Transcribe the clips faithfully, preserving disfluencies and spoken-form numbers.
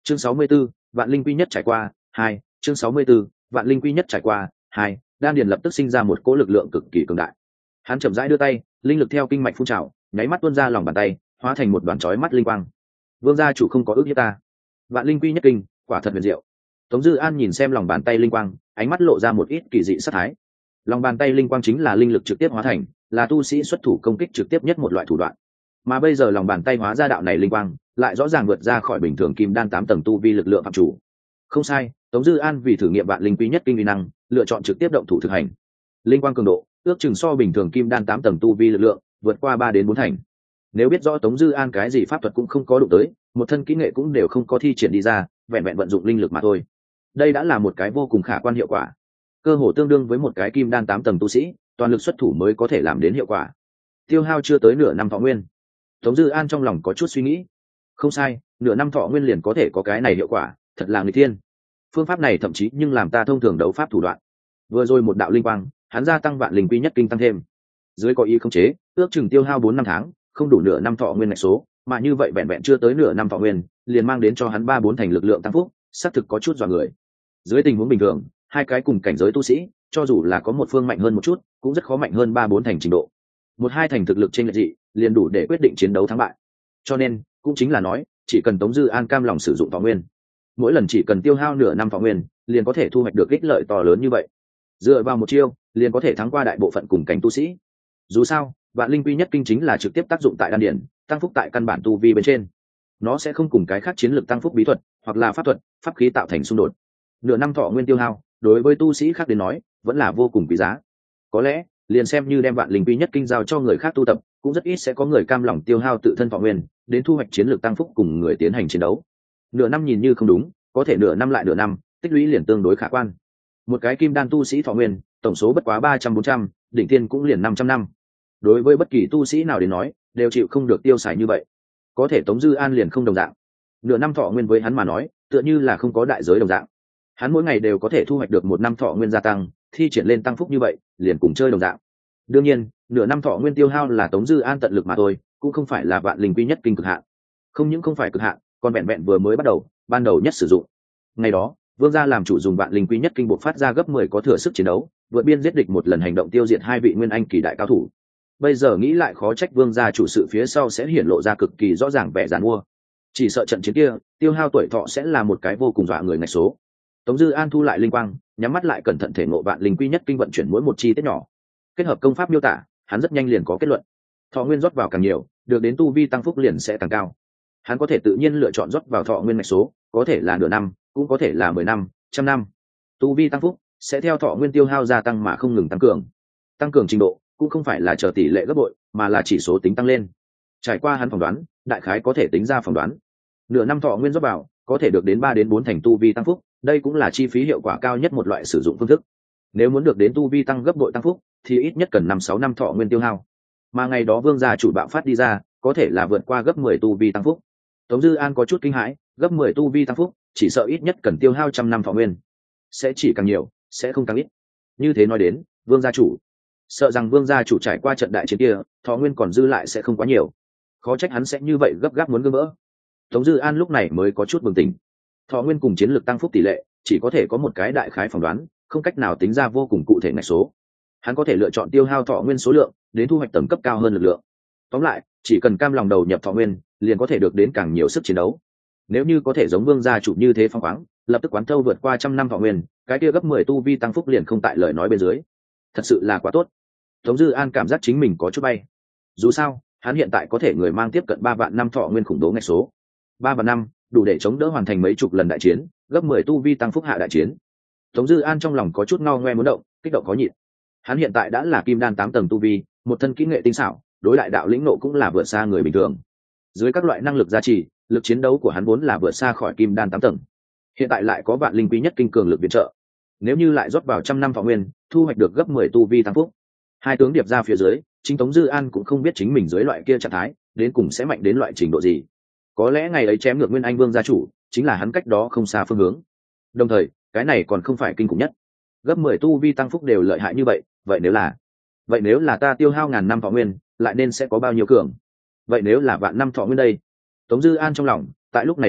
chương sáu mươi 64, vạn linh quy nhất trải qua hai chương sáu mươi 64, vạn linh quy nhất trải qua hai đan điền lập tức sinh ra một cỗ lực lượng cực kỳ cường đại. Hắn chậm rãi đưa tay, linh lực theo kinh mạch phun trào, nháy mắt tuôn ra lòng bàn tay, hóa thành một đoàn chói mắt linh quang. Vương gia chủ không có ước hiếp ta. Vạn linh quy nhất kinh, quả thật huyền diệu. Tống Dư An nhìn xem lòng bàn tay linh quang, ánh mắt lộ ra một ít kỳ dị sát thái. Lòng bàn tay linh quang chính là linh lực trực tiếp hóa thành, là tu sĩ xuất thủ công kích trực tiếp nhất một loại thủ đoạn. Mà bây giờ lòng bàn tay hóa ra đạo này linh quang, lại rõ ràng vượt ra khỏi bình thường kim đan tám tầng tu vi lực lượng phạm chủ. Không sai, Tống Dư An vì thử nghiệm vạn linh quy nhất kinh uy năng, lựa chọn trực tiếp động thủ thực hành. Linh quang cường độ, ước chừng so bình thường kim đan tám tầng tu vi lực lượng, vượt qua ba đến bốn thành. Nếu biết rõ Tống Dư An cái gì pháp thuật cũng không có đụng tới, một thân kỹ nghệ cũng đều không có thi triển đi ra, vẹn vẹn vận dụng linh lực mà thôi. Đây đã là một cái vô cùng khả quan hiệu quả. Cơ hồ tương đương với một cái kim đan tám tầng tu sĩ, toàn lực xuất thủ mới có thể làm đến hiệu quả. Tiêu hao chưa tới nửa năm thọ nguyên. Tống Dư An trong lòng có chút suy nghĩ. Không sai, nửa năm thọ nguyên liền có thể có cái này hiệu quả, thật là người thiên. Phương pháp này thậm chí nhưng làm ta thông thường đấu pháp thủ đoạn. Vừa rồi một đạo linh quang, hắn gia tăng vạn linh quy nhất kinh tăng thêm. Dưới có ý khống chế, ước chừng tiêu hao bốn năm tháng, không đủ nửa năm thọ nguyên ngạch số, mà như vậy vẹn vẹn chưa tới nửa năm thọ nguyên, liền mang đến cho hắn ba bốn thành lực lượng tăng phúc, xác thực có chút dọa người. Dưới tình huống bình thường, hai cái cùng cảnh giới tu sĩ, cho dù là có một phương mạnh hơn một chút, cũng rất khó mạnh hơn ba bốn thành trình độ. Một hai thành thực lực trên lệch dị, liền đủ để quyết định chiến đấu thắng bại. Cho nên, cũng chính là nói, chỉ cần Tống Dư An cam lòng sử dụng thọ nguyên, mỗi lần chỉ cần tiêu hao nửa năm thọ nguyên, liền có thể thu hoạch được ích lợi to lớn như vậy. Dựa vào một chiêu, liền có thể thắng qua đại bộ phận cùng cảnh tu sĩ. Dù sao, vạn linh quy nhất kinh chính là trực tiếp tác dụng tại đan điển, tăng phúc tại căn bản tu vi bên trên. Nó sẽ không cùng cái khác chiến lược tăng phúc bí thuật hoặc là pháp thuật, pháp khí tạo thành xung đột. Nửa năm thọ nguyên tiêu hao, đối với tu sĩ khác đến nói, vẫn là vô cùng quý giá. Có lẽ, liền xem như đem vạn linh quy nhất kinh giao cho người khác tu tập, cũng rất ít sẽ có người cam lòng tiêu hao tự thân thọ nguyên, đến thu hoạch chiến lược tăng phúc cùng người tiến hành chiến đấu. Nửa năm nhìn như không đúng, có thể nửa năm lại nửa năm, tích lũy liền tương đối khả quan. Một cái kim đan tu sĩ thọ nguyên, tổng số bất quá ba trăm bốn trăm, đỉnh tiên cũng liền năm trăm năm. Đối với bất kỳ tu sĩ nào đến nói, đều chịu không được tiêu xài như vậy. Có thể Tống Dư An liền không đồng dạng. Nửa năm thọ nguyên với hắn mà nói, tựa như là không có đại giới đồng dạng. Hắn mỗi ngày đều có thể thu hoạch được một năm thọ nguyên gia tăng, thi triển lên tăng phúc như vậy, liền cùng chơi đồng dạng. Đương nhiên, nửa năm thọ nguyên tiêu hao là Tống Dư An tận lực mà thôi, cũng không phải là vạn linh quy nhất kinh cực hạn. Không những không phải cực hạn, còn vẹn vẹn vừa mới bắt đầu, ban đầu nhất sử dụng. Ngày đó, Vương gia làm chủ dùng vạn linh quy nhất kinh bộc phát ra gấp mười có thừa sức chiến đấu, vượt biên giết địch một lần hành động tiêu diệt hai vị nguyên anh kỳ đại cao thủ. Bây giờ nghĩ lại khó trách Vương gia chủ sự phía sau sẽ hiển lộ ra cực kỳ rõ ràng vẻ giàn mua. Chỉ sợ trận chiến kia, tiêu hao tuổi thọ sẽ là một cái vô cùng dọa người ngạch số. Tống Dư An thu lại linh quang, nhắm mắt lại cẩn thận thể ngộ vạn linh quy nhất kinh vận chuyển mỗi một chi tiết nhỏ. Kết hợp công pháp miêu tả, hắn rất nhanh liền có kết luận. Thọ nguyên rót vào càng nhiều, được đến tu vi tăng phúc liền sẽ càng cao. Hắn có thể tự nhiên lựa chọn rót vào thọ nguyên ngạch số, có thể là nửa năm, cũng có thể là mười năm, trăm năm. Tu vi tăng phúc sẽ theo thọ nguyên tiêu hao gia tăng mà không ngừng tăng cường. Tăng cường trình độ cũng không phải là chờ tỷ lệ gấp bội, mà là chỉ số tính tăng lên. Trải qua hắn phỏng đoán, đại khái có thể tính ra phỏng đoán. Nửa năm thọ nguyên rót vào, có thể được đến ba đến bốn thành tu vi tăng phúc, đây cũng là chi phí hiệu quả cao nhất một loại sử dụng phương thức. Nếu muốn được đến tu vi tăng gấp bội tăng phúc, thì ít nhất cần năm sáu năm thọ nguyên tiêu hao. Mà ngày đó Vương gia chủ bạo phát đi ra, có thể là vượt qua gấp mười tu vi tăng phúc. Tống Dư An có chút kinh hãi, gấp mười tu vi tăng phúc, chỉ sợ ít nhất cần tiêu hao trăm năm thọ nguyên. Sẽ chỉ càng nhiều, sẽ không càng ít. Như thế nói đến, Vương gia chủ, sợ rằng Vương gia chủ trải qua trận đại chiến kia, thọ nguyên còn dư lại sẽ không quá nhiều. Khó trách hắn sẽ như vậy gấp gáp muốn gỡ vỡ. Tống Dư An lúc này mới có chút bừng tỉnh. Thọ nguyên cùng chiến lược tăng phúc tỷ lệ, chỉ có thể có một cái đại khái phỏng đoán, không cách nào tính ra vô cùng cụ thể ngạch số. Hắn có thể lựa chọn tiêu hao thọ nguyên số lượng, đến thu hoạch tầng cấp cao hơn lực lượng. Tóm lại, chỉ cần cam lòng đầu nhập thọ nguyên, liền có thể được đến càng nhiều sức chiến đấu. Nếu như có thể giống Vương gia chủ như thế phong khoáng, lập tức quán thâu vượt qua trăm năm thọ nguyên, cái kia gấp mười tu vi tăng phúc liền không tại lời nói bên dưới. Thật sự là quá tốt. Tống Dư An cảm giác chính mình có chút bay. Dù sao, hắn hiện tại có thể người mang tiếp cận ba vạn năm thọ nguyên khủng bố ngạch số. Ba vạn năm, đủ để chống đỡ hoàn thành mấy chục lần đại chiến, gấp mười tu vi tăng phúc hạ đại chiến. Tống Dư An trong lòng có chút ngao ngoe muốn động, kích động khó nhịn. Hắn hiện tại đã là kim đan tám tầng tu vi, một thân kỹ nghệ tinh xảo, đối đại đạo lĩnh nộ cũng là vượt xa người bình thường. Dưới các loại năng lực gia trì, lực chiến đấu của hắn vốn là vượt xa khỏi kim đan tám tầng. Hiện tại lại có vạn linh quý nhất kinh cường lực viện trợ. Nếu như lại rót vào trăm năm thọ nguyên, thu hoạch được gấp mười tu vi tăng phúc. Hai tướng điệp ra phía dưới, chính Tống Dư An cũng không biết chính mình dưới loại kia trạng thái, đến cùng sẽ mạnh đến loại trình độ gì. Có lẽ ngày ấy chém ngược Nguyên Anh Vương gia chủ, chính là hắn cách đó không xa phương hướng. Đồng thời, cái này còn không phải kinh khủng nhất. Gấp mười tu vi tăng phúc đều lợi hại như vậy, vậy nếu là vậy nếu là ta tiêu hao ngàn năm thọ nguyên, lại nên sẽ có bao nhiêu cường? Vậy nếu là vạn năm thọ nguyên đây? Tống Dư An trong lòng, tại lúc này lên,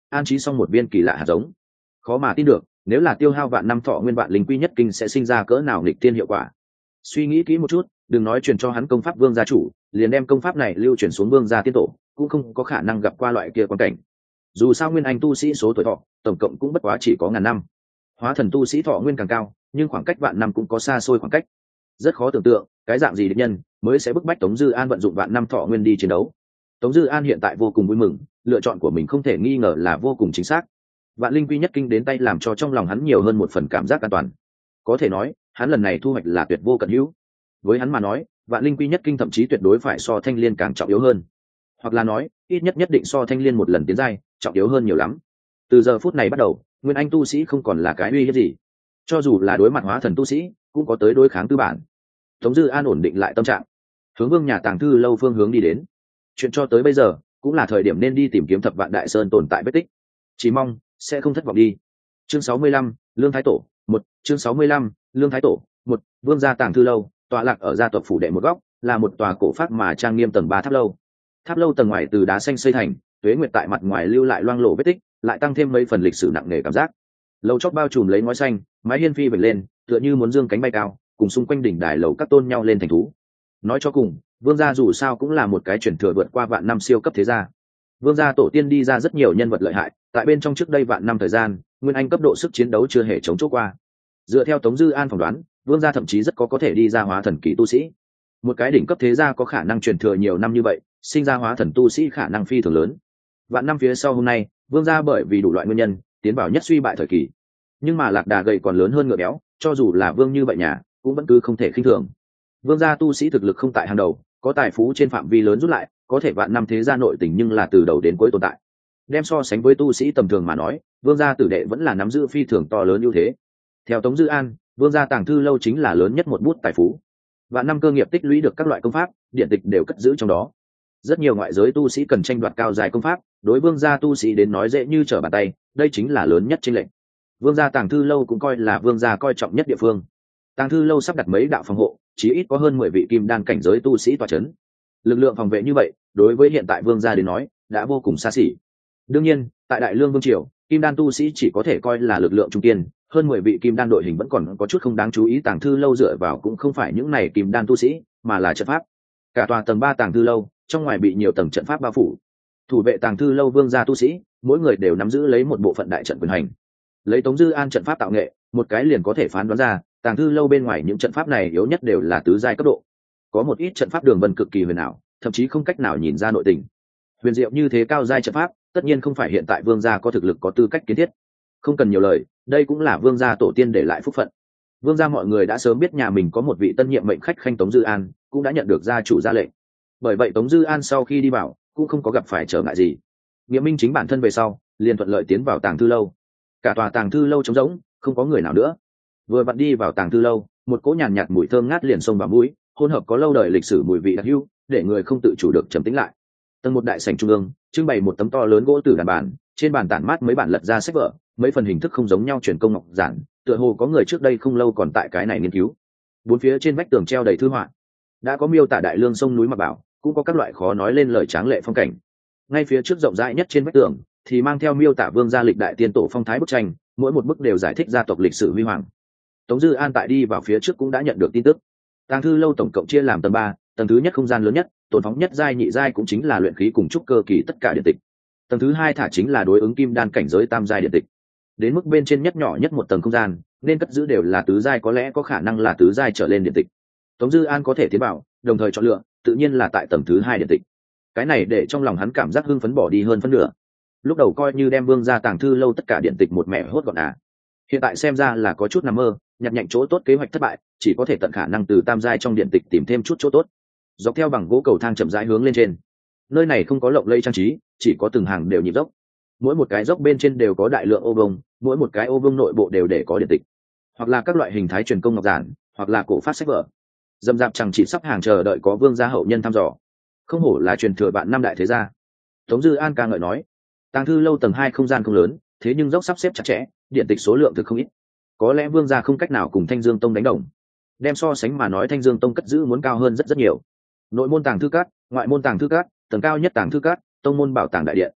an trí xong một viên kỳ lạ hạt giống. Khó mà tin được, nếu là tiêu hao vạn năm thọ nguyên vạn linh quy nhất kinh sẽ sinh ra cỡ nào nghịch tiên hiệu quả. Suy nghĩ kỹ một chút, đừng nói truyền cho hắn công pháp vương gia chủ, liền đem công pháp này lưu truyền xuống vương gia tiên tổ cũng không có khả năng gặp qua loại kia quan cảnh. Dù sao nguyên anh tu sĩ số tuổi thọ tổng cộng cũng bất quá chỉ có ngàn năm, hóa thần tu sĩ thọ nguyên càng cao, nhưng khoảng cách vạn năm cũng có xa xôi khoảng cách. Rất khó tưởng tượng cái dạng gì địch nhân mới sẽ bức bách Tống Dư An vận dụng vạn năm thọ nguyên đi chiến đấu. Tống Dư An hiện tại vô cùng vui mừng, lựa chọn của mình không thể nghi ngờ là vô cùng chính xác. Vạn linh quy nhất kinh đến tay làm cho trong lòng hắn nhiều hơn một phần cảm giác an toàn. Có thể nói hắn lần này thu hoạch là tuyệt vô cận hữu. Với hắn mà nói, vạn linh quy nhất kinh thậm chí tuyệt đối phải so thanh liên càng trọng yếu hơn, hoặc là nói ít nhất nhất định so thanh liên một lần tiến giai trọng yếu hơn nhiều lắm. Từ giờ phút này bắt đầu, nguyên anh tu sĩ không còn là cái uy hiếp gì, cho dù là đối mặt hóa thần tu sĩ cũng có tới đối kháng tư bản. Tống Dư An ổn định lại tâm trạng, hướng vương nhà tàng thư lâu phương hướng đi đến. Chuyện cho tới bây giờ cũng là thời điểm nên đi tìm kiếm thập vạn đại sơn tồn tại vết tích, chỉ mong sẽ không thất vọng đi. Chương sáu mươi lăm, Lương Thái Tổ một. Chương sáu mươi lăm, Lương Thái Tổ một. Vương gia tàng thư lâu tọa lạc ở gia tộc phủ đệ một góc, là một tòa cổ phát mà trang nghiêm tầng ba tháp lâu. Tháp lâu tầng ngoài từ đá xanh xây thành, tuế nguyệt tại mặt ngoài lưu lại loang lổ vết tích, lại tăng thêm mấy phần lịch sử nặng nề cảm giác. Lầu chót bao trùm lấy ngói xanh, mái hiên phi vểnh lên, tựa như muốn dương cánh bay cao, cùng xung quanh đỉnh đài lầu các tôn nhau lên thành thú. Nói cho cùng, vương gia dù sao cũng là một cái truyền thừa vượt qua vạn năm siêu cấp thế gia. Vương gia tổ tiên đi ra rất nhiều nhân vật lợi hại, tại bên trong trước đây vạn năm thời gian, nguyên anh cấp độ sức chiến đấu chưa hề chống chỗ qua. Dựa theo Tống Dư An phỏng đoán, vương gia thậm chí rất có có thể đi ra hóa thần kỳ tu sĩ. Một cái đỉnh cấp thế gia có khả năng truyền thừa nhiều năm như vậy, sinh ra hóa thần tu sĩ khả năng phi thường lớn. Vạn năm phía sau hôm nay, vương gia bởi vì đủ loại nguyên nhân tiến vào nhất suy bại thời kỳ, nhưng mà lạc đà gầy còn lớn hơn ngựa béo, cho dù là vương như vậy nhà cũng vẫn cứ không thể khinh thường. Vương gia tu sĩ thực lực không tại hàng đầu, có tài phú trên phạm vi lớn rút lại, có thể vạn năm thế gia nội tình nhưng là từ đầu đến cuối tồn tại. Đem so sánh với tu sĩ tầm thường mà nói, vương gia tử đệ vẫn là nắm giữ phi thường to lớn ưu thế. Theo Tống Dư An, vương gia tàng thư lâu chính là lớn nhất một bút tài phú. Vạn năm cơ nghiệp tích lũy được các loại công pháp, điện tịch đều cất giữ trong đó. Rất nhiều ngoại giới tu sĩ cần tranh đoạt cao dài công pháp, đối vương gia tu sĩ đến nói dễ như trở bàn tay, đây chính là lớn nhất chênh lệch. Vương gia tàng thư lâu cũng coi là vương gia coi trọng nhất địa phương. Tàng thư lâu sắp đặt mấy đạo phòng hộ, chí ít có hơn mười vị kim đan cảnh giới tu sĩ tọa chấn. Lực lượng phòng vệ như vậy, đối với hiện tại vương gia đến nói, đã vô cùng xa xỉ. Đương nhiên, tại Đại Lương vương triều, kim đan tu sĩ chỉ có thể coi là lực lượng trung kiên, hơn mười vị kim đan đội hình vẫn còn có chút không đáng chú ý. Tàng thư lâu dựa vào cũng không phải những này kim đan tu sĩ, mà là trận pháp. Cả tòa tầng ba tàng thư lâu, trong ngoài bị nhiều tầng trận pháp bao phủ. Thủ vệ tàng thư lâu vương gia tu sĩ, mỗi người đều nắm giữ lấy một bộ phận đại trận quyền hành. Lấy Tống Dư An trận pháp tạo nghệ, một cái liền có thể phán đoán ra, tàng thư lâu bên ngoài những trận pháp này yếu nhất đều là tứ giai cấp độ. Có một ít trận pháp đường vân cực kỳ huyền ảo, thậm chí không cách nào nhìn ra nội tình. Huyền diệu như thế cao giai trận pháp, tất nhiên không phải hiện tại vương gia có thực lực có tư cách kiến thiết. Không cần nhiều lời, đây cũng là vương gia tổ tiên để lại phúc phận. Vương gia mọi người đã sớm biết nhà mình có một vị tân nhiệm mệnh khách khanh Tống Dư An, cũng đã nhận được gia chủ ra lệnh. Bởi vậy Tống Dư An sau khi đi vào, cũng không có gặp phải trở ngại gì. Nghĩa minh chính bản thân về sau, liền thuận lợi tiến vào tàng thư lâu. Cả tòa tàng thư lâu trống rỗng, không có người nào nữa. Vừa vặn đi vào tàng thư lâu, một cỗ nhàn nhạt mùi thơm ngát liền xông vào mũi, hỗn hợp có lâu đời lịch sử mùi vị đặc hữu, để người không tự chủ được trầm tĩnh lại. Tầng một đại sảnh trung ương, trưng bày một tấm to lớn gỗ tử đàn bàn, trên bàn tản mát mấy bản lật ra sách vở, mấy phần hình thức không giống nhau truyền công ngọc giản, tựa hồ có người trước đây không lâu còn tại cái này nghiên cứu. Bốn phía trên vách tường treo đầy thư họa, đã có miêu tả đại lương sông núi mà bảo, cũng có các loại khó nói lên lời tráng lệ phong cảnh. Ngay phía trước rộng rãi nhất trên vách tường thì mang theo miêu tả vương gia lịch đại tiên tổ phong thái bức tranh, mỗi một bức đều giải thích gia tộc lịch sử huy hoàng. Tống Dư An tại đi vào phía trước cũng đã nhận được tin tức. Tàng thư lâu tổng cộng chia làm tầng ba, tầng thứ nhất không gian lớn nhất, tồn phóng nhất giai nhị giai cũng chính là luyện khí cùng trúc cơ kỳ tất cả điện tịch. Tầng thứ hai thả chính là đối ứng kim đan cảnh giới tam giai điện tịch. Đến mức bên trên nhất nhỏ nhất một tầng không gian, nên cất giữ đều là tứ giai, có lẽ có khả năng là tứ giai trở lên điện tịch. Tống Dư An có thể tiến vào, đồng thời chọn lựa, tự nhiên là tại tầng thứ hai điện tịch. Cái này để trong lòng hắn cảm giác hưng phấn bỏ đi hơn phân nửa. Lúc đầu coi như đem vương gia tàng thư lâu tất cả điện tịch một mẻ hốt gọn à. Hiện tại xem ra là có chút nằm mơ, nhặt nhạnh chỗ tốt kế hoạch thất bại, chỉ có thể tận khả năng từ tam giai trong điện tịch tìm thêm chút chỗ tốt. Dọc theo bằng gỗ cầu thang chậm rãi hướng lên trên. Nơi này không có lộng lẫy trang trí, chỉ có từng hàng đều nhịp dốc. Mỗi một cái dốc bên trên đều có đại lượng ô vuông, mỗi một cái ô vuông nội bộ đều để có điện tịch, hoặc là các loại hình thái truyền công ngọc giản, hoặc là cổ phát sách vở. Dầm dạp chẳng chỉ sắp hàng chờ đợi có vương gia hậu nhân thăm dò. Không hổ là truyền thừa bạn năm đại thế gia. Tống Dư An ca ngợi nói. Tàng thư lâu tầng hai không gian không lớn, thế nhưng dốc sắp xếp chặt chẽ, điện tịch số lượng thực không ít. Có lẽ vương gia không cách nào cùng Thanh Dương Tông đánh đồng. Đem so sánh mà nói Thanh Dương Tông cất giữ muốn cao hơn rất rất nhiều. Nội môn tàng thư các, ngoại môn tàng thư các, tầng cao nhất tàng thư các, tông môn bảo tàng đại điện.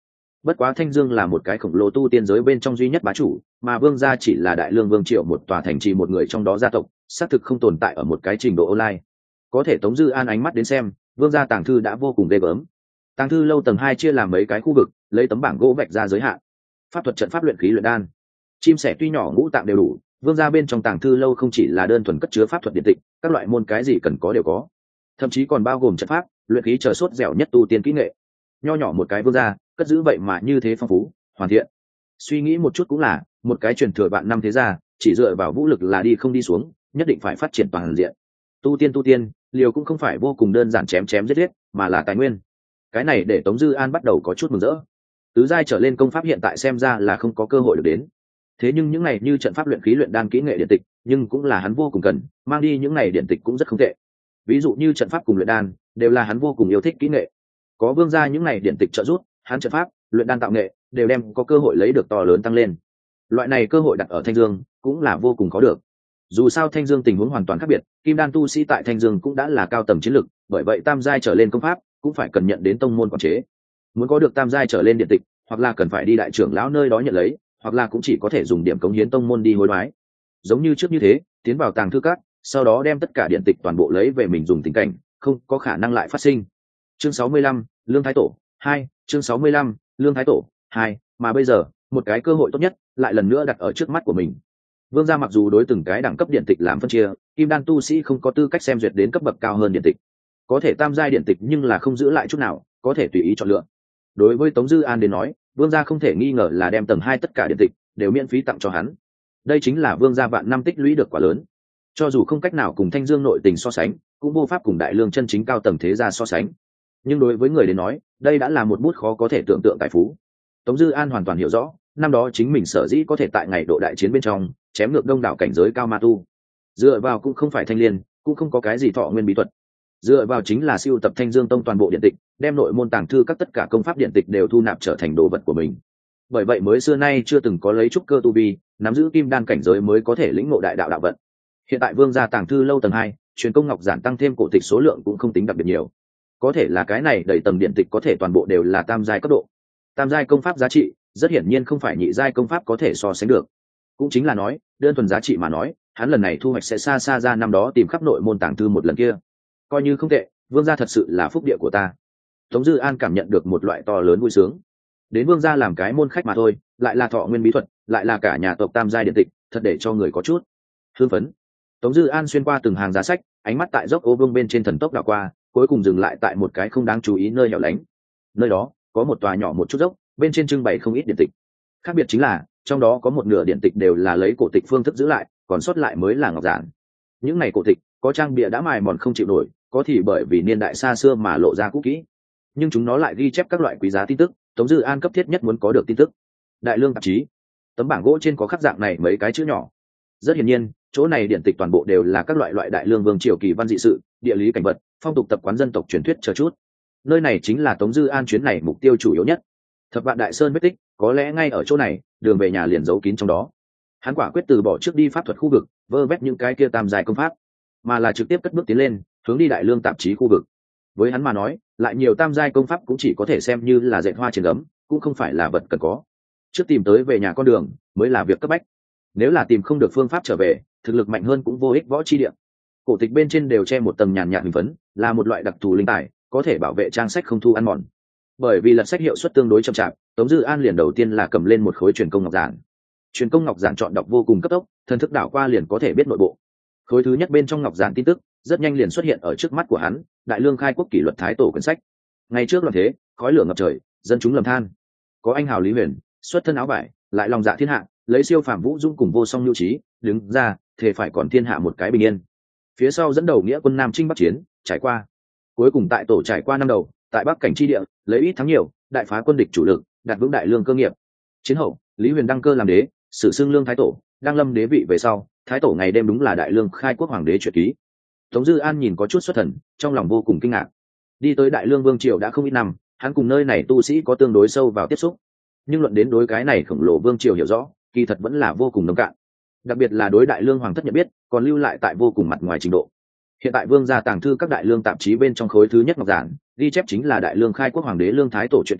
Bất quá Thanh Dương là một cái khổng lồ tu tiên giới bên trong duy nhất bá chủ, mà Vương gia chỉ là Đại Lương Vương Triệu một tòa thành trì một người trong đó gia tộc, xác thực không tồn tại ở một cái trình độ online. Có thể Tống Dư An ánh mắt đến xem, Vương gia tàng thư đã vô cùng ghê gớm. Tàng thư lâu tầng hai chia làm mấy cái khu vực, lấy tấm bảng gỗ vạch ra giới hạn. Pháp thuật trận pháp luyện khí luyện đan. Chim sẻ tuy nhỏ ngũ tạng đều đủ, Vương gia bên trong tàng thư lâu không chỉ là đơn thuần cất chứa pháp thuật điện tịch, các loại môn cái gì cần có đều có. Thậm chí còn bao gồm trận pháp, luyện khí chờ sốt dẻo nhất tu tiên kỹ nghệ. Nho nhỏ một cái Vương gia, cất giữ vậy mà như thế phong phú, hoàn thiện. Suy nghĩ một chút cũng là, một cái truyền thừa bạn năm thế gia, chỉ dựa vào vũ lực là đi không đi xuống, nhất định phải phát triển toàn diện. Tu tiên tu tiên, liều cũng không phải vô cùng đơn giản chém chém giết giết, mà là tài nguyên. Cái này để Tống Dư An bắt đầu có chút mừng rỡ. Tứ giai trở lên công pháp hiện tại xem ra là không có cơ hội được đến. Thế nhưng những này như trận pháp luyện khí luyện đan kỹ nghệ điện tịch, nhưng cũng là hắn vô cùng cần, mang đi những này điện tịch cũng rất không tệ. Ví dụ như trận pháp cùng luyện đan, đều là hắn vô cùng yêu thích kỹ nghệ. Có Vương gia những này điện tịch trợ giúp, hắn trận pháp, luyện đan tạo nghệ, đều đem có cơ hội lấy được to lớn tăng lên. Loại này cơ hội đặt ở Thanh Dương, cũng là vô cùng có được. Dù sao Thanh Dương tình huống hoàn toàn khác biệt, kim đan tu sĩ tại Thanh Dương cũng đã là cao tầng chiến lực, bởi vậy tam giai trở lên công pháp cũng phải cần nhận đến tông môn quản chế. Muốn có được tam giai trở lên điện tịch, hoặc là cần phải đi đại trưởng lão nơi đó nhận lấy, hoặc là cũng chỉ có thể dùng điểm cống hiến tông môn đi hối đoái. Giống như trước như thế, tiến vào tàng thư các, sau đó đem tất cả điện tịch toàn bộ lấy về mình dùng tình cảnh, không có khả năng lại phát sinh. Chương sáu mươi lăm, Lương Thái Tổ hai, chương sáu mươi lăm, Lương Thái Tổ hai, mà bây giờ, một cái cơ hội tốt nhất lại lần nữa đặt ở trước mắt của mình. Vương gia mặc dù đối từng cái đẳng cấp điện tịch làm phân chia, kim đan tu sĩ không có tư cách xem duyệt đến cấp bậc cao hơn điện tịch. Có thể tam giai điện tịch nhưng là không giữ lại chút nào, có thể tùy ý chọn lựa. Đối với Tống Dư An đến nói, Vương gia không thể nghi ngờ là đem tầng hai tất cả điện tịch đều miễn phí tặng cho hắn. Đây chính là Vương gia vạn năm tích lũy được quá lớn. Cho dù không cách nào cùng Thanh Dương nội tình so sánh, cũng vô pháp cùng Đại Lương chân chính cao tầng thế gia so sánh. Nhưng đối với người đến nói, đây đã là một bút khó có thể tưởng tượng tài phú. Tống Dư An hoàn toàn hiểu rõ, năm đó chính mình sở dĩ có thể tại ngày độ đại chiến bên trong chém ngược đông đảo cảnh giới cao ma tu, dựa vào cũng không phải thanh liên, cũng không có cái gì thọ nguyên bí thuật, dựa vào chính là siêu tập Thanh Dương tông toàn bộ điện tịch, đem nội môn tàng thư các tất cả công pháp điện tịch đều thu nạp trở thành đồ vật của mình. Bởi vậy mới xưa nay chưa từng có lấy trúc cơ tu vi, nắm giữ kim đan cảnh giới mới có thể lĩnh ngộ đại đạo đạo vận. Hiện tại Vương gia tàng thư lâu tầng hai, truyền công ngọc giản tăng thêm cổ tịch số lượng cũng không tính đặc biệt nhiều. Có thể là cái này đầy tầng điện tịch có thể toàn bộ đều là tam giai cấp độ. Tam giai công pháp giá trị, rất hiển nhiên không phải nhị giai công pháp có thể so sánh được. Cũng chính là nói, đơn thuần giá trị mà nói, hắn lần này thu hoạch sẽ xa xa ra năm đó tìm khắp nội môn tàng thư một lần kia. Coi như không tệ, Vương gia thật sự là phúc địa của ta. Tống Dư An cảm nhận được một loại to lớn vui sướng. Đến Vương gia làm cái môn khách mà thôi, lại là thọ nguyên bí thuật, lại là cả nhà tộc tam giai điện tịch, thật để cho người có chút hưng phấn. Tống Dư An xuyên qua từng hàng giá sách, ánh mắt tại dốc ô vương bên trên thần tốc đảo qua, cuối cùng dừng lại tại một cái không đáng chú ý nơi hẻo lánh. Nơi đó có một tòa nhỏ một chút dốc, bên trên trưng bày không ít điện tịch. Khác biệt chính là, trong đó có một nửa điện tịch đều là lấy cổ tịch phương thức giữ lại, còn sót lại mới là ngọc giản. Những này cổ tịch, có trang bìa đã mài mòn không chịu nổi, có thì bởi vì niên đại xa xưa mà lộ ra cũ kỹ. Nhưng chúng nó lại ghi chép các loại quý giá tin tức, Tống Dư An cấp thiết nhất muốn có được tin tức. Đại Lương tạp chí. Tấm bảng gỗ trên có khắc dạng này mấy cái chữ nhỏ. Rất hiển nhiên, chỗ này điện tịch toàn bộ đều là các loại loại Đại Lương vương triều kỳ văn dị sự, địa lý cảnh vật, phong tục tập quán dân tộc truyền thuyết chờ chút. Nơi này chính là Tống Dư An chuyến này mục tiêu chủ yếu nhất. Thập Vạn Đại Sơn vết tích, có lẽ ngay ở chỗ này, đường về nhà liền giấu kín trong đó. Hắn quả quyết từ bỏ trước đi pháp thuật khu vực, vơ vét những cái kia tam giai công pháp, mà là trực tiếp cất bước tiến lên, hướng đi Đại Lương tạp chí khu vực. Với hắn mà nói, lại nhiều tam giai công pháp cũng chỉ có thể xem như là dệt hoa trên gấm, cũng không phải là vật cần có. Trước tìm tới về nhà con đường mới là việc cấp bách. Nếu là tìm không được phương pháp trở về, thực lực mạnh hơn cũng vô ích võ chi địa. Cổ tịch bên trên đều che một tầng nhàn nhạt hình phấn, là một loại đặc thù linh tài, có thể bảo vệ trang sách không thu ăn mòn. Bởi vì lật sách hiệu suất tương đối chậm chạp, Tống Dư An liền đầu tiên là cầm lên một khối truyền công ngọc giản. Truyền công ngọc giản chọn đọc vô cùng cấp tốc, thần thức đảo qua liền có thể biết nội bộ. Khối thứ nhất bên trong ngọc giản tin tức rất nhanh liền xuất hiện ở trước mắt của hắn. Đại Lương khai quốc kỷ luật thái tổ quyển sách. Ngày trước loạn thế, khói lửa ngập trời, dân chúng lầm than. Có anh hào Lý Huyền, xuất thân áo vải, lại lòng dạ thiên hạ, lấy siêu phàm vũ dung cùng vô song nhu trí, đứng ra, thề phải còn thiên hạ một cái bình yên. Phía sau dẫn đầu nghĩa quân Nam Chinh Bắc Chiến, trải qua. Cuối cùng tại tổ trải qua năm đầu, tại Bắc cảnh chi địa, lấy ít thắng nhiều, đại phá quân địch chủ lực, đạt vững Đại Lương cơ nghiệp. Chiến hậu, Lý Huyền đăng cơ làm đế, sử xưng Lương thái tổ, đăng lâm đế vị về sau, thái tổ ngày đêm đúng là Đại Lương khai quốc hoàng đế truyện ký. Tống Dư An nhìn có chút xuất thần, trong lòng vô cùng kinh ngạc. Đi tới Đại Lương vương triều đã không ít năm, hắn cùng nơi này tu sĩ có tương đối sâu vào tiếp xúc, nhưng luận đến đối cái này khổng lồ vương triều hiểu rõ, kỳ thật vẫn là vô cùng nông cạn. Đặc biệt là đối Đại Lương hoàng thất nhận biết, còn lưu lại tại vô cùng mặt ngoài trình độ. Hiện tại vương gia tàng thư các Đại Lương tạp chí bên trong khối thứ nhất ngọc giản, ghi chép chính là Đại Lương khai quốc hoàng đế Lương thái tổ truyện ký,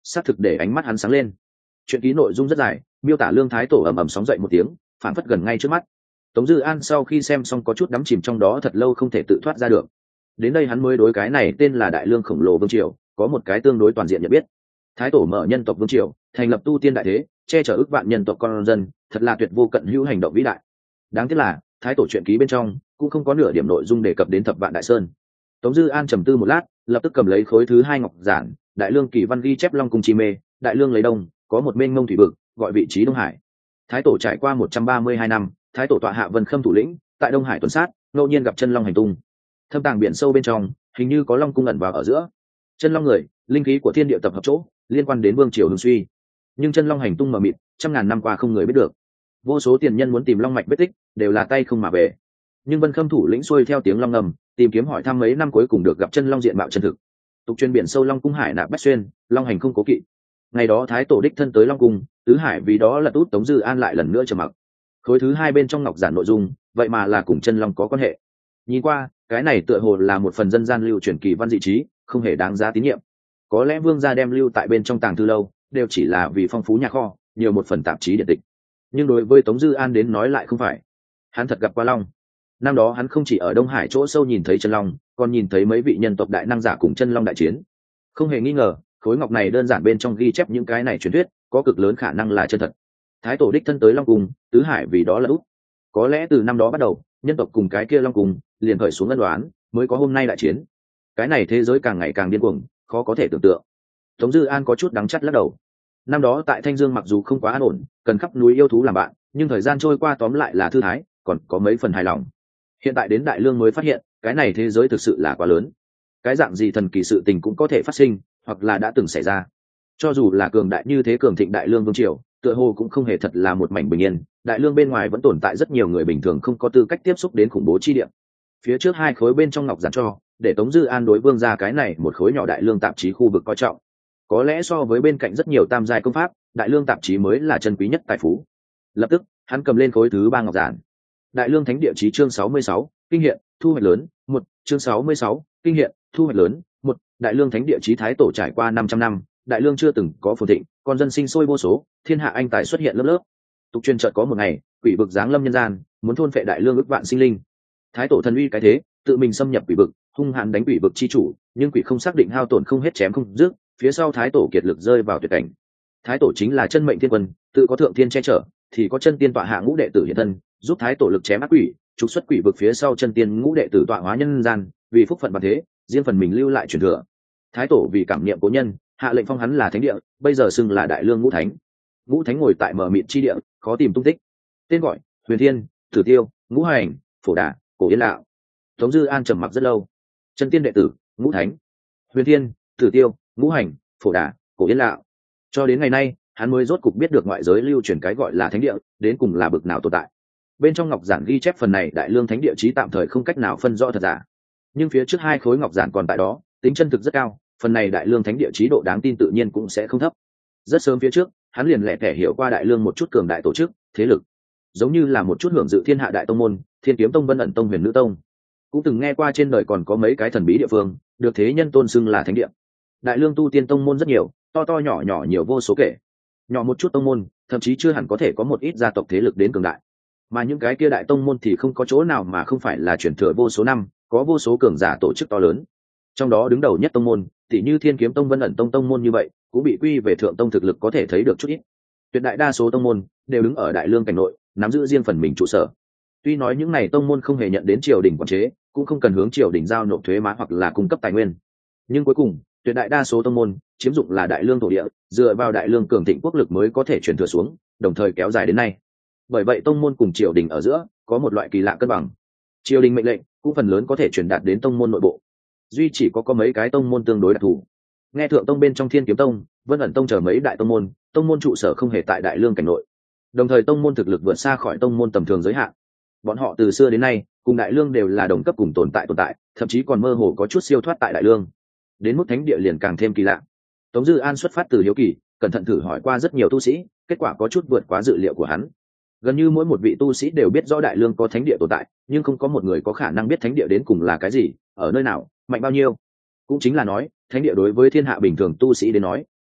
xác thực để ánh mắt hắn sáng lên. Chuyện ký nội dung rất dài, miêu tả lương thái tổ ầm ầm sóng dậy một tiếng, phản phất gần ngay trước mắt. Tống Dư An sau khi xem xong có chút đắm chìm trong đó thật lâu không thể tự thoát ra được. Đến đây hắn mới đối cái này tên là Đại Lương khổng lồ vương triều có một cái tương đối toàn diện nhận biết. Thái tổ mở nhân tộc vương triều, thành lập tu tiên đại thế, che chở ức vạn nhân tộc con dân, thật là tuyệt vô cận hữu hành động vĩ đại. Đáng tiếc là thái tổ truyện ký bên trong cũng không có nửa điểm nội dung đề cập đến thập vạn đại sơn. Tống Dư An trầm tư một lát, lập tức cầm lấy khối thứ hai ngọc giản, Đại Lương kỳ văn ghi chép Long cung chi mê, Đại Lương lấy đông, có một mênh mông thủy vực, gọi vị trí Đông Hải. Thái tổ trải qua một trăm ba mươi hai năm, thái tổ tọa hạ Vân Khâm thủ lĩnh, tại Đông Hải tuần sát, ngẫu nhiên gặp chân long hành tung. Thâm tàng biển sâu bên trong, hình như có long cung ẩn vào ở giữa. Chân long người, linh khí của thiên địa tập hợp chỗ, liên quan đến vương triều hưng suy. Nhưng chân long hành tung mờ mịt, trăm ngàn năm qua không người biết được. Vô số tiền nhân muốn tìm long mạch vết tích, đều là tay không mà về. Nhưng Vân Khâm thủ lĩnh xuôi theo tiếng long ngầm, tìm kiếm hỏi thăm mấy năm cuối cùng được gặp chân long diện mạo chân thực. Tục truyền biển sâu long cung hải nạp bách xuyên, long hành không cố kỵ. Ngày đó thái tổ đích thân tới long cung, tứ hải vì đó là út Tống Dư An lại lần nữa trầm mặc. Khối thứ hai bên trong ngọc giản nội dung, vậy mà là cùng chân long có quan hệ. Nhìn qua, cái này tựa hồ là một phần dân gian lưu truyền kỳ văn dị trí, không hề đáng giá tín nhiệm. Có lẽ vương gia đem lưu tại bên trong tàng thư lâu, đều chỉ là vì phong phú nhà kho, nhiều một phần tạp chí điện tịch. Nhưng đối với Tống Dư An đến nói lại không phải. Hắn thật gặp qua long. Năm đó hắn không chỉ ở Đông Hải chỗ sâu nhìn thấy chân long, còn nhìn thấy mấy vị nhân tộc đại năng giả cùng chân long đại chiến. Không hề nghi ngờ, khối ngọc này đơn giản bên trong ghi chép những cái này truyền thuyết, có cực lớn khả năng là chân thật. Thái tổ đích thân tới long cung, tứ hải vì đó là út. Có lẽ từ năm đó bắt đầu, nhân tộc cùng cái kia long cung liền khởi xuống ân đoán, mới có hôm nay đại chiến. Cái này thế giới càng ngày càng điên cuồng, khó có thể tưởng tượng. Tống Dư An có chút đắng chắt lắc đầu. Năm đó tại Thanh Dương mặc dù không quá an ổn, cần khắp núi yêu thú làm bạn, nhưng thời gian trôi qua tóm lại là thư thái, còn có mấy phần hài lòng. Hiện tại đến Đại Lương mới phát hiện, cái này thế giới thực sự là quá lớn. Cái dạng gì thần kỳ sự tình cũng có thể phát sinh, hoặc là đã từng xảy ra. Cho dù là cường đại như thế cường thịnh Đại Lương vương triều, tựa hồ cũng không hề thật là một mảnh bình yên. Đại Lương bên ngoài vẫn tồn tại rất nhiều người bình thường không có tư cách tiếp xúc đến khủng bố chi địa. Phía trước hai khối bên trong ngọc giản cho, để Tống Dư An đối vương ra cái này một khối nhỏ Đại Lương tạp chí khu vực coi trọng. Có lẽ so với bên cạnh rất nhiều tam giai công pháp, Đại Lương tạp chí mới là chân quý nhất tài phú. Lập tức, hắn cầm lên khối thứ ba ngọc giản. Đại Lương Thánh Địa chí chương sáu mươi sáu, kinh hiện, thu hoạch lớn, một, chương sáu mươi sáu, kinh hiện, thu hoạch lớn, một, Đại Lương Thánh Địa chí thái tổ trải qua năm trăm năm, Đại Lương chưa từng có phồn thịnh, con dân sinh sôi vô số, thiên hạ anh tài xuất hiện lớp lớp. Tục truyền chợt có một ngày, quỷ vực giáng lâm nhân gian, muốn thôn phệ Đại Lương ức vạn sinh linh. Thái tổ thần uy cái thế, tự mình xâm nhập quỷ vực, hung hãn đánh quỷ vực chi chủ, nhưng quỷ không xác định hao tổn không hết chém không dứt, phía sau thái tổ kiệt lực rơi vào tuyệt cảnh. Thái tổ chính là chân mệnh thiên quân, tự có thượng thiên che chở, thì có chân tiên tọa hạ ngũ đệ tử hiện thân, giúp thái tổ lực chém ác quỷ, trục xuất quỷ vực phía sau chân tiên ngũ đệ tử tọa hóa nhân gian, vì phúc phận bản thế, riêng phần mình lưu lại truyền thừa. Thái tổ vì cảm niệm cố nhân, hạ lệnh phong hắn là thánh địa, bây giờ xưng là Đại Lương ngũ thánh. Ngũ thánh ngồi tại mở mịt chi địa, khó tìm tung tích. Tên gọi: Huyền Thiên, Tử Tiêu, Ngũ Hành, Phổ Đà, Cổ Yên Lạo. Tống Dư An trầm mặc rất lâu. Chân tiên đệ tử, ngũ thánh, Huyền Thiên, Tử Tiêu, Ngũ Hành, Phổ Đà, Cổ Yên Lạo. Cho đến ngày nay, hắn mới rốt cục biết được ngoại giới lưu truyền cái gọi là thánh địa đến cùng là bực nào tồn tại. Bên trong ngọc giản ghi chép phần này Đại Lương Thánh Địa chí tạm thời không cách nào phân rõ thật giả, nhưng phía trước hai khối ngọc giản còn tại đó, tính chân thực rất cao, phần này Đại Lương Thánh Địa chí độ đáng tin tự nhiên cũng sẽ không thấp. Rất sớm phía trước, hắn liền lẻ tẻ hiểu qua Đại Lương một chút cường đại tổ chức, thế lực, giống như là một chút hưởng dự thiên hạ đại tông môn, Thiên Kiếm Tông, Vân ẩn Tông, Huyền Nữ Tông. Cũng từng nghe qua trên đời còn có mấy cái thần bí địa phương, được thế nhân tôn xưng là thánh địa. Đại Lương tu tiên tông môn rất nhiều, to to nhỏ nhỏ nhiều vô số kể. Nhỏ một chút tông môn, thậm chí chưa hẳn có thể có một ít gia tộc thế lực đến cường đại. Mà những cái kia đại tông môn thì không có chỗ nào mà không phải là truyền thừa vô số năm, có vô số cường giả tổ chức to lớn. Trong đó đứng đầu nhất tông môn, tỷ như Thiên Kiếm Tông, Vân ẩn Tông tông môn như vậy, cũng bị quy về thượng tông, thực lực có thể thấy được chút ít. Tuyệt đại đa số tông môn đều đứng ở Đại Lương cảnh nội, nắm giữ riêng phần mình trụ sở. Tuy nói những này tông môn không hề nhận đến triều đình quản chế, cũng không cần hướng triều đình giao nộp thuế má hoặc là cung cấp tài nguyên, nhưng cuối cùng tuyệt đại đa số tông môn chiếm dụng là Đại Lương thổ địa, dựa vào Đại Lương cường thịnh quốc lực mới có thể truyền thừa xuống, đồng thời kéo dài đến nay. Bởi vậy tông môn cùng triều đình ở giữa có một loại kỳ lạ cân bằng. Triều đình mệnh lệnh cũng phần lớn có thể truyền đạt đến tông môn nội bộ, duy chỉ có có mấy cái tông môn tương đối đặc thù. Nghe thượng tông bên trong Thiên Kiếm Tông, Vân ẩn Tông chờ mấy đại tông môn, tông môn trụ sở không hề tại Đại Lương cảnh nội, đồng thời tông môn thực lực vượt xa khỏi tông môn tầm thường giới hạn. Bọn họ từ xưa đến nay cùng Đại Lương đều là đồng cấp cùng tồn tại tồn tại, thậm chí còn mơ hồ có chút siêu thoát tại Đại Lương. Đến mức thánh địa liền càng thêm kỳ lạ. Tống Dư An xuất phát từ hiếu kỳ, cẩn thận thử hỏi qua rất nhiều tu sĩ, kết quả có chút vượt quá dự liệu của hắn. Gần như mỗi một vị tu sĩ đều biết rõ Đại Lương có thánh địa tồn tại, nhưng không có một người có khả năng biết thánh địa đến cùng là cái gì, ở nơi nào, mạnh bao nhiêu. Cũng chính là nói, thánh địa đối với thiên hạ bình thường tu sĩ đến nói,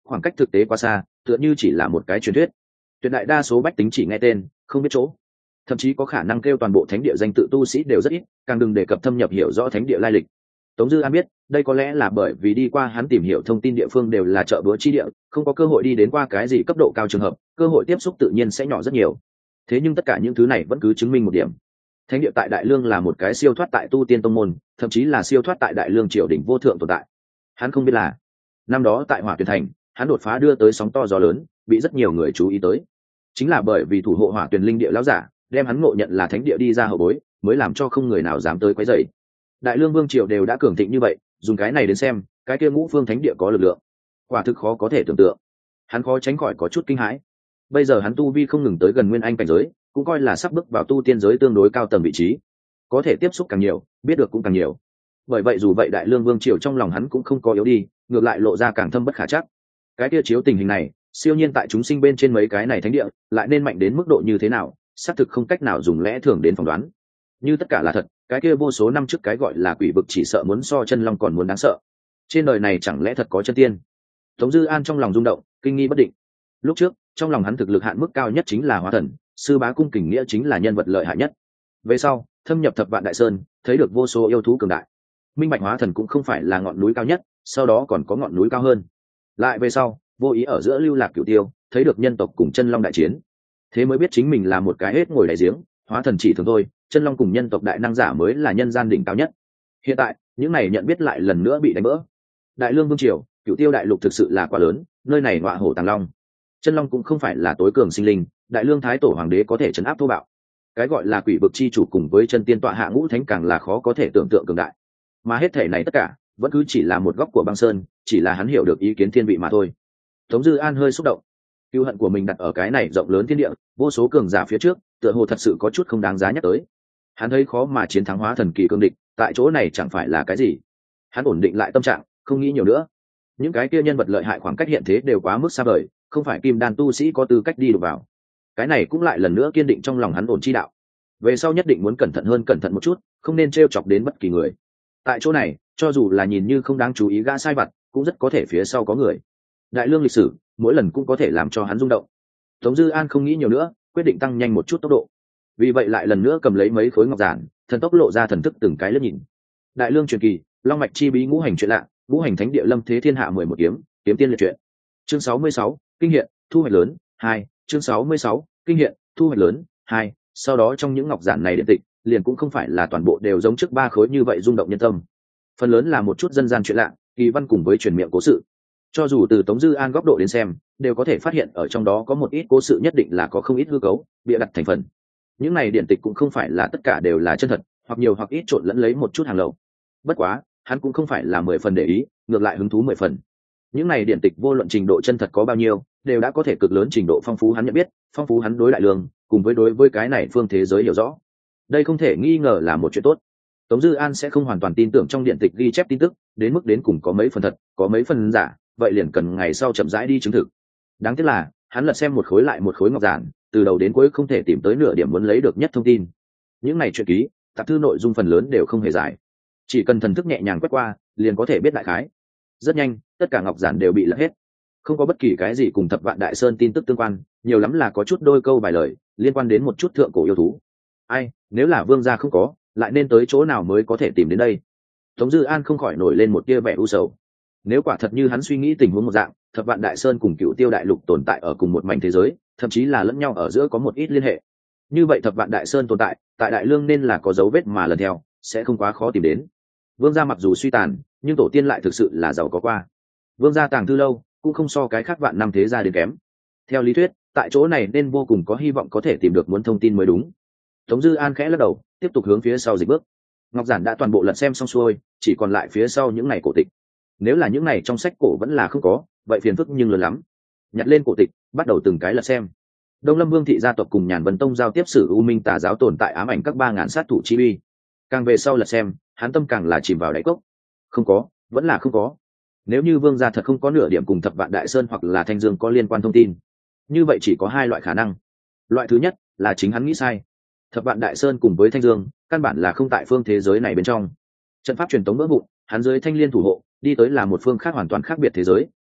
khoảng cách thực tế quá xa, tựa như chỉ là một cái truyền thuyết. Tuyệt đại đa số bách tính chỉ nghe tên, không biết chỗ, thậm chí có khả năng kêu toàn bộ thánh địa danh tự tu sĩ đều rất ít, càng đừng đề cập thâm nhập hiểu rõ thánh địa lai lịch. Tống Dư An biết, đây có lẽ là bởi vì đi qua hắn tìm hiểu thông tin địa phương đều là chợ búa chi địa, không có cơ hội đi đến qua cái gì cấp độ cao trường hợp, cơ hội tiếp xúc tự nhiên sẽ nhỏ rất nhiều. Thế nhưng tất cả những thứ này vẫn cứ chứng minh một điểm: thánh địa tại Đại Lương là một cái siêu thoát tại tu tiên tông môn, thậm chí là siêu thoát tại Đại Lương triều đình vô thượng tồn tại. Hắn không biết là, năm đó tại Hỏa Tuyền Thành, hắn đột phá đưa tới sóng to gió lớn, bị rất nhiều người chú ý tới. Chính là bởi vì thủ hộ Hỏa Tuyền linh địa lão giả, đem hắn ngộ nhận là thánh địa đi ra hậu bối, mới làm cho không người nào dám tới quấy rầy. Đại Lương vương triều đều đã cường thịnh như vậy, dùng cái này đến xem, cái kia Ngũ Phương thánh địa có lực lượng, quả thực khó có thể tưởng tượng. Hắn khó tránh khỏi có chút kinh hãi. Bây giờ hắn tu vi không ngừng tới gần nguyên anh cảnh giới, cũng coi là sắp bước vào tu tiên giới tương đối cao tầng vị trí, có thể tiếp xúc càng nhiều, biết được cũng càng nhiều. Bởi vậy dù vậy Đại Lương vương triều trong lòng hắn cũng không có yếu đi, ngược lại lộ ra càng thâm bất khả chắc. Cái kia chiếu tình hình này, siêu nhiên tại chúng sinh bên trên mấy cái này thánh địa, lại nên mạnh đến mức độ như thế nào, xác thực không cách nào dùng lẽ thường đến phỏng đoán. Như tất cả là thật, cái kia vô số năm trước cái gọi là quỷ vực chỉ sợ muốn so chân long còn muốn đáng sợ. Trên đời này chẳng lẽ thật có chân tiên? Tống Dư An trong lòng rung động, kinh nghi bất định. Lúc trước, trong lòng hắn thực lực hạn mức cao nhất chính là hóa thần, sư bá cung kình nghĩa chính là nhân vật lợi hại nhất. Về sau, thâm nhập thập vạn đại sơn, thấy được vô số yêu thú cường đại. Minh bạch hóa thần cũng không phải là ngọn núi cao nhất, sau đó còn có ngọn núi cao hơn. Lại về sau, vô ý ở giữa lưu lạc cửu tiêu, thấy được nhân tộc cùng chân long đại chiến. Thế mới biết chính mình là một cái hết ngồi đáy giếng, hóa thần chỉ thường thôi, chân long cùng nhân tộc đại năng giả mới là nhân gian đỉnh cao nhất. Hiện tại, những này nhận biết lại lần nữa bị đánh vỡ. Đại Lương vương triều, cửu tiêu đại lục thực sự là quá lớn, nơi này ngọa hổ tàng long. Chân long cũng không phải là tối cường sinh linh, Đại Lương thái tổ hoàng đế có thể trấn áp thô bạo. Cái gọi là quỷ vực chi chủ cùng với chân tiên tọa hạ ngũ thánh càng là khó có thể tưởng tượng cường đại. Mà hết thể này tất cả, vẫn cứ chỉ là một góc của băng sơn, chỉ là hắn hiểu được ý kiến thiên vị mà thôi. Tống Dư An hơi xúc động. Cừu hận của mình đặt ở cái này rộng lớn thiên địa, vô số cường giả phía trước, tựa hồ thật sự có chút không đáng giá nhắc tới. Hắn thấy khó mà chiến thắng hóa thần kỳ cương địch, tại chỗ này chẳng phải là cái gì. Hắn ổn định lại tâm trạng, không nghĩ nhiều nữa. Những cái kia nhân vật lợi hại khoảng cách hiện thế đều quá mức xa vời, không phải kim đan tu sĩ có tư cách đi được vào. Cái này cũng lại lần nữa kiên định trong lòng hắn ổn chi đạo. Về sau nhất định muốn cẩn thận hơn cẩn thận một chút, không nên trêu chọc đến bất kỳ người. Tại chỗ này, cho dù là nhìn như không đáng chú ý gã sai vặt, cũng rất có thể phía sau có người. Đại Lương lịch sử, mỗi lần cũng có thể làm cho hắn rung động. Tống Dư An không nghĩ nhiều nữa, quyết định tăng nhanh một chút tốc độ. Vì vậy lại lần nữa cầm lấy mấy khối ngọc giản, thần tốc lộ ra thần thức từng cái lướt nhìn. Đại Lương truyền kỳ, long mạch chi bí ngũ hành chuyện lạ, ngũ hành thánh địa lâm thế thiên hạ mười một kiếm, kiếm tiên liệt truyện. Chương sáu mươi sáu, kinh hiện, thu hoạch lớn, hai, chương sáu mươi sáu, kinh hiện, thu hoạch lớn, hai. Sau đó trong những ngọc giản này điện tịch, liền cũng không phải là toàn bộ đều giống trước ba khối như vậy rung động nhân tâm. Phần lớn là một chút dân gian chuyện lạ, kỳ văn cùng với truyền miệng cố sự. Cho dù từ Tống Dư An góc độ đến xem, đều có thể phát hiện ở trong đó có một ít cố sự nhất định là có không ít hư cấu, bịa đặt thành phần. Những này điện tịch cũng không phải là tất cả đều là chân thật, hoặc nhiều hoặc ít trộn lẫn lấy một chút hàng lậu. Bất quá, hắn cũng không phải là mười phần để ý, ngược lại hứng thú mười phần. Những này điện tịch vô luận trình độ chân thật có bao nhiêu, đều đã có thể cực lớn trình độ phong phú hắn nhận biết, phong phú hắn đối Đại Lương, cùng với đối với cái này phương thế giới hiểu rõ. Đây không thể nghi ngờ là một chuyện tốt. Tống Dư An sẽ không hoàn toàn tin tưởng trong điện tịch ghi chép tin tức, đến mức đến cùng có mấy phần thật, có mấy phần giả, vậy liền cần ngày sau chậm rãi đi chứng thực. Đáng tiếc là, hắn lật xem một khối lại một khối ngọc giản, từ đầu đến cuối không thể tìm tới nửa điểm muốn lấy được nhất thông tin. Những này truyện ký, tạp thư nội dung phần lớn đều không hề giải, chỉ cần thần thức nhẹ nhàng quét qua, liền có thể biết đại khái. Rất nhanh, tất cả ngọc giản đều bị lật hết, không có bất kỳ cái gì cùng thập vạn đại sơn tin tức tương quan, nhiều lắm là có chút đôi câu vài lời liên quan đến một chút thượng cổ yêu thú. Ai, nếu là vương gia không có, lại nên tới chỗ nào mới có thể tìm đến đây? Tống Dư An không khỏi nổi lên một tia vẻ u sầu. Nếu quả thật như hắn suy nghĩ tình huống một dạng, thập vạn đại sơn cùng cựu tiêu đại lục tồn tại ở cùng một mảnh thế giới, thậm chí là lẫn nhau ở giữa có một ít liên hệ, như vậy thập vạn đại sơn tồn tại tại Đại Lương nên là có dấu vết mà lần theo, sẽ không quá khó tìm đến. Vương gia mặc dù suy tàn, nhưng tổ tiên lại thực sự là giàu có qua. Vương gia tàng thư lâu cũng không so cái khác vạn năm thế gia đến kém. Theo lý thuyết, tại chỗ này nên vô cùng có hy vọng có thể tìm được muốn thông tin mới đúng. Tống Dư An khẽ lắc đầu, tiếp tục hướng phía sau dịch bước. Ngọc giản đã toàn bộ lật xem xong xuôi, chỉ còn lại phía sau những ngày cổ tịch. Nếu là những ngày trong sách cổ vẫn là không có, vậy phiền phức nhưng lớn lắm. Nhặt lên cổ tịch, bắt đầu từng cái lật xem. Đông Lâm Vương thị gia tộc cùng Nhàn Vân Tông giao tiếp sử U Minh Tà giáo tồn tại ám ảnh các ba ngàn sát thủ chi uy. Càng về sau lật xem, hắn tâm càng là chìm vào đáy cốc. Không có, vẫn là không có. Nếu như Vương gia thật không có nửa điểm cùng thập vạn đại sơn hoặc là Thanh Dương có liên quan thông tin, như vậy chỉ có hai loại khả năng. Loại thứ nhất là chính hắn nghĩ sai. Thập vạn đại sơn cùng với Thanh Dương căn bản là không tại phương thế giới này bên trong. Trận pháp truyền tống vỡ vụn, hắn dưới Thanh Liên thủ hộ, đi tới là một phương khác hoàn toàn khác biệt thế giới,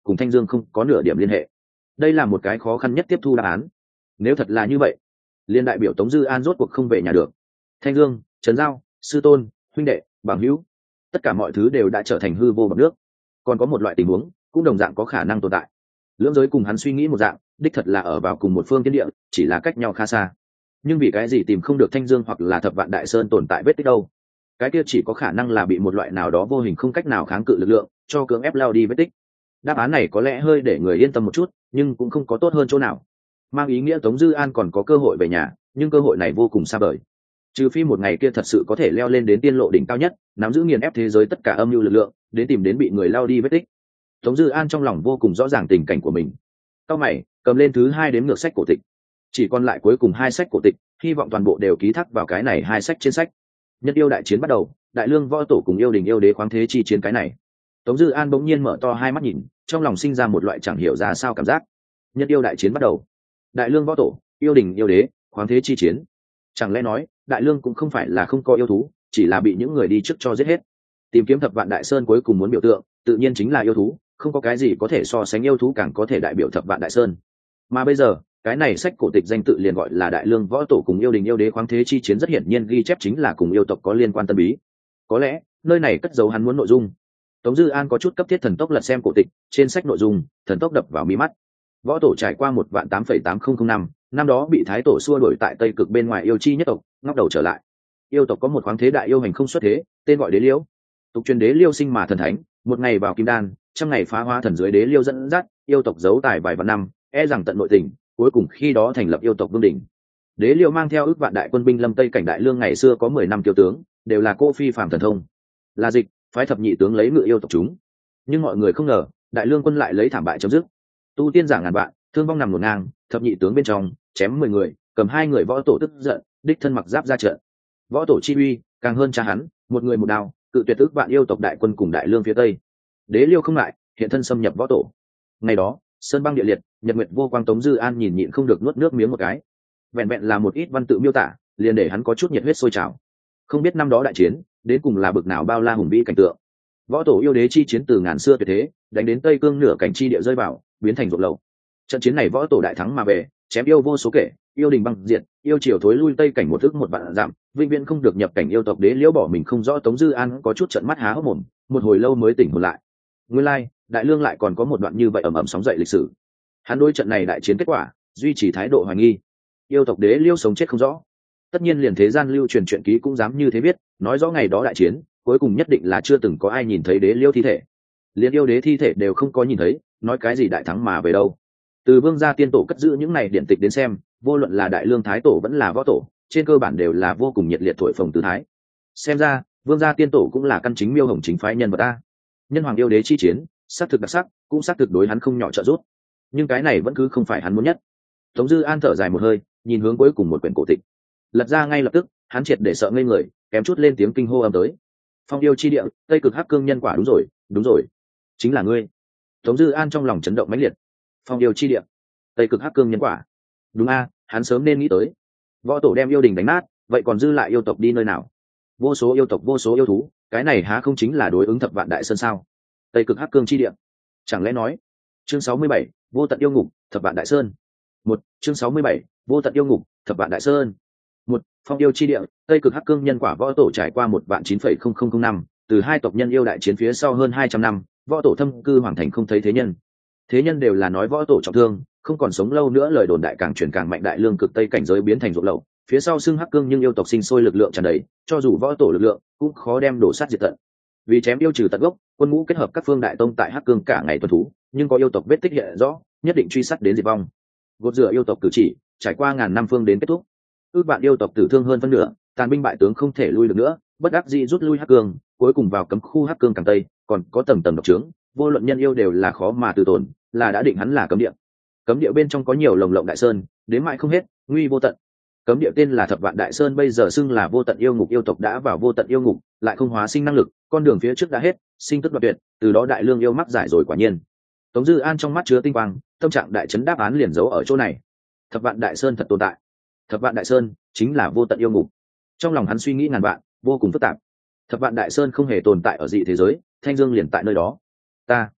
cùng Thanh Dương không có nửa điểm liên hệ. Đây là một cái khó khăn nhất tiếp thu đáp án. Nếu thật là như vậy, liên đại biểu Tống Dư An rốt cuộc không về nhà được. Thanh Dương, Trấn Giao, sư tôn, huynh đệ, bằng hữu, tất cả mọi thứ đều đã trở thành hư vô bọt nước. Còn có một loại tình huống cũng đồng dạng có khả năng tồn tại. Lưỡng giới cùng hắn suy nghĩ một dạng, đích thật là ở vào cùng một phương thiên địa, chỉ là cách nhau khá xa. Nhưng vì cái gì tìm không được Thanh Dương hoặc là Thập Vạn Đại Sơn tồn tại vết tích đâu? Cái kia chỉ có khả năng là bị một loại nào đó vô hình không cách nào kháng cự lực lượng cho cưỡng ép lao đi vết tích. Đáp án này có lẽ hơi để người yên tâm một chút, nhưng cũng không có tốt hơn chỗ nào. Mang ý nghĩa Tống Dư An còn có cơ hội về nhà, nhưng cơ hội này vô cùng xa vời. Trừ phi một ngày kia thật sự có thể leo lên đến tiên lộ đỉnh cao nhất, nắm giữ nghiền ép thế giới tất cả âm mưu lực lượng, đến tìm đến bị người lao đi vết tích. Tống Dư An trong lòng vô cùng rõ ràng tình cảnh của mình. Cao mày, cầm lên thứ hai đếm ngược sách cổ tịch. Chỉ còn lại cuối cùng hai sách cổ tịch, hy vọng toàn bộ đều ký thác vào cái này hai sách trên sách. Nhân yêu đại chiến bắt đầu, Đại Lương võ tổ cùng yêu đình yêu đế khoáng thế chi chiến cái này. Tống Dư An bỗng nhiên mở to hai mắt nhìn, trong lòng sinh ra một loại chẳng hiểu ra sao cảm giác. Nhân yêu đại chiến bắt đầu, Đại Lương võ tổ, yêu đình yêu đế, khoáng thế chi chiến. Chẳng lẽ nói, Đại Lương cũng không phải là không có yêu thú, chỉ là bị những người đi trước cho giết hết. Tìm kiếm Thập Vạn Đại Sơn cuối cùng muốn biểu tượng, tự nhiên chính là yêu thú, không có cái gì có thể so sánh yêu thú càng có thể đại biểu Thập Vạn Đại Sơn. Mà bây giờ, cái này sách cổ tịch danh tự liền gọi là Đại Lương võ tổ cùng yêu đình yêu đế khoáng thế chi chiến, rất hiển nhiên ghi chép chính là cùng yêu tộc có liên quan tân bí. Có lẽ nơi này cất giấu hắn muốn nội dung. Tống Dư An có chút cấp thiết thần tốc lật xem cổ tịch, trên sách nội dung thần tốc đập vào mí mắt. Võ tổ trải qua một vạn tám phẩy tám không không năm, năm đó bị thái tổ xua đuổi tại Tây Cực bên ngoài yêu chi nhất tộc, ngóc đầu trở lại. Yêu tộc có một khoáng thế đại yêu hành không xuất thế, tên gọi Đế Liêu. Tục truyền Đế Liêu sinh mà thần thánh, một ngày vào kim đan, trăm ngày phá hóa thần dưới Đế Liêu dẫn dắt, yêu tộc giấu tài vài vạn năm, e rằng tận nội tình, cuối cùng khi đó thành lập yêu tộc vương đỉnh. Đế Liêu mang theo ước vạn đại quân binh lâm Tây cảnh Đại Lương, ngày xưa có mười năm tiêu tướng, đều là cô phi phàm thần thông. Là dịch, phái thập nhị tướng lấy ngự yêu tộc chúng. Nhưng mọi người không ngờ, Đại Lương quân lại lấy thảm bại chấm dứt. Tu tiên giả ngàn vạn, thương vong nằm ngổn ngang, thập nhị tướng bên trong chém mười người, cầm hai người võ tổ tức giận, đích thân mặc giáp ra trận. Võ tổ chi uy càng hơn cha hắn, một người một đao, cự tuyệt ước vạn yêu tộc đại quân cùng Đại Lương phía tây. Đế Liêu không lại, hiện thân xâm nhập võ tổ. Ngày đó, sơn băng địa liệt, nhật nguyệt vô quang, Tống Dư An nhìn nhịn không được nuốt nước miếng một cái. Vẹn vẹn là một ít văn tự miêu tả, liền để hắn có chút nhiệt huyết sôi trào. Không biết năm đó đại chiến đến cùng là bực nào bao la hùng vĩ cảnh tượng. Võ tổ yêu đế chi chiến từ ngàn xưa tuyệt thế, đánh đến Tây Cương nửa cảnh chi địa rơi vào, biến thành ruộng lầu. Trận chiến này võ tổ đại thắng mà về, chém yêu vô số kể, yêu đình băng diệt, yêu triều thối lui Tây cảnh một ức một vạn giảm, vĩnh viễn không được nhập cảnh yêu tộc. Đế Liễu bỏ mình không rõ. Tống Dư An có chút trợn mắt há hốc mồm, một hồi lâu mới tỉnh hồn lại. Nguyên lai, like, Đại Lương lại còn có một đoạn như vậy ầm ầm sóng dậy lịch sử. Hắn đối trận này đại chiến kết quả duy trì thái độ hoài nghi. Yêu tộc Đế Liễu sống chết không rõ. Tất nhiên liền thế gian lưu truyền truyện ký cũng dám như thế viết, nói rõ ngày đó đại chiến cuối cùng nhất định là chưa từng có ai nhìn thấy Đế Liễu thi thể, liền yêu đế thi thể đều không có nhìn thấy, nói cái gì đại thắng mà về đâu. Từ vương gia tiên tổ cất giữ những này điện tịch đến xem, vô luận là Đại Lương thái tổ vẫn là võ tổ, trên cơ bản đều là vô cùng nhiệt liệt thổi phồng tư thái. Xem ra vương gia tiên tổ cũng là căn chính miêu hồng chính phái nhân vật ta. Nhân hoàng yêu đế chi chiến xác thực đặc sắc, cũng xác thực đối hắn không nhỏ trợ giúp, nhưng cái này vẫn cứ không phải hắn muốn nhất. Tống Dư An thở dài một hơi, nhìn hướng cuối cùng một quyển cổ tịch, lật ra ngay lập tức, hắn triệt để sợ ngây người, kém chút lên tiếng kinh hô âm tới. Phong yêu chi địa, Tây Cực Hắc Cương nhân quả. Đúng rồi, đúng rồi, chính là ngươi. Tống Dư An trong lòng chấn động mãnh liệt. Phong yêu chi địa, Tây Cực Hắc Cương nhân quả. Đúng a, hắn sớm nên nghĩ tới. Võ tổ đem yêu đình đánh nát, vậy còn dư lại yêu tộc đi nơi nào? Vô số yêu tộc, vô số yêu thú, cái này há không chính là đối ứng Thập Vạn Đại Sơn sao? Tây Cực Hắc Cương chi địa. Chẳng lẽ nói, chương sáu mươi bảy, vô tận yêu ngục, Thập Vạn Đại Sơn. Một, chương sáu mươi bảy, vô tận yêu ngục, Thập Vạn Đại Sơn. Một, phong yêu chi địa, Tây Cực Hắc Cương nhân quả. Võ tổ trải qua một vạn chín phẩy không không không năm, từ hai tộc nhân yêu đại chiến phía sau hơn hai trăm năm, võ tổ thâm cư hoàng thành không thấy thế nhân. Thế nhân đều là nói võ tổ trọng thương, không còn sống lâu nữa, lời đồn đại càng truyền càng mạnh. Đại Lương cực Tây cảnh giới biến thành ruộng lậu, phía sau xưng Hắc Cương nhưng yêu tộc sinh sôi lực lượng tràn đầy, cho dù võ tổ lực lượng cũng khó đem đổ sát diệt tận. Vì chém yêu trừ tận gốc, quân ngũ kết hợp các phương đại tông tại Hắc Cương cả ngày tuần thú, nhưng có yêu tộc vết tích hiện rõ, nhất định truy sát đến diệt vong. Gột rửa yêu tộc cử chỉ, trải qua ngàn năm phương đến kết thúc. Ước vạn yêu tộc tử thương hơn phân nửa, tàn binh bại tướng không thể lui được nữa, bất đắc dĩ rút lui Hắc Cương, cuối cùng vào cấm khu Hắc Cương càng tây, còn có tầng tầng độc trướng, vô luận nhân yêu đều là khó mà từ tồn, là đã định hắn là cấm địa. Cấm địa bên trong có nhiều lồng lộng đại sơn, đến mãi không hết, nguy vô tận. Cấm địa tên là Thập Vạn Đại Sơn, bây giờ xưng là vô tận yêu ngục. Yêu tộc đã vào vô tận yêu ngục, lại không hóa sinh năng lực, con đường phía trước đã hết, sinh tức đoạt tuyệt, từ đó Đại Lương yêu mắc giải rồi. Quả nhiên, Tống Dư An trong mắt chứa tinh quang, tâm trạng đại chấn, đáp án liền giấu ở chỗ này. Thập Vạn Đại Sơn thật tồn tại. Thập Vạn Đại Sơn chính là vô tận yêu ngục. Trong lòng hắn suy nghĩ ngàn vạn, vô cùng phức tạp. Thập Vạn Đại Sơn không hề tồn tại ở dị thế giới, Thanh Dương liền tại nơi đó. Ta,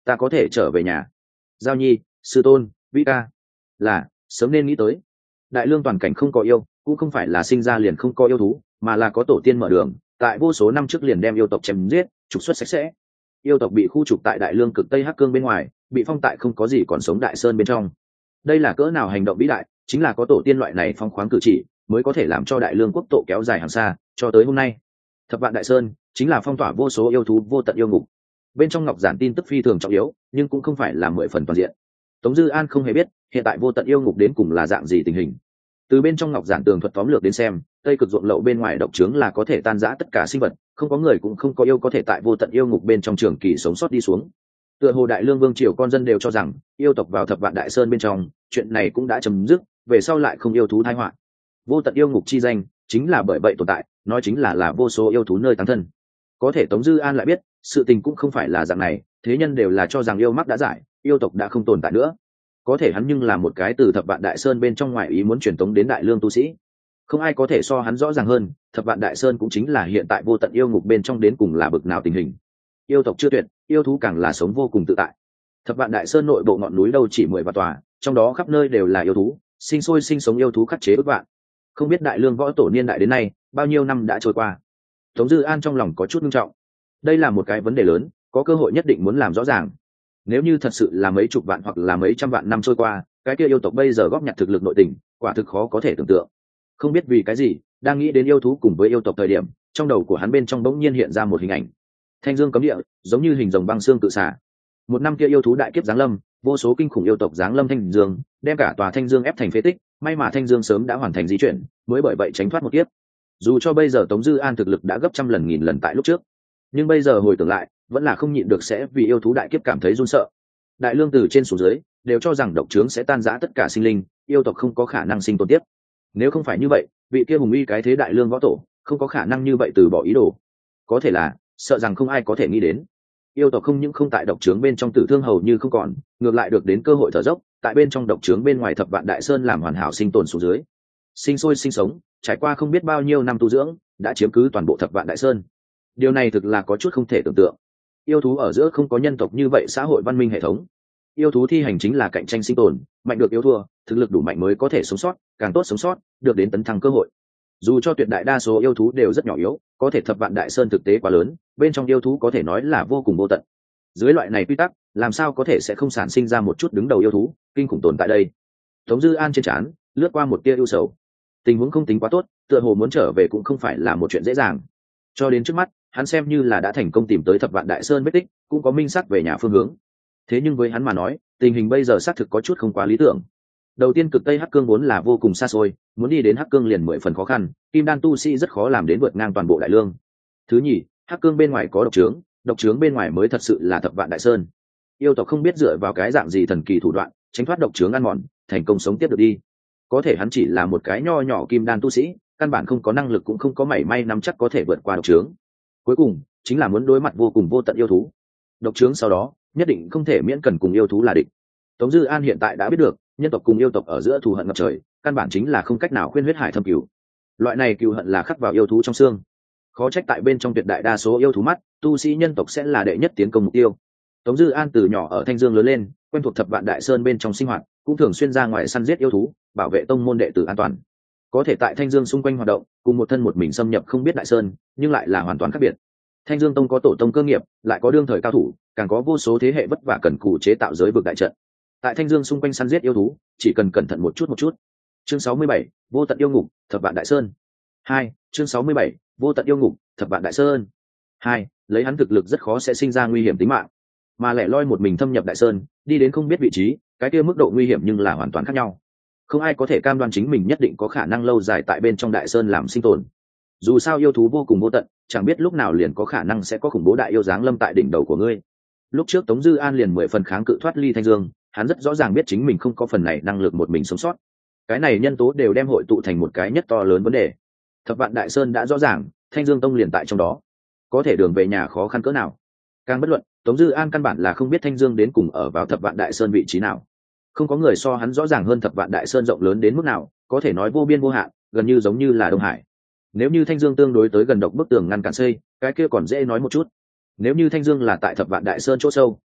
ta có thể trở về nhà. Giao nhi, sư tôn, vĩ ca, là sớm nên nghĩ tới. Đại lương toàn cảnh không có yêu, cũng không phải là sinh ra liền không có yêu thú, mà là có tổ tiên mở đường, tại vô số năm trước liền đem yêu tộc chém giết, trục xuất sạch sẽ. Yêu tộc bị khu trục tại đại lương cực tây hắc cương bên ngoài, bị phong tại không có gì còn sống đại sơn bên trong. Đây là cỡ nào hành động vĩ đại, chính là có tổ tiên loại này phong khoáng cử chỉ, mới có thể làm cho đại lương quốc tổ kéo dài hàng xa cho tới hôm nay. Thập vạn đại sơn chính là phong tỏa vô số yêu thú vô tận yêu ngục. Bên trong ngọc giản tin tức phi thường trọng yếu, nhưng cũng không phải là mười phần toàn diện. Tống Dư An không hề biết hiện tại vô tận yêu ngục đến cùng là dạng gì tình hình. Từ bên trong ngọc giản tường thuật tóm lược đến xem, tây cực ruộng lậu bên ngoài độc trướng là có thể tan rã tất cả sinh vật, không có người cũng không có yêu có thể tại vô tận yêu ngục bên trong trường kỳ sống sót đi xuống. Tựa hồ đại lương vương triều con dân đều cho rằng yêu tộc vào thập vạn đại sơn bên trong, chuyện này cũng đã chấm dứt, về sau lại không yêu thú tai họa. Vô tận yêu ngục chi danh chính là bởi vậy tồn tại, nói chính là là vô số yêu thú nơi táng thân. Có thể Tống Dư An lại biết sự tình cũng không phải là dạng này, thế nhân đều là cho rằng yêu mắc đã giải, yêu tộc đã không tồn tại nữa. Có thể hắn nhưng là một cái từ thập vạn đại sơn bên trong ngoài ý muốn truyền tống đến đại lương tu sĩ, không ai có thể so hắn rõ ràng hơn. Thập vạn đại sơn cũng chính là hiện tại vô tận yêu ngục bên trong đến cùng là bực nào tình hình. Yêu tộc chưa tuyệt, yêu thú càng là sống vô cùng tự tại. Thập vạn đại sơn nội bộ ngọn núi đâu chỉ mười và tòa, trong đó khắp nơi đều là yêu thú, sinh sôi sinh sống yêu thú khắc chế ước vạn. Không biết đại lương võ tổ niên đại đến nay bao nhiêu năm đã trôi qua. Tống Dư An trong lòng có chút nghiêm trọng. Đây là một cái vấn đề lớn, có cơ hội nhất định muốn làm rõ ràng. Nếu như thật sự là mấy chục vạn hoặc là mấy trăm vạn năm trôi qua, cái kia yêu tộc bây giờ góp nhặt thực lực nội tình, quả thực khó có thể tưởng tượng. Không biết vì cái gì, đang nghĩ đến yêu thú cùng với yêu tộc thời điểm, trong đầu của hắn bên trong bỗng nhiên hiện ra một hình ảnh. Thanh dương cấm địa, giống như hình rồng băng xương cự xả. Một năm kia yêu thú đại kiếp giáng lâm, vô số kinh khủng yêu tộc giáng lâm Thanh Dương, đem cả tòa Thanh Dương ép thành phế tích, may mà Thanh Dương sớm đã hoàn thành di chuyển, mới bởi vậy tránh thoát một kiếp. Dù cho bây giờ Tống Dư An thực lực đã gấp trăm lần nghìn lần tại lúc trước, nhưng bây giờ hồi tưởng lại, vẫn là không nhịn được sẽ vì yêu thú đại kiếp cảm thấy run sợ. Đại lương từ trên xuống dưới đều cho rằng độc trướng sẽ tan rã tất cả sinh linh, yêu tộc không có khả năng sinh tồn tiếp. Nếu không phải như vậy, vị kia hùng uy cái thế đại lương võ tổ không có khả năng như vậy từ bỏ ý đồ. Có thể là sợ rằng không ai có thể nghĩ đến, yêu tộc không những không tại độc trướng bên trong tử thương hầu như không còn, ngược lại được đến cơ hội thở dốc, tại bên trong độc trướng bên ngoài thập vạn đại sơn làm hoàn hảo sinh tồn xuống dưới, sinh sôi sinh sống, trải qua không biết bao nhiêu năm tu dưỡng, đã chiếm cứ toàn bộ thập vạn đại sơn. Điều này thực là có chút không thể tưởng tượng. Yêu thú ở giữa không có nhân tộc như vậy xã hội văn minh hệ thống. Yêu thú thi hành chính là cạnh tranh sinh tồn, mạnh được yếu thua, thực lực đủ mạnh mới có thể sống sót, càng tốt sống sót, được đến tấn thăng cơ hội. Dù cho tuyệt đại đa số yêu thú đều rất nhỏ yếu, có thể thập vạn đại sơn thực tế quá lớn, bên trong yêu thú có thể nói là vô cùng vô tận. Dưới loại này quy tắc, làm sao có thể sẽ không sản sinh ra một chút đứng đầu yêu thú kinh khủng tồn tại đây. Tống Dư An trên trán lướt qua một tia ưu sầu. Tình huống không tính quá tốt, tựa hồ muốn trở về cũng không phải là một chuyện dễ dàng. Cho đến trước mắt, hắn xem như là đã thành công tìm tới thập vạn đại sơn vết tích, cũng có minh xác về nhà phương hướng. Thế nhưng với hắn mà nói, tình hình bây giờ xác thực có chút không quá lý tưởng. Đầu tiên cực tây hắc cương vốn là vô cùng xa xôi, muốn đi đến hắc cương liền mười phần khó khăn, kim đan tu sĩ rất khó làm đến vượt ngang toàn bộ đại lương. Thứ nhì, hắc cương bên ngoài có độc trướng, độc trướng bên ngoài mới thật sự là thập vạn đại sơn. Yêu tộc không biết dựa vào cái dạng gì thần kỳ thủ đoạn tránh thoát độc trướng ăn mòn, thành công sống tiếp được đi. Có thể hắn chỉ là một cái nho nhỏ kim đan tu sĩ, căn bản không có năng lực cũng không có mảy may nắm chắc có thể vượt qua độc trướng. Cuối cùng chính là muốn đối mặt vô cùng vô tận yêu thú. Độc trướng sau đó nhất định không thể miễn cần cùng yêu thú là địch. Tống Dư An hiện tại đã biết được, nhân tộc cùng yêu tộc ở giữa thù hận ngập trời, căn bản chính là không cách nào khuyên huyết hải thâm cửu. Loại này cừu hận là khắc vào yêu thú trong xương. Khó trách tại bên trong tuyệt đại đa số yêu thú mắt, tu sĩ nhân tộc sẽ là đệ nhất tiến công mục tiêu. Tống Dư An từ nhỏ ở Thanh Dương lớn lên, quen thuộc thập vạn đại sơn bên trong sinh hoạt, cũng thường xuyên ra ngoài săn giết yêu thú, bảo vệ tông môn đệ tử an toàn. Có thể tại Thanh Dương xung quanh hoạt động, cùng một thân một mình xâm nhập không biết đại sơn, nhưng lại là hoàn toàn khác biệt. Thanh Dương tông có tổ tông cơ nghiệp, lại có đương thời cao thủ, càng có vô số thế hệ vất vả cần cù chế tạo giới vực đại trận. Tại Thanh Dương xung quanh săn giết yêu thú, chỉ cần cẩn thận một chút một chút. Chương sáu mươi bảy, vô tận yêu ngục, thập vạn đại sơn. Hai, chương sáu mươi bảy, vô tận yêu ngục, thập vạn đại sơn. Hai, lấy hắn thực lực rất khó sẽ sinh ra nguy hiểm tính mạng, mà lẻ loi một mình thâm nhập đại sơn, đi đến không biết vị trí, cái kia mức độ nguy hiểm nhưng là hoàn toàn khác nhau. Không ai có thể cam đoan chính mình nhất định có khả năng lâu dài tại bên trong đại sơn làm sinh tồn. Dù sao yêu thú vô cùng vô tận, chẳng biết lúc nào liền có khả năng sẽ có khủng bố đại yêu giáng lâm tại đỉnh đầu của ngươi. Lúc trước Tống Dư An liền mười phần kháng cự thoát ly Thanh Dương, hắn rất rõ ràng biết chính mình không có phần này năng lực một mình sống sót. Cái này nhân tố đều đem hội tụ thành một cái nhất to lớn vấn đề. Thập vạn đại sơn đã rõ ràng, Thanh Dương tông liền tại trong đó, có thể đường về nhà khó khăn cỡ nào. Càng bất luận, Tống Dư An căn bản là không biết Thanh Dương đến cùng ở vào thập vạn đại sơn vị trí nào. Không có người so hắn rõ ràng hơn thập vạn đại sơn rộng lớn đến mức nào, có thể nói vô biên vô hạn, gần như giống như là Đông Hải. Nếu như Thanh Dương tương đối tới gần độc bức tường ngăn cản xây, cái kia còn dễ nói một chút. Nếu như Thanh Dương là tại thập vạn đại sơn chỗ sâu,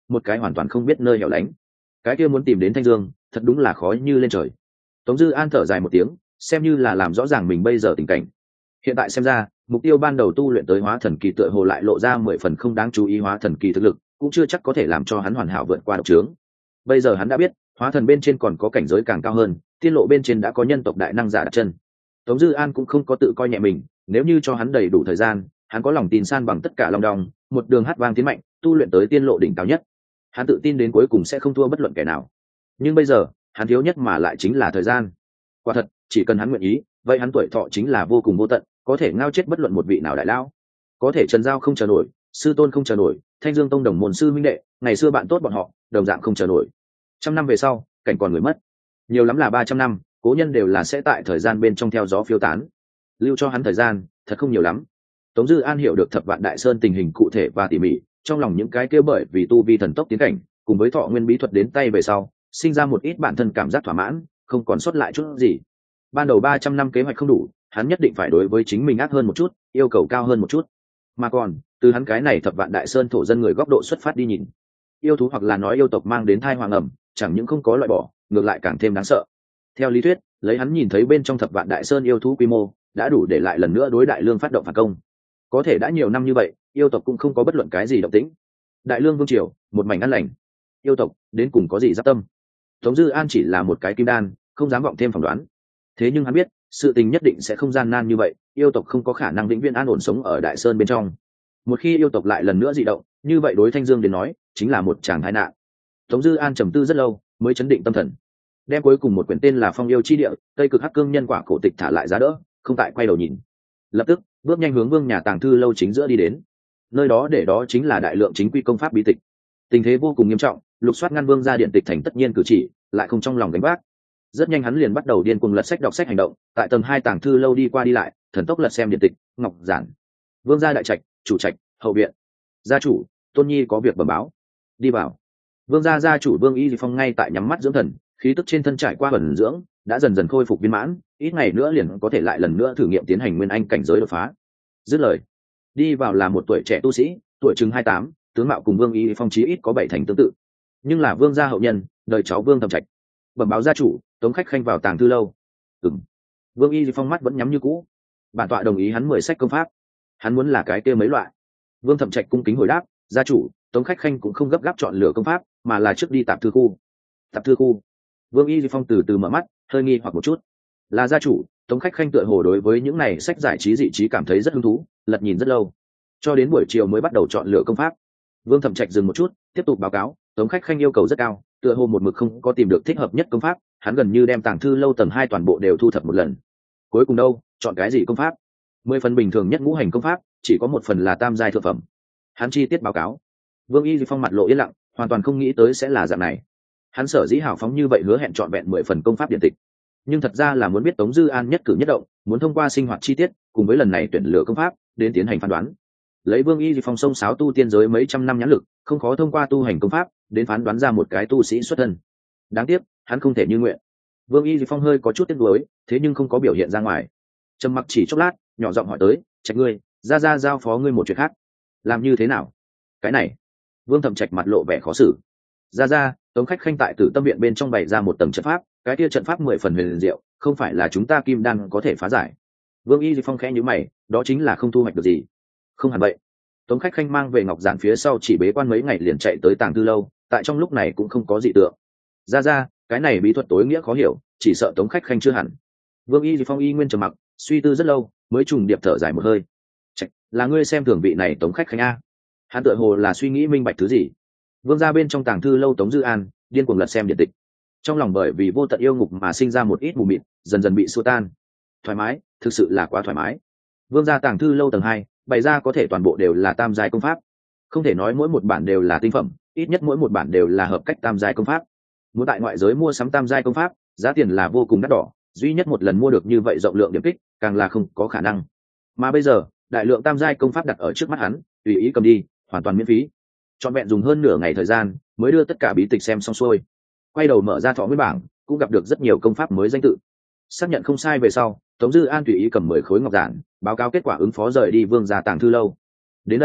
một cái hoàn toàn không biết nơi hẻo lánh. Cái kia muốn tìm đến Thanh Dương thật đúng là khó như lên trời. Tống Dư An thở dài một tiếng, xem như là làm rõ ràng mình bây giờ tình cảnh. Hiện tại xem ra, mục tiêu ban đầu tu luyện tới hóa thần kỳ tựa hồ lại lộ ra mười phần không đáng chú ý, hóa thần kỳ thực lực cũng chưa chắc có thể làm cho hắn hoàn hảo vượt qua độc trướng. Bây giờ hắn đã biết, hóa thần bên trên còn có cảnh giới càng cao hơn, tiên lộ bên trên đã có nhân tộc đại năng giả đặt chân. Tống Dư An cũng không có tự coi nhẹ mình, nếu như cho hắn đầy đủ thời gian, hắn có lòng tin san bằng tất cả long đong, một đường hát vang tiến mạnh, tu luyện tới tiên lộ đỉnh cao nhất. Hắn tự tin đến cuối cùng sẽ không thua bất luận kẻ nào. Nhưng bây giờ, hắn thiếu nhất mà lại chính là thời gian. Quả thật, chỉ cần hắn nguyện ý, vậy hắn tuổi thọ chính là vô cùng vô tận, có thể ngao chết bất luận một vị nào đại lão. Có thể Trần Giao không chờ nổi, Sư Tôn không chờ nổi, Thanh Dương Tông đồng môn sư minh đệ, ngày xưa bạn tốt bọn họ, đồng dạng không chờ nổi. Trăm năm về sau, cảnh còn người mất. Nhiều lắm là ba trăm năm, cố nhân đều là sẽ tại thời gian bên trong theo gió phiêu tán. Lưu cho hắn thời gian, thật không nhiều lắm. Tống Dư An hiểu được Thập Vạn Đại Sơn tình hình cụ thể và tỉ mỉ, trong lòng những cái kia bởi vì tu vi thần tốc tiến cảnh, cùng với thọ nguyên bí thuật đến tay về sau, sinh ra một ít bản thân cảm giác thỏa mãn, không còn sót lại chút gì. Ban đầu ba trăm năm kế hoạch không đủ, hắn nhất định phải đối với chính mình ác hơn một chút, yêu cầu cao hơn một chút. Mà còn, từ hắn cái này Thập Vạn Đại Sơn thổ dân người góc độ xuất phát đi nhìn, yêu thú hoặc là nói yêu tộc mang đến thai hoàng ẩm, chẳng những không có loại bỏ, ngược lại càng thêm đáng sợ. Theo lý thuyết, lấy hắn nhìn thấy bên trong Thập Vạn Đại Sơn yêu thú quy mô, đã đủ để lại lần nữa đối Đại Lương phát động phản công. Có thể đã nhiều năm như vậy, yêu tộc cũng không có bất luận cái gì động tĩnh. Đại Lương vương triều, một mảnh an lành. Yêu tộc, đến cùng có gì giáp tâm? Tống Dư An chỉ là một cái kim đan, không dám vọng thêm phỏng đoán. Thế nhưng hắn biết, sự tình nhất định sẽ không gian nan như vậy, yêu tộc không có khả năng vĩnh viễn an ổn sống ở Đại Sơn bên trong. Một khi yêu tộc lại lần nữa dị động, như vậy đối Thanh Dương đến nói, chính là một tràng tai nạn. Tống Dư An trầm tư rất lâu, mới chấn định tâm thần. Đem cuối cùng một quyển tên là Phong Yêu Chi Địa, Tây Cực Hắc Cương Nhân Quả cổ tịch thả lại giá đỡ, không tại quay đầu nhìn. Lập tức, bước nhanh hướng Vương nhà tàng thư lâu chính giữa đi đến. Nơi đó để đó chính là đại lượng chính quy công pháp bí tịch. Tình thế vô cùng nghiêm trọng, lục soát ngăn Vương gia điện tịch thành tất nhiên cử chỉ, lại không trong lòng gánh vác. Rất nhanh hắn liền bắt đầu điên cuồng lật sách đọc sách hành động, tại tầng hai tàng thư lâu đi qua đi lại, thần tốc lật xem điện tịch, ngọc giản. Vương gia đại trạch, chủ trạch, hậu viện. Gia chủ, Tôn Nhi có việc bẩm báo. Đi vào. Vương gia gia chủ Vương Y Phong ngay tại nhắm mắt dưỡng thần, khí tức trên thân trải qua ẩn dưỡng, đã dần dần khôi phục viên mãn, ít ngày nữa liền có thể lại lần nữa thử nghiệm tiến hành nguyên anh cảnh giới đột phá. Dứt lời, đi vào là một tuổi trẻ tu sĩ, tuổi chừng hai tám, tướng mạo cùng Vương Y Phong chí ít có bảy thành tương tự, nhưng là Vương gia hậu nhân, đời cháu Vương Thẩm Trạch. Bẩm báo gia chủ, Tống khách khanh vào tàng thư lâu. Ừm. Vương Y Phong mắt vẫn nhắm như cũ. Bản tọa đồng ý hắn mười sách công pháp. Hắn muốn là cái kia mấy loại. Vương Thẩm Trạch cung kính hồi đáp, gia chủ, Tống khách khanh cũng không gấp gáp chọn lựa công pháp, mà là trước đi tạp thư khu. Tạp thư khu. Vương Y Phong từ từ mở mắt, hơi nghi hoặc một chút. Là gia chủ, Tống khách khanh tựa hồ đối với những này sách giải trí dị trí cảm thấy rất hứng thú, lật nhìn rất lâu, cho đến buổi chiều mới bắt đầu chọn lựa công pháp. Vương Thẩm Trạch dừng một chút, tiếp tục báo cáo, Tống khách khanh yêu cầu rất cao, tựa hồ một mực không có tìm được thích hợp nhất công pháp, hắn gần như đem tàng thư lâu tầng hai toàn bộ đều thu thập một lần. Cuối cùng đâu, chọn cái gì công pháp? Mười phần bình thường nhất ngũ hành công pháp, chỉ có một phần là tam giai thượng phẩm. Hắn chi tiết báo cáo. Vương Y Phong mặt lộ yên lặng, hoàn toàn không nghĩ tới sẽ là dạng này. Hắn sở dĩ hào phóng như vậy hứa hẹn chọn vẹn mười phần công pháp điện tịch, nhưng thật ra là muốn biết Tống Dư An nhất cử nhất động, muốn thông qua sinh hoạt chi tiết, cùng với lần này tuyển lựa công pháp, đến tiến hành phán đoán. Lấy Vương Y Phong sông sáo tu tiên giới mấy trăm năm nhãn lực, không khó thông qua tu hành công pháp, đến phán đoán ra một cái tu sĩ xuất thân. Đáng tiếc, hắn không thể như nguyện. Vương Y Phong hơi có chút tiếc nuối, thế nhưng không có biểu hiện ra ngoài. Trầm mặc chỉ chốc lát, nhỏ giọng hỏi tới, Trạch ngươi, ra ra giao phó ngươi một chuyện khác. Làm như thế nào? Cái này. Vương Thẩm Trạch mặt lộ vẻ khó xử. Ra ra, Tống khách khanh tại Tử Tâm viện bên trong bày ra một tầng trận pháp, cái kia trận pháp mười phần huyền diệu, không phải là chúng ta kim đan có thể phá giải. Vương Y Phong khẽ nhíu mày, đó chính là không thu hoạch được gì. Không hẳn vậy. Tống khách khanh mang về ngọc giản phía sau chỉ bế quan mấy ngày liền chạy tới tàng thư lâu, tại trong lúc này cũng không có dị tượng. Ra ra, cái này bí thuật tối nghĩa khó hiểu, chỉ sợ Tống khách khanh chưa hẳn. Vương Y Phong y nguyên trầm mặc, suy tư rất lâu, mới trùng điệp thở dài một hơi. Chạy, là ngươi xem thường vị này Tống khách khanh a? Hắn tựa hồ là suy nghĩ minh bạch thứ gì. Vương gia bên trong tàng thư lâu Tống Dư An điên cuồng lật xem điện tịch, trong lòng bởi vì vô tận yêu ngục mà sinh ra một ít mù mịt, dần dần bị xua tan. Thoải mái, thực sự là quá thoải mái. Vương gia tàng thư lâu tầng hai, bày ra có thể toàn bộ đều là tam giai công pháp, không thể nói mỗi một bản đều là tinh phẩm, ít nhất mỗi một bản đều là hợp cách tam giai công pháp. Muốn tại ngoại giới mua sắm tam giai công pháp, giá tiền là vô cùng đắt đỏ, duy nhất một lần mua được như vậy rộng lượng điểm kích, càng là không có khả năng. Mà bây giờ, đại lượng tam giai công pháp đặt ở trước mắt hắn, tùy ý cầm đi, hoàn toàn miễn phí. Trọn vẹn dùng hơn nửa ngày thời gian, mới đưa tất cả bí tịch xem xong xuôi. Quay đầu mở ra thọ nguyên bảng, cũng gặp được rất nhiều công pháp mới danh tự. Xác nhận không sai về sau, Tống Dư An tùy ý cầm mười khối ngọc giản, báo cáo kết quả ứng phó rời đi Vương gia tàng thư lâu. Đến đây,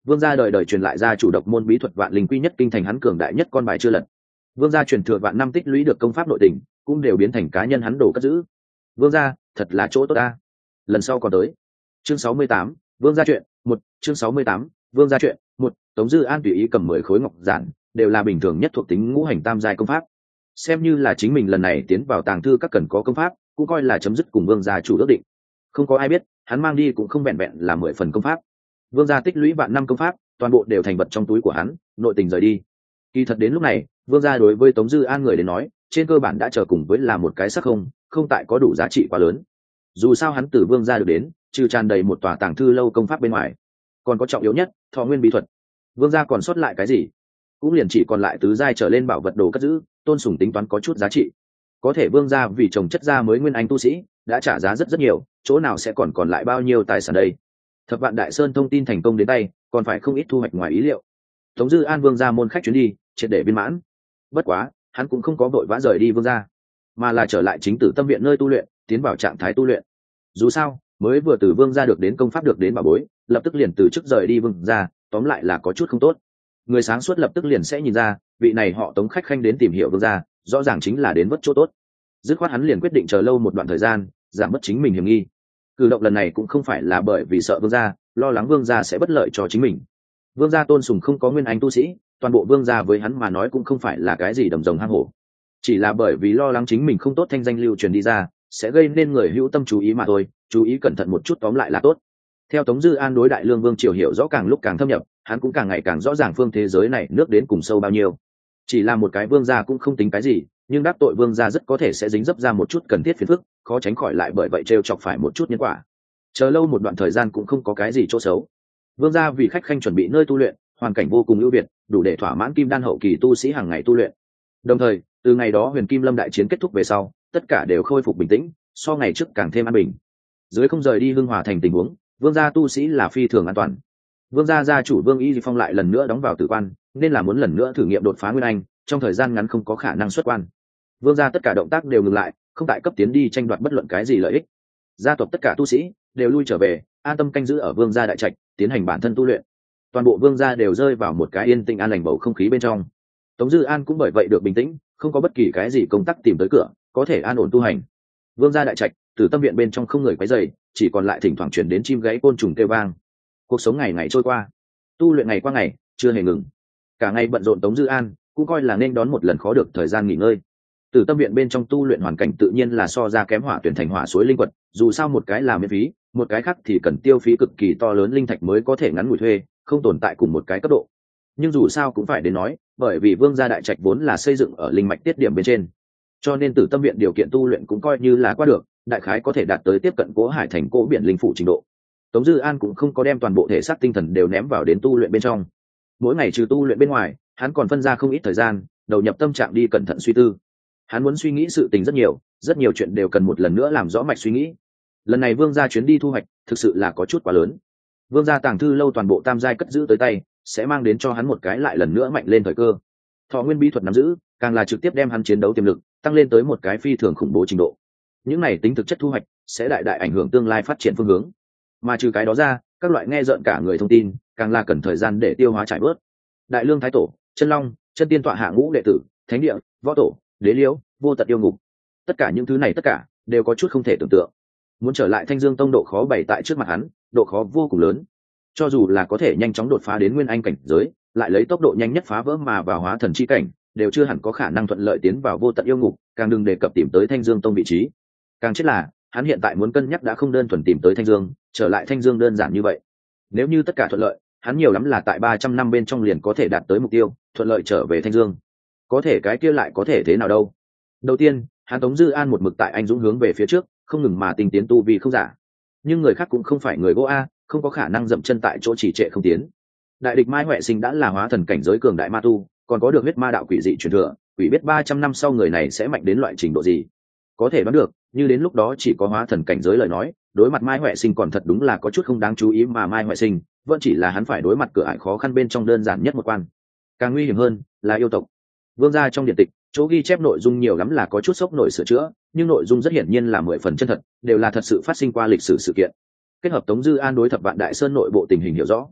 Vương gia đời đời truyền lại ra chủ độc môn bí thuật vạn linh quy nhất kinh thành hắn cường đại nhất con bài chưa lật. Vương gia truyền thừa vạn năm tích lũy được công pháp nội tình cũng đều biến thành cá nhân hắn đồ cất giữ. Vương gia thật là chỗ tốt ta. Lần sau còn tới. Chương sáu mươi tám, Vương gia chuyện một. Chương sáu mươi tám, Vương gia chuyện một. Tống Dư An tùy ý cầm mười khối ngọc giản, đều là bình thường nhất thuộc tính ngũ hành tam giai công pháp. Xem như là chính mình lần này tiến vào tàng thư các cần có công pháp, cũng coi là chấm dứt cùng Vương gia chủ ước định. Không có ai biết, hắn mang đi cũng không vẹn vẹn là mười phần công pháp. Vương gia tích lũy vạn năm công pháp, toàn bộ đều thành vật trong túi của hắn, nội tình rời đi. Kỳ thật đến lúc này, Vương gia đối với Tống Dư An người đến nói, trên cơ bản đã chờ cùng với là một cái sắc không, không tại có đủ giá trị quá lớn. Dù sao hắn từ Vương gia được đến, trừ tràn đầy một tòa tàng thư lâu công pháp bên ngoài, còn có trọng yếu nhất, thọ nguyên bí thuật. Vương gia còn sót lại cái gì? Cũng liền chỉ còn lại tứ giai trở lên bảo vật đồ cất giữ, tôn sùng tính toán có chút giá trị. Có thể Vương gia vì trồng chất ra mới nguyên anh tu sĩ, đã trả giá rất rất nhiều, chỗ nào sẽ còn còn lại bao nhiêu tài sản đây? Thập Vạn Đại Sơn thông tin thành công đến tay, còn phải không ít thu hoạch ngoài ý liệu. Tống Dư An Vương gia môn khách chuyến đi, triệt để viên mãn. Bất quá, hắn cũng không có vội vã rời đi Vương gia, mà là trở lại chính tử tâm viện nơi tu luyện, tiến vào trạng thái tu luyện. Dù sao, mới vừa từ Vương gia được đến công pháp được đến bảo bối, lập tức liền từ chức rời đi Vương gia, tóm lại là có chút không tốt. Người sáng suốt lập tức liền sẽ nhìn ra, vị này họ Tống khách khanh đến tìm hiểu Vương gia, rõ ràng chính là đến vất chỗ tốt. Dứt khoát hắn liền quyết định chờ lâu một đoạn thời gian, giảm bớt chính mình hiểm nghi. Cử động lần này cũng không phải là bởi vì sợ Vương gia, lo lắng Vương gia sẽ bất lợi cho chính mình. Vương gia tôn sùng không có nguyên anh tu sĩ, toàn bộ Vương gia với hắn mà nói cũng không phải là cái gì đầm rồng hang hổ, chỉ là bởi vì lo lắng chính mình không tốt thanh danh lưu truyền đi ra, sẽ gây nên người hữu tâm chú ý mà thôi, chú ý cẩn thận một chút tóm lại là tốt. Theo Tống Dư An đối Đại Lương Vương triều hiểu rõ càng lúc càng thâm nhập, hắn cũng càng ngày càng rõ ràng phương thế giới này nước đến cùng sâu bao nhiêu. Chỉ là một cái vương gia cũng không tính cái gì, nhưng đắc tội vương gia rất có thể sẽ dính dấp ra một chút cần thiết phiền phức, khó tránh khỏi lại bởi vậy trêu chọc phải một chút nhân quả. Chờ lâu một đoạn thời gian cũng không có cái gì chỗ xấu. Vương gia vì khách khanh chuẩn bị nơi tu luyện, hoàn cảnh vô cùng ưu việt, đủ để thỏa mãn kim đan hậu kỳ tu sĩ hàng ngày tu luyện. Đồng thời, từ ngày đó Huyền Kim Lâm đại chiến kết thúc về sau, tất cả đều khôi phục bình tĩnh, so ngày trước càng thêm an bình. Dưới không rời đi Hưng Hòa thành tình huống, vương gia tu sĩ là phi thường an toàn. Vương gia gia chủ Vương Y Phong lại lần nữa đóng vào tử quan, nên là muốn lần nữa thử nghiệm đột phá nguyên anh, trong thời gian ngắn không có khả năng xuất quan. Vương gia tất cả động tác đều ngừng lại, không tại cấp tiến đi tranh đoạt bất luận cái gì lợi ích. Gia tộc tất cả tu sĩ đều lui trở về, an tâm canh giữ ở vương gia đại trạch, tiến hành bản thân tu luyện. Toàn bộ vương gia đều rơi vào một cái yên tĩnh an lành bầu không khí bên trong. Tống Dư An cũng bởi vậy được bình tĩnh, không có bất kỳ cái gì công tác tìm tới cửa, có thể an ổn tu hành. Vương gia đại trạch, Tử Tâm viện bên trong không người quấy rầy, chỉ còn lại thỉnh thoảng truyền đến chim gáy côn trùng kêu vang. Cuộc sống ngày ngày trôi qua, tu luyện ngày qua ngày, chưa hề ngừng. Cả ngày bận rộn Tống Dư An cũng coi là nên đón một lần khó được thời gian nghỉ ngơi. Tử Tâm viện bên trong tu luyện hoàn cảnh tự nhiên là so ra kém Hỏa Tuyển thành hỏa suối linh quật, dù sao một cái là miễn phí, một cái khác thì cần tiêu phí cực kỳ to lớn linh thạch mới có thể ngắn ngủi thuê, không tồn tại cùng một cái cấp độ. Nhưng dù sao cũng phải đến nói, bởi vì Vương gia đại trạch vốn là xây dựng ở linh mạch tiết điểm bên trên, cho nên Tử Tâm viện điều kiện tu luyện cũng coi như là qua được, đại khái có thể đạt tới tiếp cận Cố Hải thành Cố biển linh phủ trình độ. Tống Dư An cũng không có đem toàn bộ thể xác tinh thần đều ném vào đến tu luyện bên trong. Mỗi ngày trừ tu luyện bên ngoài, hắn còn phân ra không ít thời gian, đầu nhập tâm trạng đi cẩn thận suy tư. Hắn muốn suy nghĩ sự tình rất nhiều, rất nhiều chuyện đều cần một lần nữa làm rõ mạch suy nghĩ. Lần này Vương gia chuyến đi thu hoạch, thực sự là có chút quá lớn. Vương gia tàng thư lâu toàn bộ tam giai cất giữ tới tay, sẽ mang đến cho hắn một cái lại lần nữa mạnh lên thời cơ. Thọ nguyên bí thuật nắm giữ, càng là trực tiếp đem hắn chiến đấu tiềm lực tăng lên tới một cái phi thường khủng bố trình độ. Những này tính thực chất thu hoạch sẽ đại đại ảnh hưởng tương lai phát triển phương hướng. Mà trừ cái đó ra, các loại nghe rợn cả người thông tin, càng là cần thời gian để tiêu hóa trải bớt. Đại Lương Thái Tổ, Chân Long, Chân Tiên tọa hạ ngũ đệ tử, Thánh địa, Võ Tổ, Đế Liễu, Vô Tận yêu ngục. Tất cả những thứ này tất cả đều có chút không thể tưởng tượng. Muốn trở lại Thanh Dương Tông độ khó bày tại trước mặt hắn, độ khó vô cùng lớn. Cho dù là có thể nhanh chóng đột phá đến nguyên anh cảnh giới, lại lấy tốc độ nhanh nhất phá vỡ mà vào hóa thần chi cảnh, đều chưa hẳn có khả năng thuận lợi tiến vào Vô Tận yêu ngục, càng đừng đề cập tìm tới Thanh Dương Tông vị trí. Càng chết là, hắn hiện tại muốn cân nhắc đã không đơn thuần tìm tới Thanh Dương, trở lại Thanh Dương đơn giản như vậy. Nếu như tất cả thuận lợi, hắn nhiều lắm là tại ba trăm năm bên trong liền có thể đạt tới mục tiêu, thuận lợi trở về Thanh Dương. Có thể cái kia lại có thể thế nào đâu? Đầu tiên, hắn Tống Dư An một mực tại anh dũng hướng về phía trước, không ngừng mà tinh tiến tu vi không giả. Nhưng người khác cũng không phải người gỗ a, không có khả năng dậm chân tại chỗ chỉ trệ không tiến. Đại địch Mai Huệ Sinh đã là hóa thần cảnh giới cường đại ma tu, còn có được huyết ma đạo quỷ dị truyền thừa, quỷ biết ba trăm năm sau người này sẽ mạnh đến loại trình độ gì. Có thể đoán được, như đến lúc đó chỉ có hóa thần cảnh giới lời nói, đối mặt Mai Huệ Sinh còn thật đúng là có chút không đáng chú ý, mà Mai Huệ Sinh vẫn chỉ là hắn phải đối mặt cửa ải khó khăn bên trong đơn giản nhất một quan. Càng nguy hiểm hơn là yêu tộc. Vương gia trong điện tịch, chỗ ghi chép nội dung nhiều lắm là có chút sốc nổi sửa chữa, nhưng nội dung rất hiển nhiên là mười phần chân thật, đều là thật sự phát sinh qua lịch sử sự kiện. Kết hợp Tống Dư An đối Thập Vạn Đại Sơn nội bộ tình hình hiểu rõ,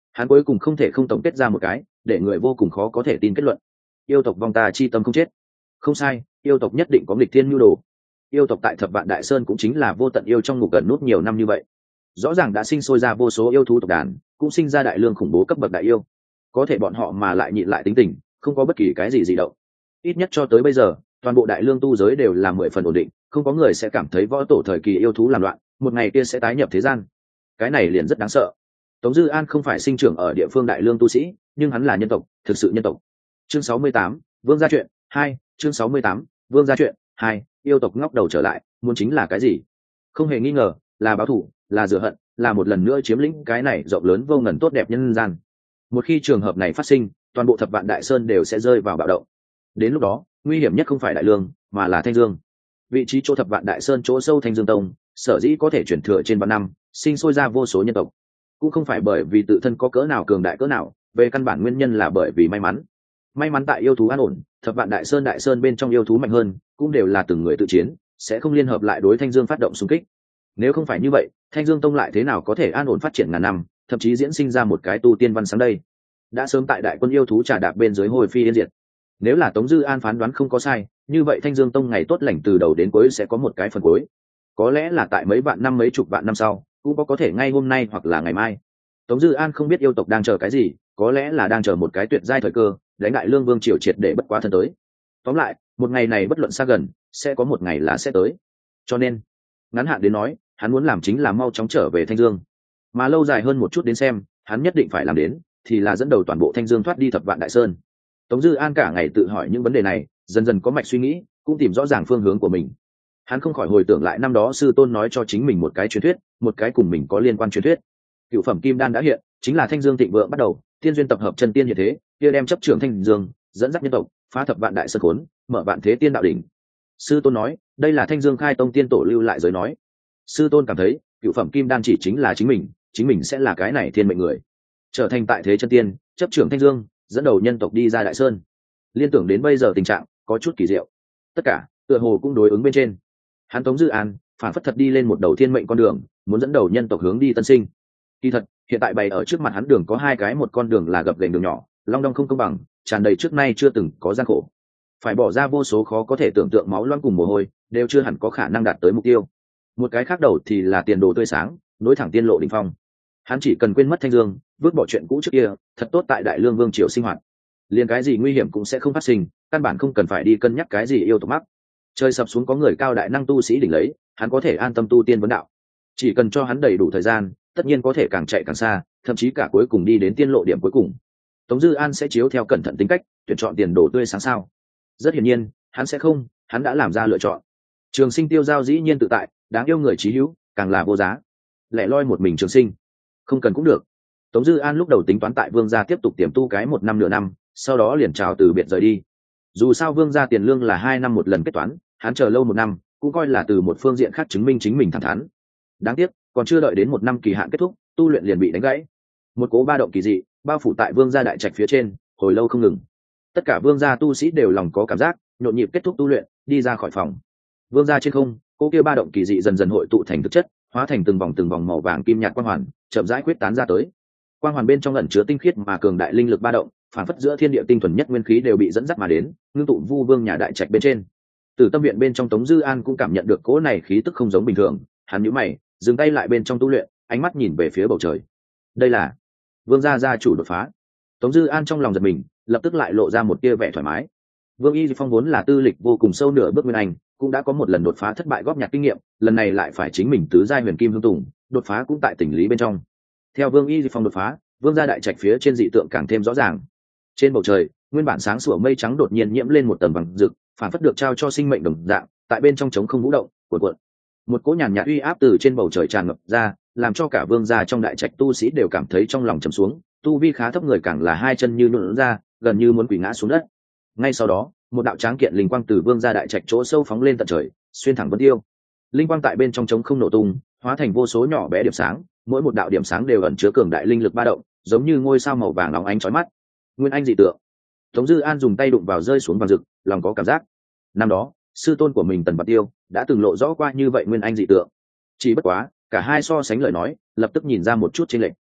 Hắn cuối cùng không thể không tổng kết ra một cái để người vô cùng khó có thể tin kết luận: yêu tộc vong ta chi tâm không chết. Không sai, yêu tộc nhất định có nghịch thiên nhu đồ. Yêu tộc tại Thập Vạn Đại Sơn cũng chính là vô tận yêu trong ngục gần nút nhiều năm như vậy, rõ ràng đã sinh sôi ra vô số yêu thú tộc đàn, cũng sinh ra đại lương khủng bố cấp bậc đại yêu, có thể bọn họ mà lại nhịn lại tính tình, không có bất kỳ cái gì dị động. Ít nhất cho tới bây giờ, toàn bộ đại lương tu giới đều là mười phần ổn định, không có người sẽ cảm thấy võ tổ thời kỳ yêu thú làm loạn, một ngày kia sẽ tái nhập thế gian. Cái này liền rất đáng sợ. Tống Dư An không phải sinh trưởng ở địa phương đại lương tu sĩ, nhưng hắn là nhân tộc, thực sự nhân tộc. Chương sáu mươi tám, Vương gia chuyện hai. Chương sáu mươi tám, Vương gia chuyện hai. Yêu tộc ngóc đầu trở lại, muốn chính là cái gì? Không hề nghi ngờ, là báo thù, là rửa hận, là một lần nữa chiếm lĩnh cái này rộng lớn vô ngần tốt đẹp nhân gian. Một khi trường hợp này phát sinh, toàn bộ Thập Vạn Đại Sơn đều sẽ rơi vào bạo động. Đến lúc đó, nguy hiểm nhất không phải đại lương, mà là Thanh Dương. Vị trí chỗ Thập Vạn Đại Sơn chỗ sâu Thanh Dương Tông, sở dĩ có thể chuyển thừa trên vạn năm, sinh sôi ra vô số nhân tộc, cũng không phải bởi vì tự thân có cỡ nào cường đại cỡ nào, về căn bản nguyên nhân là bởi vì may mắn. May mắn tại yêu thú an ổn, Thập Vạn Đại Sơn Đại Sơn bên trong yêu thú mạnh hơn, cũng đều là từng người tự chiến, sẽ không liên hợp lại đối Thanh Dương phát động xung kích. Nếu không phải như vậy, Thanh Dương Tông lại thế nào có thể an ổn phát triển ngàn năm, thậm chí diễn sinh ra một cái tu tiên văn sáng đây. Đã sớm tại đại quân yêu thú trà đạp bên dưới hồi phi yên diệt. Nếu là Tống Dư An phán đoán không có sai, như vậy Thanh Dương Tông ngày tốt lành từ đầu đến cuối sẽ có một cái phần cuối. Có lẽ là tại mấy vạn năm mấy chục vạn năm sau, cũng có có thể ngay hôm nay hoặc là ngày mai. Tống Dư An không biết yêu tộc đang chờ cái gì, có lẽ là đang chờ một cái tuyệt giai thời cơ, đánh đại lương vương triều triệt để bất quá thân tới. Tóm lại, một ngày này bất luận xa gần, sẽ có một ngày là sẽ tới. Cho nên, ngắn hạn đến nói, hắn muốn làm chính là mau chóng trở về Thanh Dương. Mà lâu dài hơn một chút đến xem, hắn nhất định phải làm đến, thì là dẫn đầu toàn bộ Thanh Dương thoát đi Thập Vạn Đại Sơn. Tống Dư An cả ngày tự hỏi những vấn đề này, dần dần có mạch suy nghĩ, cũng tìm rõ ràng phương hướng của mình. Hắn không khỏi hồi tưởng lại năm đó sư tôn nói cho chính mình một cái truyền thuyết, một cái cùng mình có liên quan truyền thuyết. Cựu phẩm kim đan đã hiện, chính là Thanh Dương thịnh vượng bắt đầu, tiên duyên tập hợp chân tiên hiện thế, kia đem chấp trưởng Thanh Dương, dẫn dắt nhân tộc, phá Thập Vạn Đại Sơn khốn, mở vạn thế tiên đạo đỉnh. Sư tôn nói, đây là Thanh Dương khai tông tiên tổ lưu lại giới nói. Sư tôn cảm thấy, cựu phẩm kim đan chỉ chính là chính mình, chính mình sẽ là cái này thiên mệnh người, trở thành tại thế chân tiên, chấp trưởng Thanh Dương, dẫn đầu nhân tộc đi ra Đại Sơn. Liên tưởng đến bây giờ tình trạng có chút kỳ diệu, tất cả tựa hồ cũng đối ứng bên trên. Hắn Tống Dư An phản phất thật đi lên một đầu thiên mệnh con đường, muốn dẫn đầu nhân tộc hướng đi tân sinh. Kỳ thật, hiện tại bày ở trước mặt hắn đường có hai cái, một con đường là gập ghềnh đường nhỏ, long đong không công bằng, tràn đầy trước nay chưa từng có gian khổ, phải bỏ ra vô số khó có thể tưởng tượng máu loãng cùng mồ hôi, đều chưa hẳn có khả năng đạt tới mục tiêu. Một cái khác đầu thì là tiền đồ tươi sáng, nối thẳng tiên lộ đỉnh phong. Hắn chỉ cần quên mất Thanh Dương, vứt bỏ chuyện cũ trước kia, thật tốt tại đại lương vương triều sinh hoạt, liền cái gì nguy hiểm cũng sẽ không phát sinh, căn bản không cần phải đi cân nhắc cái gì yêu tộc mắc. Trời sập xuống có người cao đại năng tu sĩ đỉnh lấy, hắn có thể an tâm tu tiên vấn đạo. Chỉ cần cho hắn đầy đủ thời gian, tất nhiên có thể càng chạy càng xa, thậm chí cả cuối cùng đi đến tiên lộ điểm cuối cùng. Tống Dư An sẽ chiếu theo cẩn thận tính cách, tuyển chọn tiền đồ tươi sáng sao? Rất hiển nhiên, hắn sẽ không, hắn đã làm ra lựa chọn. Trường Sinh tiêu giao dĩ nhiên tự tại, đáng yêu người chí hữu, càng là vô giá. Lẻ loi một mình Trường Sinh, không cần cũng được. Tống Dư An lúc đầu tính toán tại Vương gia tiếp tục tiềm tu cái một năm nửa năm, sau đó liền chào từ biệt rời đi. Dù sao Vương gia tiền lương là hai năm một lần kết toán, hắn chờ lâu một năm, cũng coi là từ một phương diện khác chứng minh chính mình thẳng thắn. Đáng tiếc, còn chưa đợi đến một năm kỳ hạn kết thúc, tu luyện liền bị đánh gãy. Một cố ba động kỳ dị bao phủ tại Vương gia đại trạch phía trên, hồi lâu không ngừng. Tất cả Vương gia tu sĩ đều lòng có cảm giác, nhộn nhịp kết thúc tu luyện, đi ra khỏi phòng. Vương gia trên không, cố kia ba động kỳ dị dần dần hội tụ thành thực chất, hóa thành từng vòng từng vòng màu vàng kim nhạt quang hoàn, chậm rãi quyết tán ra tới. Quang hoàn bên trong ẩn chứa tinh khiết mà cường đại linh lực ba động, phản phất giữa thiên địa tinh thuần nhất nguyên khí đều bị dẫn dắt mà đến, ngưng tụ Vu Vương nhà đại trạch bên trên. Từ tâm viện bên trong, Tống Dư An cũng cảm nhận được cỗ này khí tức không giống bình thường, hắn nhíu mày, dừng tay lại bên trong tu luyện, ánh mắt nhìn về phía bầu trời. Đây là Vương gia gia chủ đột phá. Tống Dư An trong lòng giật mình, lập tức lại lộ ra một tia vẻ thoải mái. Vương Y Phong vốn là tư lịch vô cùng sâu nửa bước nguyên anh, cũng đã có một lần đột phá thất bại góp nhặt kinh nghiệm, lần này lại phải chính mình tứ giai huyền kim hương tùng, đột phá cũng tại tình lý bên trong. Theo Vương Y Phong đột phá, Vương gia đại trạch phía trên dị tượng càng thêm rõ ràng. Trên bầu trời, nguyên bản sáng sủa mây trắng đột nhiên nhiễm lên một tầng vàng rực, phản phất được trao cho sinh mệnh đồng dạng, tại bên trong trống không vũ động, cuộn cuộn. Một cỗ nhàn nhạt uy áp từ trên bầu trời tràn ngập ra, làm cho cả Vương gia trong đại trạch tu sĩ đều cảm thấy trong lòng trầm xuống, tu vi khá thấp người càng là hai chân như nhũn ra, gần như muốn quỳ ngã xuống đất. Ngay sau đó, một đạo tráng kiện linh quang từ Vương gia đại trạch chỗ sâu phóng lên tận trời, xuyên thẳng vân tiêu. Linh quang tại bên trong trống không nổ tung, hóa thành vô số nhỏ bé điểm sáng, mỗi một đạo điểm sáng đều ẩn chứa cường đại linh lực ba động, giống như ngôi sao màu vàng óng ánh chói mắt. Nguyên anh dị tượng. Tống Dư An dùng tay đụng vào rơi xuống vàng rực, lòng có cảm giác. Năm đó, sư tôn của mình Tần Bạt Tiêu đã từng lộ rõ qua như vậy nguyên anh dị tượng. Chỉ bất quá, cả hai so sánh lời nói, lập tức nhìn ra một chút chênh lệch.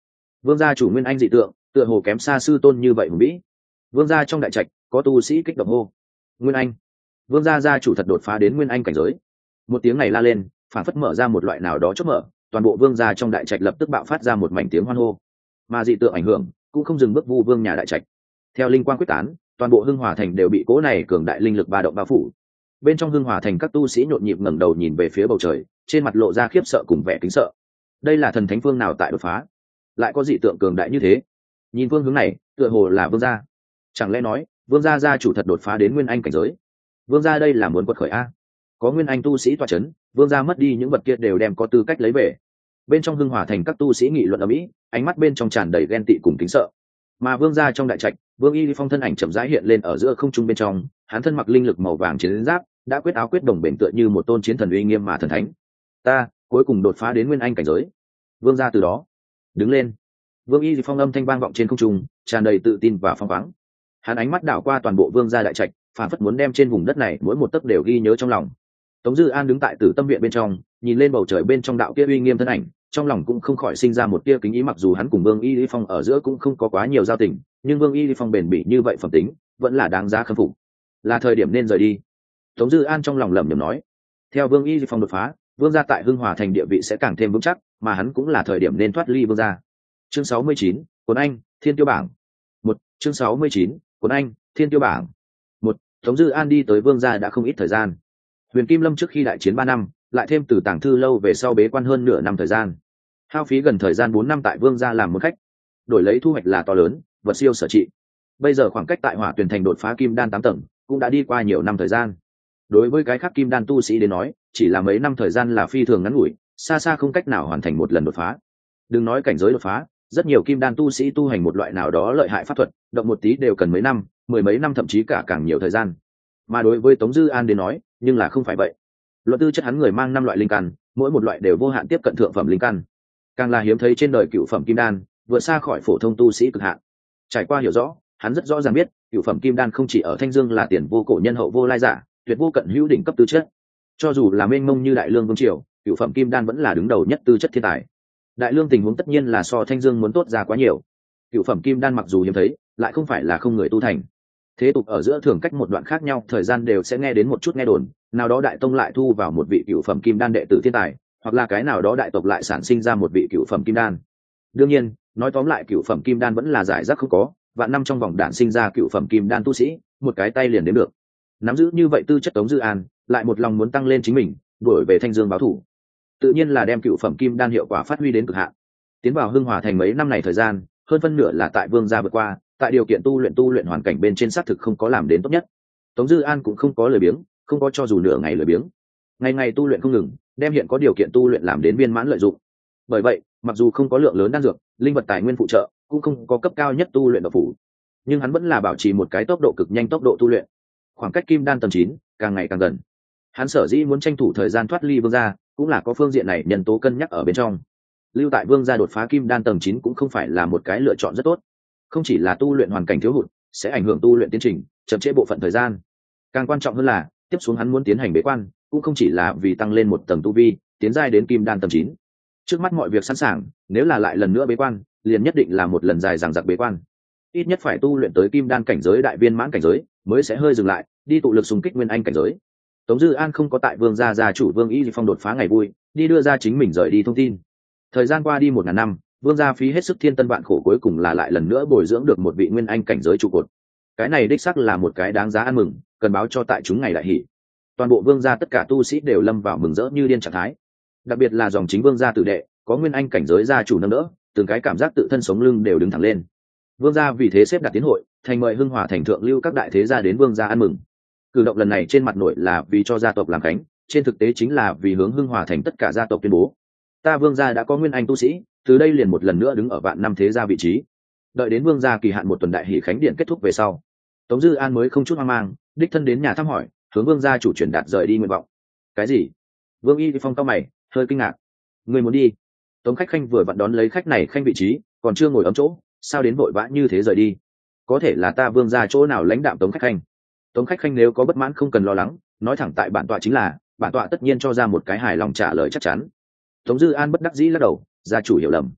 vương gia chủ nguyên anh dị tượng tựa hồ kém xa sư tôn như vậy hùng vĩ. Vương gia trong đại trạch có tu sĩ kích động hô nguyên anh, vương gia gia chủ thật đột phá đến nguyên anh cảnh giới. Một tiếng này la lên phản phất mở ra một loại nào đó chốt mở, toàn bộ vương gia trong đại trạch lập tức bạo phát ra một mảnh tiếng hoan hô. Mà dị tượng ảnh hưởng cũng không dừng bước vu vương nhà đại trạch. Theo linh quang quyết tán, toàn bộ hưng hòa thành đều bị cỗ này cường đại linh lực ba động bao phủ. Bên trong hưng hòa thành các tu sĩ nhộn nhịp ngẩng đầu nhìn về phía bầu trời, trên mặt lộ ra khiếp sợ cùng vẻ kính sợ. Đây là thần thánh phương nào tại đột phá, lại có dị tượng cường đại như thế? Nhìn phương hướng này, tựa hồ là vương gia. Chẳng lẽ nói vương gia gia chủ thật đột phá đến nguyên anh cảnh giới? Vương gia đây là muốn quật khởi a? Có nguyên anh tu sĩ tọa chấn, vương gia mất đi những vật kia đều đem có tư cách lấy về. Bên trong hưng hòa thành các tu sĩ nghị luận ầm ĩ, ánh mắt bên trong tràn đầy ghen tị cùng kính sợ. Mà vương gia trong đại trạch, vương y phong thân ảnh chậm rãi hiện lên ở giữa không trung bên trong, hắn thân mặc linh lực màu vàng chiến giáp, đã quyết áo quyết đồng bền tựa như một tôn chiến thần uy nghiêm mà thần thánh. Ta cuối cùng đột phá đến nguyên anh cảnh giới. Vương gia từ đó đứng lên. Vương y phong âm thanh vang vọng trên không trung, tràn đầy tự tin và phong khoáng. Hắn ánh mắt đảo qua toàn bộ vương gia đại trạch, phản phất muốn đem trên vùng đất này mỗi một tấc đều ghi nhớ trong lòng. Tống Dư An đứng tại Tử Tâm viện bên trong, nhìn lên bầu trời bên trong đạo kia uy nghiêm thân ảnh, trong lòng cũng không khỏi sinh ra một tia kính ý. Mặc dù hắn cùng Vương Y Phong ở giữa cũng không có quá nhiều giao tình, nhưng Vương Y Phong bền bỉ như vậy phẩm tính, vẫn là đáng giá khâm phục. Là thời điểm nên rời đi. Tống Dư An trong lòng lẩm nhẩm nói. Theo Vương Y Phong đột phá, Vương gia tại Hưng Hòa thành địa vị sẽ càng thêm vững chắc, mà hắn cũng là thời điểm nên thoát ly Vương gia. Chương sáu mươi chín, Quần Anh, Thiên Tiêu bảng. Một, chương sáu mươi chín, Quần Anh, Thiên Tiêu bảng. Một, Tống Dư An đi tới Vương gia đã không ít thời gian. Huyền Kim Lâm trước khi đại chiến ba năm, lại thêm từ tàng thư lâu về sau bế quan hơn nửa năm thời gian, hao phí gần thời gian bốn năm tại Vương gia làm một khách, đổi lấy thu hoạch là to lớn, vật siêu sở trị. Bây giờ khoảng cách tại Hỏa Tuyền thành đột phá Kim Đan tám tầng cũng đã đi qua nhiều năm thời gian. Đối với cái khác Kim Đan tu sĩ đến nói, chỉ là mấy năm thời gian là phi thường ngắn ngủi, xa xa không cách nào hoàn thành một lần đột phá. Đừng nói cảnh giới đột phá, rất nhiều Kim Đan tu sĩ tu hành một loại nào đó lợi hại pháp thuật, động một tí đều cần mấy năm, mười mấy năm thậm chí cả càng nhiều thời gian. Mà đối với Tống Dư An đến nói, nhưng là không phải vậy. Luật tư chất hắn người mang năm loại linh căn, mỗi một loại đều vô hạn tiếp cận thượng phẩm linh căn, càng là hiếm thấy trên đời cựu phẩm kim đan, vượt xa khỏi phổ thông tu sĩ cực hạn. Trải qua hiểu rõ, hắn rất rõ ràng biết, cựu phẩm kim đan không chỉ ở Thanh Dương là tiền vô cổ nhân hậu vô lai giả, tuyệt vô cận hữu đỉnh cấp tư chất. Cho dù là mênh mông như Đại Lương vương triều, cựu phẩm kim đan vẫn là đứng đầu nhất tư chất thiên tài. Đại Lương tình huống tất nhiên là so Thanh Dương muốn tốt ra quá nhiều. Cựu phẩm kim đan mặc dù hiếm thấy, lại không phải là không người tu thành. Thế tục ở giữa thường cách một đoạn khác nhau thời gian đều sẽ nghe đến một chút nghe đồn, nào đó đại tông lại thu vào một vị cựu phẩm kim đan đệ tử thiên tài, hoặc là cái nào đó đại tộc lại sản sinh ra một vị cựu phẩm kim đan. Đương nhiên, nói tóm lại cựu phẩm kim đan vẫn là giải rác không có, vạn năm trong vòng đản sinh ra cựu phẩm kim đan tu sĩ, một cái tay liền đến được. Nắm giữ như vậy tư chất Tống Dư An, lại một lòng muốn tăng lên chính mình, đuổi về Thanh Dương báo thủ. Tự nhiên là đem cựu phẩm kim đan hiệu quả phát huy đến cực hạn. Tiến vào Hưng Hòa thành mấy năm này thời gian, hơn phân nửa là tại Vương gia vượt qua, tại điều kiện tu luyện tu luyện hoàn cảnh bên trên xác thực không có làm đến tốt nhất. Tống Dư An cũng không có lười biếng, không có cho dù nửa ngày lười biếng. Ngày ngày tu luyện không ngừng, đem hiện có điều kiện tu luyện làm đến viên mãn lợi dụng. Bởi vậy, mặc dù không có lượng lớn đan dược, linh vật tài nguyên phụ trợ, cũng không có cấp cao nhất tu luyện độc phủ, nhưng hắn vẫn là bảo trì một cái tốc độ cực nhanh tốc độ tu luyện. Khoảng cách kim đan tầng chín càng ngày càng gần. Hắn sở dĩ muốn tranh thủ thời gian thoát ly Vương gia, cũng là có phương diện này nhân tố cân nhắc ở bên trong. Lưu tại Vương gia đột phá kim đan tầng chín cũng không phải là một cái lựa chọn rất tốt. Không chỉ là tu luyện hoàn cảnh thiếu hụt, sẽ ảnh hưởng tu luyện tiến trình, chậm trễ bộ phận thời gian. Càng quan trọng hơn là, tiếp xuống hắn muốn tiến hành bế quan, cũng không chỉ là vì tăng lên một tầng tu vi, tiến giai đến kim đan tầng chín. Trước mắt mọi việc sẵn sàng, nếu là lại lần nữa bế quan, liền nhất định là một lần dài dằng dặc bế quan. Ít nhất phải tu luyện tới kim đan cảnh giới đại viên mãn cảnh giới, mới sẽ hơi dừng lại, đi tụ lực xung kích nguyên anh cảnh giới. Tống Dư An không có tại Vương gia gia chủ Vương Y Phong đột phá ngày vui, đi đưa ra chính mình rời đi thông tin. Thời gian qua đi một ngàn năm, Vương gia phí hết sức thiên tân vạn khổ cuối cùng là lại lần nữa bồi dưỡng được một vị nguyên anh cảnh giới trụ cột. Cái này đích xác là một cái đáng giá ăn mừng, cần báo cho tại chúng ngày đại hỷ. Toàn bộ Vương gia tất cả tu sĩ đều lâm vào mừng rỡ như điên trạng thái. Đặc biệt là dòng chính Vương gia tử đệ, có nguyên anh cảnh giới gia chủ nâng đỡ, từng cái cảm giác tự thân sống lưng đều đứng thẳng lên. Vương gia vì thế xếp đặt tiến hội, thành mời Hưng Hòa thành thượng lưu các đại thế gia đến Vương gia ăn mừng. Cử động lần này trên mặt nội là vì cho gia tộc làm cánh, trên thực tế chính là vì hướng Hưng Hòa thành tất cả gia tộc tuyên bố, ta Vương gia đã có nguyên anh tu sĩ, từ đây liền một lần nữa đứng ở vạn năm thế gia vị trí. Đợi đến Vương gia kỳ hạn một tuần đại hỷ khánh điện kết thúc về sau, Tống Dư An mới không chút hoang mang, đích thân đến nhà thăm hỏi, hướng Vương gia chủ truyền đạt rời đi nguyện vọng. Cái gì? Vương Y Phong cao mày, hơi kinh ngạc. Người muốn đi? Tống Khách Khanh vừa vặn đón lấy khách này khanh vị trí, còn chưa ngồi ấm chỗ, sao đến vội vã như thế rời đi? Có thể là ta Vương gia chỗ nào lãnh đạm Tống Khách Khanh? Tống Khách Khanh nếu có bất mãn không cần lo lắng, nói thẳng tại bản tọa chính là, bản tọa tất nhiên cho ra một cái hài lòng trả lời chắc chắn. Tống Dư An bất đắc dĩ lắc đầu, gia chủ hiểu lầm.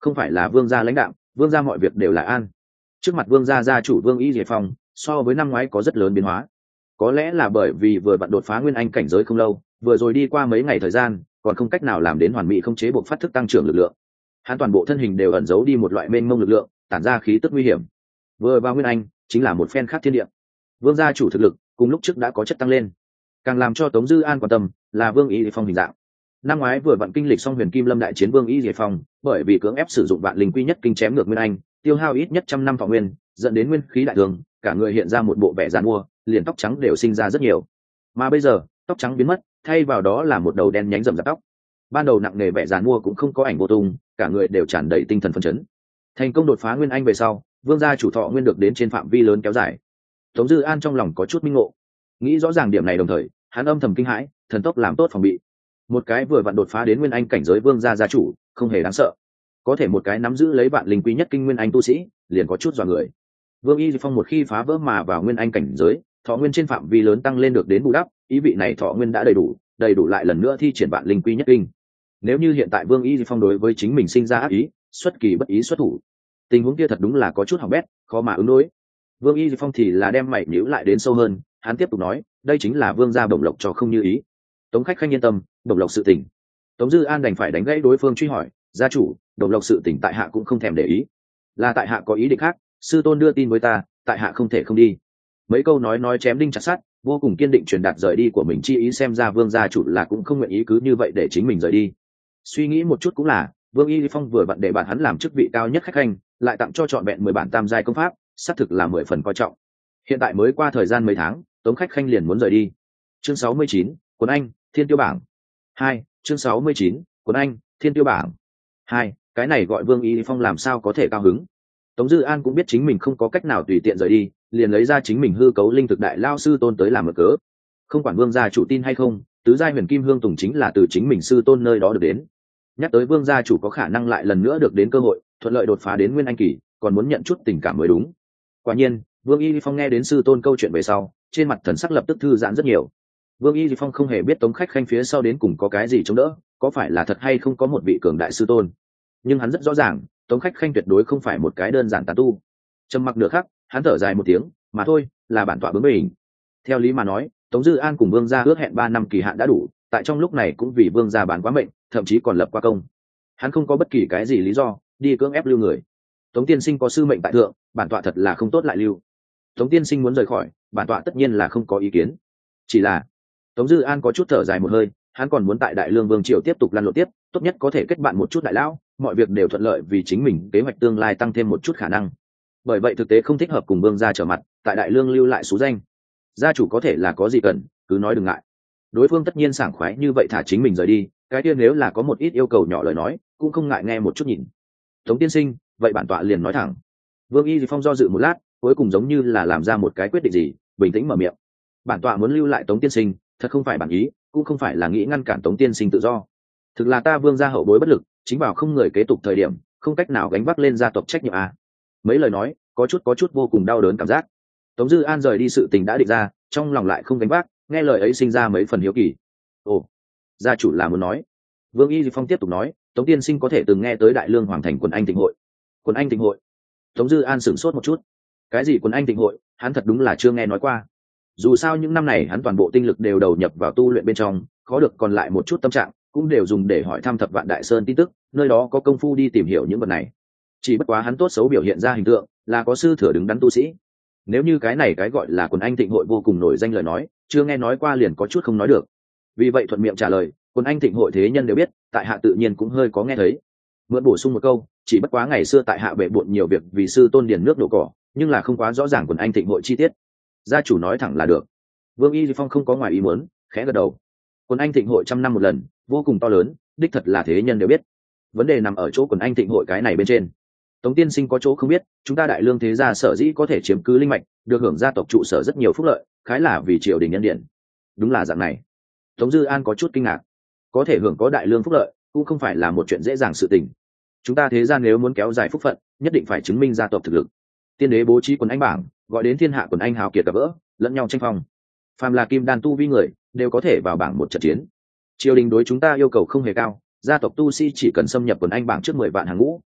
không phải là vương gia lãnh đạo, vương gia mọi việc đều là an. Trước mặt vương gia gia chủ Vương Y Diệp Phong so với năm ngoái có rất lớn biến hóa. Có lẽ là bởi vì vừa vặn đột phá nguyên anh cảnh giới không lâu, vừa rồi đi qua mấy ngày thời gian, còn không cách nào làm đến hoàn mỹ không chế buộc phát thức tăng trưởng lực lượng. Hắn toàn bộ thân hình đều ẩn giấu đi một loại mênh mông lực lượng, tản ra khí tức nguy hiểm. Vừa vào nguyên anh, chính là một phen khác thiên địa. Vương gia chủ thực lực, cùng lúc trước đã có chất tăng lên. Càng làm cho Tống Dư An quan tâm là Vương Y Diệp Phong hình dạng. Năm ngoái vừa vặn kinh lịch xong Huyền Kim Lâm đại chiến Vương Y Diệp Phong, bởi vì cưỡng ép sử dụng vạn linh quy nhất kinh chém ngược nguyên anh, tiêu hao ít nhất trăm năm thọ nguyên, dẫn đến nguyên khí đại thương, cả người hiện ra một bộ vẻ giàn mua, liền tóc trắng đều sinh ra rất nhiều. Mà bây giờ, tóc trắng biến mất, thay vào đó là một đầu đen nhánh rậm rạp tóc. Ban đầu nặng nề vẻ giàn mua cũng không có ảnh vô tung, cả người đều tràn đầy tinh thần phấn chấn. Thành công đột phá nguyên anh về sau, Vương gia chủ thọ nguyên được đến trên phạm vi lớn kéo dài. Tống Dư An trong lòng có chút minh ngộ, nghĩ rõ ràng điểm này đồng thời, hắn âm thầm kinh hãi, thần tốc làm tốt phòng bị. Một cái vừa vặn đột phá đến nguyên anh cảnh giới vương gia gia chủ, không hề đáng sợ. Có thể một cái nắm giữ lấy vạn linh quý nhất kinh nguyên anh tu sĩ, liền có chút dọa người. Vương Y Phong một khi phá vỡ mà vào nguyên anh cảnh giới, thọ nguyên trên phạm vi lớn tăng lên được đến bù đắp, ý vị này thọ nguyên đã đầy đủ, đầy đủ lại lần nữa thi triển vạn linh quý nhất kinh. Nếu như hiện tại Vương Y Phong đối với chính mình sinh ra ác ý, xuất kỳ bất ý xuất thủ, tình huống kia thật đúng là có chút hỏng bét, khó mà ứng đối. Vương Y Phong thì là đem mày nhíu lại đến sâu hơn, hắn tiếp tục nói, đây chính là vương gia bổng lộc cho không như ý. Tống khách khanh yên tâm, bổng lộc sự tình. Tống Dư An đành phải đánh gãy đối phương truy hỏi, gia chủ, bổng lộc sự tình tại hạ cũng không thèm để ý, là tại hạ có ý định khác, sư tôn đưa tin với ta, tại hạ không thể không đi. Mấy câu nói nói chém đinh chặt sắt, vô cùng kiên định truyền đạt rời đi của mình chi ý, xem ra vương gia chủ là cũng không nguyện ý cứ như vậy để chính mình rời đi. Suy nghĩ một chút cũng là, Vương Y Phong vừa vặn để bản hắn làm chức vị cao nhất khách khanh, lại tặng cho trọn vẹn mười bản tam giai công pháp, xác thực là mười phần coi trọng. Hiện tại mới qua thời gian mấy tháng, Tống khách khanh liền muốn rời đi. Chương sáu mươi chín, Quân Anh, Thiên Tiêu bảng. Hai, chương sáu mươi chín, Quân Anh, Thiên Tiêu bảng. Hai, cái này gọi Vương Y Phong làm sao có thể cao hứng. Tống Dư An cũng biết chính mình không có cách nào tùy tiện rời đi, liền lấy ra chính mình hư cấu linh thực đại lao sư tôn tới làm mở cớ. Không quản vương gia chủ tin hay không, tứ giai huyền kim hương tùng chính là từ chính mình sư tôn nơi đó được đến. Nhắc tới vương gia chủ có khả năng lại lần nữa được đến cơ hội thuận lợi đột phá đến nguyên anh kỳ, còn muốn nhận chút tình cảm mới đúng. Quả nhiên, Vương Y Phong nghe đến sư tôn câu chuyện về sau, trên mặt thần sắc lập tức thư giãn rất nhiều. Vương Y Phong không hề biết Tống khách khanh phía sau đến cùng có cái gì chống đỡ, có phải là thật hay không có một vị cường đại sư tôn. Nhưng hắn rất rõ ràng, Tống khách khanh tuyệt đối không phải một cái đơn giản tán tu. Trầm mặc nửa khắc, hắn thở dài một tiếng, mà thôi, là bản tọa bướng bỉnh. Theo lý mà nói, Tống Dư An cùng vương gia ước hẹn ba năm kỳ hạn đã đủ, tại trong lúc này cũng vì vương gia bán quá mệnh, thậm chí còn lập qua công. Hắn không có bất kỳ cái gì lý do đi cưỡng ép lưu người. Tống tiên sinh có sư mệnh tại thượng, bản tọa thật là không tốt lại lưu. Tống tiên sinh muốn rời khỏi, bản tọa tất nhiên là không có ý kiến. Chỉ là Tống Dư An có chút thở dài một hơi, hắn còn muốn tại Đại Lương Vương triều tiếp tục lăn lộn tiếp, tốt nhất có thể kết bạn một chút đại lão, mọi việc đều thuận lợi, vì chính mình kế hoạch tương lai tăng thêm một chút khả năng. Bởi vậy thực tế không thích hợp cùng vương gia trở mặt, tại Đại Lương lưu lại số danh. Gia chủ có thể là có gì cần, cứ nói đừng ngại. Đối phương tất nhiên sảng khoái như vậy thả chính mình rời đi, cái kia nếu là có một ít yêu cầu nhỏ lời nói, cũng không ngại nghe một chút nhìn. Tống tiên sinh, vậy bản tọa liền nói thẳng. Vương Y Phong do dự một lát, cuối cùng giống như là làm ra một cái quyết định gì, bình tĩnh mở miệng. Bản tọa muốn lưu lại Tống tiên sinh, thật không phải bản ý, cũng không phải là nghĩ ngăn cản Tống tiên sinh tự do. Thực là ta vương gia hậu bối bất lực, chính vào không người kế tục thời điểm, không cách nào gánh vác lên gia tộc trách nhiệm à. Mấy lời nói, có chút có chút vô cùng đau đớn cảm giác. Tống Dư An rời đi sự tình đã định ra, trong lòng lại không gánh vác, nghe lời ấy sinh ra mấy phần hiếu kỳ. Ồ, gia chủ là muốn nói. Vương Y Phong tiếp tục nói, Tống tiên sinh có thể từng nghe tới Đại Lương Hoàng thành Quần Anh Thịnh hội. Quần Anh Thịnh hội? Tống Dư An sửng sốt một chút. Cái gì Quần Anh Thịnh hội, hắn thật đúng là chưa nghe nói qua. Dù sao những năm này hắn toàn bộ tinh lực đều đầu nhập vào tu luyện bên trong, khó được còn lại một chút tâm trạng, cũng đều dùng để hỏi thăm Thập Vạn Đại Sơn tin tức, nơi đó có công phu đi tìm hiểu những vật này. Chỉ bất quá hắn tốt xấu biểu hiện ra hình tượng, là có sư thừa đứng đắn tu sĩ. Nếu như cái này cái gọi là Quần Anh Thịnh hội vô cùng nổi danh lời nói, chưa nghe nói qua liền có chút không nói được. Vì vậy thuận miệng trả lời, Quần Anh Thịnh hội thế nhân đều biết, tại hạ tự nhiên cũng hơi có nghe thấy. Mượn bổ sung một câu, chỉ bất quá ngày xưa tại hạ bệ bội nhiều việc vì sư tôn điền nước đổ cỏ, nhưng là không quá rõ ràng Quần Anh Thịnh hội chi tiết. Gia chủ nói thẳng là được. Vương Y Phong không có ngoài ý muốn, khẽ gật đầu. Quần Anh Thịnh hội trăm năm một lần, vô cùng to lớn, đích thật là thế nhân đều biết. Vấn đề nằm ở chỗ Quần Anh Thịnh hội cái này bên trên. Tống tiên sinh có chỗ không biết, chúng ta Đại Lương thế gia sở dĩ có thể chiếm cứ linh mạch, được hưởng gia tộc trụ sở rất nhiều phúc lợi, khái là vì triều đình nhân điện. Đúng là dạng này. Tống Dư An có chút kinh ngạc. Có thể hưởng có Đại Lương phúc lợi, cũng không phải là một chuyện dễ dàng sự tình. Chúng ta thế gia nếu muốn kéo dài phúc phận, nhất định phải chứng minh gia tộc thực lực. Tiên đế bố trí Quần Anh bảng, gọi đến thiên hạ Quần Anh hào kiệt gặp gỡ, lẫn nhau tranh phong. Phàm là kim đan tu vi người, đều có thể vào bảng một trận chiến. Triều đình đối chúng ta yêu cầu không hề cao, gia tộc tu sĩ chỉ cần xâm nhập Quần Anh bảng trước mười vạn hàng ngũ,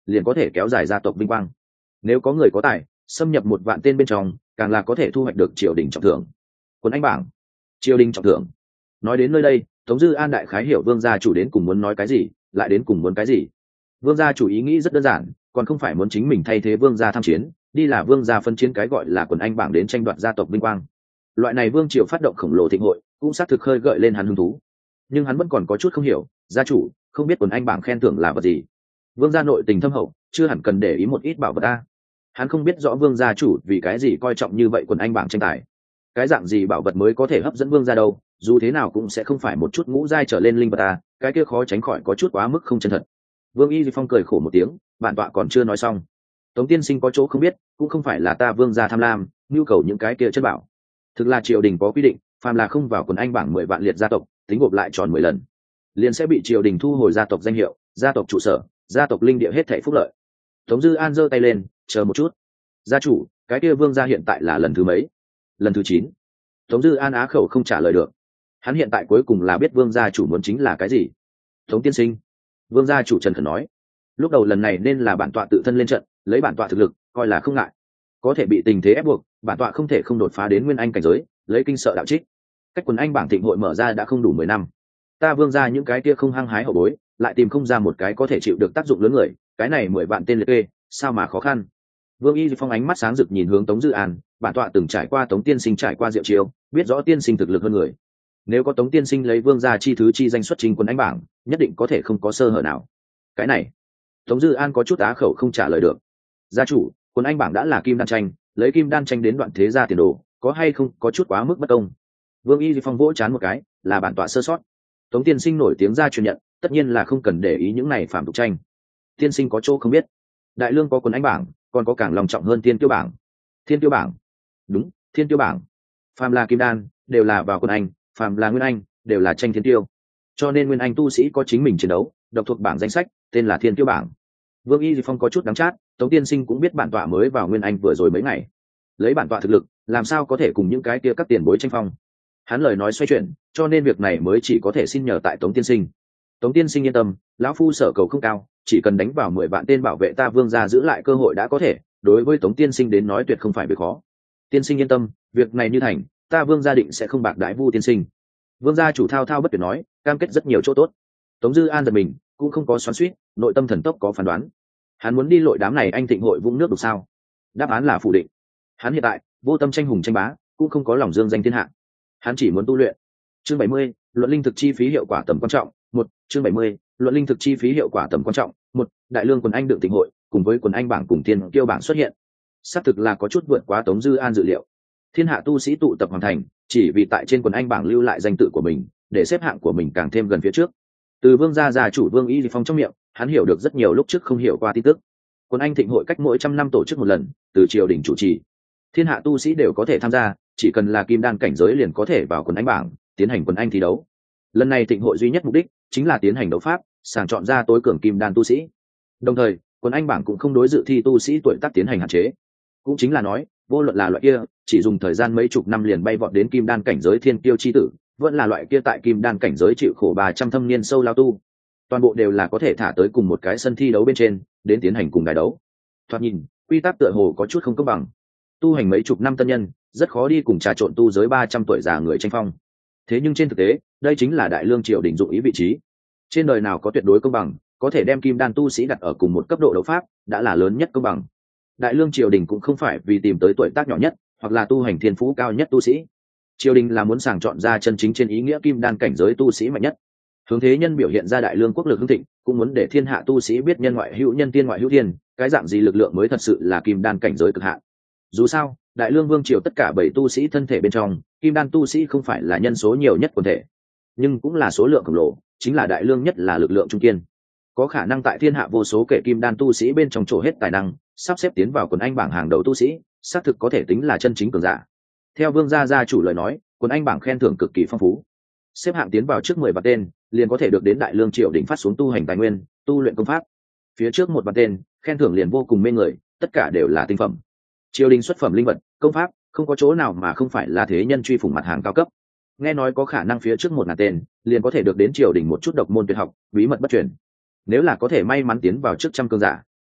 liền có thể kéo dài gia tộc vinh quang. Nếu có người có tài xâm nhập một vạn tên bên trong, càng là có thể thu hoạch được triều đình trọng thưởng. Quần anh bảng, triều đình trọng thưởng. Nói đến nơi đây, Tống Dư An đại khái hiểu Vương gia chủ đến cùng muốn nói cái gì, lại đến cùng muốn cái gì. Vương gia chủ ý nghĩ rất đơn giản, còn không phải muốn chính mình thay thế Vương gia tham chiến, đi là Vương gia phân chiến cái gọi là quần anh bảng đến tranh đoạt gia tộc vinh quang. Loại này vương triều phát động khổng lồ thịnh hội, cũng xác thực khơi gợi lên hắn hứng thú. Nhưng hắn vẫn còn có chút không hiểu, gia chủ, không biết quần anh bảng khen thưởng là vật gì. Vương gia nội tình thâm hậu, chưa hẳn cần để ý một ít bảo vật ta. Hắn không biết rõ Vương gia chủ vì cái gì coi trọng như vậy quần anh bảng tranh tài. Cái dạng gì bảo vật mới có thể hấp dẫn Vương gia đâu, dù thế nào cũng sẽ không phải một chút ngũ giai trở lên linh vật ta, cái kia khó tránh khỏi có chút quá mức không chân thật. Vương Y Phong cười khổ một tiếng, bản tọa còn chưa nói xong. Tống tiên sinh có chỗ không biết, cũng không phải là ta Vương gia tham lam, nhu cầu những cái kia chất bảo. Thực là triều đình có quy định, phàm là không vào quần anh bảng mười vạn liệt gia tộc, tính gộp lại tròn mười lần, liền sẽ bị triều đình thu hồi gia tộc danh hiệu, gia tộc trụ sở, gia tộc linh địa hết thảy phúc lợi. Tống Dư An giơ tay lên, chờ một chút. Gia chủ, cái kia Vương gia hiện tại là lần thứ mấy? Lần thứ chín. Tống Dư An á khẩu không trả lời được. Hắn hiện tại cuối cùng là biết Vương gia chủ muốn chính là cái gì. Tống tiên sinh, Vương gia chủ trần khẩn nói, lúc đầu lần này nên là bản tọa tự thân lên trận, lấy bản tọa thực lực, coi là không ngại. Có thể bị tình thế ép buộc, bản tọa không thể không đột phá đến nguyên anh cảnh giới, lấy kinh sợ đạo trích. Cách quần anh bảng thịnh hội mở ra đã không đủ mười năm, ta Vương gia những cái kia không hăng hái hậu bối, lại tìm không ra một cái có thể chịu được tác dụng lớn người, cái này mười vạn tên liệt kê, sao mà khó khăn. Vương Y Phong ánh mắt sáng rực nhìn hướng Tống Dư An, bản tọa từng trải qua Tống tiên sinh trải qua diệu chiêu, biết rõ tiên sinh thực lực hơn người. Nếu có Tống tiên sinh lấy Vương gia chi thứ chi danh xuất trình quần anh bảng, nhất định có thể không có sơ hở nào. Cái này, Tống Dư An có chút á khẩu không trả lời được. Gia chủ, quần anh bảng đã là kim đan tranh, lấy kim đan tranh đến đoạn thế gia tiền đồ, có hay không có chút quá mức bất công. Vương Y Phong vỗ chán một cái, là bản tọa sơ sót. Tống tiên sinh nổi tiếng ra truyền nhận, tất nhiên là không cần để ý những này phạm tục tranh. Tiên sinh có chỗ không biết, đại lương có quần anh bảng, còn có càng lòng trọng hơn thiên tiêu bảng. Thiên tiêu bảng, đúng, thiên tiêu bảng. Phàm là kim đan đều là vào quần anh, phàm là nguyên anh đều là tranh thiên tiêu, cho nên nguyên anh tu sĩ có chính mình chiến đấu độc thuộc bảng danh sách, tên là thiên tiêu bảng. Vương Y Phong có chút đắng chát, Tống tiên sinh cũng biết bản tọa mới vào nguyên anh vừa rồi mấy ngày, lấy bản tọa thực lực làm sao có thể cùng những cái kia các tiền bối tranh phong. Hắn lời nói xoay chuyển, cho nên việc này mới chỉ có thể xin nhờ tại Tống tiên sinh. Tống tiên sinh yên tâm, lão phu sở cầu không cao, chỉ cần đánh vào mười vạn tên bảo vệ ta Vương gia giữ lại cơ hội đã có thể, đối với Tống tiên sinh đến nói tuyệt không phải việc khó. Tiên sinh yên tâm, việc này như thành, ta Vương gia định sẽ không bạc đãi Vu tiên sinh. Vương gia chủ thao thao bất tuyệt nói, cam kết rất nhiều chỗ tốt. Tống Dư An giật mình, cũng không có xoắn xuýt, nội tâm thần tốc có phán đoán. Hắn muốn đi lội đám này anh thịnh hội vũng nước đục sao? Đáp án là phủ định. Hắn hiện tại vô tâm tranh hùng tranh bá, cũng không có lòng dương danh thiên hạ. Hắn chỉ muốn tu luyện. Chương bảy mươi, luận linh thực chi phí hiệu quả tầm quan trọng. Một, chương bảy mươi, luận linh thực chi phí hiệu quả tầm quan trọng. Một, đại lương quần anh đựng thịnh hội, cùng với quần anh bảng cùng thiên kiêu bảng xuất hiện. Xác thực là có chút vượt quá Tống Dư An dự liệu. Thiên hạ tu sĩ tụ tập hoàn thành, chỉ vì tại trên quần anh bảng lưu lại danh tự của mình, để xếp hạng của mình càng thêm gần phía trước. Từ Vương gia gia chủ Vương Y Phong trong miệng, hắn hiểu được rất nhiều lúc trước không hiểu qua tin tức. Quần anh thịnh hội cách mỗi trăm năm tổ chức một lần, từ triều đình chủ trì, thiên hạ tu sĩ đều có thể tham gia, chỉ cần là kim đan cảnh giới liền có thể vào quần anh bảng tiến hành quần anh thi đấu. Lần này thịnh hội duy nhất mục đích chính là tiến hành đấu pháp, sàng chọn ra tối cường kim đan tu sĩ. Đồng thời quần anh bảng cũng không đối dự thi tu sĩ tuổi tác tiến hành hạn chế, cũng chính là nói vô luận là loại kia chỉ dùng thời gian mấy chục năm liền bay vọt đến kim đan cảnh giới thiên kiêu chi tử, vẫn là loại kia tại kim đan cảnh giới chịu khổ ba trăm thâm niên sâu lao tu, toàn bộ đều là có thể thả tới cùng một cái sân thi đấu bên trên đến tiến hành cùng đài đấu. Thoạt nhìn quy tắc tựa hồ có chút không công bằng, tu hành mấy chục năm tân nhân rất khó đi cùng trà trộn tu giới ba trăm tuổi già người tranh phong. Thế nhưng trên thực tế đây chính là đại lương triều đình dụng ý vị trí. Trên đời nào có tuyệt đối công bằng, có thể đem kim đan tu sĩ đặt ở cùng một cấp độ đấu pháp đã là lớn nhất công bằng. Đại lương triều đình cũng không phải vì tìm tới tuổi tác nhỏ nhất hoặc là tu hành thiên phú cao nhất tu sĩ. Triều đình là muốn sàng chọn ra chân chính trên ý nghĩa kim đan cảnh giới tu sĩ mạnh nhất. Hướng thế nhân biểu hiện ra đại lương quốc lực hưng thịnh, cũng muốn để thiên hạ tu sĩ biết nhân ngoại hữu nhân, tiên ngoại hữu thiên, cái dạng gì lực lượng mới thật sự là kim đan cảnh giới cực hạn. Dù sao đại lương vương triều tất cả bảy tu sĩ thân thể bên trong, kim đan tu sĩ không phải là nhân số nhiều nhất quần thể, nhưng cũng là số lượng khổng lồ, chính là đại lương nhất là lực lượng trung kiên, có khả năng tại thiên hạ vô số kể kim đan tu sĩ bên trong trổ hết tài năng, sắp xếp tiến vào quần anh bảng hàng đầu tu sĩ, xác thực có thể tính là chân chính cường giả. Theo Vương gia gia chủ lời nói, quần anh bảng khen thưởng cực kỳ phong phú, xếp hạng tiến vào trước mười vạn tên liền có thể được đến đại lương triều đỉnh phát xuống tu hành tài nguyên, tu luyện công pháp. Phía trước một vạn tên khen thưởng liền vô cùng mê người, tất cả đều là tinh phẩm triều đình xuất phẩm linh vật, công pháp, không có chỗ nào mà không phải là thế nhân truy phủng mặt hàng cao cấp. Nghe nói có khả năng phía trước một ngàn tên liền có thể được đến triều đình một chút độc môn tuyệt học, bí mật bất truyền. Nếu là có thể may mắn tiến vào trước trăm cường giả,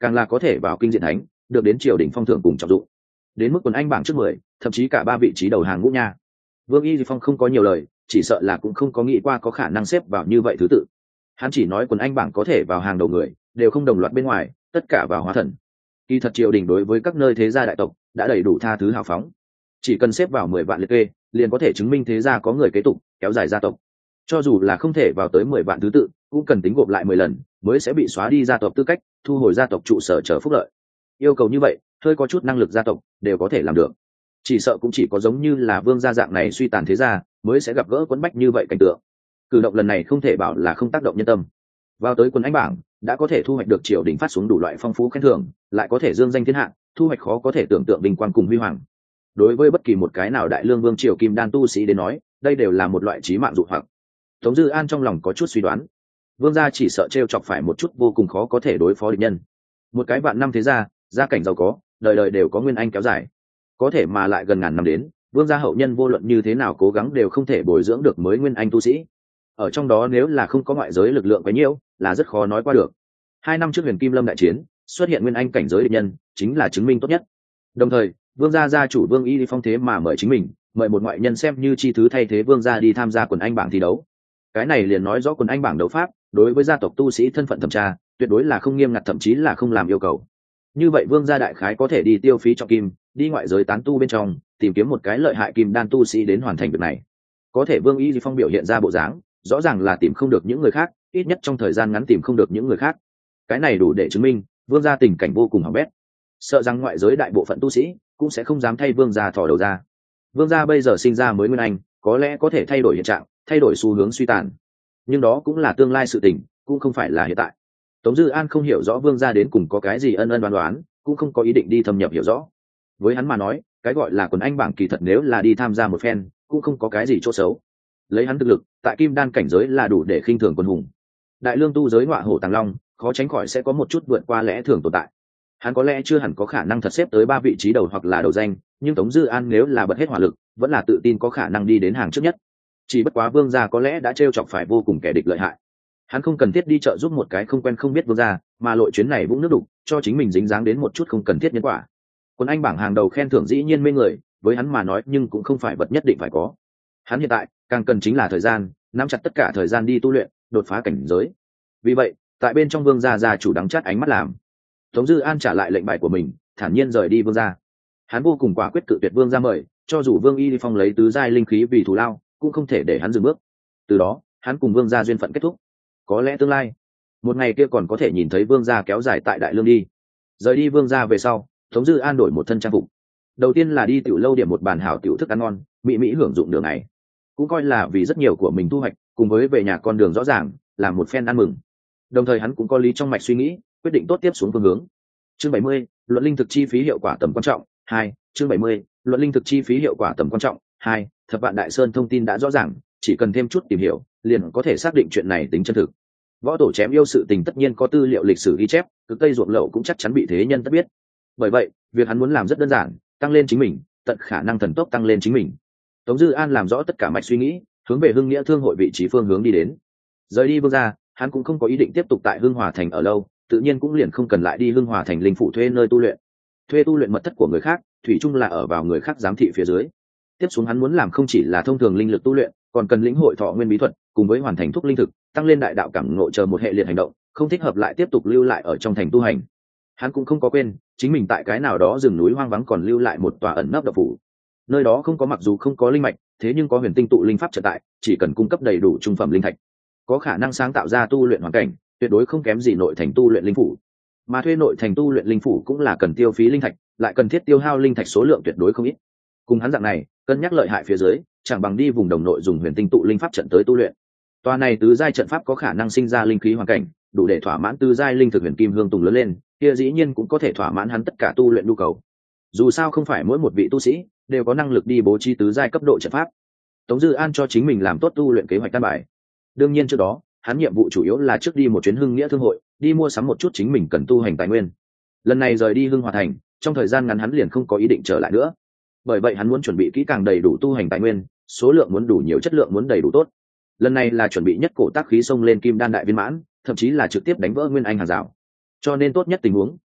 càng là có thể vào kinh diện thánh, được đến triều đình phong thưởng cùng trọng dụng. Đến mức quần anh bảng trước mười, thậm chí cả ba vị trí đầu hàng ngũ nha. Vương Y Phong không có nhiều lời, chỉ sợ là cũng không có nghĩ qua có khả năng xếp vào như vậy thứ tự. Hắn chỉ nói quần anh bảng có thể vào hàng đầu người, đều không đồng loạt bên ngoài, tất cả vào hóa thần. Kỳ thật triều đình đối với các nơi thế gia đại tộc đã đầy đủ tha thứ hào phóng, chỉ cần xếp vào mười vạn liệt kê, liền có thể chứng minh thế gia có người kế tục, kéo dài gia tộc. Cho dù là không thể vào tới mười vạn thứ tự, cũng cần tính gộp lại mười lần mới sẽ bị xóa đi gia tộc tư cách, thu hồi gia tộc trụ sở trở phúc lợi. Yêu cầu như vậy, hơi có chút năng lực gia tộc đều có thể làm được. Chỉ sợ cũng chỉ có giống như là Vương gia dạng này suy tàn thế gia mới sẽ gặp gỡ quấn bách như vậy cảnh tượng. Cử động lần này không thể bảo là không tác động nhân tâm. Vào tới quân anh bảng, đã có thể thu hoạch được triều đình phát xuống đủ loại phong phú khen thưởng, lại có thể dương danh thiên hạ, thu hoạch khó có thể tưởng tượng vinh quang cùng huy hoàng. Đối với bất kỳ một cái nào đại lương vương triều kim đan tu sĩ đến nói, đây đều là một loại chí mạng dụ hoặc. Tống Dư An trong lòng có chút suy đoán, Vương gia chỉ sợ trêu chọc phải một chút vô cùng khó có thể đối phó địch nhân. Một cái vạn năm thế gia, gia cảnh giàu có, đời đời đều có nguyên anh kéo dài, có thể mà lại gần ngàn năm đến, Vương gia hậu nhân vô luận như thế nào cố gắng đều không thể bồi dưỡng được mới nguyên anh tu sĩ. Ở trong đó nếu là không có ngoại giới lực lượng quá nhiều, là rất khó nói qua được. Hai năm trước Huyền Kim Lâm đại chiến, xuất hiện nguyên anh cảnh giới địch nhân, chính là chứng minh tốt nhất. Đồng thời, Vương gia gia chủ Vương Y Phong thế mà mời chính mình, mời một ngoại nhân xem như chi thứ thay thế Vương gia đi tham gia quần anh bảng thi đấu. Cái này liền nói rõ quần anh bảng đấu pháp, đối với gia tộc tu sĩ thân phận thẩm tra, tuyệt đối là không nghiêm ngặt, thậm chí là không làm yêu cầu. Như vậy Vương gia đại khái có thể đi tiêu phí trọng kim, đi ngoại giới tán tu bên trong, tìm kiếm một cái lợi hại kim đan tu sĩ đến hoàn thành việc này. Có thể Vương Y Phong biểu hiện ra bộ dáng, rõ ràng là tìm không được những người khác, ít nhất trong thời gian ngắn tìm không được những người khác. Cái này đủ để chứng minh Vương gia tình cảnh vô cùng hỏng bét. Sợ rằng ngoại giới đại bộ phận tu sĩ cũng sẽ không dám thay Vương gia thò đầu ra. Vương gia bây giờ sinh ra mới nguyên anh, có lẽ có thể thay đổi hiện trạng, thay đổi xu hướng suy tàn, nhưng đó cũng là tương lai sự tình, cũng không phải là hiện tại. Tống Dư An không hiểu rõ Vương gia đến cùng có cái gì ân ân đoán đoán, cũng không có ý định đi thâm nhập hiểu rõ. Với hắn mà nói, cái gọi là quần anh bảng kỳ thật nếu là đi tham gia một phen, cũng không có cái gì chỗ xấu. Lấy hắn thực lực, tại kim đan cảnh giới là đủ để khinh thường quân hùng. Đại lương tu giới ngọa hổ tàng long, khó tránh khỏi sẽ có một chút vượt qua lẽ thường tồn tại. Hắn có lẽ chưa hẳn có khả năng thật xếp tới ba vị trí đầu hoặc là đầu danh, nhưng Tống Dư An nếu là bật hết hỏa lực, vẫn là tự tin có khả năng đi đến hàng trước nhất. Chỉ bất quá Vương gia có lẽ đã trêu chọc phải vô cùng kẻ địch lợi hại. Hắn không cần thiết đi trợ giúp một cái không quen không biết Vương gia, mà lội chuyến này vũng nước đục, cho chính mình dính dáng đến một chút không cần thiết nhân quả. Quân anh bảng hàng đầu khen thưởng dĩ nhiên mê người, với hắn mà nói nhưng cũng không phải vật nhất định phải có. Hắn hiện tại càng cần chính là thời gian, nắm chặt tất cả thời gian đi tu luyện, đột phá cảnh giới. Vì vậy, tại bên trong Vương gia gia chủ đắng chát ánh mắt làm. Tống Dư An trả lại lệnh bài của mình, thản nhiên rời đi Vương gia. Hắn vô cùng quả quyết cự tuyệt Vương gia mời, cho dù Vương Y Phong lấy tứ giai linh khí vì thù lao, cũng không thể để hắn dừng bước. Từ đó, hắn cùng Vương gia duyên phận kết thúc. Có lẽ tương lai, một ngày kia còn có thể nhìn thấy Vương gia kéo dài tại Đại Lương đi. Rời đi Vương gia về sau, Tống Dư An đổi một thân trang phục. Đầu tiên là đi tiểu lâu điểm một bàn hảo tiểu thức ăn ngon, mỹ mỹ hưởng dụng đường này. Cũng coi là vì rất nhiều của mình thu hoạch, cùng với về nhà con đường rõ ràng, làm một phen ăn mừng. Đồng thời hắn cũng có lý trong mạch suy nghĩ, quyết định tốt tiếp xuống phương hướng. Chương bảy mươi, luận linh thực chi phí hiệu quả tầm quan trọng. Hai, chương bảy mươi, luận linh thực chi phí hiệu quả tầm quan trọng. Hai, Thập Vạn Đại Sơn thông tin đã rõ ràng, chỉ cần thêm chút tìm hiểu, liền có thể xác định chuyện này tính chân thực. Võ tổ chém yêu sự tình tất nhiên có tư liệu lịch sử ghi chép, cực tây ruộng lậu cũng chắc chắn bị thế nhân tất biết. Bởi vậy, việc hắn muốn làm rất đơn giản, tăng lên chính mình, tận khả năng thần tốc tăng lên chính mình. Tống Dư An làm rõ tất cả mạch suy nghĩ, hướng về Hưng Nghĩa Thương hội vị trí phương hướng đi đến. Rời đi Vương gia, hắn cũng không có ý định tiếp tục tại Hưng Hòa thành ở lâu, tự nhiên cũng liền không cần lại đi Hưng Hòa thành linh phủ thuê nơi tu luyện. Thuê tu luyện mật thất của người khác, thủy chung là ở vào người khác giám thị phía dưới. Tiếp xuống hắn muốn làm không chỉ là thông thường linh lực tu luyện, còn cần lĩnh hội thọ nguyên bí thuật, cùng với hoàn thành thuốc linh thực, tăng lên đại đạo cảm ngộ chờ một hệ liệt hành động, không thích hợp lại tiếp tục lưu lại ở trong thành tu hành. Hắn cũng không có quên, chính mình tại cái nào đó rừng núi hoang vắng còn lưu lại một tòa ẩn nấp độc phủ. Nơi đó không có mặc dù không có linh mạch, thế nhưng có huyền tinh tụ linh pháp trợ tại, chỉ cần cung cấp đầy đủ trung phẩm linh thạch, có khả năng sáng tạo ra tu luyện hoàn cảnh, tuyệt đối không kém gì nội thành tu luyện linh phủ. Mà thuê nội thành tu luyện linh phủ cũng là cần tiêu phí linh thạch, lại cần thiết tiêu hao linh thạch số lượng tuyệt đối không ít. Cùng hắn dạng này, cân nhắc lợi hại phía dưới, chẳng bằng đi vùng đồng nội dùng huyền tinh tụ linh pháp trận tới tu luyện. Tòa này tứ giai trận pháp có khả năng sinh ra linh khí hoàn cảnh, đủ để thỏa mãn tứ giai linh thực huyền kim hương tùng lớn lên, kia dĩ nhiên cũng có thể thỏa mãn hắn tất cả tu luyện nhu cầu. Dù sao không phải mỗi một vị tu sĩ đều có năng lực đi bố trí tứ giai cấp độ trận pháp. Tống Dư An cho chính mình làm tốt tu luyện kế hoạch căn bài. Đương nhiên trước đó, hắn nhiệm vụ chủ yếu là trước đi một chuyến Hưng Nghĩa Thương hội, đi mua sắm một chút chính mình cần tu hành tài nguyên. Lần này rời đi Hưng Hòa thành, trong thời gian ngắn hắn liền không có ý định trở lại nữa. Bởi vậy hắn muốn chuẩn bị kỹ càng đầy đủ tu hành tài nguyên, số lượng muốn đủ nhiều, chất lượng muốn đầy đủ tốt. Lần này là chuẩn bị nhất cổ tác khí xông lên kim đan đại viên mãn, thậm chí là trực tiếp đánh vỡ nguyên anh hàng rào. Cho nên tốt nhất tình huống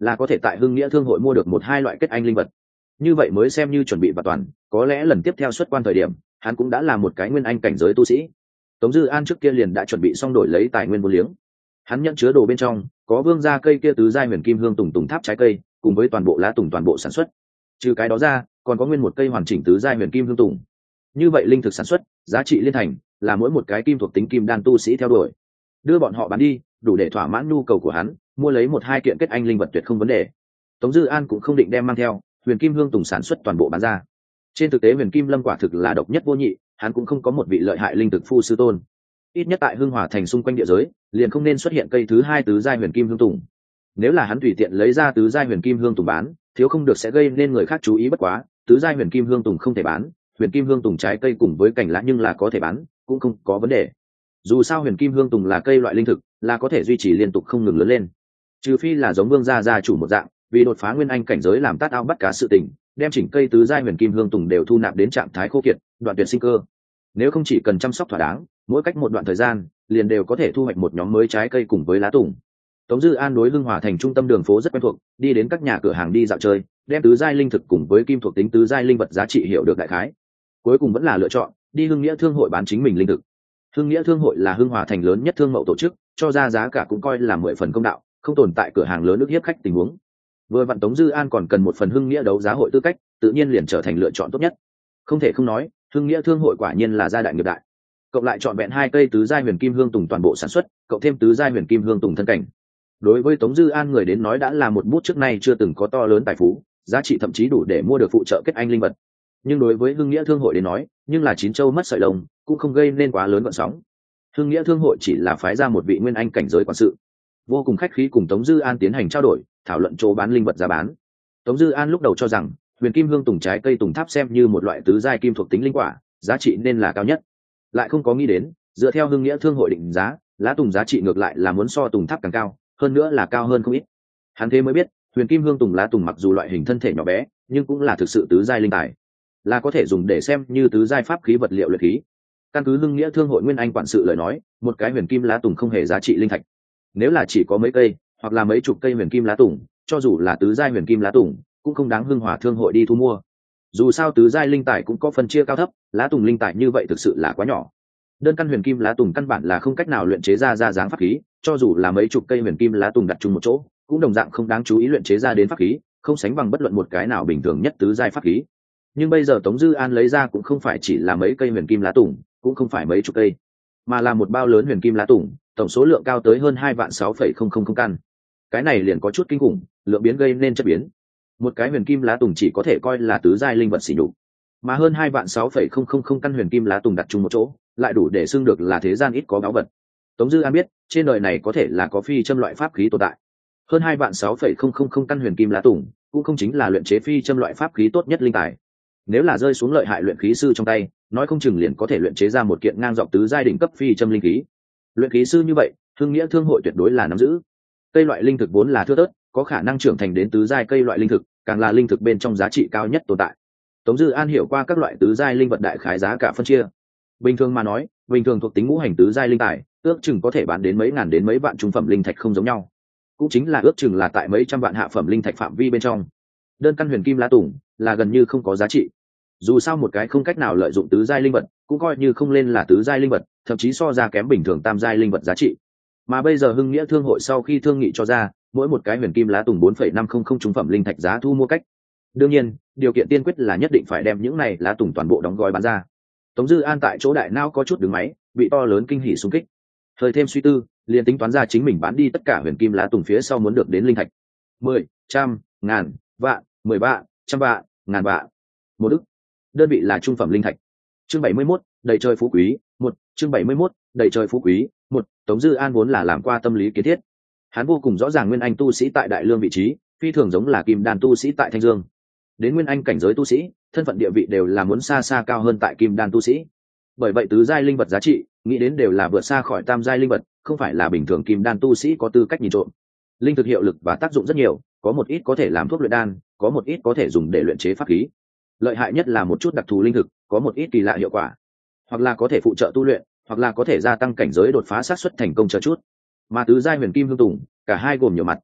là có thể tại hưng nghĩa thương hội mua được một hai loại kết anh linh vật. Như vậy mới xem như chuẩn bị và toàn, có lẽ lần tiếp theo xuất quan thời điểm hắn cũng đã là một cái nguyên anh cảnh giới tu sĩ. Tống Dư An trước kia liền đã chuẩn bị xong đổi lấy tài nguyên vô liếng. Hắn nhận chứa đồ bên trong có vương gia cây kia tứ giai huyền kim hương tùng tùng tháp trái cây, cùng với toàn bộ lá tùng toàn bộ sản xuất. Trừ cái đó ra, còn có nguyên một cây hoàn chỉnh tứ giai huyền kim hương tùng. Như vậy linh thực sản xuất, giá trị liên thành là mỗi một cái kim thuộc tính kim đan tu sĩ theo đuổi. Đưa bọn họ bán đi, đủ để thỏa mãn nhu cầu của hắn, mua lấy một hai kiện kết anh linh vật tuyệt không vấn đề. Tống Dư An cũng không định đem mang theo huyền kim hương tùng sản xuất toàn bộ bán ra. Trên thực tế huyền kim lâm quả thực là độc nhất vô nhị, hắn cũng không có một vị lợi hại linh thực phu sư tôn. Ít nhất tại Hưng Hòa thành xung quanh địa giới, liền không nên xuất hiện cây thứ hai tứ giai huyền kim hương tùng. Nếu là hắn tùy tiện lấy ra tứ giai huyền kim hương tùng bán, thiếu không được sẽ gây nên người khác chú ý, bất quá tứ giai huyền kim hương tùng không thể bán, huyền kim hương tùng trái cây cùng với cành lá nhưng là có thể bán, cũng không có vấn đề. Dù sao huyền kim hương tùng là cây loại linh thực, là có thể duy trì liên tục không ngừng lớn lên. Trừ phi là giống Vương gia gia chủ một dạng, vì đột phá nguyên anh cảnh giới làm tát ao bắt cá sự tình, đem chỉnh cây tứ giai huyền kim hương tùng đều thu nạp đến trạng thái khô kiệt, đoạn tuyệt sinh cơ. Nếu không chỉ cần chăm sóc thỏa đáng, mỗi cách một đoạn thời gian, liền đều có thể thu hoạch một nhóm mới trái cây cùng với lá tùng. Tống Dư An đối Hưng Hòa thành trung tâm đường phố rất quen thuộc, đi đến các nhà cửa hàng đi dạo chơi, đem tứ giai linh thực cùng với kim thuộc tính tứ giai linh vật giá trị hiểu được đại khái. Cuối cùng vẫn là lựa chọn đi Hưng Nghĩa Thương hội bán chính mình linh thực. Hưng Nghĩa Thương hội là Hưng Hòa thành lớn nhất thương mậu tổ chức, cho ra giá cả cũng coi là mười phần công đạo, không tồn tại cửa hàng lớn ức hiếp khách tình huống. Vừa vặn Tống Dư An còn cần một phần Hưng Nghĩa đấu giá hội tư cách, tự nhiên liền trở thành lựa chọn tốt nhất. Không thể không nói, Hưng Nghĩa Thương hội quả nhiên là gia đại nghiệp đại. Cộng lại chọn vẹn hai cây tứ giai huyền kim hương tùng toàn bộ sản xuất, cộng thêm tứ giai huyền kim hương tùng thân cảnh. Đối với Tống Dư An người đến nói đã là một bút trước nay chưa từng có to lớn tài phú, giá trị thậm chí đủ để mua được phụ trợ kết anh linh vật. Nhưng đối với Hưng Nghĩa Thương hội đến nói, nhưng là chín châu mất sợi lông, cũng không gây nên quá lớn gợn sóng. Hưng Nghĩa Thương hội chỉ là phái ra một vị nguyên anh cảnh giới quản sự, vô cùng khách khí cùng Tống Dư An tiến hành trao đổi, thảo luận chỗ bán linh vật giá bán. Tống Dư An lúc đầu cho rằng huyền kim hương tùng trái cây tùng tháp xem như một loại tứ giai kim thuộc tính linh quả, giá trị nên là cao nhất. Lại không có nghĩ đến, dựa theo Hưng Nghĩa Thương hội định giá, lá tùng giá trị ngược lại là muốn so tùng tháp càng cao, hơn nữa là cao hơn không ít. Hắn thế mới biết, huyền kim hương tùng lá tùng mặc dù loại hình thân thể nhỏ bé, nhưng cũng là thực sự tứ giai linh tài, là có thể dùng để xem như tứ giai pháp khí vật liệu luyện khí. Căn cứ Hưng Nghĩa Thương hội nguyên anh quản sự lời nói, một cái huyền kim lá tùng không hề giá trị linh thạch. Nếu là chỉ có mấy cây, hoặc là mấy chục cây huyền kim lá tùng, cho dù là tứ giai huyền kim lá tùng, cũng không đáng Hưng Hòa Thương hội đi thu mua. Dù sao tứ giai linh tài cũng có phân chia cao thấp, lá tùng linh tài như vậy thực sự là quá nhỏ. Đơn căn huyền kim lá tùng căn bản là không cách nào luyện chế ra ra dáng pháp khí, cho dù là mấy chục cây huyền kim lá tùng đặt chung một chỗ, cũng đồng dạng không đáng chú ý luyện chế ra đến pháp khí, không sánh bằng bất luận một cái nào bình thường nhất tứ giai pháp khí. Nhưng bây giờ Tống Dư An lấy ra cũng không phải chỉ là mấy cây huyền kim lá tùng, cũng không phải mấy chục cây, mà là một bao lớn huyền kim lá tùng, tổng số lượng cao tới hơn hai vạn sáu phẩy không không không căn. Cái này liền có chút kinh khủng, lượng biến gây nên chất biến. Một cái huyền kim lá tùng chỉ có thể coi là tứ giai linh vật xỉ nhục, mà hơn hai vạn sáu phẩy không không không căn huyền kim lá tùng đặt chung một chỗ, lại đủ để xưng được là thế gian ít có báu vật. Tống Dư An biết, trên đời này có thể là có phi châm loại pháp khí tồn tại. Hơn hai vạn sáu phẩy không không không căn huyền kim lá tùng, cũng không chính là luyện chế phi châm loại pháp khí tốt nhất linh tài. Nếu là rơi xuống lợi hại luyện khí sư trong tay, nói không chừng liền có thể luyện chế ra một kiện ngang dọc tứ giai đỉnh cấp phi châm linh khí. Luyện khí sư như vậy, Hưng Nghĩa Thương hội tuyệt đối là nắm giữ. Cây loại linh thực vốn là thưa thớt, có khả năng trưởng thành đến tứ giai cây loại linh thực, càng là linh thực bên trong giá trị cao nhất tồn tại. Tống Dư An hiểu qua các loại tứ giai linh vật đại khái giá cả phân chia. Bình thường mà nói, bình thường thuộc tính ngũ hành tứ giai linh tài, ước chừng có thể bán đến mấy ngàn đến mấy vạn trung phẩm linh thạch không giống nhau. Cũng chính là ước chừng là tại mấy trăm vạn hạ phẩm linh thạch phạm vi bên trong. Đơn căn huyền kim lá tùng là gần như không có giá trị. Dù sao một cái không cách nào lợi dụng tứ giai linh vật, cũng coi như không lên là tứ giai linh vật, thậm chí so ra kém bình thường tam giai linh vật giá trị. Mà bây giờ Hưng Nghĩa Thương hội sau khi thương nghị cho ra, mỗi một cái huyền kim lá tùng bốn phẩy năm không không trung phẩm linh thạch giá thu mua cách. Đương nhiên, điều kiện tiên quyết là nhất định phải đem những này lá tùng toàn bộ đóng gói bán ra. Tống Dư An tại chỗ đại não có chút đứng máy, bị to lớn kinh hỉ xung kích. Hơi thêm suy tư, liền tính toán ra chính mình bán đi tất cả huyền kim lá tùng phía sau muốn được đến linh thạch. Mười, trăm, ngàn, vạn, mười vạn, trăm vạn, ngàn vạn. Một ức. Đơn vị là trung phẩm linh thạch. Chương bảy mươi mốt, đầy trời phú quý, một, chương bảy mươi mốt, đầy trời phú quý, một. Tống Dư An vốn là làm qua tâm lý kiến thiết. Hắn vô cùng rõ ràng nguyên anh tu sĩ tại Đại Lương vị trí, phi thường giống là kim đan tu sĩ tại Thanh Dương. Đến nguyên anh cảnh giới tu sĩ, thân phận địa vị đều là muốn xa xa cao hơn tại kim đan tu sĩ. Bởi vậy tứ giai linh vật giá trị, nghĩ đến đều là vượt xa khỏi tam giai linh vật, không phải là bình thường kim đan tu sĩ có tư cách nhìn trộm. Linh thực hiệu lực và tác dụng rất nhiều, có một ít có thể làm thuốc luyện đan, có một ít có thể dùng để luyện chế pháp khí. Lợi hại nhất là một chút đặc thù linh thực, có một ít kỳ lạ hiệu quả, hoặc là có thể phụ trợ tu luyện, hoặc là có thể gia tăng cảnh giới đột phá xác suất thành công chờ chút. Mà tứ giai huyền kim hương tùng, cả hai gồm nhiều mặt.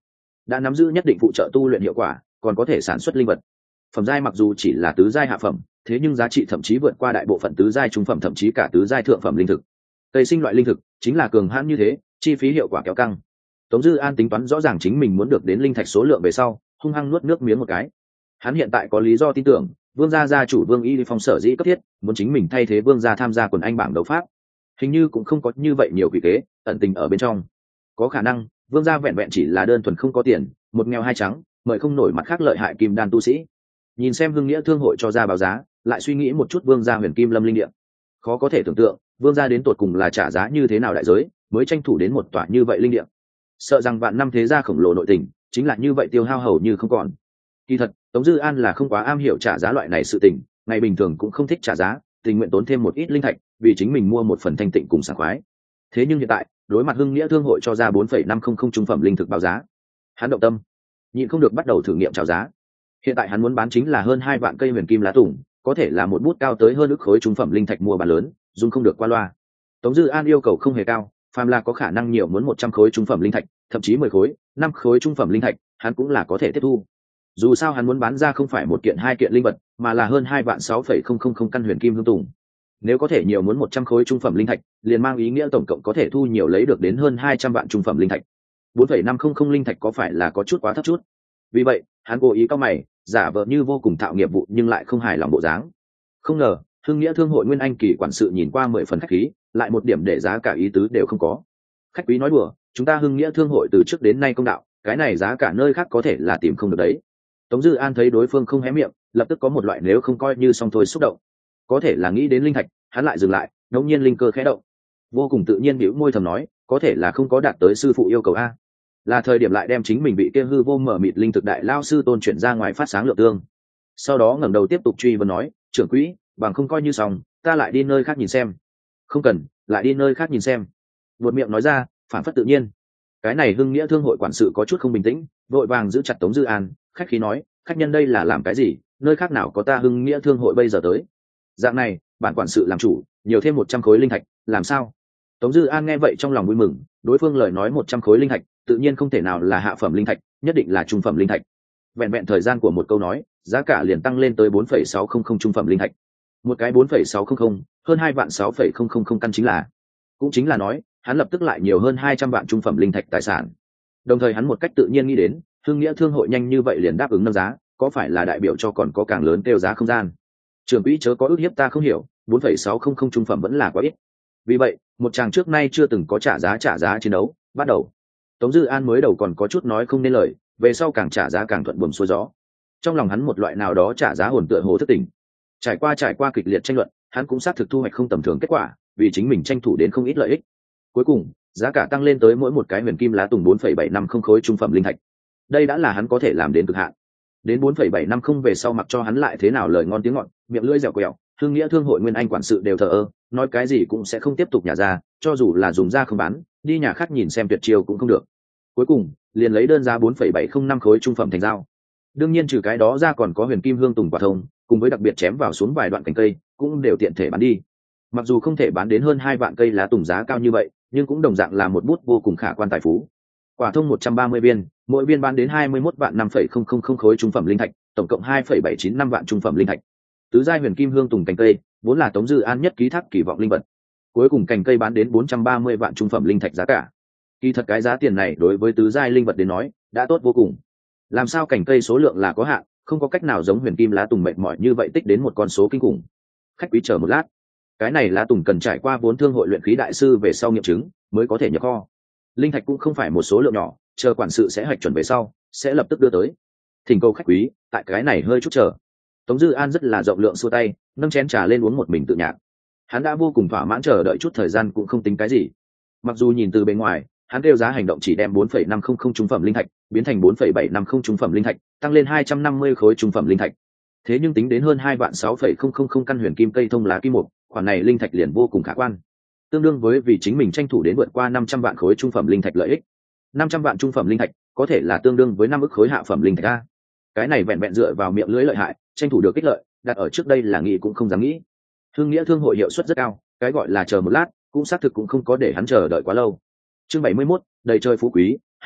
đã nắm giữ nhất định phụ trợ tu luyện hiệu quả, còn có thể sản xuất linh vật. Phẩm giai mặc dù chỉ là tứ giai hạ phẩm, thế nhưng giá trị thậm chí vượt qua đại bộ phận tứ giai trung phẩm, thậm chí cả tứ giai thượng phẩm linh thực. Cây sinh loại linh thực chính là cường hãn như thế, chi phí hiệu quả kéo căng. Tống Dư An tính toán rõ ràng chính mình muốn được đến linh thạch số lượng về sau, hung hăng nuốt nước miếng một cái. Hắn hiện tại có lý do tin tưởng, Vương gia gia chủ Vương Y Phong sở dĩ cấp thiết muốn chính mình thay thế Vương gia tham gia quần anh bảng đấu pháp, hình như cũng không có như vậy nhiều quỷ kế ẩn tình ở bên trong. Có khả năng Vương gia vẹn vẹn chỉ là đơn thuần không có tiền, một nghèo hai trắng, mời không nổi mặt khác lợi hại kim đan tu sĩ. Nhìn xem Hưng Nghĩa thương hội cho ra báo giá, lại suy nghĩ một chút Vương gia Huyền Kim Lâm linh địa, khó có thể tưởng tượng Vương gia đến tột cùng là trả giá như thế nào đại giới mới tranh thủ đến một tòa như vậy linh địa. Sợ rằng vạn năm thế gia khổng lồ nội tình chính là như vậy tiêu hao hầu như không còn. Kỳ thật Tống Dư An là không quá am hiểu trả giá loại này sự tình, ngày bình thường cũng không thích trả giá, tình nguyện tốn thêm một ít linh thạch vì chính mình mua một phần thanh tịnh cùng sảng khoái. Thế nhưng hiện tại đối mặt Hưng Nghĩa thương hội cho ra bốn phẩy năm không không trung phẩm linh thực báo giá, hắn động tâm, nhịn không được bắt đầu thử nghiệm chào giá. Hiện tại hắn muốn bán chính là hơn hai vạn cây huyền kim lá tùng, có thể là một bút cao tới hơn ức khối trung phẩm linh thạch mua bán lớn, dùng không được qua loa. Tống Dư An yêu cầu không hề cao, phàm là có khả năng nhiều muốn một trăm khối trung phẩm linh thạch, thậm chí mười khối, năm khối trung phẩm linh thạch, hắn cũng là có thể tiếp thu. Dù sao hắn muốn bán ra không phải một kiện hai kiện linh vật, mà là hơn hai vạn sáu phẩy không không không căn huyền kim hương tùng. Nếu có thể nhiều muốn một trăm khối trung phẩm linh thạch, liền mang ý nghĩa tổng cộng có thể thu nhiều lấy được đến hơn hai trăm vạn trung phẩm linh thạch. bốn phẩy năm không không linh thạch có phải là có chút quá thấp chút? Vì vậy, hắn cố ý cau mày, giả vờ như vô cùng thạo nghiệp vụ nhưng lại không hài lòng bộ dáng. Không ngờ, Hưng Nghĩa thương hội Nguyên Anh kỳ quản sự nhìn qua mười phần khách khí, lại một điểm để giá cả ý tứ đều không có. Khách quý nói đùa, chúng ta Hưng Nghĩa thương hội từ trước đến nay công đạo, cái này giá cả nơi khác có thể là tìm không được đấy. Tống Dư An thấy đối phương không hé miệng, lập tức có một loại nếu không coi như xong thôi xúc động. Có thể là nghĩ đến linh thạch, hắn lại dừng lại, ngẫu nhiên linh cơ khẽ động, vô cùng tự nhiên bĩu môi thầm nói, có thể là không có đạt tới sư phụ yêu cầu a. Là thời điểm lại đem chính mình bị kia hư vô mở mịt linh thực đại lao sư tôn chuyển ra ngoài phát sáng lượng tương. Sau đó ngẩng đầu tiếp tục truy vấn nói, trưởng quỹ, bằng không coi như xong, ta lại đi nơi khác nhìn xem. Không cần, lại đi nơi khác nhìn xem. Buột miệng nói ra, phản phất tự nhiên. Cái này Hưng Nghĩa thương hội quản sự có chút không bình tĩnh, vội vàng giữ chặt Tống Dư An, khách khí nói, khách nhân đây là làm cái gì, nơi khác nào có ta Hưng Nghĩa thương hội bây giờ tới. Dạng này, bản quản sự làm chủ, nhiều thêm một trăm khối linh thạch, làm sao? Tống Dư An nghe vậy trong lòng vui mừng, đối phương lời nói một trăm khối linh thạch, tự nhiên không thể nào là hạ phẩm linh thạch, nhất định là trung phẩm linh thạch. Vẹn vẹn thời gian của một câu nói, giá cả liền tăng lên tới bốn phẩy sáu không không trung phẩm linh thạch. Một cái bốn phẩy sáu không không, hơn hai vạn sáu phẩy không không không căn chính là. Cũng chính là nói, hắn lập tức lại nhiều hơn hai trăm vạn trung phẩm linh thạch tài sản. Đồng thời hắn một cách tự nhiên nghĩ đến, Hưng Nghĩa thương hội nhanh như vậy liền đáp ứng nâng giá, có phải là đại biểu cho còn có càng lớn kêu giá không gian. Trưởng quỹ chớ có ước hiếp ta không hiểu, bốn phẩy sáu không không trung phẩm vẫn là quá ít. Vì vậy, một chàng trước nay chưa từng có trả giá trả giá chiến đấu, bắt đầu. Tống Dư An mới đầu còn có chút nói không nên lời, về sau càng trả giá càng thuận buồm xuôi gió. Trong lòng hắn một loại nào đó trả giá hồn tựa hồ thức tỉnh. Trải qua trải qua kịch liệt tranh luận, hắn cũng xác thực thu hoạch không tầm thường kết quả, vì chính mình tranh thủ đến không ít lợi ích. Cuối cùng, giá cả tăng lên tới mỗi một cái huyền kim lá tùng bốn phẩy bảy năm không khối trung phẩm linh thạch. Đây đã là hắn có thể làm đến cực hạn. Đến bốn phẩy bảy năm không về sau mặc cho hắn lại thế nào lời ngon tiếng ngọt, miệng lưỡi dẻo quẹo, Hưng Nghĩa thương hội Nguyên Anh quản sự đều thờ ơ, nói cái gì cũng sẽ không tiếp tục nhả ra, cho dù là dùng ra không bán, đi nhà khác nhìn xem tuyệt chiêu cũng không được. Cuối cùng, liền lấy đơn giá bốn phẩy bảy không năm khối trung phẩm thành giao. Đương nhiên trừ cái đó ra còn có huyền kim hương tùng quả thông, cùng với đặc biệt chém vào xuống vài đoạn cành cây, cũng đều tiện thể bán đi. Mặc dù không thể bán đến hơn hai vạn cây lá tùng giá cao như vậy, nhưng cũng đồng dạng là một bút vô cùng khả quan tài phú. Quả thông một trăm ba mươi viên, mỗi viên bán đến hai mươi mốt vạn năm phẩy không không không khối trung phẩm linh thạch, tổng cộng hai phẩy bảy chín năm vạn trung phẩm linh thạch. Tứ giai huyền kim hương tùng cành cây, vốn là Tống Dư An nhất ký thác kỳ vọng linh vật. Cuối cùng cành cây bán đến bốn trăm ba mươi vạn trung phẩm linh thạch giá cả. Kỳ thật cái giá tiền này đối với tứ giai linh vật đến nói, đã tốt vô cùng. Làm sao cành cây số lượng là có hạn, không có cách nào giống huyền kim lá tùng mệt mỏi như vậy tích đến một con số kinh khủng. Khách quý chờ một lát. Cái này lá tùng cần trải qua vốn thương hội luyện khí đại sư về sau nghiệm chứng, mới có thể nhập kho. Linh thạch cũng không phải một số lượng nhỏ, chờ quản sự sẽ hoạch chuẩn về sau, sẽ lập tức đưa tới. Thỉnh cầu khách quý, tại cái này hơi chút chờ. Tống Dư An rất là rộng lượng xua tay, nâng chén trà lên uống một mình tự nhạc. Hắn đã vô cùng thỏa mãn, chờ đợi chút thời gian cũng không tính cái gì. Mặc dù nhìn từ bên ngoài, hắn kêu giá hành động chỉ đem bốn phẩy năm không không trung phẩm linh thạch biến thành bốn phẩy bảy năm không trung phẩm linh thạch, tăng lên hai trăm năm mươi khối trung phẩm linh thạch. Thế nhưng tính đến hơn hai vạn sáu phẩy không không không căn huyền kim cây thông lá kim mục, khoản này linh thạch liền vô cùng khả quan. Tương đương với vì chính mình tranh thủ đến vượt qua năm trăm vạn khối trung phẩm linh thạch lợi ích. năm trăm vạn trung phẩm linh thạch có thể là tương đương với năm ức khối hạ phẩm linh thạch a. Cái này vẹn vẹn dựa vào miệng lưỡi lợi hại, tranh thủ được kích lợi, đặt ở trước đây là nghĩ cũng không dám nghĩ. Hưng Nghĩa thương hội hiệu suất rất cao, cái gọi là chờ một lát, cũng xác thực cũng không có để hắn chờ đợi quá lâu. Chương bảy mươi mốt, đầy trời phú quý, hai,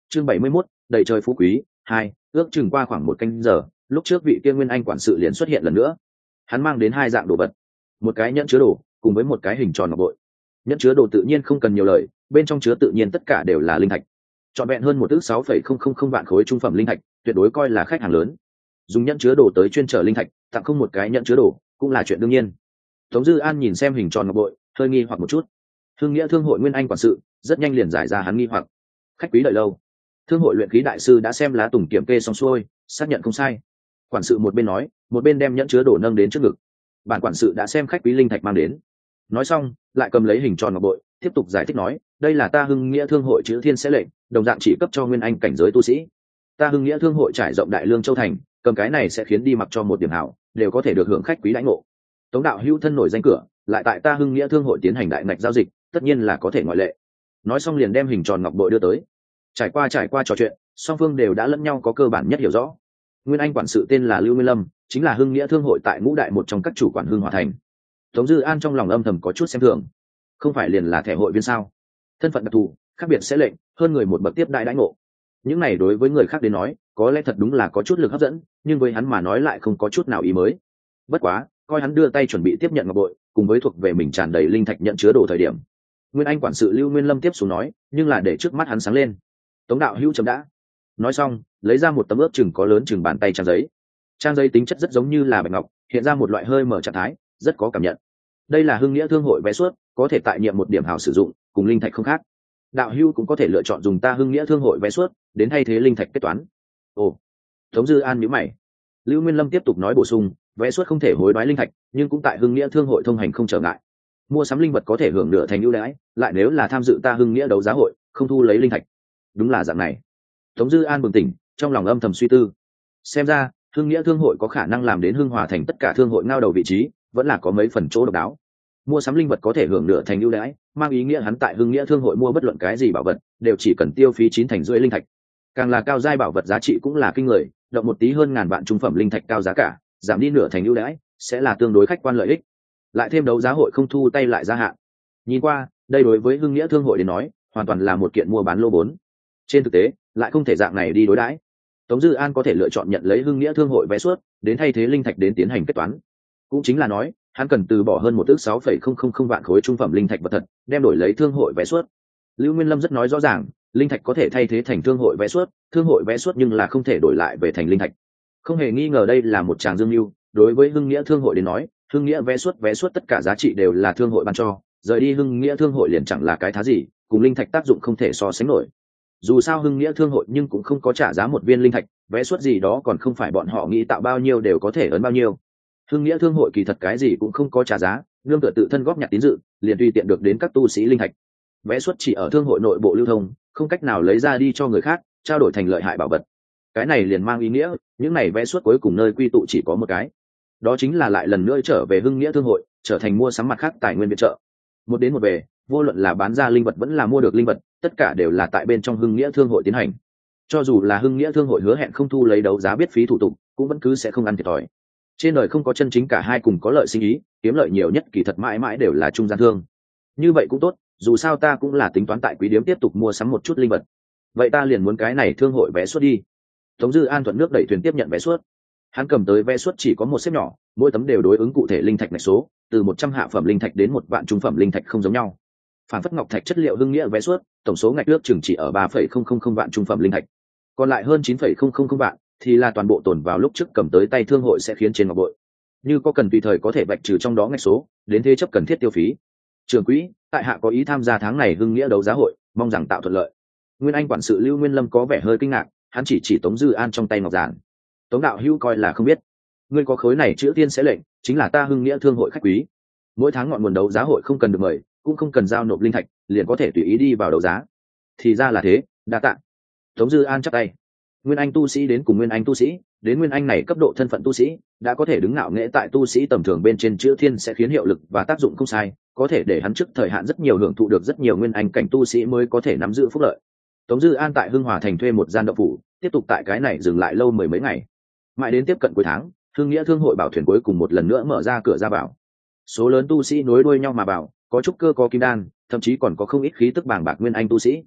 chương bảy mươi mốt, đầy trời phú quý hai. Ước chừng qua khoảng một canh giờ, lúc trước vị kia nguyên anh quản sự liền xuất hiện lần nữa. Hắn mang đến hai dạng đồ vật, một cái nhẫn chứa đồ cùng với một cái hình tròn ngọc bội. Nhẫn chứa đồ tự nhiên không cần nhiều lời, bên trong chứa tự nhiên tất cả đều là linh thạch, trọn vẹn hơn một ước sáu phẩy không không không vạn khối trung phẩm linh thạch, tuyệt đối coi là khách hàng lớn. Dùng nhẫn chứa đồ tới chuyên trở linh thạch, tặng không một cái nhẫn chứa đồ cũng là chuyện đương nhiên. Tống Dư An nhìn xem hình tròn ngọc bội, hơi nghi hoặc một chút. Hưng Nghĩa Thương hội nguyên anh quản sự rất nhanh liền giải ra hắn nghi hoặc. Khách quý đợi lâu. Thương hội luyện khí đại sư đã xem lá tùng kiểm kê xong xuôi, xác nhận không sai. Quản sự một bên nói, một bên đem nhẫn chứa đồ nâng đến trước ngực. Bản quản sự đã xem khách quý linh thạch mang đến. Nói xong, lại cầm lấy hình tròn ngọc bội, tiếp tục giải thích nói, đây là ta Hưng Nghĩa Thương hội chữ thiên sẽ lệnh, đồng dạng chỉ cấp cho nguyên anh cảnh giới tu sĩ. Ta Hưng Nghĩa Thương hội trải rộng đại lương châu thành, cầm cái này sẽ khiến đi mặc cho một điểm hảo, đều có thể được hưởng khách quý đãi ngộ. Tống đạo hữu thân nổi danh cửa, lại tại ta Hưng Nghĩa Thương hội tiến hành đại ngạch giao dịch, tất nhiên là có thể ngoại lệ. Nói xong liền đem hình tròn ngọc bội đưa tới. Trải qua trải qua trò chuyện, song phương đều đã lẫn nhau có cơ bản nhất hiểu rõ. Nguyên anh quản sự tên là Lưu Nguyên Lâm, chính là Hưng Nghĩa Thương hội tại ngũ đại một trong các chủ quản Hưng Hòa thành. Tống Dư An trong lòng âm thầm có chút xem thường, không phải liền là thẻ hội viên sao? Thân phận đặc thù, khác biệt sẽ lệnh, hơn người một bậc tiếp đại đãi ngộ. Những này đối với người khác đến nói, có lẽ thật đúng là có chút lực hấp dẫn, nhưng với hắn mà nói lại không có chút nào ý mới. Bất quá, coi hắn đưa tay chuẩn bị tiếp nhận ngọc bội, cùng với thuộc về mình tràn đầy linh thạch nhận chứa đồ thời điểm, Nguyên anh quản sự Lưu Nguyên Lâm tiếp xuống nói, nhưng là để trước mắt hắn sáng lên. Tống đạo hữu chấm đã. Nói xong, lấy ra một tấm ướp chừng có lớn chừng bàn tay trang giấy. Trang giấy tính chất rất giống như là bạch ngọc, hiện ra một loại hơi mở trạng thái, rất có cảm nhận. Đây là Hưng Nghĩa Thương hội vé suất, có thể tại nhiệm một điểm hảo sử dụng, cùng linh thạch không khác. Đạo hữu cũng có thể lựa chọn dùng ta Hưng Nghĩa Thương hội vé suất đến thay thế linh thạch kết toán. Ồ. Tống Dư An nhíu mày. Lưu Nguyên Lâm tiếp tục nói bổ sung, vé suất không thể hối đoái linh thạch, nhưng cũng tại Hưng Nghĩa Thương hội thông hành không trở ngại. Mua sắm linh vật có thể hưởng nửa thành ưu đãi, lại nếu là tham dự ta Hưng Nghĩa đấu giá hội, không thu lấy linh thạch. Đúng là dạng này. Tống Dư An bừng tỉnh, trong lòng âm thầm suy tư. Xem ra, Hưng Nghĩa Thương hội có khả năng làm đến Hưng Hòa thành tất cả thương hội ngao đầu vị trí, vẫn là có mấy phần chỗ độc đáo. Mua sắm linh vật có thể hưởng nửa thành ưu đãi, mang ý nghĩa hắn tại Hưng Nghĩa Thương hội mua bất luận cái gì bảo vật, đều chỉ cần tiêu phí chín thành rưỡi linh thạch. Càng là cao giai bảo vật giá trị cũng là kinh người, động một tí hơn ngàn vạn trung phẩm linh thạch cao giá cả, giảm đi nửa thành ưu đãi, sẽ là tương đối khách quan lợi ích. Lại thêm đấu giá hội không thu tay lại gia hạn. Nhìn qua, đây đối với Hưng Nghĩa Thương hội đến nói, hoàn toàn là một kiện mua bán lô vốn. Trên thực tế, lại không thể dạng này đi đối đãi. Tống Dư An có thể lựa chọn nhận lấy Hưng Nghĩa Thương hội vé suất, đến thay thế linh thạch đến tiến hành kết toán. Cũng chính là nói, hắn cần từ bỏ hơn một ước sáu phẩy không không không vạn khối trung phẩm linh thạch vật thật, đem đổi lấy thương hội vé suất. Lưu Nguyên Lâm rất nói rõ ràng, linh thạch có thể thay thế thành thương hội vé suất, thương hội vé suất nhưng là không thể đổi lại về thành linh thạch. Không hề nghi ngờ đây là một tràng dương mưu, đối với Hưng Nghĩa Thương hội đến nói, Hưng Nghĩa vé suất vé suất tất cả giá trị đều là thương hội ban cho, rời đi Hưng Nghĩa Thương hội liền chẳng là cái thá gì, cùng linh thạch tác dụng không thể so sánh nổi. Dù sao Hưng Nghĩa Thương hội nhưng cũng không có trả giá một viên linh thạch, vé suất gì đó còn không phải bọn họ nghĩ tạo bao nhiêu đều có thể ấn bao nhiêu. Hưng Nghĩa Thương hội kỳ thật cái gì cũng không có trả giá, nương tựa tự thân góp nhặt tín dự, liền tùy tiện được đến các tu sĩ linh thạch. Vé suất chỉ ở thương hội nội bộ lưu thông, không cách nào lấy ra đi cho người khác, trao đổi thành lợi hại bảo vật. Cái này liền mang ý nghĩa, những này vé suất cuối cùng nơi quy tụ chỉ có một cái. Đó chính là lại lần nữa trở về Hưng Nghĩa Thương hội, trở thành mua sắm mặt khác tài nguyên viện trợ. Một đến một về, vô luận là bán ra linh vật vẫn là mua được linh vật, tất cả đều là tại bên trong Hưng Nghĩa Thương hội tiến hành. Cho dù là Hưng Nghĩa Thương hội hứa hẹn không thu lấy đấu giá biết phí thủ tục, cũng vẫn cứ sẽ không ăn thiệt thòi. Trên đời không có chân chính cả hai cùng có lợi sinh ý, kiếm lợi nhiều nhất kỳ thật mãi mãi đều là trung gian thương. Như vậy cũng tốt, dù sao ta cũng là tính toán tại quý điếm tiếp tục mua sắm một chút linh vật. Vậy ta liền muốn cái này thương hội vé suất đi. Tống Dư An thuận nước đẩy thuyền tiếp nhận vé suất. Hắn cầm tới vé suất chỉ có một xếp nhỏ, mỗi tấm đều đối ứng cụ thể linh thạch ngạch số, từ một trăm hạ phẩm linh thạch đến một vạn trung phẩm linh thạch không giống nhau. Phản phất ngọc thạch chất liệu Hưng Nghĩa vé suất, tổng số ngạch ước chừng chỉ ở ba phẩy không không không vạn trung phẩm linh thạch. Còn lại hơn chín phẩy không không không vạn thì là toàn bộ tồn vào lúc trước cầm tới tay thương hội sẽ khiến trên ngọc bội. Như có cần tùy thời có thể vạch trừ trong đó ngạch số, đến thế chấp cần thiết tiêu phí. Trưởng quỹ, tại hạ có ý tham gia tháng này Hưng Nghĩa đấu giá hội, mong rằng tạo thuận lợi. Nguyên anh quản sự Lưu Nguyên Lâm có vẻ hơi kinh ngạc, hắn chỉ chỉ Tống Dư An trong tay ngọc giản. Tống đạo hữu coi là không biết, ngươi có khối này chữ tiên sẽ lệnh, chính là ta Hưng Nghĩa Thương hội khách quý. Mỗi tháng ngọn nguồn đấu giá hội không cần được mời, cũng không cần giao nộp linh thạch, liền có thể tùy ý đi vào đấu giá. Thì ra là thế, đa tạ. Tống Dư An chắp tay. Nguyên anh tu sĩ đến cùng nguyên anh tu sĩ, đến nguyên anh này cấp độ thân phận tu sĩ, đã có thể đứng ngạo nghễ tại tu sĩ tầm thường bên trên chữ thiên sẽ khiến hiệu lực và tác dụng không sai, có thể để hắn trước thời hạn rất nhiều hưởng thụ được rất nhiều nguyên anh cảnh tu sĩ mới có thể nắm giữ phúc lợi. Tống Dư An tại Hưng Hòa thành thuê một gian động phủ, tiếp tục tại cái này dừng lại lâu mười mấy ngày. Mãi đến tiếp cận cuối tháng, Hưng Nghĩa Thương hội bảo thuyền cuối cùng một lần nữa mở ra cửa ra vào. Số lớn tu sĩ nối đuôi nhau mà vào, có trúc cơ có kim đan, thậm chí còn có không ít khí tức bàng bạc nguyên anh tu sĩ.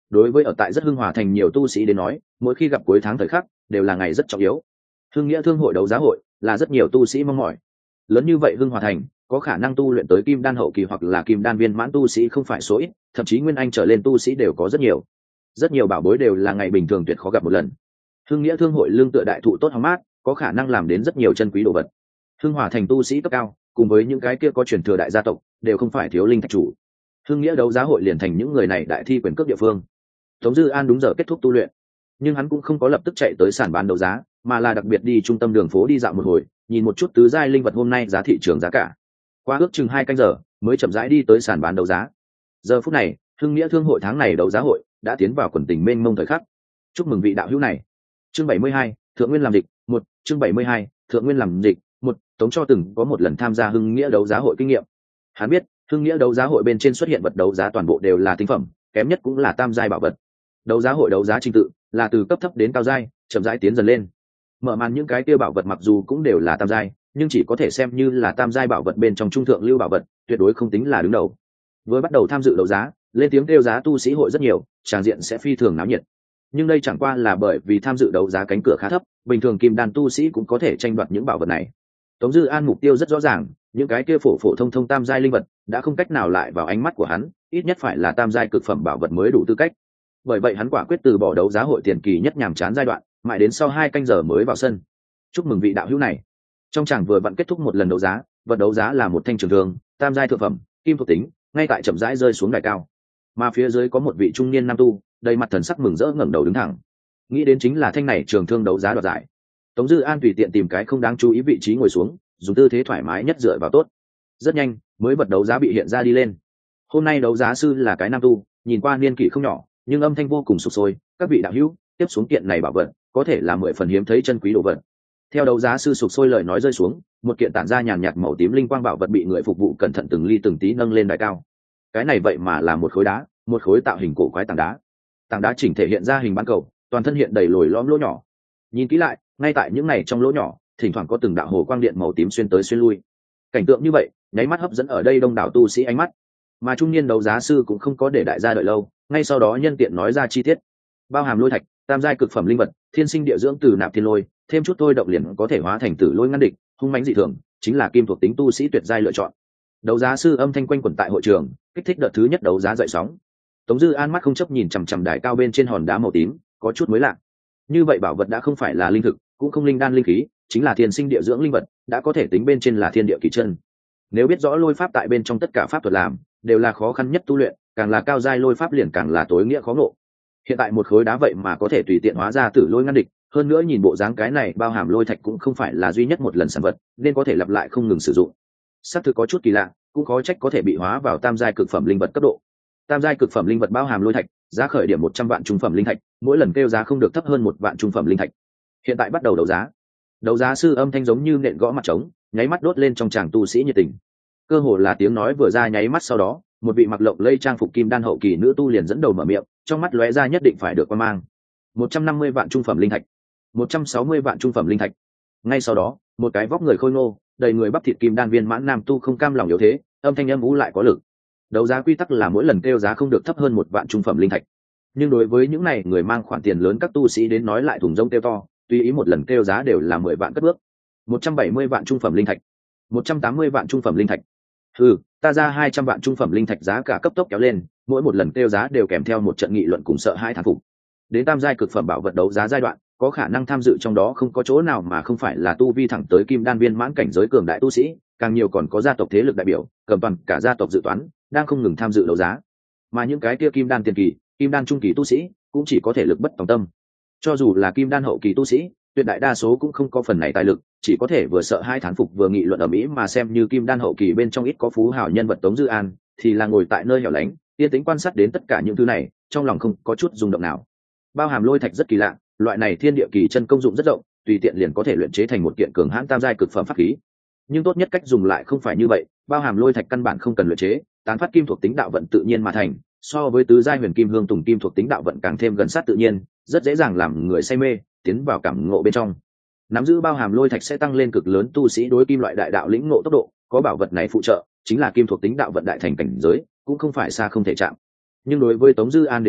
đối với ở tại rất hưng hòa thành nhiều tu sĩ đến nói, mỗi khi gặp cuối tháng thời khắc đều là ngày rất trọng yếu. Hưng nghĩa thương hội đấu giá hội là rất nhiều tu sĩ mong mỏi. Lớn như vậy hưng hòa thành, có khả năng tu luyện tới kim đan hậu kỳ hoặc là kim đan viên mãn tu sĩ không phải số ít, thậm chí nguyên anh trở lên tu sĩ đều có rất nhiều. Rất nhiều bảo bối đều là ngày bình thường tuyệt khó gặp một lần. Hưng nghĩa thương hội lương tựa đại thụ tốt hóng mát, có khả năng làm đến rất nhiều chân quý đồ vật. Hưng hòa thành tu sĩ cấp cao, cùng với những cái kia có truyền thừa đại gia tộc, đều không phải thiếu linh thạch chủ. Hưng nghĩa đấu giá hội liền thành những người này đại thi quyền cước địa phương. Tống Dư An đúng giờ kết thúc tu luyện, nhưng hắn cũng không có lập tức chạy tới sàn bán đấu giá, mà là đặc biệt đi trung tâm đường phố đi dạo một hồi, nhìn một chút tứ giai linh vật hôm nay giá thị trường giá cả. Qua ước chừng hai canh giờ, mới chậm rãi đi tới sàn bán đấu giá. Giờ phút này, Hưng nghĩa thương hội tháng này đấu giá hội đã tiến vào quần tình mênh mông thời khắc. Chúc mừng vị đạo hữu này. Chương bảy mươi hai, Thượng Nguyên làm địch, một, chương bảy mươi hai, Thượng Nguyên làm địch, một, Tống cho từng có một lần tham gia Hưng nghĩa đấu giá hội kinh nghiệm. Hắn biết, Hưng nghĩa đấu giá hội bên trên xuất hiện vật đấu giá toàn bộ đều là tinh phẩm, kém nhất cũng là tam giai bảo vật. Đấu giá hội đấu giá trình tự là từ cấp thấp đến cao giai, chậm rãi tiến dần lên. Mở màn những cái kia bảo vật mặc dù cũng đều là tam giai, nhưng chỉ có thể xem như là tam giai bảo vật bên trong trung thượng lưu bảo vật, tuyệt đối không tính là đứng đầu. Với bắt đầu tham dự đấu giá, lên tiếng kêu giá tu sĩ hội rất nhiều, tràng diện sẽ phi thường náo nhiệt. Nhưng đây chẳng qua là bởi vì tham dự đấu giá cánh cửa khá thấp, bình thường kim đan tu sĩ cũng có thể tranh đoạt những bảo vật này. Tống Dư An mục tiêu rất rõ ràng, những cái kia phổ phổ thông thông tam giai linh vật đã không cách nào lại vào ánh mắt của hắn, ít nhất phải là tam giai cực phẩm bảo vật mới đủ tư cách. Bởi vậy hắn quả quyết từ bỏ đấu giá hội tiền kỳ nhất nhàm chán giai đoạn, mãi đến sau hai canh giờ mới vào sân. Chúc mừng vị đạo hữu này. Trong tràng vừa vặn kết thúc một lần đấu giá, vật đấu giá là một thanh trường thương, tam giai thượng phẩm, kim thuộc tính, ngay tại chậm rãi rơi xuống đài cao. Mà phía dưới có một vị trung niên nam tu, đầy mặt thần sắc mừng rỡ ngẩng đầu đứng thẳng. Nghĩ đến chính là thanh này trường thương đấu giá đoạt giải. Tống Dư An tùy tiện tìm cái không đáng chú ý vị trí ngồi xuống, dùng tư thế thoải mái nhất dựa vào tốt. Rất nhanh, mới vật đấu giá bị hiện ra đi lên. Hôm nay đấu giá sư là cái nam tu, nhìn qua niên kỷ không nhỏ, nhưng âm thanh vô cùng sục sôi. Các vị đạo hữu, tiếp xuống kiện này bảo vật, có thể là mười phần hiếm thấy chân quý đồ vật. Theo đấu giá sư sục sôi lời nói rơi xuống, một kiện tản ra nhàn nhạt màu tím linh quang bảo vật bị người phục vụ cẩn thận từng ly từng tí nâng lên đài cao. Cái này vậy mà là một khối đá, một khối tạo hình cổ quái tảng đá. Tảng đá chỉnh thể hiện ra hình bán cầu, toàn thân hiện đầy lồi lõm lỗ nhỏ. Nhìn kỹ lại, ngay tại những này trong lỗ nhỏ, thỉnh thoảng có từng đạo hồ quang điện màu tím xuyên tới xuyên lui. Cảnh tượng như vậy, nháy mắt hấp dẫn ở đây đông đảo tu sĩ ánh mắt. Mà trung niên đấu giá sư cũng không có để đại gia đợi lâu, ngay sau đó nhân tiện nói ra chi tiết. Bao hàm lôi thạch, tam giai cực phẩm linh vật, thiên sinh địa dưỡng từ nạp thiên lôi, thêm chút thôi động liền có thể hóa thành tử lôi ngăn địch, hung mãnh dị thường, chính là kim thuộc tính tu sĩ tuyệt giai lựa chọn. Đấu giá sư âm thanh quanh quẩn tại hội trường, kích thích đợt thứ nhất đấu giá dậy sóng. Tống Dư An mắt không chấp nhìn chằm chằm đài cao bên trên hòn đá màu tím, có chút mới lạ. Như vậy bảo vật đã không phải là linh thực, cũng không linh đan linh khí, chính là thiên sinh địa dưỡng linh vật, đã có thể tính bên trên là thiên địa kỳ chân. Nếu biết rõ lôi pháp tại bên trong tất cả pháp thuật làm, đều là khó khăn nhất tu luyện, càng là cao giai lôi pháp liền càng là tối nghĩa khó ngộ. Hiện tại một khối đá vậy mà có thể tùy tiện hóa ra tử lôi ngăn địch, hơn nữa nhìn bộ dáng cái này bao hàm lôi thạch cũng không phải là duy nhất một lần sản vật, nên có thể lặp lại không ngừng sử dụng. Xác thực có chút kỳ lạ, cũng khó trách có thể bị hóa vào tam giai cực phẩm linh vật cấp độ. Tam giai cực phẩm linh vật bao hàm lôi thạch, giá khởi điểm một trăm vạn trung phẩm linh thạch, mỗi lần kêu giá không được thấp hơn một vạn trung phẩm linh thạch. Hiện tại bắt đầu đấu giá. Đấu giá sư âm thanh giống như nện gõ mặt trống, nháy mắt đốt lên trong tràng tu sĩ nhiệt tình. Cơ hồ là tiếng nói vừa ra nháy mắt sau đó, một vị mặc lộng lây trang phục kim đan hậu kỳ nữ tu liền dẫn đầu mở miệng, trong mắt lóe ra nhất định phải được quan mang. một trăm năm mươi vạn trung phẩm linh thạch, một trăm sáu mươi vạn trung phẩm linh thạch. Ngay sau đó, một cái vóc người khôi ngô, đầy người bắp thịt kim đan viên mãn nam tu không cam lòng yếu thế, âm thanh âm ú lại có lực. Đấu giá quy tắc là mỗi lần kêu giá không được thấp hơn một vạn trung phẩm linh thạch. Nhưng đối với những này người mang khoản tiền lớn các tu sĩ đến nói lại thùng rông kêu to, tùy ý một lần kêu giá đều là mười vạn cất bước. một trăm bảy mươi vạn trung phẩm linh thạch, một trăm tám mươi vạn trung phẩm linh thạch. Ừ, ta ra hai trăm vạn trung phẩm linh thạch giá cả cấp tốc kéo lên, mỗi một lần kêu giá đều kèm theo một trận nghị luận cùng sợ hãi thán phục. Đến tam giai cực phẩm bảo vật đấu giá giai đoạn, có khả năng tham dự trong đó không có chỗ nào mà không phải là tu vi thẳng tới kim đan viên mãn cảnh giới cường đại tu sĩ, càng nhiều còn có gia tộc thế lực đại biểu, cầm toàn cả gia tộc dự toán, đang không ngừng tham dự đấu giá. Mà những cái kia kim đan tiền kỳ, kim đan trung kỳ tu sĩ, cũng chỉ có thể lực bất tòng tâm. Cho dù là kim đan hậu kỳ tu sĩ, tuyệt đại đa số cũng không có phần này tài lực, chỉ có thể vừa sợ hai thán phục vừa nghị luận ở mỹ mà xem như kim đan hậu kỳ bên trong ít có phú hào nhân vật Tống Dư An, thì là ngồi tại nơi hẻo lánh, yên tĩnh quan sát đến tất cả những thứ này, trong lòng không có chút rung động nào. Bao hàm lôi thạch rất kỳ lạ, loại này thiên địa kỳ chân công dụng rất rộng, tùy tiện liền có thể luyện chế thành một kiện cường hãn tam giai cực phẩm pháp khí. Nhưng tốt nhất cách dùng lại không phải như vậy, bao hàm lôi thạch căn bản không cần luyện chế, tán phát kim thuộc tính đạo vận tự nhiên mà thành, so với tứ giai huyền kim hương tùng kim thuộc tính đạo vận càng thêm gần sát tự nhiên, rất dễ dàng làm người say mê, tiến vào cảm ngộ bên trong. Nắm giữ bao hàm lôi thạch sẽ tăng lên cực lớn tu sĩ đối kim loại đại đạo lĩnh ngộ tốc độ, có bảo vật này phụ trợ, chính là kim thuộc tính đạo vận đại thành cảnh giới, cũng không phải xa không thể chạm. Nhưng đối với Tống Dư An đến nói,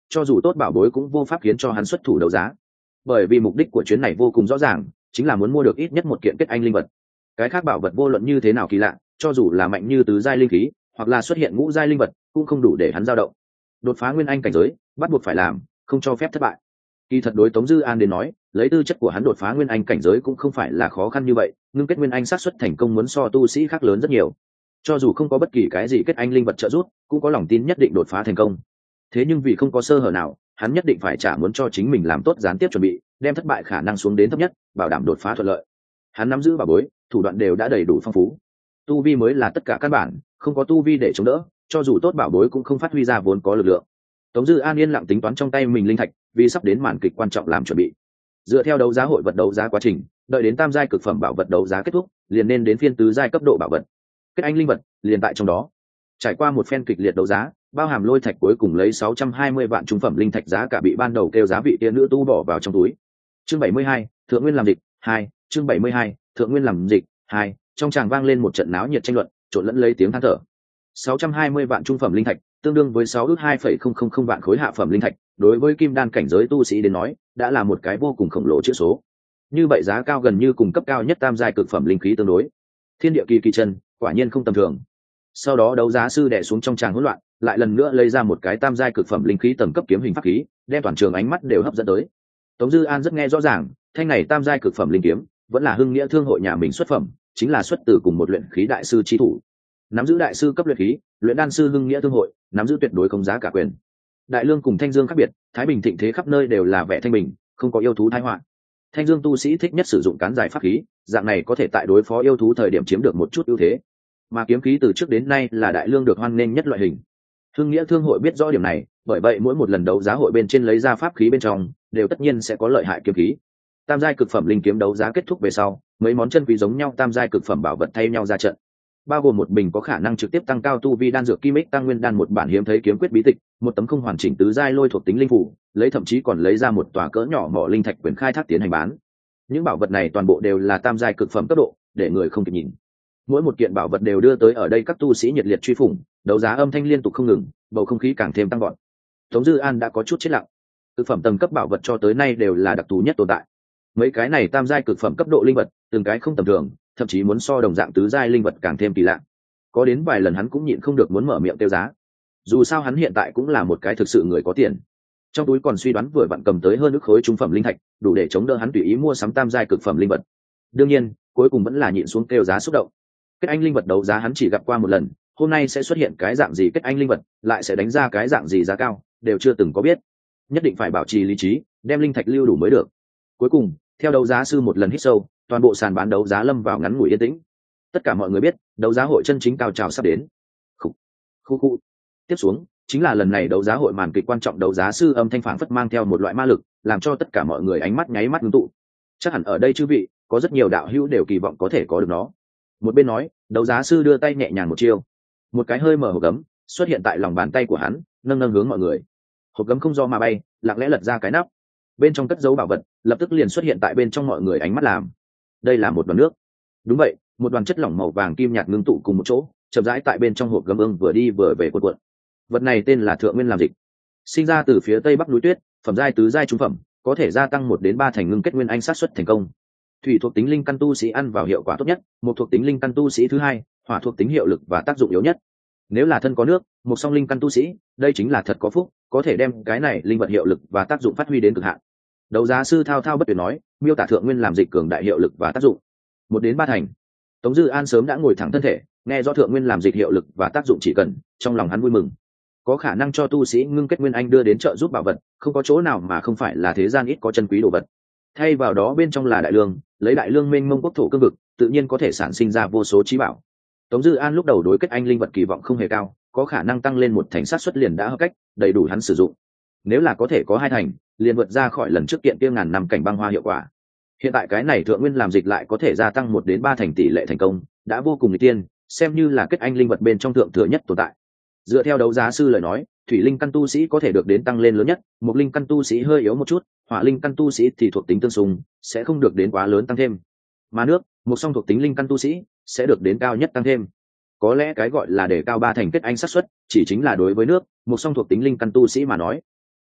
cho dù tốt bảo bối cũng vô pháp khiến cho hắn xuất thủ đấu giá, bởi vì mục đích của chuyến này vô cùng rõ ràng, chính là muốn mua được ít nhất một kiện kết anh linh vật. Cái khác bảo vật vô luận như thế nào kỳ lạ, cho dù là mạnh như tứ giai linh khí hoặc là xuất hiện ngũ giai linh vật cũng không đủ để hắn dao động. Đột phá nguyên anh cảnh giới bắt buộc phải làm, không cho phép thất bại. Kỳ thật đối Tống Dư An đến nói, lấy tư chất của hắn đột phá nguyên anh cảnh giới cũng không phải là khó khăn như vậy, ngưng kết nguyên anh xác suất thành công muốn so tu sĩ khác lớn rất nhiều. Cho dù không có bất kỳ cái gì kết anh linh vật trợ giúp, cũng có lòng tin nhất định đột phá thành công. Thế nhưng vì không có sơ hở nào, hắn nhất định phải trả muốn cho chính mình làm tốt gián tiếp chuẩn bị, đem thất bại khả năng xuống đến thấp nhất, bảo đảm đột phá thuận lợi. Hắn nắm giữ bảo bối, thủ đoạn đều đã đầy đủ phong phú. Tu vi mới là tất cả căn bản, không có tu vi để chống đỡ, cho dù tốt bảo bối cũng không phát huy ra vốn có lực lượng. Tống Dư An yên lặng tính toán trong tay mình linh thạch, vì sắp đến màn kịch quan trọng làm chuẩn bị. Dựa theo đấu giá hội vật đấu giá quá trình, đợi đến tam giai cực phẩm bảo vật đấu giá kết thúc, liền nên đến phiên tứ giai cấp độ bảo vật. Kết anh linh vật liền tại trong đó. Trải qua một phen kịch liệt đấu giá, bao hàm lôi thạch cuối cùng lấy sáu trăm hai mươi vạn trung phẩm linh thạch giá cả bị ban đầu kêu giá vị tiên nữ tu bỏ vào trong túi. Chương bảy mươi hai, Thượng Nguyên làm dịch hai, chương bảy mươi hai, Thượng Nguyên làm dịch hai, trong tràng vang lên một trận náo nhiệt tranh luận, trộn lẫn lấy tiếng than thở. sáu trăm hai mươi vạn trung phẩm linh thạch, tương đương với sáu ước hai phẩy không không không vạn khối hạ phẩm linh thạch, đối với kim đan cảnh giới tu sĩ đến nói, đã là một cái vô cùng khổng lồ chữ số. Như vậy giá cao gần như cùng cấp cao nhất tam giai cực phẩm linh khí tương đối. Thiên địa kỳ kỳ chân, quả nhiên không tầm thường. Sau đó đấu giá sư đè xuống trong tràng hỗn loạn, lại lần nữa lấy ra một cái tam giai cực phẩm linh khí tầng cấp kiếm hình pháp khí, đem toàn trường ánh mắt đều hấp dẫn tới. Tống Dư An rất nghe rõ ràng, thanh này tam giai cực phẩm linh kiếm, vẫn là Hưng Nghĩa Thương hội nhà mình xuất phẩm, chính là xuất từ cùng một luyện khí đại sư chi thủ. Nắm giữ đại sư cấp luyện khí, luyện đan sư Hưng Nghĩa Thương hội, nắm giữ tuyệt đối không giá cả quyền. Đại Lương cùng Thanh Dương khác biệt, Thái Bình thịnh thế khắp nơi đều là vẻ thanh bình, không có yêu thú tai họa. Thanh Dương tu sĩ thích nhất sử dụng cán dài pháp khí, dạng này có thể tại đối phó yêu thú thời điểm chiếm được một chút ưu thế. Mà kiếm khí từ trước đến nay là Đại Lương được hoan nghênh nhất loại hình. Hưng Nghĩa Thương hội biết rõ điểm này, bởi vậy mỗi một lần đấu giá hội bên trên lấy ra pháp khí bên trong, đều tất nhiên sẽ có lợi hại kiếm khí. Tam giai cực phẩm linh kiếm đấu giá kết thúc về sau, mấy món chân quý giống nhau tam giai cực phẩm bảo vật thay nhau ra trận, bao gồm một bình có khả năng trực tiếp tăng cao tu vi đan dược kim ích tăng nguyên đan, một bản hiếm thấy kiếm quyết bí tịch, một tấm không hoàn chỉnh tứ giai lôi thuộc tính linh phủ, lấy thậm chí còn lấy ra một tòa cỡ nhỏ mỏ linh thạch quyền khai thác tiến hành bán. Những bảo vật này toàn bộ đều là tam giai cực phẩm cấp độ, để người không kịp nhìn. Mỗi một kiện bảo vật đều đưa tới ở đây các tu sĩ nhiệt liệt truy phủng, đấu giá âm thanh liên tục không ngừng, bầu không khí càng thêm tăng gọn. Tống Dư An đã có chút chết lặng. Cực phẩm tầng cấp bảo vật cho tới nay đều là đặc thù nhất tồn tại. Mấy cái này tam giai cực phẩm cấp độ linh vật, từng cái không tầm thường, thậm chí muốn so đồng dạng tứ giai linh vật càng thêm kỳ lạ. Có đến vài lần hắn cũng nhịn không được muốn mở miệng tiêu giá. Dù sao hắn hiện tại cũng là một cái thực sự người có tiền, trong túi còn suy đoán vừa vặn cầm tới hơn ức khối trung phẩm linh thạch, đủ để chống đỡ hắn tùy ý mua sắm tam giai cực phẩm linh vật. Đương nhiên, cuối cùng vẫn là nhịn xuống tiêu giá xúc động. Kết anh linh vật đấu giá hắn chỉ gặp qua một lần, hôm nay sẽ xuất hiện cái dạng gì kết anh linh vật, lại sẽ đánh ra cái dạng gì giá cao, đều chưa từng có biết. Nhất định phải bảo trì lý trí, đem linh thạch lưu đủ mới được. Cuối cùng, theo đấu giá sư một lần hít sâu, toàn bộ sàn bán đấu giá lâm vào ngắn ngủi yên tĩnh. Tất cả mọi người biết, đấu giá hội chân chính cao trào sắp đến. Khủ, khu khu. Tiếp xuống, chính là lần này đấu giá hội màn kịch quan trọng, đấu giá sư âm thanh phảng phất mang theo một loại ma lực, làm cho tất cả mọi người ánh mắt nháy mắt ngưng tụ. Chắc hẳn ở đây chư vị, có rất nhiều đạo hữu đều kỳ vọng có thể có được nó. Một bên nói, đấu giá sư đưa tay nhẹ nhàng một chiêu, một cái hơi mở hộp gấm xuất hiện tại lòng bàn tay của hắn, nâng nâng hướng mọi người. Hộp gấm không do mà bay, lặng lẽ lật ra cái nắp, bên trong cất giấu bảo vật, lập tức liền xuất hiện tại bên trong mọi người ánh mắt làm. Đây là một đoàn nước. Đúng vậy, một đoàn chất lỏng màu vàng kim nhạt ngưng tụ cùng một chỗ, chậm rãi tại bên trong hộp gấm ương vừa đi vừa về cuộn cuộn. Vật này tên là Thượng Nguyên làm dịch, sinh ra từ phía tây bắc núi tuyết, phẩm giai tứ giai trung phẩm, có thể gia tăng một đến ba thành ngưng kết nguyên anh sát suất thành công. Thủy thuộc tính linh căn tu sĩ ăn vào hiệu quả tốt nhất, một thuộc tính linh căn tu sĩ thứ hai, hỏa thuộc tính hiệu lực và tác dụng yếu nhất. Nếu là thân có nước, một song linh căn tu sĩ, đây chính là thật có phúc, có thể đem cái này linh vật hiệu lực và tác dụng phát huy đến cực hạn. Đấu giá sư thao thao bất tuyệt nói, miêu tả Thượng Nguyên làm dịch cường đại hiệu lực và tác dụng một đến ba thành. Tống Dư An sớm đã ngồi thẳng thân thể, nghe rõ Thượng Nguyên làm dịch hiệu lực và tác dụng chỉ cần, trong lòng hắn vui mừng. Có khả năng cho tu sĩ ngưng kết nguyên anh đưa đến trợ giúp bảo vật, không có chỗ nào mà không phải là thế gian ít có chân quý đồ vật. Thay vào đó bên trong là đại lương, lấy đại lương mênh mông quốc thổ cương vực, tự nhiên có thể sản sinh ra vô số trí bảo. Tống Dư An lúc đầu đối kết anh linh vật kỳ vọng không hề cao, có khả năng tăng lên một thành sát suất liền đã hợp cách, đầy đủ hắn sử dụng. Nếu là có thể có hai thành, liền vượt ra khỏi lần trước kiện tiêu ngàn năm cảnh băng hoa hiệu quả. Hiện tại cái này Thượng Nguyên làm dịch lại có thể gia tăng một đến ba thành tỷ lệ thành công, đã vô cùng nguy tiên, xem như là kết anh linh vật bên trong thượng thừa nhất tồn tại. Dựa theo đấu giá sư lời nói, thủy linh căn tu sĩ có thể được đến tăng lên lớn nhất, một linh căn tu sĩ hơi yếu một chút, hỏa linh căn tu sĩ thì thuộc tính tương xung, sẽ không được đến quá lớn tăng thêm. Mà nước, một song thuộc tính linh căn tu sĩ sẽ được đến cao nhất tăng thêm. Có lẽ cái gọi là để cao ba thành kết anh xác suất, chỉ chính là đối với nước, một song thuộc tính linh căn tu sĩ mà nói.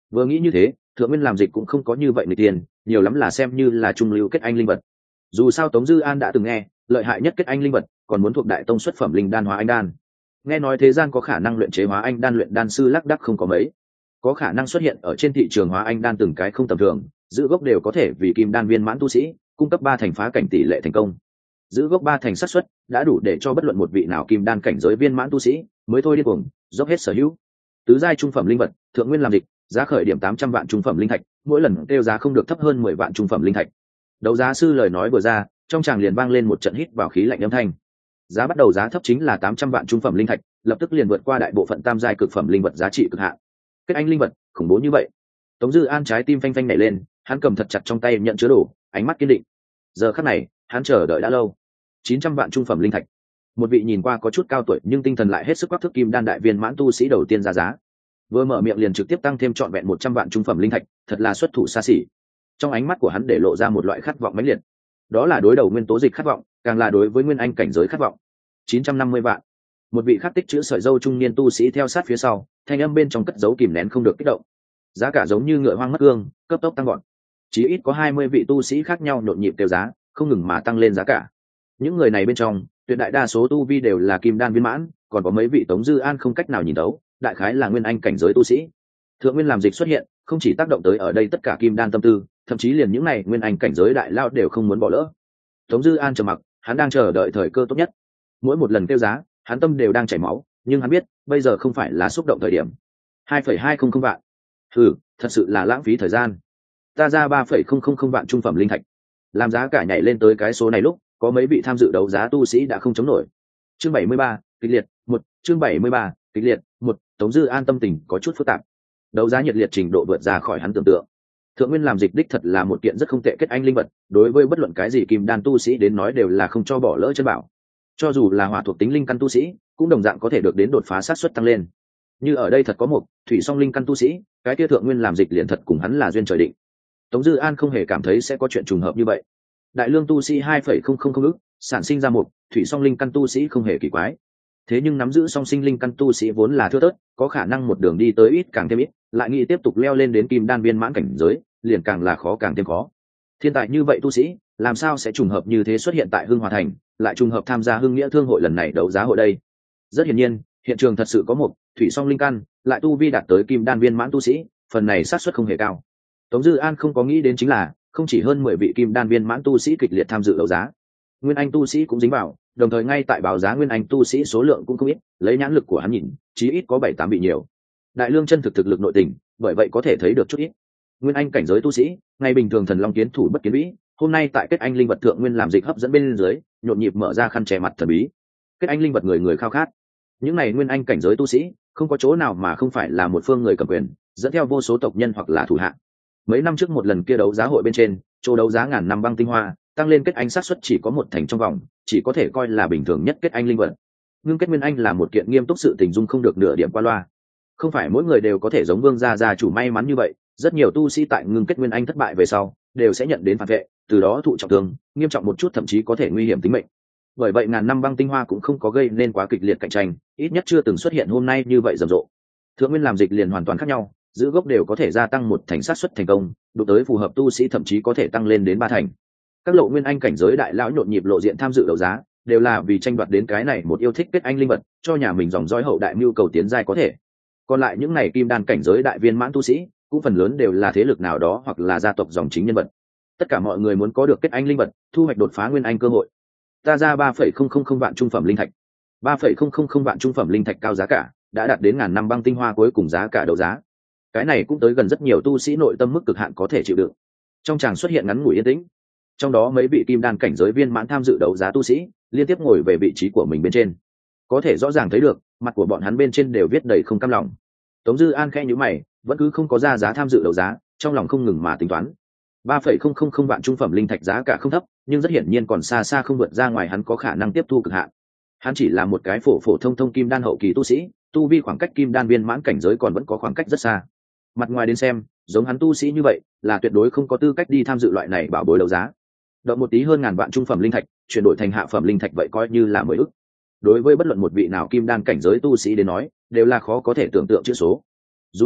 Vừa nghĩ như thế, Thượng Nguyên làm dịch cũng không có như vậy người tiền, nhiều lắm là xem như là trung lưu kết anh linh vật. Dù sao Tống Dư An đã từng nghe, lợi hại nhất kết anh linh vật còn muốn thuộc đại tông xuất phẩm linh đan hóa anh đan. Nghe nói thế gian có khả năng luyện chế hóa anh đan luyện đan sư lác đác không có mấy, có khả năng xuất hiện ở trên thị trường hóa anh đan từng cái không tầm thường, giữ gốc đều có thể vì kim đan viên mãn tu sĩ cung cấp ba thành phá cảnh tỷ lệ thành công. Giữ gốc ba thành xác suất đã đủ để cho bất luận một vị nào kim đan cảnh giới viên mãn tu sĩ mới thôi điên cuồng dốc hết sở hữu. Tứ giai trung phẩm linh vật, Thượng Nguyên làm dịch, giá khởi điểm tám trăm vạn trung phẩm linh thạch, mỗi lần kêu giá không được thấp hơn mười vạn trung phẩm linh thạch. Đấu giá sư lời nói vừa ra, trong tràng liền vang lên một trận hít vào khí lạnh âm thanh. Giá bắt đầu giá thấp chính là tám trăm vạn trung phẩm linh thạch, lập tức liền vượt qua đại bộ phận tam giai cực phẩm linh vật giá trị cực hạn. Kết anh linh vật, khủng bố như vậy. Tống Dư An trái tim phanh phanh nảy lên, hắn cầm thật chặt trong tay nhận chứa đồ, ánh mắt kiên định. Giờ khắc này, hắn chờ đợi đã lâu. chín trăm vạn trung phẩm linh thạch. Một vị nhìn qua có chút cao tuổi nhưng tinh thần lại hết sức quắc thước kim đan đại viên mãn tu sĩ đầu tiên ra giá. Vừa mở miệng liền trực tiếp tăng thêm trọn vẹn một trăm vạn trung phẩm linh thạch, thật là xuất thủ xa xỉ. Trong ánh mắt của hắn để lộ ra một loại khát vọng mãnh liệt. Đó là đối đầu nguyên tố dịch khát vọng, càng là đối với nguyên anh cảnh giới khát vọng. chín trăm năm mươi vạn. Một vị khắc tích chữ sợi dâu trung niên tu sĩ theo sát phía sau, thanh âm bên trong cất giấu kìm nén không được kích động. Giá cả giống như ngựa hoang mất cương, cấp tốc tăng gọn. Chỉ ít có hai mươi vị tu sĩ khác nhau nhộn nhịp kêu giá, không ngừng mà tăng lên giá cả. Những người này bên trong, tuyệt đại đa số tu vi đều là kim đan viên mãn, còn có mấy vị Tống Dư An không cách nào nhìn đấu, đại khái là nguyên anh cảnh giới tu sĩ. Thượng Nguyên làm dịch xuất hiện, không chỉ tác động tới ở đây tất cả kim đan tâm tư, thậm chí liền những này nguyên anh cảnh giới đại lao đều không muốn bỏ lỡ. Tống Dư An trầm mặc, hắn đang chờ đợi thời cơ tốt nhất. Mỗi một lần kêu giá, hắn tâm đều đang chảy máu, nhưng hắn biết, bây giờ không phải là xúc động thời điểm. hai phẩy hai không không vạn. Ừ, thật sự là lãng phí thời gian. Ta ra ba phẩy không không không vạn trung phẩm linh thạch. Làm giá cả nhảy lên tới cái số này lúc, có mấy vị tham dự đấu giá tu sĩ đã không chống nổi. Chương bảy mươi ba, kịch liệt, một, chương bảy mươi ba, kịch liệt, một, Tống Dư An tâm tình có chút phức tạp. Đấu giá nhiệt liệt trình độ vượt ra khỏi hắn tưởng tượng. Thượng Nguyên làm dịch đích thật là một kiện rất không tệ kết anh linh vật, đối với bất luận cái gì kim đan tu sĩ đến nói đều là không cho bỏ lỡ chân bảo. Cho dù là hỏa thuộc tính linh căn tu sĩ, cũng đồng dạng có thể được đến đột phá sát suất tăng lên. Như ở đây thật có một thủy song linh căn tu sĩ, cái kia Thượng Nguyên làm dịch liền thật cùng hắn là duyên trời định. Tống Dư An không hề cảm thấy sẽ có chuyện trùng hợp như vậy. Đại lương tu sĩ hai phẩy không không không ức, sản sinh ra một thủy song linh căn tu sĩ không hề kỳ quái. Thế nhưng nắm giữ song sinh linh căn tu sĩ vốn là thưa thớt, có khả năng một đường đi tới ít càng thêm ít, lại nghĩ tiếp tục leo lên đến kim đan viên mãn cảnh giới, liền càng là khó càng thêm khó. Thiên tài như vậy tu sĩ, làm sao sẽ trùng hợp như thế xuất hiện tại Hưng Hòa Thành, lại trùng hợp tham gia Hưng Nghĩa Thương hội lần này đấu giá hội đây? Rất hiển nhiên, hiện trường thật sự có một thủy song linh căn, lại tu vi đạt tới kim đan viên mãn tu sĩ, phần này xác suất không hề cao. Tống Dư An không có nghĩ đến chính là, không chỉ hơn mười vị kim đan viên mãn tu sĩ kịch liệt tham dự đấu giá, nguyên anh tu sĩ cũng dính vào, đồng thời ngay tại báo giá nguyên anh tu sĩ số lượng cũng không ít, lấy nhãn lực của hắn nhìn, chí ít có bảy tám vị nhiều. Đại lương chân thực thực lực nội tình, bởi vậy có thể thấy được chút ít. Nguyên anh cảnh giới tu sĩ, ngày bình thường thần long kiến thủ bất kiến vĩ, hôm nay tại kết anh linh vật Thượng Nguyên làm dịch hấp dẫn bên dưới, nhộn nhịp mở ra khăn che mặt thần bí. Kết anh linh vật người người khao khát. Những này nguyên anh cảnh giới tu sĩ, không có chỗ nào mà không phải là một phương người cầm quyền, dẫn theo vô số tộc nhân hoặc là thủ hạ. Mấy năm trước một lần kia đấu giá hội bên trên, chỗ đấu giá ngàn năm băng tinh hoa, tăng lên kết anh xác suất chỉ có một thành trong vòng, chỉ có thể coi là bình thường nhất kết anh linh vật. Nhưng kết nguyên anh là một kiện nghiêm túc sự tình dung không được nửa điểm qua loa. Không phải mỗi người đều có thể giống Vương gia gia chủ may mắn như vậy, rất nhiều tu sĩ tại ngưng kết nguyên anh thất bại về sau, đều sẽ nhận đến phản vệ, từ đó thụ trọng thương, nghiêm trọng một chút thậm chí có thể nguy hiểm tính mệnh. Bởi vậy ngàn năm băng tinh hoa cũng không có gây nên quá kịch liệt cạnh tranh, ít nhất chưa từng xuất hiện hôm nay như vậy rầm rộ. Thượng Nguyên làm dịch liền hoàn toàn khác nhau, giữ gốc đều có thể gia tăng một thành sát suất thành công, đụng tới phù hợp tu sĩ thậm chí có thể tăng lên đến ba thành. Các lộ nguyên anh cảnh giới đại lão nhộn nhịp lộ diện tham dự đấu giá, đều là vì tranh đoạt đến cái này một yêu thích kết anh linh vật, cho nhà mình dòng dõi hậu đại mưu cầu tiến giai có thể. Còn lại những này kim đan cảnh giới đại viên mãn tu sĩ, cũng phần lớn đều là thế lực nào đó hoặc là gia tộc dòng chính nhân vật. Tất cả mọi người muốn có được kết anh linh vật, thu hoạch đột phá nguyên anh cơ hội. Ta ra ba phẩy không không không vạn trung phẩm linh thạch. ba phẩy không không không vạn trung phẩm linh thạch cao giá cả, đã đạt đến ngàn năm băng tinh hoa cuối cùng giá cả đấu giá. Cái này cũng tới gần rất nhiều tu sĩ nội tâm mức cực hạn có thể chịu đựng. Trong tràng xuất hiện ngắn ngủi yên tĩnh. Trong đó mấy vị kim đan cảnh giới viên mãn tham dự đấu giá tu sĩ, liên tiếp ngồi về vị trí của mình bên trên. Có thể rõ ràng thấy được, mặt của bọn hắn bên trên đều viết đầy không cam lòng. Tống Dư An khẽ nhíu mày, vẫn cứ không có ra giá tham dự đấu giá, trong lòng không ngừng mà tính toán. ba phẩy không không không vạn trung phẩm linh thạch giá cả không thấp, nhưng rất hiển nhiên còn xa xa không vượt ra ngoài hắn có khả năng tiếp thu cực hạn. Hắn chỉ là một cái phổ phổ thông thông kim đan hậu kỳ tu sĩ, tu vi khoảng cách kim đan viên mãn cảnh giới còn vẫn có khoảng cách rất xa. Mặt ngoài đến xem, giống hắn tu sĩ như vậy, là tuyệt đối không có tư cách đi tham dự loại này bảo bối đấu giá. Động một tí hơn ngàn vạn trung phẩm linh thạch, chuyển đổi thành hạ phẩm linh thạch vậy coi như là mười ức. Đối với bất luận một vị nào kim đan cảnh giới tu sĩ đến nói, đều là khó có thể tưởng tượng chữ số. Dù sao,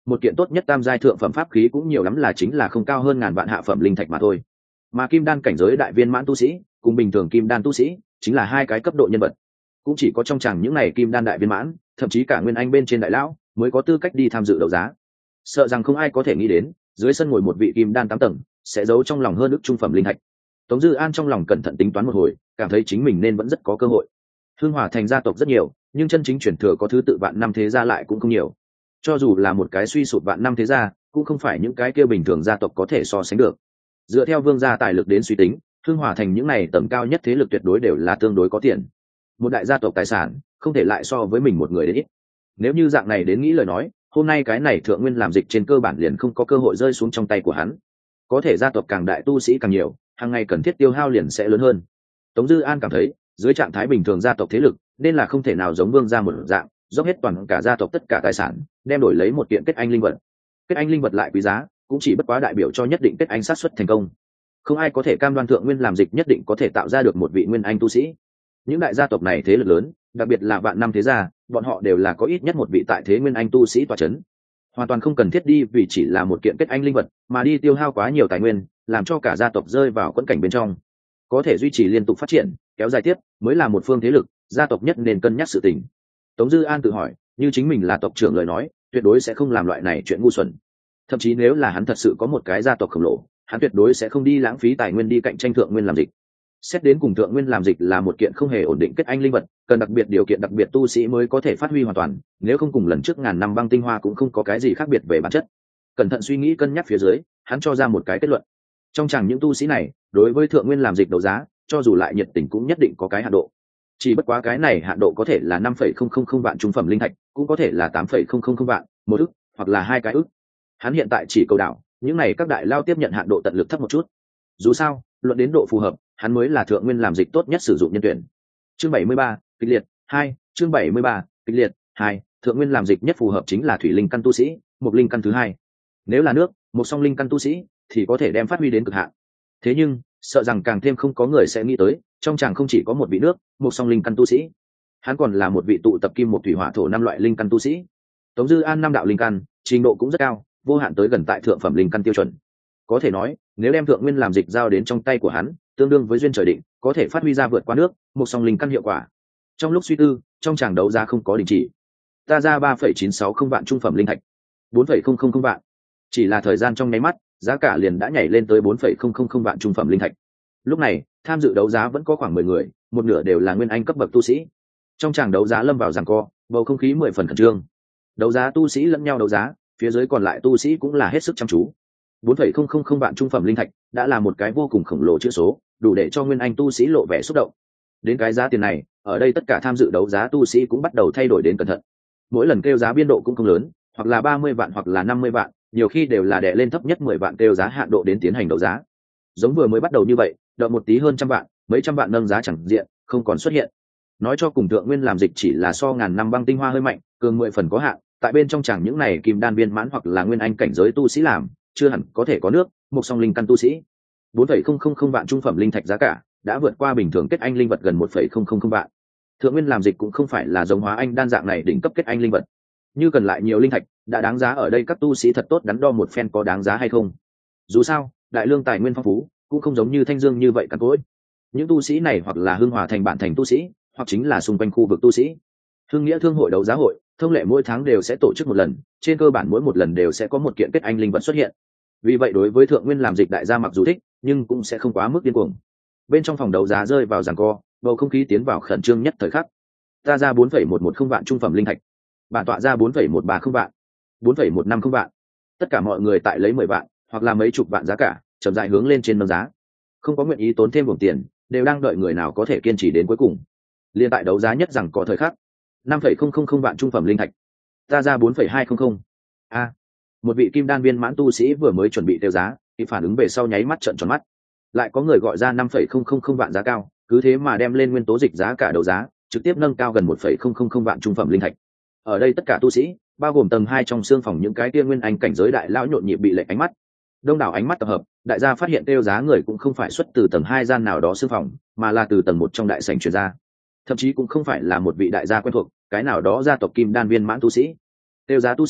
một kiện tốt nhất tam giai thượng phẩm pháp khí cũng nhiều lắm là chính là không cao hơn ngàn vạn hạ phẩm linh thạch mà thôi. Mà kim đan cảnh giới đại viên mãn tu sĩ cùng bình thường kim đan tu sĩ chính là hai cái cấp độ nhân vật, cũng chỉ có trong chàng những này kim đan đại viên mãn, thậm chí cả nguyên anh bên trên đại lão mới có tư cách đi tham dự đấu giá. Sợ rằng không ai có thể nghĩ đến dưới sân ngồi một vị kim đan tám tầng sẽ giấu trong lòng hơn ức trung phẩm linh thạch. Tống Dư An trong lòng cẩn thận tính toán một hồi, cảm thấy chính mình nên vẫn rất có cơ hội. Hương Hòa thành gia tộc rất nhiều, nhưng chân chính truyền thừa có thứ tự vạn năm thế gia lại cũng không nhiều. Cho dù là một cái suy sụp vạn năm thế gia, cũng không phải những cái kia bình thường gia tộc có thể so sánh được. Dựa theo Vương gia tài lực đến suy tính, Hương Hòa thành những này tầm cao nhất thế lực tuyệt đối đều là tương đối có tiền. Một đại gia tộc tài sản không thể lại so với mình một người đến ít. Nếu như dạng này đến nghĩ lời nói, hôm nay cái này thượng nguyên làm dịch trên cơ bản liền không có cơ hội rơi xuống trong tay của hắn. Có thể gia tộc càng đại tu sĩ càng nhiều, hàng ngày cần thiết tiêu hao liền sẽ lớn hơn. Tống Dư An cảm thấy dưới trạng thái bình thường gia tộc thế lực nên là không thể nào giống Vương gia một dạng dốc hết toàn cả gia tộc tất cả tài sản đem đổi lấy một kiện kết anh linh vật. Kết anh linh vật lại quý giá, cũng chỉ bất quá đại biểu cho nhất định kết anh sát xuất thành công. Không ai có thể cam đoan thượng nguyên làm dịch nhất định có thể tạo ra được một vị nguyên anh tu sĩ. Những đại gia tộc này thế lực lớn, đặc biệt là vạn năm thế gia, bọn họ đều là có ít nhất một vị tại thế nguyên anh tu sĩ tọa chấn. Hoàn toàn không cần thiết đi vì chỉ là một kiện kết anh linh vật mà đi tiêu hao quá nhiều tài nguyên, làm cho cả gia tộc rơi vào quẫn cảnh bên trong. Có thể duy trì liên tục phát triển, kéo dài tiếp mới là một phương thế lực, gia tộc nhất nên cân nhắc sự tình. Tống Dư An tự hỏi, như chính mình là tộc trưởng lời nói, tuyệt đối sẽ không làm loại này chuyện ngu xuẩn. Thậm chí nếu là hắn thật sự có một cái gia tộc khổng lồ, hắn tuyệt đối sẽ không đi lãng phí tài nguyên đi cạnh tranh thượng nguyên làm dịch. Xét đến cùng thượng nguyên làm dịch là một kiện không hề ổn định kết anh linh vật, cần đặc biệt điều kiện đặc biệt tu sĩ mới có thể phát huy hoàn toàn, nếu không cùng lần trước ngàn năm băng tinh hoa cũng không có cái gì khác biệt về bản chất. Cẩn thận suy nghĩ cân nhắc phía dưới, hắn cho ra một cái kết luận. Trong chẳng những tu sĩ này, đối với thượng nguyên làm dịch đấu giá, cho dù lại nhiệt tình cũng nhất định có cái hạn độ. Chỉ bất quá cái này hạn độ có thể là năm phẩy không không không vạn trung phẩm linh thạch, cũng có thể là tám phẩy không không không vạn, một ức, hoặc là hai cái ức. Hắn hiện tại chỉ cầu đảo, những này các đại lao tiếp nhận hạn độ tận lực thấp một chút. Dù sao, luận đến độ phù hợp, hắn mới là thượng nguyên làm dịch tốt nhất sử dụng nhân tuyển. Chương bảy mươi ba, kịch liệt, hai, chương bảy mươi ba, kịch liệt, hai, thượng nguyên làm dịch nhất phù hợp chính là thủy linh căn tu sĩ, mộc linh căn thứ hai. Nếu là nước, một song linh căn tu sĩ thì có thể đem phát huy đến cực hạn. Thế nhưng, sợ rằng càng thêm không có người sẽ nghĩ tới, trong chàng không chỉ có một vị nước, một song linh căn tu sĩ, hắn còn là một vị tụ tập kim một thủy hỏa thổ năm loại linh căn tu sĩ. Tống Dư An năm đạo linh căn, trình độ cũng rất cao, vô hạn tới gần tại thượng phẩm linh căn tiêu chuẩn. Có thể nói, nếu đem thượng nguyên làm dịch giao đến trong tay của hắn, tương đương với duyên trời định, có thể phát huy ra vượt qua nước, một song linh căn hiệu quả. Trong lúc suy tư, trong tràng đấu giá không có đình chỉ. Ta ra ba phẩy chín sáu không vạn trung phẩm linh thạch, bốn phẩy không không không vạn. Chỉ là thời gian trong nháy mắt, giá cả liền đã nhảy lên tới bốn phẩy không không không vạn trung phẩm linh thạch. Lúc này, tham dự đấu giá vẫn có khoảng mười người, một nửa đều là nguyên anh cấp bậc tu sĩ. Trong tràng đấu giá lâm vào giằng co, bầu không khí mười phần khẩn trương. Đấu giá tu sĩ lẫn nhau đấu giá, phía dưới còn lại tu sĩ cũng là hết sức chăm chú. bốn phẩy không không không vạn trung phẩm linh thạch đã là một cái vô cùng khổng lồ chữ số, đủ để cho nguyên anh tu sĩ lộ vẻ xúc động. Đến cái giá tiền này, ở đây tất cả tham dự đấu giá tu sĩ cũng bắt đầu thay đổi đến cẩn thận. Mỗi lần kêu giá biên độ cũng không lớn, hoặc là ba mươi vạn hoặc là năm mươi vạn, nhiều khi đều là đè lên thấp nhất mười vạn kêu giá hạn độ đến tiến hành đấu giá. Giống vừa mới bắt đầu như vậy, đợi một tí hơn trăm vạn, mấy trăm vạn nâng giá chẳng diện, không còn xuất hiện. Nói cho cùng thượng nguyên làm dịch chỉ là so ngàn năm băng tinh hoa hơi mạnh, cường mười phần có hạn, tại bên trong chẳng những này kim đan viên mãn hoặc là nguyên anh cảnh giới tu sĩ làm, chưa hẳn có thể có nước, một song linh căn tu sĩ. bốn phẩy không không không vạn trung phẩm linh thạch giá cả, đã vượt qua bình thường kết anh linh vật gần một phẩy không không không vạn. Thượng nguyên làm dịch cũng không phải là giống hóa anh đan dạng này đỉnh cấp kết anh linh vật. Như cần lại nhiều linh thạch, đã đáng giá ở đây các tu sĩ thật tốt đắn đo một phen có đáng giá hay không. Dù sao, đại lương tài nguyên phong phú, cũng không giống như Thanh Dương như vậy cằn cỗi. Những tu sĩ này hoặc là Hương Hòa thành bản thành tu sĩ, hoặc chính là xung quanh khu vực tu sĩ. Hương Nghĩa Thương hội đấu giá hội, thông lệ mỗi tháng đều sẽ tổ chức một lần, trên cơ bản mỗi một lần đều sẽ có một kiện kết anh linh vật xuất hiện. Vì vậy đối với thượng nguyên làm dịch đại gia mặc dù thích, nhưng cũng sẽ không quá mức điên cuồng. Bên trong phòng đấu giá rơi vào giằng co, bầu không khí tiến vào khẩn trương nhất thời khắc. Ta ra bốn phẩy một một không vạn trung phẩm linh thạch, bản tọa ra bốn phẩy một ba không vạn, bốn phẩy một năm không vạn. Tất cả mọi người tại lấy mười vạn, hoặc là mấy chục vạn giá cả, chậm rãi hướng lên trên nâng giá. Không có nguyện ý tốn thêm vùng tiền, đều đang đợi người nào có thể kiên trì đến cuối cùng. Liên tại đấu giá nhất rằng có thời khắc, năm phẩy không không không vạn trung phẩm linh thạch, ta ra bốn phẩy hai không không. A, một vị kim đan viên mãn tu sĩ vừa mới chuẩn bị tiêu giá, thì phản ứng về sau nháy mắt trợn tròn mắt. Lại có người gọi ra năm phẩy không không không vạn giá cao, cứ thế mà đem lên nguyên tố dịch giá cả đấu giá, trực tiếp nâng cao gần một phẩy không không không vạn trung phẩm linh thạch. Ở đây tất cả tu sĩ, bao gồm tầng hai trong xương phòng những cái kia nguyên anh cảnh giới đại lão nhộn nhịp bị lệch ánh mắt. Đông đảo ánh mắt tập hợp, đại gia phát hiện tiêu giá người cũng không phải xuất từ tầng hai gian nào đó xương phòng, mà là từ tầng một trong đại sảnh truyền ra. Thậm chí cũng không phải là một vị đại gia quen thuộc, cái nào đó gia tộc kim đan viên mãn tu sĩ. Tiêu giá tu sĩ,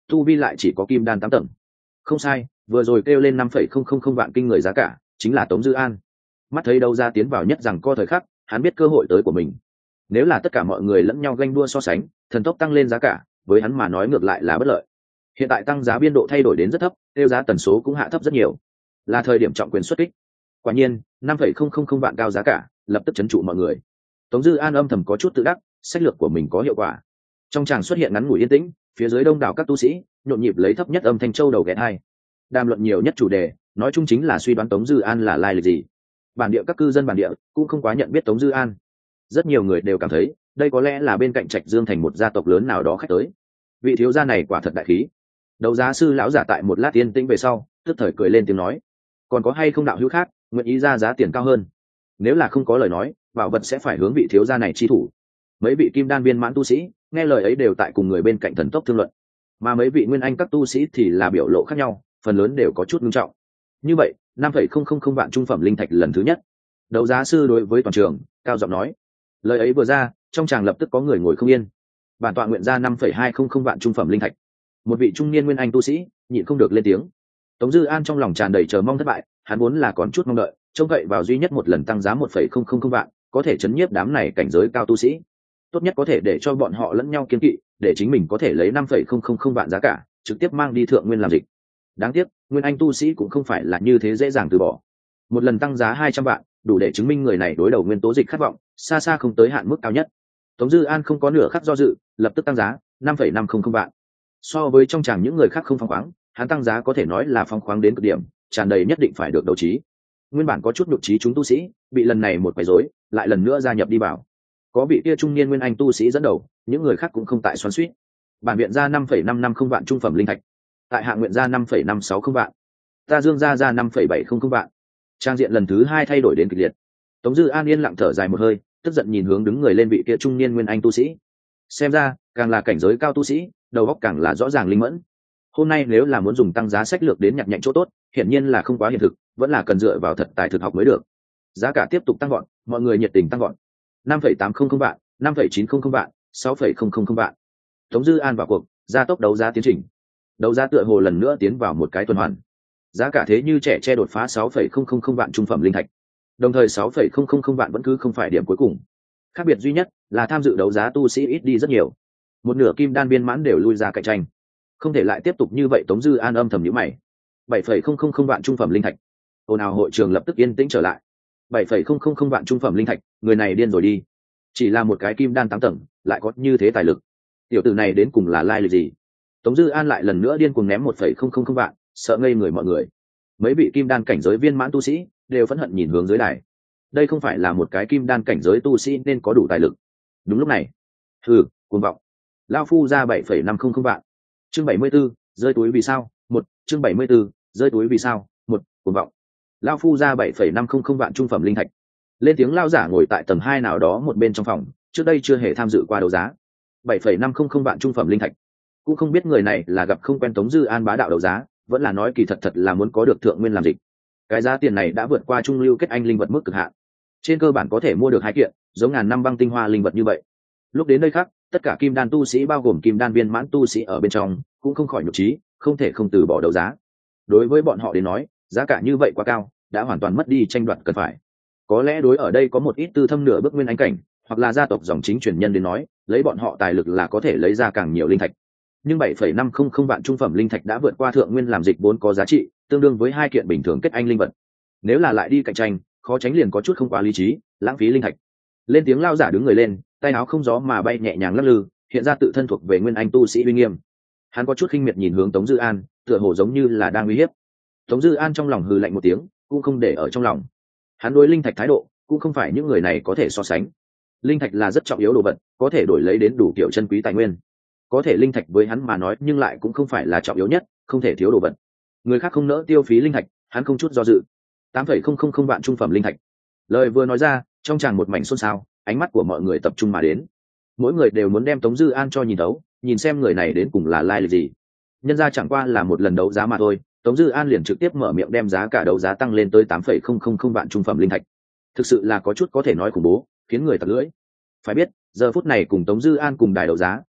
tu vi lại chỉ có kim đan tám tầng. Không sai, vừa rồi kêu lên năm phẩy không không không vạn kinh người giá cả chính là Tống Dư An. Mắt thấy đâu ra tiến vào nhất rằng co thời khắc, hắn biết cơ hội tới của mình. Nếu là tất cả mọi người lẫn nhau ganh đua so sánh, thần tốc tăng lên giá cả, với hắn mà nói ngược lại là bất lợi. Hiện tại tăng giá biên độ thay đổi đến rất thấp, tiêu giá tần số cũng hạ thấp rất nhiều, là thời điểm trọng quyền xuất kích. Quả nhiên, năm phẩy không không không vạn cao giá cả, lập tức chấn trụ mọi người. Tống Dư An âm thầm có chút tự đắc, sách lược của mình có hiệu quả. Trong tràng xuất hiện ngắn ngủi yên tĩnh, phía dưới đông đảo các tu sĩ nhộn nhịp lấy thấp nhất âm thanh châu đầu ghé hai, đàm luận nhiều nhất chủ đề, nói chung chính là suy đoán Tống Dư An là lai lịch gì. Bản địa các cư dân bản địa cũng không quá nhận biết Tống Dư An, rất nhiều người đều cảm thấy đây có lẽ là bên cạnh Trạch Dương thành một gia tộc lớn nào đó khách tới. Vị thiếu gia này quả thật đại khí. Đấu giá sư lão giả tại một lát yên tĩnh về sau, tức thời cười lên tiếng nói: còn có hay không đạo hữu khác nguyện ý ra giá tiền cao hơn? Nếu là không có lời nói, bảo vật sẽ phải hướng vị thiếu gia này chi thủ. Mấy vị kim đan viên mãn tu sĩ nghe lời ấy đều tại cùng người bên cạnh thần tốc thương luận, mà mấy vị nguyên anh các tu sĩ thì là biểu lộ khác nhau, phần lớn đều có chút nghiêm trọng. Như vậy, năm phẩy không không không vạn trung phẩm linh thạch lần thứ nhất. Đấu giá sư đối với toàn trường cao giọng nói. Lời ấy vừa ra, trong tràng lập tức có người ngồi không yên. Bản tọa nguyện ra năm phẩy hai không không vạn trung phẩm linh thạch. Một vị trung niên nguyên anh tu sĩ nhịn không được lên tiếng. Tống Dư An trong lòng tràn đầy chờ mong thất bại, hắn vốn là còn chút mong đợi, trông cậy vào duy nhất một lần tăng giá một phẩy không không không vạn, có thể chấn nhiếp đám này cảnh giới cao tu sĩ. Tốt nhất có thể để cho bọn họ lẫn nhau kiên kỵ, để chính mình có thể lấy năm phẩy không không không vạn giá cả, trực tiếp mang đi thượng nguyên làm dịch. Đáng tiếc, nguyên anh tu sĩ cũng không phải là như thế dễ dàng từ bỏ. Một lần tăng giá hai trăm vạn, đủ để chứng minh người này đối đầu nguyên tố dịch khát vọng, xa xa không tới hạn mức cao nhất. Tống Dư An không có nửa khắc do dự, lập tức tăng giá năm phẩy năm không không vạn. So với trong chàng những người khác không phóng khoáng, hắn tăng giá có thể nói là phóng khoáng đến cực điểm, tràn đầy nhất định phải được đấu trí. Nguyên bản có chút nhục trí chúng tu sĩ, bị lần này một quấy rối, lại lần nữa gia nhập đi vào. Có vị kia trung niên nguyên anh tu sĩ dẫn đầu, những người khác cũng không tại xoắn xuýt. Bản viện ra năm phẩy năm năm không vạn trung phẩm linh thạch, tại hạ nguyện ra năm phẩy năm sáu không vạn, ta Dương ra ra năm phẩy bảy không không vạn. Trang diện lần thứ hai thay đổi đến kịch liệt. Tống Dư An yên lặng thở dài một hơi, tức giận nhìn hướng đứng người lên vị kia trung niên nguyên anh tu sĩ. Xem ra, càng là cảnh giới cao tu sĩ, đầu óc càng là rõ ràng linh mẫn. Hôm nay nếu là muốn dùng tăng giá sách lược đến nhặt nhạnh chỗ tốt, hiển nhiên là không quá hiện thực, vẫn là cần dựa vào thật tài thực học mới được. Giá cả tiếp tục tăng vọt, mọi người nhiệt tình tăng vọt. năm phẩy tám không không vạn, năm phẩy chín không không vạn, sáu phẩy không không không vạn. Tống Dư An vào cuộc, gia tốc đấu giá tiến trình. Đấu giá tựa hồ lần nữa tiến vào một cái tuần hoàn. Giá cả thế như trẻ che đột phá sáu phẩy không không không vạn trung phẩm linh thạch. Đồng thời sáu phẩy không không không vạn vẫn cứ không phải điểm cuối cùng. Khác biệt duy nhất là tham dự đấu giá tu sĩ ít đi rất nhiều. Một nửa kim đan viên mãn đều lui ra cạnh tranh. Không thể lại tiếp tục như vậy. Tống Dư An âm thầm nhíu mày. bảy phẩy không không không vạn trung phẩm linh thạch. Ồn ào hội trường lập tức yên tĩnh trở lại. bảy phẩy không không không vạn trung phẩm linh thạch, người này điên rồi đi. Chỉ là một cái kim đan tám tầng, lại có như thế tài lực. Tiểu tử này đến cùng là lai lịch gì? Tống Dư An lại lần nữa điên cuồng ném một phẩy không không không vạn, sợ ngây người mọi người. Mấy vị kim đan cảnh giới viên mãn tu sĩ đều phẫn hận nhìn hướng dưới đài. Đây không phải là một cái kim đan cảnh giới tu sĩ nên có đủ tài lực. Đúng lúc này, hừ, cuồng vọng. Lão phu ra bảy phẩy năm không không vạn. Chương bảy mươi 74, rơi túi vì sao? Một, chương bảy mươi 74, rơi túi vì sao? Một, cuồng vọng. Lão phu ra bảy phẩy năm không không vạn trung phẩm linh thạch. Lên tiếng lao giả ngồi tại tầng hai nào đó một bên trong phòng, trước đây chưa hề tham dự qua đấu giá. bảy phẩy năm không không vạn trung phẩm linh thạch. Cũng không biết người này là gặp không quen Tống Dư An bá đạo đấu giá, vẫn là nói kỳ thật thật là muốn có được thượng nguyên làm dịch. Cái giá tiền này đã vượt qua trung lưu kết anh linh vật mức cực hạn. Trên cơ bản có thể mua được hai kiện, giống ngàn năm băng tinh hoa linh vật như vậy. Lúc đến đây khác, tất cả kim đan tu sĩ bao gồm kim đan viên mãn tu sĩ ở bên trong, cũng không khỏi nhục trí, không thể không từ bỏ đấu giá. Đối với bọn họ đến nói, giá cả như vậy quá cao, đã hoàn toàn mất đi tranh đoạt cần phải. Có lẽ đối ở đây có một ít tư thâm nửa bước nguyên anh cảnh, hoặc là gia tộc dòng chính truyền nhân đến nói, lấy bọn họ tài lực là có thể lấy ra càng nhiều linh thạch. Nhưng bảy phẩy năm không không vạn trung phẩm linh thạch đã vượt qua thượng nguyên làm dịch vốn có giá trị, tương đương với hai kiện bình thường kết anh linh vật. Nếu là lại đi cạnh tranh, khó tránh liền có chút không quá lý trí, lãng phí linh thạch. Lên tiếng lao giả đứng người lên, tay áo không gió mà bay nhẹ nhàng lắc lư, hiện ra tự thân thuộc về nguyên anh tu sĩ uy nghiêm. Hắn có chút khinh miệt nhìn hướng Tống Dư An, tựa hồ giống như là đang uy hiếp. Tống Dư An trong lòng hừ lạnh một tiếng, cũng không để ở trong lòng. Hắn đối linh thạch thái độ cũng không phải những người này có thể so sánh. Linh thạch là rất trọng yếu đồ vật, có thể đổi lấy đến đủ kiểu chân quý tài nguyên. Có thể linh thạch với hắn mà nói nhưng lại cũng không phải là trọng yếu nhất, không thể thiếu đồ vật. Người khác không nỡ tiêu phí linh thạch, hắn không chút do dự. tám phẩy không không không vạn trung phẩm linh thạch. Lời vừa nói ra, trong tràng một mảnh xôn xao, ánh mắt của mọi người tập trung mà đến. Mỗi người đều muốn đem Tống Dư An cho nhìn thấu, nhìn xem người này đến cùng là lai lịch gì. Nhân ra chẳng qua là một lần đấu giá mà thôi, Tống Dư An liền trực tiếp mở miệng đem giá cả đấu giá tăng lên tới tám phẩy không không không vạn trung phẩm linh thạch. Thực sự là có chút có thể nói khủng bố, khiến người tặc lưỡi. Phải biết, giờ phút này cùng Tống Dư An cùng đài đấu giá,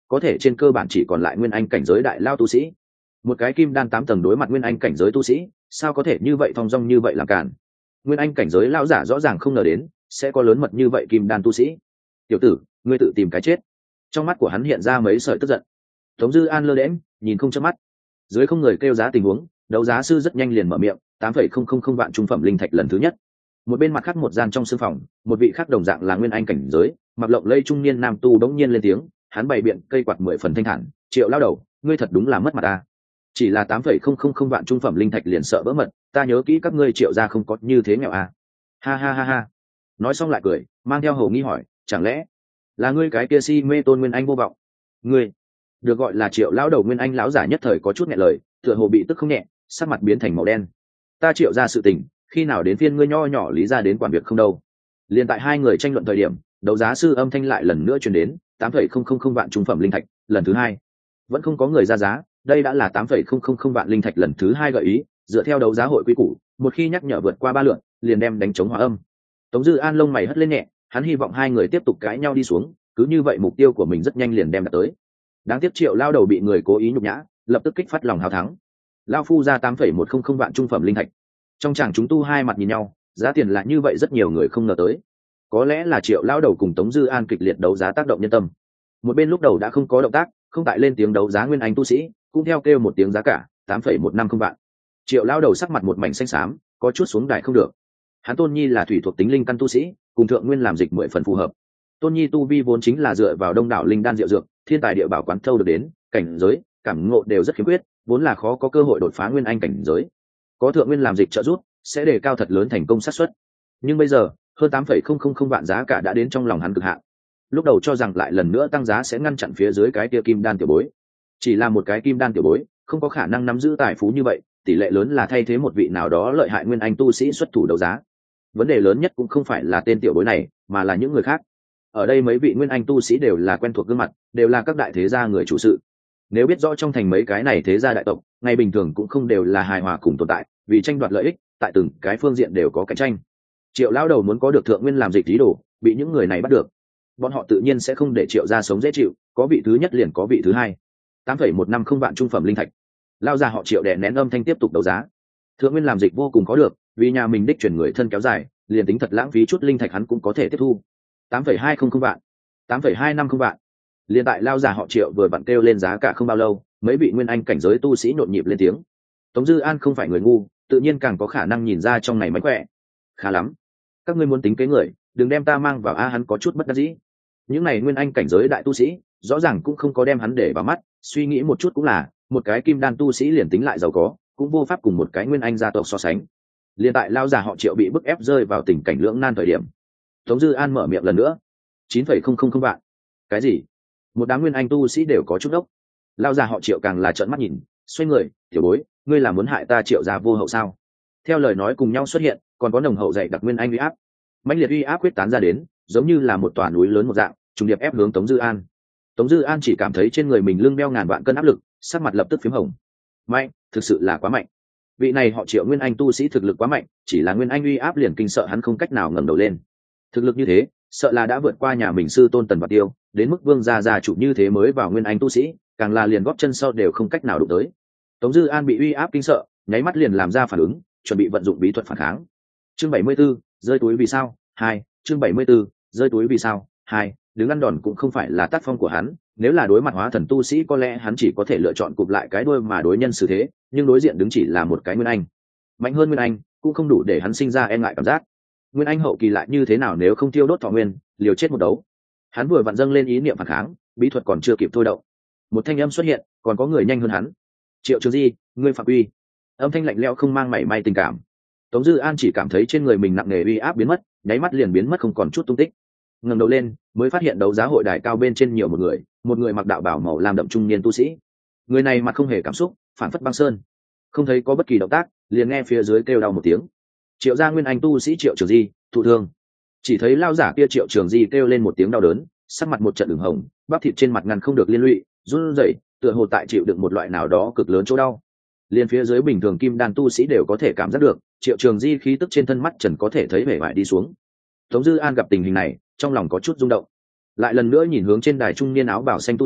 có thể trên cơ bản chỉ còn lại nguyên anh cảnh giới đại lao tu sĩ. Một cái kim đan tám tầng đối mặt nguyên anh cảnh giới tu sĩ, sao có thể như vậy thong dong như vậy làm cản. Nguyên anh cảnh giới lao giả rõ ràng không ngờ đến sẽ có lớn mật như vậy kim đan tu sĩ. Tiểu tử, ngươi tự tìm cái chết. Trong mắt của hắn hiện ra mấy sợi tức giận. Tống Dư An lơ đễnh nhìn không chớp mắt. Dưới không người kêu giá tình huống, đấu giá sư rất nhanh liền mở miệng, tám phẩy không không không vạn trung phẩm linh thạch lần thứ nhất. Một bên mặt khác một gian trong sương phòng, một vị khác đồng dạng là nguyên anh cảnh giới, mặc lộng lây trung niên nam tu đống nhiên lên tiếng, hắn bày biện cây quạt mười phần thanh thản, Triệu lao đầu, ngươi thật đúng là mất mặt ta. Chỉ là tám phẩy không không không vạn trung phẩm linh thạch liền sợ vỡ mật, ta nhớ kỹ các ngươi Triệu gia không có như thế nghèo à? Ha ha ha ha. Nói xong lại cười, mang theo hầu nghi hỏi, chẳng lẽ là ngươi cái kia si mê tôn nguyên anh vô vọng? Ngươi được gọi là Triệu lão đầu nguyên anh lão giả nhất thời có chút nghẹn lời, tựa hồ bị tức không nhẹ, sắc mặt biến thành màu đen. Ta Triệu ra sự tình, khi nào đến phiên ngươi nho nhỏ lý ra đến quản việc không đâu? Liên tại hai người tranh luận thời điểm, đấu giá sư âm thanh lại lần nữa truyền đến, tám phẩy không không không vạn trung phẩm linh thạch, lần thứ hai. Vẫn không có người ra giá, đây đã là tám phẩy không không không vạn linh thạch lần thứ hai gợi ý, dựa theo đấu giá hội quy củ, một khi nhắc nhở vượt qua ba lượt, liền đem đánh chống hòa âm. Tống Dư An lông mày hất lên nhẹ, hắn hy vọng hai người tiếp tục cãi nhau đi xuống, cứ như vậy mục tiêu của mình rất nhanh liền đem đạt tới. Đáng tiếc Triệu lao đầu bị người cố ý nhục nhã, lập tức kích phát lòng hào thắng. Lao phu ra tám phẩy một không không vạn trung phẩm linh thạch. Trong chàng chúng tu hai mặt nhìn nhau, giá tiền lại như vậy rất nhiều người không ngờ tới. Có lẽ là Triệu lao đầu cùng Tống Dư An kịch liệt đấu giá tác động nhân tâm. Một bên lúc đầu đã không có động tác, không tại lên tiếng đấu giá nguyên anh tu sĩ, cũng theo kêu một tiếng giá cả, tám phẩy một năm không vạn. Triệu lao đầu sắc mặt một mảnh xanh xám, có chút xuống đài không được. Hắn Tôn Nhi là thủy thuộc tính linh căn tu sĩ, cùng thượng nguyên làm dịch mười phần phù hợp. Tôn Nhi tu vi vốn chính là dựa vào đông đảo linh đan diệu dược, thiên tài địa bảo quán thâu được đến, cảnh giới, cảm ngộ đều rất khiếm khuyết, vốn là khó có cơ hội đột phá nguyên anh cảnh giới. Có thượng nguyên làm dịch trợ giúp, sẽ đề cao thật lớn thành công xác suất. Nhưng bây giờ, hơn tám phẩy không không không vạn giá cả đã đến trong lòng hắn cực hạn. Lúc đầu cho rằng lại lần nữa tăng giá sẽ ngăn chặn phía dưới cái tia kim đan tiểu bối. Chỉ là một cái kim đan tiểu bối, không có khả năng nắm giữ tài phú như vậy, tỷ lệ lớn là thay thế một vị nào đó lợi hại nguyên anh tu sĩ xuất thủ đấu giá. Vấn đề lớn nhất cũng không phải là tên tiểu bối này, mà là những người khác. Ở đây mấy vị nguyên anh tu sĩ đều là quen thuộc gương mặt, đều là các đại thế gia người chủ sự. Nếu biết rõ trong thành mấy cái này thế gia đại tộc, ngày bình thường cũng không đều là hài hòa cùng tồn tại, vì tranh đoạt lợi ích, tại từng cái phương diện đều có cạnh tranh. Triệu lão đầu muốn có được thượng nguyên làm dịch lý đồ, bị những người này bắt được. Bọn họ tự nhiên sẽ không để Triệu gia sống dễ chịu, có vị thứ nhất liền có vị thứ hai. tám phẩy một năm không vạn trung phẩm linh thạch. Lao già họ Triệu đè nén âm thanh tiếp tục đấu giá. Thượng nguyên làm dịch vô cùng có được, vì nhà mình đích chuyển người thân kéo dài, liền tính thật lãng phí chút linh thạch hắn cũng có thể tiếp thu. tám phẩy hai không không vạn, tám phẩy hai năm không vạn. Liên tại lao già họ Triệu vừa vặn kêu lên giá cả không bao lâu, mấy vị nguyên anh cảnh giới tu sĩ nhộn nhịp lên tiếng. Tống Dư An không phải người ngu, tự nhiên càng có khả năng nhìn ra trong này mánh khỏe. Khá lắm, các ngươi muốn tính kế người, đừng đem ta mang vào a. Hắn có chút bất đắc dĩ. Những này nguyên anh cảnh giới đại tu sĩ, rõ ràng cũng không có đem hắn để vào mắt, suy nghĩ một chút cũng là, một cái kim đan tu sĩ liền tính lại giàu có, cũng vô pháp cùng một cái nguyên anh gia tộc so sánh. Liên tại lao già họ Triệu bị bức ép rơi vào tình cảnh lưỡng nan thời điểm, Tống Dư An mở miệng lần nữa, chín phẩy không không không vạn. Cái gì? Một đám nguyên anh tu sĩ đều có chút đốc. Lao già họ Triệu càng là trợn mắt nhìn, xoay người, tiểu bối, ngươi là muốn hại ta Triệu gia vô hậu sao? Theo lời nói cùng nhau xuất hiện, còn có nồng hậu dạy đặc nguyên anh uy áp, mãnh liệt uy áp quyết tán ra đến, giống như là một tòa núi lớn một dạng, trùng điệp ép hướng Tống Dư An. Tống Dư An chỉ cảm thấy trên người mình lưng đeo ngàn vạn cân áp lực, sắc mặt lập tức phím hồng. Mạnh, thực sự là quá mạnh. Vị này họ Triệu nguyên anh tu sĩ thực lực quá mạnh, chỉ là nguyên anh uy áp liền kinh sợ hắn không cách nào ngẩng đầu lên. Thực lực như thế, sợ là đã vượt qua nhà mình sư tôn Tần Bạt Tiêu, đến mức vương gia gia chủ như thế mới vào nguyên anh tu sĩ, càng là liền góp chân sau đều không cách nào đụng tới. Tống Dư An bị uy áp kinh sợ, nháy mắt liền làm ra phản ứng, chuẩn bị vận dụng bí thuật phản kháng. Chương bảy mươi 74, rơi túi vì sao? hai, chương bảy mươi 74, rơi túi vì sao? hai, đứng ăn đòn cũng không phải là tác phong của hắn, nếu là đối mặt hóa thần tu sĩ có lẽ hắn chỉ có thể lựa chọn cụp lại cái đuôi mà đối nhân xử thế, nhưng đối diện đứng chỉ là một cái nguyên anh. Mạnh hơn nguyên anh, cũng không đủ để hắn sinh ra e ngại cảm giác. Nguyên anh hậu kỳ lại như thế nào nếu không tiêu đốt thọ nguyên, liều chết một đấu. Hắn vừa vặn dâng lên ý niệm phản kháng, bí thuật còn chưa kịp thôi động, một thanh âm xuất hiện, còn có người nhanh hơn hắn. Triệu Trường Di, ngươi phạm uy. Âm thanh lạnh lẽo không mang mảy may tình cảm. Tống Dư An chỉ cảm thấy trên người mình nặng nề uy áp biến mất, nháy mắt liền biến mất không còn chút tung tích. Ngẩng đầu lên, mới phát hiện đấu giá hội đài cao bên trên nhiều một người, một người mặc đạo bào màu lam đậm trung niên tu sĩ. Người này mặt không hề cảm xúc, phản phất băng sơn, không thấy có bất kỳ động tác, liền nghe phía dưới kêu đau một tiếng. Triệu gia nguyên anh tu sĩ Triệu Trường Di, thụ thương. Chỉ thấy lao giả kia Triệu Trường Di kêu lên một tiếng đau đớn, sắc mặt một trận ửng hồng, bắp thịt trên mặt ngăn không được liên lụy, run rẩy, tựa hồ tại chịu đựng một loại nào đó cực lớn chỗ đau. Liên phía dưới bình thường kim đan tu sĩ đều có thể cảm giác được, Triệu Trường Di khí tức trên thân mắt trần có thể thấy vẻ vải đi xuống. Tống Dư An gặp tình hình này, trong lòng có chút rung động, lại lần nữa nhìn hướng trên đài trung niên áo bào xanh tu sĩ,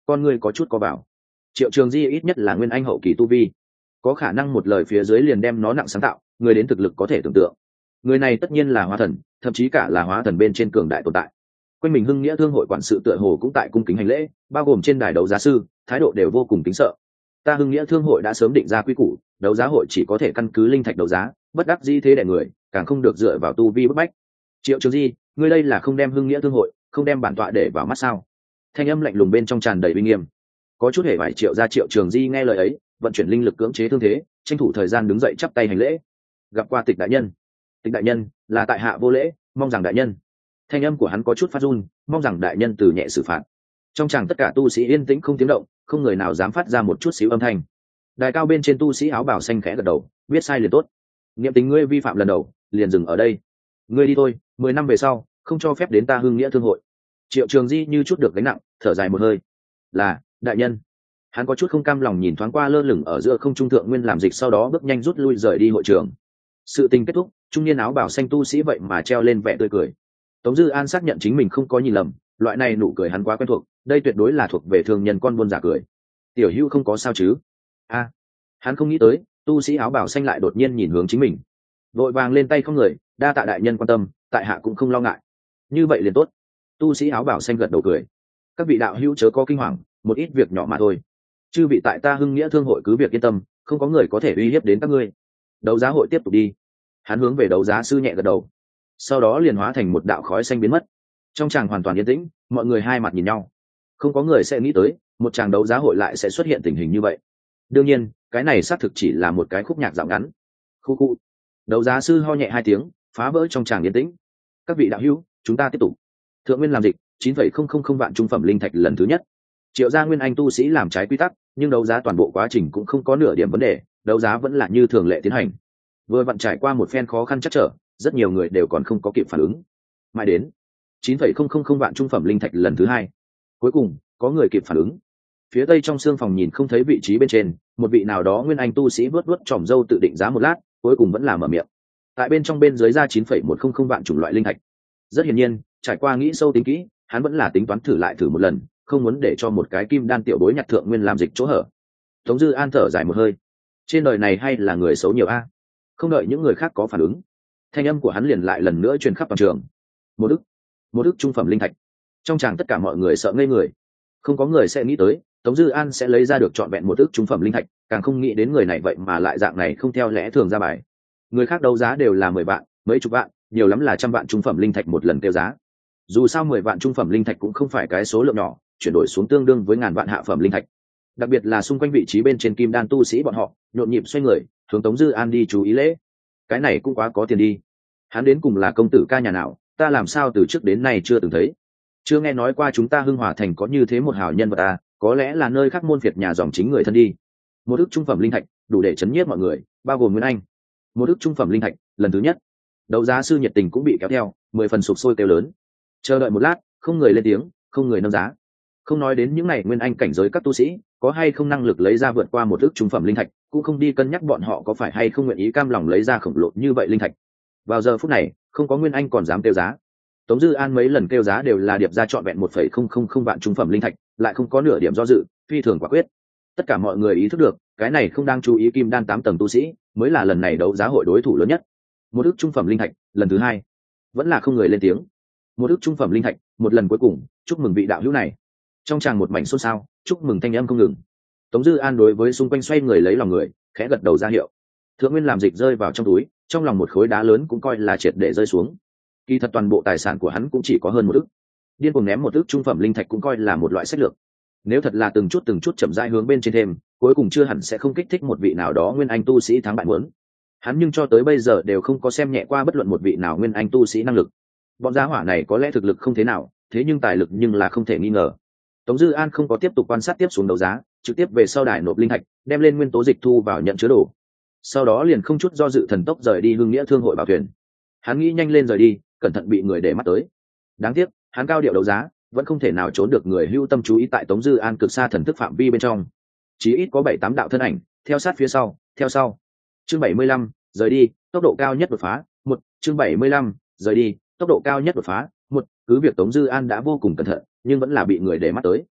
con ngươi có chút có bảo. Triệu Trường Di ít nhất là nguyên anh hậu kỳ tu vi, có khả năng một lời phía dưới liền đem nó nặng sáng tạo, người đến thực lực có thể tưởng tượng. Người này tất nhiên là hóa thần, thậm chí cả là hóa thần bên trên cường đại tồn tại. Quanh mình Hưng Nghĩa Thương hội quản sự tựa hồ cũng tại cung kính hành lễ, bao gồm trên đài đấu giá sư, thái độ đều vô cùng kính sợ. Ta Hưng Nghĩa Thương hội đã sớm định ra quy củ, đấu giá hội chỉ có thể căn cứ linh thạch đấu giá, bất đắc dĩ thế đẻ người, càng không được dựa vào tu vi bức bách. Triệu Trường Di, ngươi đây là không đem Hưng Nghĩa Thương hội, không đem bản tọa để vào mắt sao? Thanh âm lạnh lùng bên trong tràn đầy uy nghiêm. Có chút hề vải Triệu ra Triệu Trường Di nghe lời ấy, vận chuyển linh lực cưỡng chế thương thế, tranh thủ thời gian đứng dậy chắp tay hành lễ. Gặp qua Tịch đại nhân. Tịch đại nhân, là tại hạ vô lễ, mong rằng đại nhân. Thanh âm của hắn có chút phát run, mong rằng đại nhân từ nhẹ xử phạt. Trong chàng tất cả tu sĩ yên tĩnh không tiếng động, không người nào dám phát ra một chút xíu âm thanh. Đài cao bên trên tu sĩ áo bào xanh khẽ gật đầu, biết sai liền tốt. Niệm tình ngươi vi phạm lần đầu, liền dừng ở đây. Ngươi đi thôi, mười năm về sau, không cho phép đến ta Hưng Nghĩa Thương hội. Triệu Trường Di như chút được gánh nặng, thở dài một hơi. Là, đại nhân. Hắn có chút không cam lòng nhìn thoáng qua lơ lửng ở giữa không trung thượng nguyên làm dịch, sau đó bước nhanh rút lui rời đi hội trường. Sự tình kết thúc, trung niên áo bào xanh tu sĩ vậy mà treo lên vẻ tươi cười. Tống Dư An xác nhận chính mình không có nhìn lầm, loại này nụ cười hắn quá quen thuộc, đây tuyệt đối là thuộc về thương nhân con buôn giả cười. Tiểu Hữu không có sao chứ? A, hắn không nghĩ tới, tu sĩ áo bào xanh lại đột nhiên nhìn hướng chính mình, vội vàng lên tay không người, đa tạ đại nhân quan tâm, tại hạ cũng không lo ngại. Như vậy liền tốt. Tu sĩ áo bào xanh gật đầu cười. Các vị đạo hữu chớ có kinh hoàng, một ít việc nhỏ mà thôi. Chư vị tại ta Hưng Nghĩa Thương hội cứ việc yên tâm, không có người có thể uy hiếp đến các ngươi. Đấu giá hội tiếp tục đi. Hắn hướng về đấu giá sư nhẹ gật đầu, sau đó liền hóa thành một đạo khói xanh biến mất. Trong tràng hoàn toàn yên tĩnh, mọi người hai mặt nhìn nhau. Không có người sẽ nghĩ tới một tràng đấu giá hội lại sẽ xuất hiện tình hình như vậy. Đương nhiên, cái này xác thực chỉ là một cái khúc nhạc dạo ngắn. Khu khu. Đấu giá sư ho nhẹ hai tiếng, phá vỡ trong tràng yên tĩnh. Các vị đạo hữu, chúng ta tiếp tục. Thượng nguyên làm dịch, chín phẩy không không không vạn trung phẩm linh thạch lần thứ nhất. Triệu gia nguyên anh tu sĩ làm trái quy tắc, nhưng đấu giá toàn bộ quá trình cũng không có nửa điểm vấn đề, đấu giá vẫn là như thường lệ tiến hành. Vừa vặn trải qua một phen khó khăn chắc trở, rất nhiều người đều còn không có kịp phản ứng. Mãi đến chín phẩy không không không vạn trung phẩm linh thạch lần thứ hai, cuối cùng có người kịp phản ứng. Phía tây trong xương phòng nhìn không thấy vị trí bên trên, một vị nào đó nguyên anh tu sĩ vớt vớt tròm râu tự định giá một lát, cuối cùng vẫn là mở miệng. Tại bên trong bên dưới ra chín phẩy một không không vạn chủng loại linh thạch. Rất hiển nhiên, trải qua nghĩ sâu tính kỹ, hắn vẫn là tính toán thử lại thử một lần, không muốn để cho một cái kim đan tiểu bối nhặt thượng nguyên làm dịch chỗ hở. Tống Dư An thở dài một hơi. Trên đời này hay là người xấu nhiều a. Không đợi những người khác có phản ứng, thanh âm của hắn liền lại lần nữa truyền khắp toàn trường. Một ức, một ức trung phẩm linh thạch. Trong tràng tất cả mọi người sợ ngây người. Không có người sẽ nghĩ tới Tống Dư An sẽ lấy ra được trọn vẹn một ức trung phẩm linh thạch, càng không nghĩ đến người này vậy mà lại dạng này không theo lẽ thường ra bài. Người khác đấu giá đều là mười vạn, mấy chục vạn, nhiều lắm là trăm vạn trung phẩm linh thạch một lần tiêu giá. Dù sao mười vạn trung phẩm linh thạch cũng không phải cái số lượng nhỏ, chuyển đổi xuống tương đương với ngàn vạn hạ phẩm linh thạch. Đặc biệt là xung quanh vị trí bên trên kim đan tu sĩ bọn họ, nhộn nhịp xoay người, hướng Tống Dư An đi chú ý lễ. Cái này cũng quá có tiền đi. Hắn đến cùng là công tử ca nhà nào, ta làm sao từ trước đến nay chưa từng thấy. Chưa nghe nói qua chúng ta Hưng Hòa thành có như thế một hào nhân vật à, có lẽ là nơi khác môn phiệt nhà dòng chính người thân đi. Một ức trung phẩm linh thạch, đủ để chấn nhiếp mọi người, bao gồm Nguyên Anh. Một ức trung phẩm linh thạch, lần thứ nhất. Đấu giá sư nhiệt tình cũng bị kéo theo, mười phần sụp sôi kêu lớn. Chờ đợi một lát, không người lên tiếng, không người nâng giá. Không nói đến những này Nguyên Anh cảnh giới các tu sĩ, có hay không năng lực lấy ra vượt qua một ức trung phẩm linh thạch, cũng không đi cân nhắc bọn họ có phải hay không nguyện ý cam lòng lấy ra khổng lồ như vậy linh thạch. Vào giờ phút này, không có Nguyên Anh còn dám kêu giá. Tống Dư An mấy lần kêu giá đều là điệp ra trọn vẹn một phẩy không không không vạn trung phẩm linh thạch, lại không có nửa điểm do dự, phi thường quả quyết. Tất cả mọi người ý thức được, cái này không đang chú ý kim đan tám tầng tu sĩ, mới là lần này đấu giá hội đối thủ lớn nhất. Một ức trung phẩm linh thạch, lần thứ hai, vẫn là không người lên tiếng. Một ức trung phẩm linh thạch, một lần cuối cùng, chúc mừng vị đạo hữu này. Trong tràng một mảnh xôn xao, chúc mừng thanh âm không ngừng. Tống Dư An đối với xung quanh xoay người lấy lòng người, khẽ gật đầu ra hiệu. Thượng Nguyên làm dịch rơi vào trong túi, trong lòng một khối đá lớn cũng coi là triệt để rơi xuống. Kỳ thật toàn bộ tài sản của hắn cũng chỉ có hơn một ức. Điên cuồng ném một ức trung phẩm linh thạch cũng coi là một loại sách lược. Nếu thật là từng chút từng chút chậm rãi hướng bên trên thêm, cuối cùng chưa hẳn sẽ không kích thích một vị nào đó nguyên anh tu sĩ thắng bại muốn. Hắn nhưng cho tới bây giờ đều không có xem nhẹ qua bất luận một vị nào nguyên anh tu sĩ năng lực. Bọn gia hỏa này có lẽ thực lực không thế nào, thế nhưng tài lực nhưng là không thể nghi ngờ. Tống Dư An không có tiếp tục quan sát tiếp xuống đấu giá, trực tiếp về sau đài nộp linh thạch, đem lên nguyên tố dịch thu vào nhận chứa đồ. Sau đó liền không chút do dự thần tốc rời đi Hưng Nghĩa Thương hội bảo thuyền. Hắn nghĩ nhanh lên rời đi, cẩn thận bị người để mắt tới. Đáng tiếc, hắn cao điệu đấu giá, vẫn không thể nào trốn được người hưu tâm chú ý tại Tống Dư An cực xa thần thức phạm vi bên trong. Chí ít có bảy tám đạo thân ảnh theo sát phía sau, theo sau. Chương bảy mươi lăm, rời đi, tốc độ cao nhất đột phá, một, chương bảy mươi lăm, rời đi, tốc độ cao nhất đột phá, một, cứ việc Tống Dư An đã vô cùng cẩn thận, nhưng vẫn là bị người để mắt tới.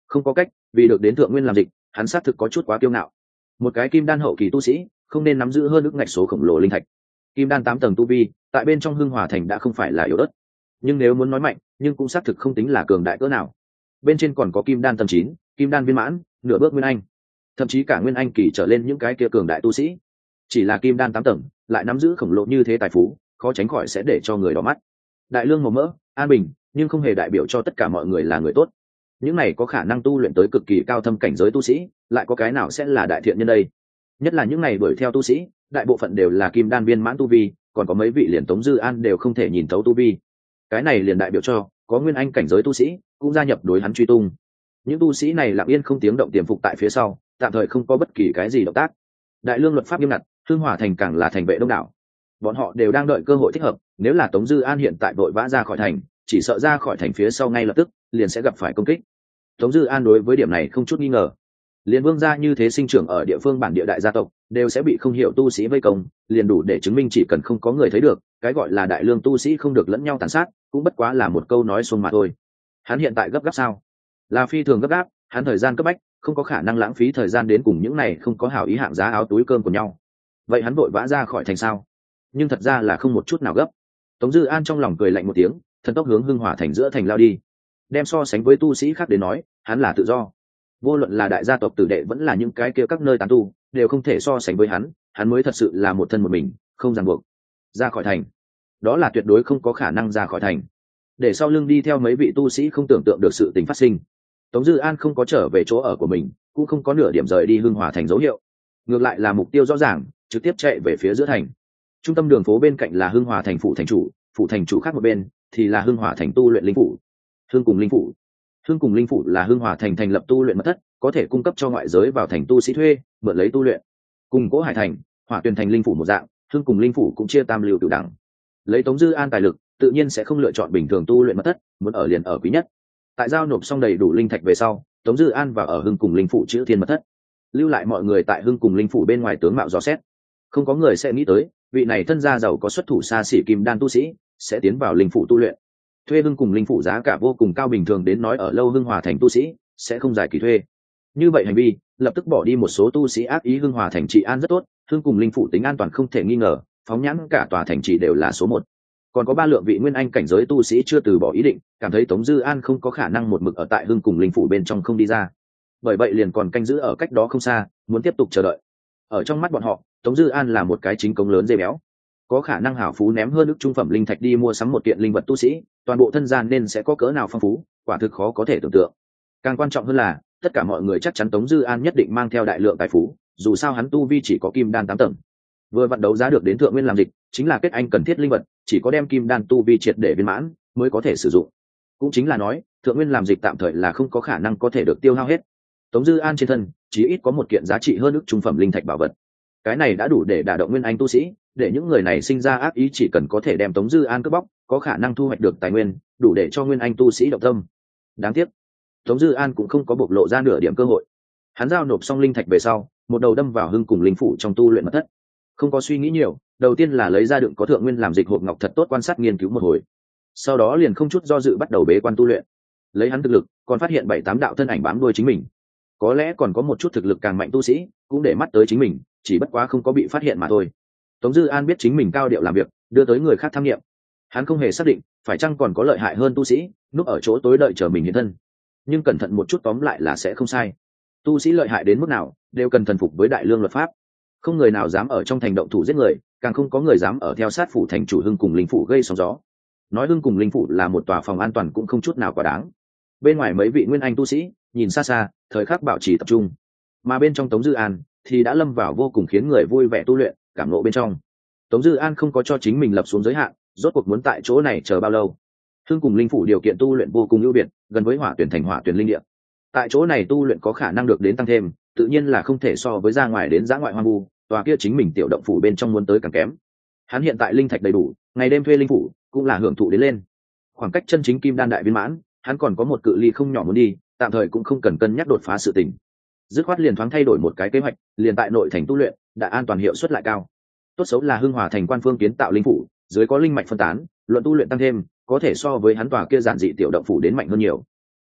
Không có cách, vì được đến thượng nguyên làm dịch, hắn xác thực có chút quá kiêu ngạo. Một cái kim đan hậu kỳ tu sĩ không nên nắm giữ hơn ước ngạch số khổng lồ linh thạch. Kim đan tám tầng tu vi tại bên trong Hưng Hòa thành đã không phải là yếu ớt, nhưng nếu muốn nói mạnh nhưng cũng xác thực không tính là cường đại cỡ nào. Bên trên còn có kim đan tầng chín, kim đan viên mãn, nửa bước nguyên anh, thậm chí cả nguyên anh kỳ trở lên những cái kia cường đại tu sĩ. Chỉ là kim đan tám tầng lại nắm giữ khổng lồ như thế tài phú, khó tránh khỏi sẽ để cho người đỏ mắt. Đại lương màu mỡ, an bình, nhưng không hề đại biểu cho tất cả mọi người là người tốt. Những này có khả năng tu luyện tới cực kỳ cao thâm cảnh giới tu sĩ, lại có cái nào sẽ là đại thiện nhân đây? Nhất là những này đuổi theo tu sĩ, đại bộ phận đều là kim đan viên mãn tu vi, còn có mấy vị liền Tống Dư An đều không thể nhìn thấu tu vi. Cái này liền đại biểu cho có nguyên anh cảnh giới tu sĩ cũng gia nhập đối hắn truy tung. Những tu sĩ này lặng yên không tiếng động tiềm phục tại phía sau, tạm thời không có bất kỳ cái gì động tác. Đại lương luật pháp nghiêm ngặt, Hưng Hỏa thành càng là thành vệ đông đảo. Bọn họ đều đang đợi cơ hội thích hợp, nếu là Tống Dư An hiện tại vội vã ra khỏi thành, chỉ sợ ra khỏi thành phía sau ngay lập tức liền sẽ gặp phải công kích. Tống Dư An đối với điểm này không chút nghi ngờ. Liên vương gia như thế sinh trưởng ở địa phương bản địa đại gia tộc, đều sẽ bị không hiểu tu sĩ vây công, liền đủ để chứng minh chỉ cần không có người thấy được, cái gọi là đại lương tu sĩ không được lẫn nhau tàn sát, cũng bất quá là một câu nói xuông mà thôi. Hắn hiện tại gấp gáp sao? Là phi thường gấp gáp, hắn thời gian cấp bách, không có khả năng lãng phí thời gian đến cùng những này không có hảo ý hạng giá áo túi cơm của nhau. Vậy hắn vội vã ra khỏi thành sao? Nhưng thật ra là không một chút nào gấp. Tống Dư An trong lòng cười lạnh một tiếng, thần tốc hướng Hưng Hỏa thành giữa thành lao đi. Đem so sánh với tu sĩ khác đến nói, hắn là tự do. Vô luận là đại gia tộc tử đệ vẫn là những cái kia các nơi tán tu, đều không thể so sánh với hắn, hắn mới thật sự là một thân một mình, không ràng buộc. Ra khỏi thành, đó là tuyệt đối không có khả năng ra khỏi thành. Để sau lưng đi theo mấy vị tu sĩ không tưởng tượng được sự tình phát sinh. Tống Dư An không có trở về chỗ ở của mình, cũng không có nửa điểm rời đi Hưng Hòa thành dấu hiệu. Ngược lại là mục tiêu rõ ràng, trực tiếp chạy về phía giữa thành. Trung tâm đường phố bên cạnh là Hưng Hòa thành phủ thành chủ, phủ thành chủ khác một bên thì là Hưng Hòa thành tu luyện linh phủ. Hưng cùng linh phủ. Hưng cùng linh phủ là Hưng Hòa thành thành lập tu luyện mật thất, có thể cung cấp cho ngoại giới vào thành tu sĩ thuê, mượn lấy tu luyện. Cùng Cố Hải thành, Hỏa Tuyền thành linh phủ một dạng, Hưng cùng linh phủ cũng chia tam lưu cửu đẳng. Lấy Tống Dư An tài lực, tự nhiên sẽ không lựa chọn bình thường tu luyện mật thất, muốn ở liền ở quý nhất. Tại giao nộp xong đầy đủ linh thạch về sau, Tống Dư An vào ở Hưng cùng linh phủ chữ thiên mật thất, lưu lại mọi người tại Hưng cùng linh phủ bên ngoài tướng mạo dò xét. Không có người sẽ nghĩ tới, vị này thân gia giàu có xuất thủ xa xỉ kim đan tu sĩ sẽ tiến vào linh phủ tu luyện. Thuê Hưng cùng linh phủ giá cả vô cùng cao, bình thường đến nói ở lâu Hưng Hòa thành tu sĩ sẽ không giải kỳ thuê. Như vậy hành vi lập tức bỏ đi một số tu sĩ ác ý. Hưng Hòa thành trị an rất tốt, Hưng cùng linh phủ tính an toàn không thể nghi ngờ, phóng nhãn cả tòa thành trị đều là số một. Còn có ba lượng vị nguyên anh cảnh giới tu sĩ chưa từ bỏ ý định, cảm thấy Tống Dư An không có khả năng một mực ở tại Hưng cùng linh phủ bên trong không đi ra, bởi vậy liền còn canh giữ ở cách đó không xa, muốn tiếp tục chờ đợi. Ở trong mắt bọn họ, Tống Dư An là một cái chính công lớn dây béo, có khả năng hảo phú ném hơn ức trung phẩm linh thạch đi mua sắm một kiện linh vật tu sĩ, toàn bộ thân gian nên sẽ có cỡ nào phong phú, quả thực khó có thể tưởng tượng. Càng quan trọng hơn là, tất cả mọi người chắc chắn Tống Dư An nhất định mang theo đại lượng tài phú, dù sao hắn tu vi chỉ có kim đan tám tầng. Vừa vận đấu giá được đến thượng nguyên làm dịch, chính là kết anh cần thiết linh vật, chỉ có đem kim đan tu vi triệt để viên mãn mới có thể sử dụng. Cũng chính là nói, thượng nguyên làm dịch tạm thời là không có khả năng có thể được tiêu hao hết. Tống Dư An trên thân chí ít có một kiện giá trị hơn ức trung phẩm linh thạch bảo vật. Cái này đã đủ để đả động nguyên anh tu sĩ, để những người này sinh ra ác ý chỉ cần có thể đem Tống Dư An cướp bóc, có khả năng thu hoạch được tài nguyên, đủ để cho nguyên anh tu sĩ động tâm. Đáng tiếc, Tống Dư An cũng không có bộc lộ ra nửa điểm cơ hội. Hắn giao nộp xong linh thạch về sau, một đầu đâm vào Hưng cùng linh phủ trong tu luyện mật thất. Không có suy nghĩ nhiều, đầu tiên là lấy ra đựng có thượng nguyên làm dịch hộp ngọc thật tốt quan sát nghiên cứu một hồi. Sau đó liền không chút do dự bắt đầu bế quan tu luyện. Lấy hắn thực lực, còn phát hiện bảy tám đạo thân ảnh bám đuôi chính mình. Có lẽ còn có một chút thực lực càng mạnh tu sĩ, cũng để mắt tới chính mình, chỉ bất quá không có bị phát hiện mà thôi. Tống Dư An biết chính mình cao điệu làm việc, đưa tới người khác tham nghiệm. Hắn không hề xác định phải chăng còn có lợi hại hơn tu sĩ núp ở chỗ tối đợi chờ mình hiện thân, nhưng cẩn thận một chút tóm lại là sẽ không sai. Tu sĩ lợi hại đến mức nào đều cần thần phục với đại lương luật pháp, không người nào dám ở trong thành động thủ giết người, càng không có người dám ở theo sát phủ thành chủ Hưng cùng linh phủ gây sóng gió. Nói Hưng cùng linh phủ là một tòa phòng an toàn cũng không chút nào quá đáng. Bên ngoài mấy vị nguyên anh tu sĩ nhìn xa xa, thời khắc bảo trì tập trung, mà bên trong Tống Dư An thì đã lâm vào vô cùng khiến người vui vẻ tu luyện cảm ngộ bên trong. Tống Dư An không có cho chính mình lập xuống giới hạn, rốt cuộc muốn tại chỗ này chờ bao lâu. Hưng cùng linh phủ điều kiện tu luyện vô cùng ưu việt, gần với Hỏa Tuyển thành Hỏa Tuyển linh địa. Tại chỗ này tu luyện có khả năng được đến tăng thêm, tự nhiên là không thể so với ra ngoài đến dã ngoại hoang vu, tòa kia chính mình tiểu động phủ bên trong muốn tới càng kém. Hắn hiện tại linh thạch đầy đủ, ngày đêm thuê linh phủ cũng là hưởng thụ đến lên. Khoảng cách chân chính kim đan đại viên mãn, hắn còn có một cự ly không nhỏ muốn đi, tạm thời cũng không cần cân nhắc đột phá sự tình. Dứt khoát liền thoáng thay đổi một cái kế hoạch, liền tại nội thành tu luyện, đã an toàn hiệu suất lại cao. Tốt xấu là Hưng Hòa thành quan phương kiến tạo linh phủ, dưới có linh mạch phân tán, luận tu luyện tăng thêm, có thể so với hắn tòa kia giản dị tiểu động phủ đến mạnh hơn nhiều.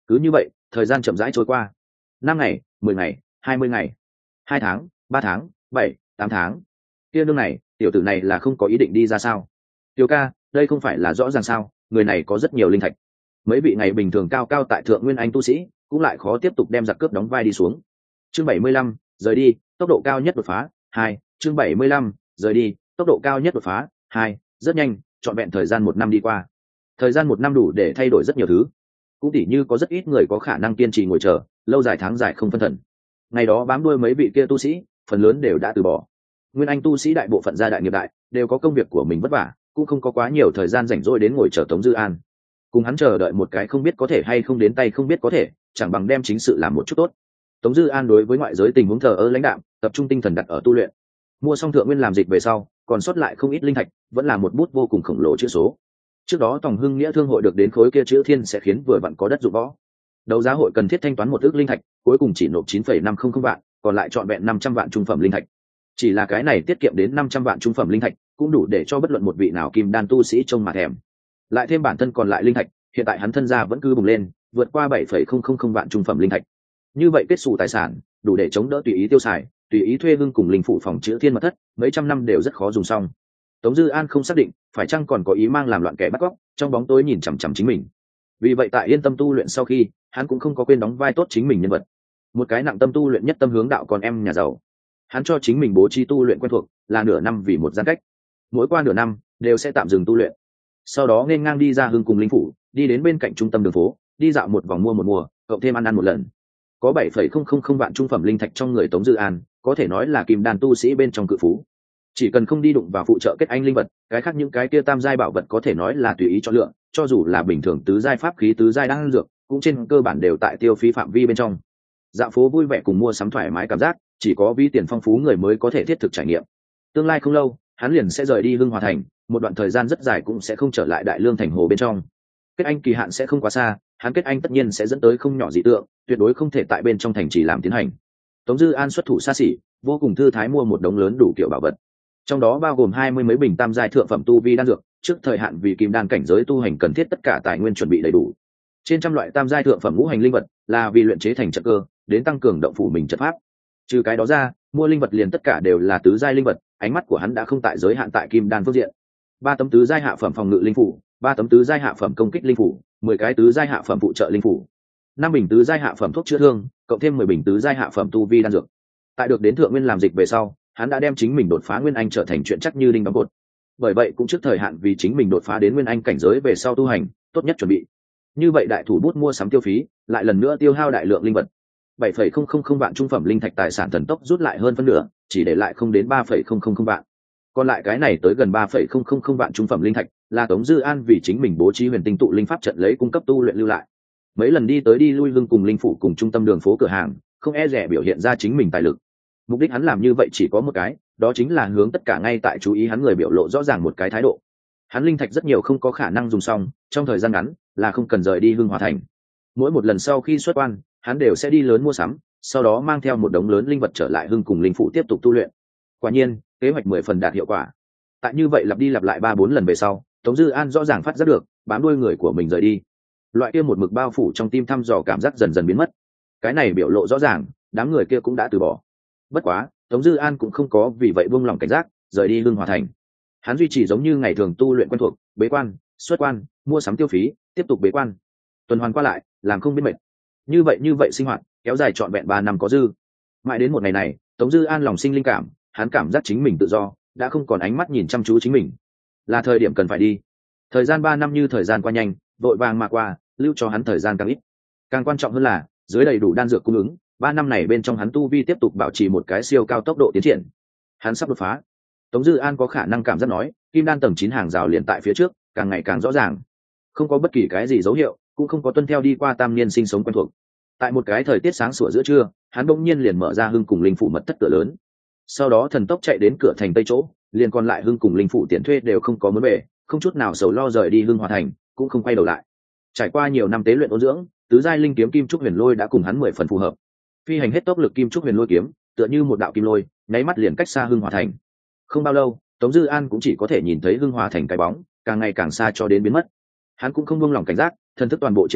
Cứ như vậy thời gian chậm rãi trôi qua, năm ngày, mười ngày, hai mươi ngày, hai tháng, ba tháng, bảy tám tháng. Kia đương này tiểu tử này là không có ý định đi ra sao? Tiểu ca, đây không phải là rõ ràng sao? Người này có rất nhiều linh thạch. Mấy vị ngày bình thường cao cao tại thượng nguyên anh tu sĩ cũng lại khó tiếp tục đem giặc cướp đóng vai đi xuống. Chương bảy mươi lăm, rời đi, tốc độ cao nhất đột phá. Hai, chương bảy mươi lăm, rời đi, tốc độ cao nhất đột phá. Hai, rất nhanh, trọn vẹn thời gian một năm đi qua. Thời gian một năm đủ để thay đổi rất nhiều thứ. Cũng tỉ như có rất ít người có khả năng kiên trì ngồi chờ lâu dài tháng dài không phân thần. Ngày đó bám đuôi mấy vị kia tu sĩ, phần lớn đều đã từ bỏ. Nguyên anh tu sĩ đại bộ phận gia đại nghiệp đại, đều có công việc của mình vất vả, cũng không có quá nhiều thời gian rảnh rỗi đến ngồi chờ Tống Dư An. Cùng hắn chờ đợi một cái không biết có thể hay không đến tay không biết có thể, chẳng bằng đem chính sự làm một chút tốt. Tống Dư An đối với ngoại giới tình huống thờ ơ lãnh đạm, tập trung tinh thần đặt ở tu luyện. Mua xong thượng nguyên làm dịch về sau, còn sót lại không ít linh thạch, vẫn là một bút vô cùng khổng lồ chữ số. Trước đó Tòng Hưng Nghĩa thương hội được đến khối kia chữ thiên sẽ khiến vừa vặn có đất dụng võ. Đấu giá hội cần thiết thanh toán một ước linh thạch, cuối cùng chỉ nộp chín phẩy năm không không vạn, còn lại trọn vẹn năm trăm vạn trung phẩm linh thạch. Chỉ là cái này tiết kiệm đến năm trăm vạn trung phẩm linh thạch, cũng đủ để cho bất luận một vị nào kim đan tu sĩ trông mà thèm. Lại thêm bản thân còn lại linh thạch, hiện tại hắn thân gia vẫn cứ bùng lên, vượt qua bảy phẩy không không không vạn trung phẩm linh thạch. Như vậy kết sủ tài sản, đủ để chống đỡ tùy ý tiêu xài, tùy ý thuê hưng cùng linh phụ phòng chữa thiên mật thất, mấy trăm năm đều rất khó dùng xong. Tống Dư An không xác định phải chăng còn có ý mang làm loạn kẻ bắt cóc, trong bóng tối nhìn chằm chằm chính mình. Vì vậy tại yên tâm tu luyện sau khi, hắn cũng không có quên đóng vai tốt chính mình nhân vật. Một cái nặng tâm tu luyện nhất tâm hướng đạo con em nhà giàu. Hắn cho chính mình bố trí tu luyện quen thuộc, là nửa năm vì một gian cách. Mỗi qua nửa năm đều sẽ tạm dừng tu luyện. Sau đó nên ngang đi ra hưng cùng linh phủ, đi đến bên cạnh trung tâm đường phố, đi dạo một vòng mua một mùa, cộng thêm ăn ăn một lần. Có bảy phẩy không không không vạn trung phẩm linh thạch trong người Tống Dư An, có thể nói là kim đan tu sĩ bên trong cự phú. Chỉ cần không đi đụng vào phụ trợ kết anh linh vật, cái khác những cái kia tam giai bảo vật có thể nói là tùy ý chọn lựa, cho dù là bình thường tứ giai pháp khí tứ giai đang dược, cũng trên cơ bản đều tại tiêu phí phạm vi bên trong. Dạo phố vui vẻ cùng mua sắm thoải mái cảm giác, chỉ có ví tiền phong phú người mới có thể thiết thực trải nghiệm. Tương lai không lâu, hắn liền sẽ rời đi Hưng Hòa thành, một đoạn thời gian rất dài cũng sẽ không trở lại Đại Lương thành hồ bên trong. Kết anh kỳ hạn sẽ không quá xa, hắn kết anh tất nhiên sẽ dẫn tới không nhỏ dị tượng, tuyệt đối không thể tại bên trong thành chỉ làm tiến hành. Tống Dư An xuất thủ xa xỉ, vô cùng thư thái mua một đống lớn đủ kiểu bảo vật, trong đó bao gồm hai mươi mấy bình tam giai thượng phẩm tu vi đan dược, trước thời hạn vì kim đan cảnh giới tu hành cần thiết tất cả tài nguyên chuẩn bị đầy đủ. Trên trăm loại tam giai thượng phẩm ngũ hành linh vật là vì luyện chế thành trận cơ, đến tăng cường động phủ mình trận pháp. Trừ cái đó ra, mua linh vật liền tất cả đều là tứ giai linh vật, ánh mắt của hắn đã không tại giới hạn tại kim đan phương diện. Ba tấm tứ giai hạ phẩm phòng ngự linh phủ, ba tấm tứ giai hạ phẩm công kích linh phủ, mười cái tứ giai hạ phẩm phụ trợ linh phủ, năm bình tứ giai hạ phẩm thuốc chữa thương, cộng thêm mười bình tứ giai hạ phẩm tu vi đan dược. Tại được đến thượng nguyên làm dịch về sau, hắn đã đem chính mình đột phá nguyên anh trở thành chuyện chắc như đinh đóng cột. Bởi vậy cũng trước thời hạn vì chính mình đột phá đến nguyên anh cảnh giới về sau tu hành, tốt nhất chuẩn bị. Như vậy đại thủ bút mua sắm tiêu phí, lại lần nữa tiêu hao đại lượng linh vật. bảy phẩy không không không vạn trung phẩm linh thạch tài sản thần tốc rút lại hơn phân nửa, chỉ để lại không đến ba phẩy không không không vạn. Còn lại cái này tới gần ba phẩy không không không vạn trung phẩm linh thạch, là Tống Dư An vì chính mình bố trí huyền tinh tụ linh pháp trận lấy cung cấp tu luyện lưu lại. Mấy lần đi tới đi lui lưng cùng linh phủ cùng trung tâm đường phố cửa hàng, không e dè biểu hiện ra chính mình tài lực. Mục đích hắn làm như vậy chỉ có một cái, đó chính là hướng tất cả ngay tại chú ý hắn người biểu lộ rõ ràng một cái thái độ. Hắn linh thạch rất nhiều không có khả năng dùng xong, trong thời gian ngắn là không cần rời đi Hưng Hòa thành. Mỗi một lần sau khi xuất quan, hắn đều sẽ đi lớn mua sắm, sau đó mang theo một đống lớn linh vật trở lại Hưng cùng linh phủ tiếp tục tu luyện. Quả nhiên, kế hoạch mười phần đạt hiệu quả. Tại như vậy lặp đi lặp lại ba bốn lần về sau, Tống Dư An rõ ràng phát giác được, bám đuôi người của mình rời đi. Loại kia một mực bao phủ trong tim thăm dò cảm giác dần dần biến mất. Cái này biểu lộ rõ ràng, đám người kia cũng đã từ bỏ. Bất quá, Tống Dư An cũng không có vì vậy buông lòng cảnh giác, rời đi Hưng Hòa thành. Hắn duy trì giống như ngày thường tu luyện quen thuộc, bế quan, xuất quan, mua sắm tiêu phí, tiếp tục bế quan, tuần hoàn qua lại, làm không biết mệt. Như vậy như vậy sinh hoạt, kéo dài trọn vẹn ba năm có dư. Mãi đến một ngày này, Tống Dư An lòng sinh linh cảm, hắn cảm giác chính mình tự do, đã không còn ánh mắt nhìn chăm chú chính mình. Là thời điểm cần phải đi. Thời gian ba năm như thời gian qua nhanh, vội vàng mà qua, lưu cho hắn thời gian càng ít. Càng quan trọng hơn là, dưới đầy đủ đan dược cung ứng, ba năm này bên trong hắn tu vi tiếp tục bảo trì một cái siêu cao tốc độ tiến triển. Hắn sắp đột phá. Tống Dư An có khả năng cảm giác nói, kim đan tầng chín hàng rào liền tại phía trước, càng ngày càng rõ ràng. Không có bất kỳ cái gì dấu hiệu, cũng không có tuân theo đi qua tam niên sinh sống quen thuộc. Tại một cái thời tiết sáng sủa giữa trưa, hắn bỗng nhiên liền mở ra Hưng cùng linh phủ mật thất cửa lớn. Sau đó thần tốc chạy đến cửa thành tây chỗ, liền còn lại Hưng cùng linh phủ tiền thuê đều không có muốn về, không chút nào sầu lo rời đi Hưng Hòa thành, cũng không quay đầu lại. Trải qua nhiều năm tế luyện ôn dưỡng, tứ giai linh kiếm kim trúc huyền lôi đã cùng hắn mười phần phù hợp. Phi hành hết tốc lực kim trúc huyền lôi kiếm, tựa như một đạo kim lôi, nháy mắt liền cách xa Hưng Hòa thành. Không bao lâu, Tống Dư An cũng chỉ có thể nhìn thấy Hưng Hòa thành cái bóng, càng ngày càng xa cho đến biến mất. Hắn cũng không buông lòng cảnh giác, thần thức toàn bộ triển khai,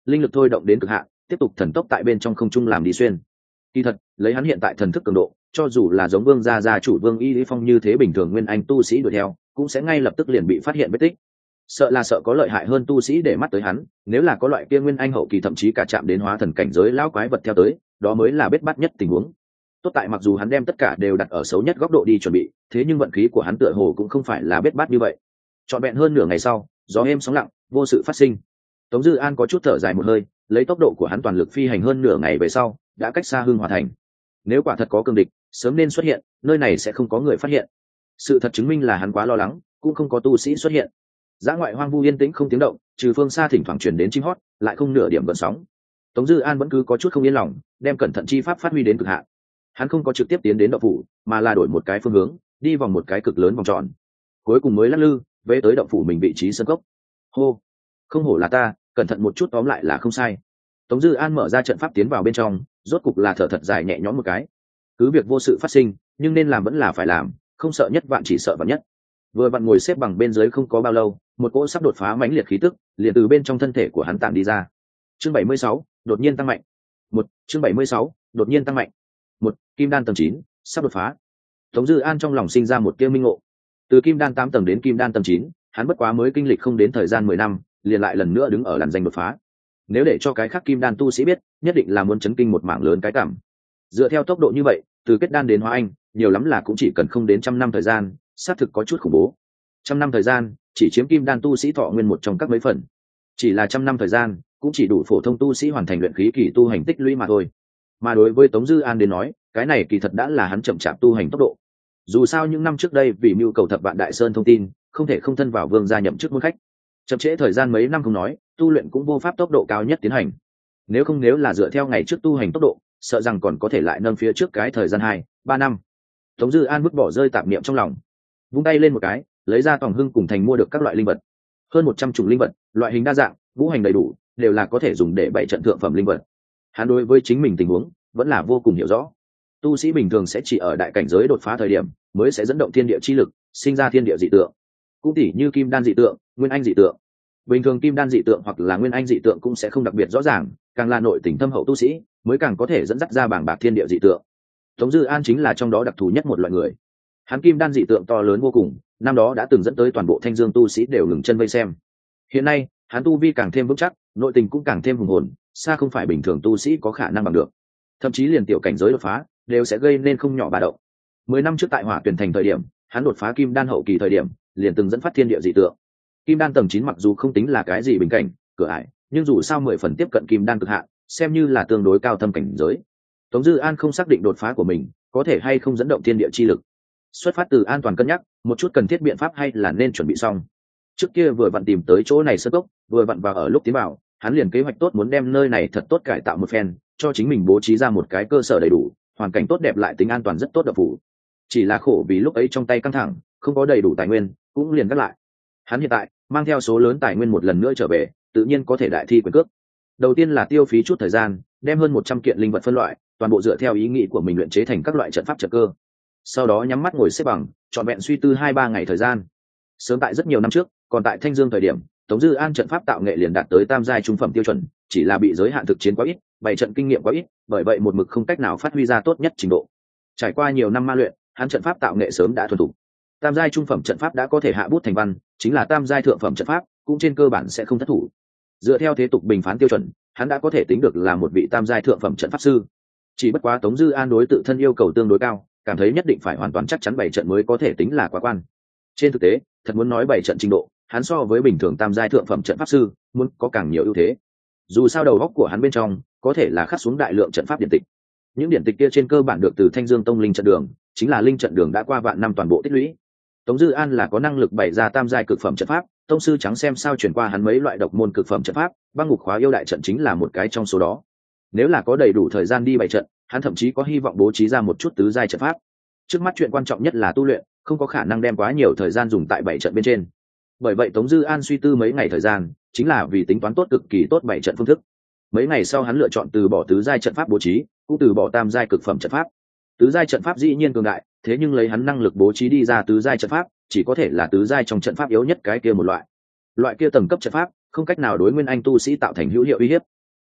linh lực thôi động đến cực hạn, tiếp tục thần tốc tại bên trong không trung làm đi xuyên. Kỳ thật, lấy hắn hiện tại thần thức cường độ, cho dù là giống Vương gia gia chủ Vương Y Lý Phong như thế bình thường nguyên anh tu sĩ đuổi theo, cũng sẽ ngay lập tức liền bị phát hiện vết tích. Sợ là sợ có lợi hại hơn tu sĩ để mắt tới hắn, nếu là có loại kia nguyên anh hậu kỳ thậm chí cả chạm đến hóa thần cảnh giới lão quái vật theo tới, đó mới là bết bát nhất tình huống. Tốt tại mặc dù hắn đem tất cả đều đặt ở xấu nhất góc độ đi chuẩn bị, thế nhưng vận khí của hắn tựa hồ cũng không phải là bết bát như vậy. Trọn vẹn hơn nửa ngày sau, gió êm sóng lặng, vô sự phát sinh. Tống Dư An có chút thở dài một hơi, lấy tốc độ của hắn toàn lực phi hành hơn nửa ngày về sau, đã cách xa Hưng Hòa thành. Nếu quả thật có cường địch, sớm nên xuất hiện, nơi này sẽ không có người phát hiện. Sự thật chứng minh là hắn quá lo lắng, cũng không có tu sĩ xuất hiện. Dã ngoại hoang vu yên tĩnh không tiếng động, trừ phương xa thỉnh thoảng truyền đến chim hót, lại không nửa điểm gợn sóng. Tống Dư An vẫn cứ có chút không yên lòng, đem cẩn thận chi pháp phát huy đến cực hạn. Hắn không có trực tiếp tiến đến động phủ, mà là đổi một cái phương hướng, đi vòng một cái cực lớn vòng tròn. Cuối cùng mới lắc lư, về tới động phủ mình vị trí sân cốc. Hô, không hổ là ta, cẩn thận một chút tóm lại là không sai. Tống Dư An mở ra trận pháp tiến vào bên trong, rốt cục là thở thật dài nhẹ nhõm một cái. Cứ việc vô sự phát sinh, nhưng nên làm vẫn là phải làm, không sợ nhất vạn chỉ sợ vạn nhất. Vừa vặn ngồi xếp bằng bên dưới không có bao lâu, một cỗ sắp đột phá mãnh liệt khí tức liền từ bên trong thân thể của hắn tản đi ra. Chương bảy mươi sáu, đột nhiên tăng mạnh. Một, chương bảy mươi sáu, đột nhiên tăng mạnh. Một, kim đan tầng chín, sắp đột phá. Tống Dư An trong lòng sinh ra một tia minh ngộ. Từ kim đan tám tầng đến kim đan tầng chín, hắn bất quá mới kinh lịch không đến thời gian mười năm, liền lại lần nữa đứng ở làn danh đột phá. Nếu để cho cái khác kim đan tu sĩ biết, nhất định là muốn chấn kinh một mảng lớn cái cảm. Dựa theo tốc độ như vậy, từ kết đan đến hóa anh, nhiều lắm là cũng chỉ cần không đến trăm năm thời gian, xác thực có chút khủng bố. Trăm năm thời gian, chỉ chiếm kim đan tu sĩ thọ nguyên một trong các mấy phần. Chỉ là trăm năm thời gian, cũng chỉ đủ phổ thông tu sĩ hoàn thành luyện khí kỳ tu hành tích lũy mà thôi. Mà đối với Tống Dư An đến nói, cái này kỳ thật đã là hắn chậm chạp tu hành tốc độ. Dù sao những năm trước đây vì mưu cầu thập vạn đại sơn thông tin, không thể không thân vào vương gia nhậm chức môn khách. Chậm trễ thời gian mấy năm không nói, tu luyện cũng vô pháp tốc độ cao nhất tiến hành. Nếu không nếu là dựa theo ngày trước tu hành tốc độ, sợ rằng còn có thể lại nâng phía trước cái thời gian hai, ba năm. Tống Dư An vứt bỏ rơi tạp niệm trong lòng, vung tay lên một cái, lấy ra tòng hưng cùng thành mua được các loại linh vật. Hơn một trăm chủng linh vật, loại hình đa dạng, ngũ hành đầy đủ, đều là có thể dùng để bày trận thượng phẩm linh vật. Hắn đối với chính mình tình huống vẫn là vô cùng hiểu rõ. Tu sĩ bình thường sẽ chỉ ở đại cảnh giới đột phá thời điểm mới sẽ dẫn động thiên địa chi lực, sinh ra thiên địa dị tượng. Cũng tỉ như kim đan dị tượng, nguyên anh dị tượng. Bình thường kim đan dị tượng hoặc là nguyên anh dị tượng cũng sẽ không đặc biệt rõ ràng, càng là nội tình thâm hậu tu sĩ mới càng có thể dẫn dắt ra bảng bạc thiên địa dị tượng. Tống Dư An chính là trong đó đặc thù nhất một loại người. Hắn kim đan dị tượng to lớn vô cùng, năm đó đã từng dẫn tới toàn bộ Thanh Dương tu sĩ đều ngừng chân vây xem. Hiện nay, hắn tu vi càng thêm vững chắc, nội tình cũng càng thêm hùng hồn, xa không phải bình thường tu sĩ có khả năng bằng được. Thậm chí liền tiểu cảnh giới đột phá đều sẽ gây nên không nhỏ ba động. Mười năm trước tại Hỏa Tuyển thành thời điểm, hắn đột phá kim đan hậu kỳ thời điểm, liền từng dẫn phát thiên địa dị tượng. Kim đan tầng chín mặc dù không tính là cái gì bình cảnh, cửa ải, nhưng dù sao mười phần tiếp cận kim đan cực hạn, xem như là tương đối cao thâm cảnh giới. Tống Dư An không xác định đột phá của mình có thể hay không dẫn động thiên địa chi lực. Xuất phát từ an toàn cân nhắc, một chút cần thiết biện pháp hay là nên chuẩn bị xong. Trước kia vừa vặn tìm tới chỗ này sơ cốc, vừa vặn vào ở lúc tiến vào, hắn liền kế hoạch tốt muốn đem nơi này thật tốt cải tạo một phen, cho chính mình bố trí ra một cái cơ sở đầy đủ, hoàn cảnh tốt đẹp lại tính an toàn rất tốt độc phủ. Chỉ là khổ vì lúc ấy trong tay căng thẳng, không có đầy đủ tài nguyên, cũng liền gác lại. Hắn hiện tại mang theo số lớn tài nguyên một lần nữa trở về, tự nhiên có thể đại thi quyền cước. Đầu tiên là tiêu phí chút thời gian, đem hơn một trăm kiện linh vật phân loại, toàn bộ dựa theo ý nghĩ của mình luyện chế thành các loại trận pháp trận cơ. Sau đó nhắm mắt ngồi xếp bằng, trọn vẹn suy tư hai ba ngày thời gian. Sớm tại rất nhiều năm trước, còn tại Thanh Dương thời điểm, Tống Dư An trận pháp tạo nghệ liền đạt tới tam giai trung phẩm tiêu chuẩn, chỉ là bị giới hạn thực chiến quá ít, bày trận kinh nghiệm quá ít, bởi vậy một mực không cách nào phát huy ra tốt nhất trình độ. Trải qua nhiều năm ma luyện, hắn trận pháp tạo nghệ sớm đã thuần thục. Tam giai trung phẩm trận pháp đã có thể hạ bút thành văn, chính là tam giai thượng phẩm trận pháp, cũng trên cơ bản sẽ không thất thủ. Dựa theo thế tục bình phán tiêu chuẩn, hắn đã có thể tính được là một vị tam giai thượng phẩm trận pháp sư. Chỉ bất quá Tống Dư An đối tự thân yêu cầu tương đối cao, cảm thấy nhất định phải hoàn toàn chắc chắn bảy trận mới có thể tính là quá quan. Trên thực tế, thật muốn nói bảy trận trình độ, hắn so với bình thường tam giai thượng phẩm trận pháp sư muốn có càng nhiều ưu thế. Dù sao đầu óc của hắn bên trong có thể là khắc xuống đại lượng trận pháp điển tịch. Những điển tịch kia trên cơ bản được từ Thanh Dương Tông linh trận đường, chính là linh trận đường đã qua vạn năm toàn bộ tích lũy. Tống Dư An là có năng lực bày ra tam giai cực phẩm trận pháp, tông sư trắng xem sao chuyển qua hắn mấy loại độc môn cực phẩm trận pháp, băng ngục khóa yêu đại trận chính là một cái trong số đó. Nếu là có đầy đủ thời gian đi bày trận, hắn thậm chí có hy vọng bố trí ra một chút tứ giai trận pháp. Trước mắt chuyện quan trọng nhất là tu luyện, không có khả năng đem quá nhiều thời gian dùng tại bảy trận bên trên. Bởi vậy Tống Dư An suy tư mấy ngày thời gian, chính là vì tính toán tốt cực kỳ tốt bảy trận phương thức. Mấy ngày sau hắn lựa chọn từ bỏ tứ giai trận pháp bố trí, cũng từ bỏ tam giai cực phẩm trận pháp. Tứ giai trận pháp dĩ nhiên cường đại, thế nhưng lấy hắn năng lực bố trí đi ra tứ giai trận pháp, chỉ có thể là tứ giai trong trận pháp yếu nhất cái kia một loại. Loại kia tầng cấp trận pháp, không cách nào đối nguyên anh tu sĩ tạo thành hữu hiệu uy hiếp.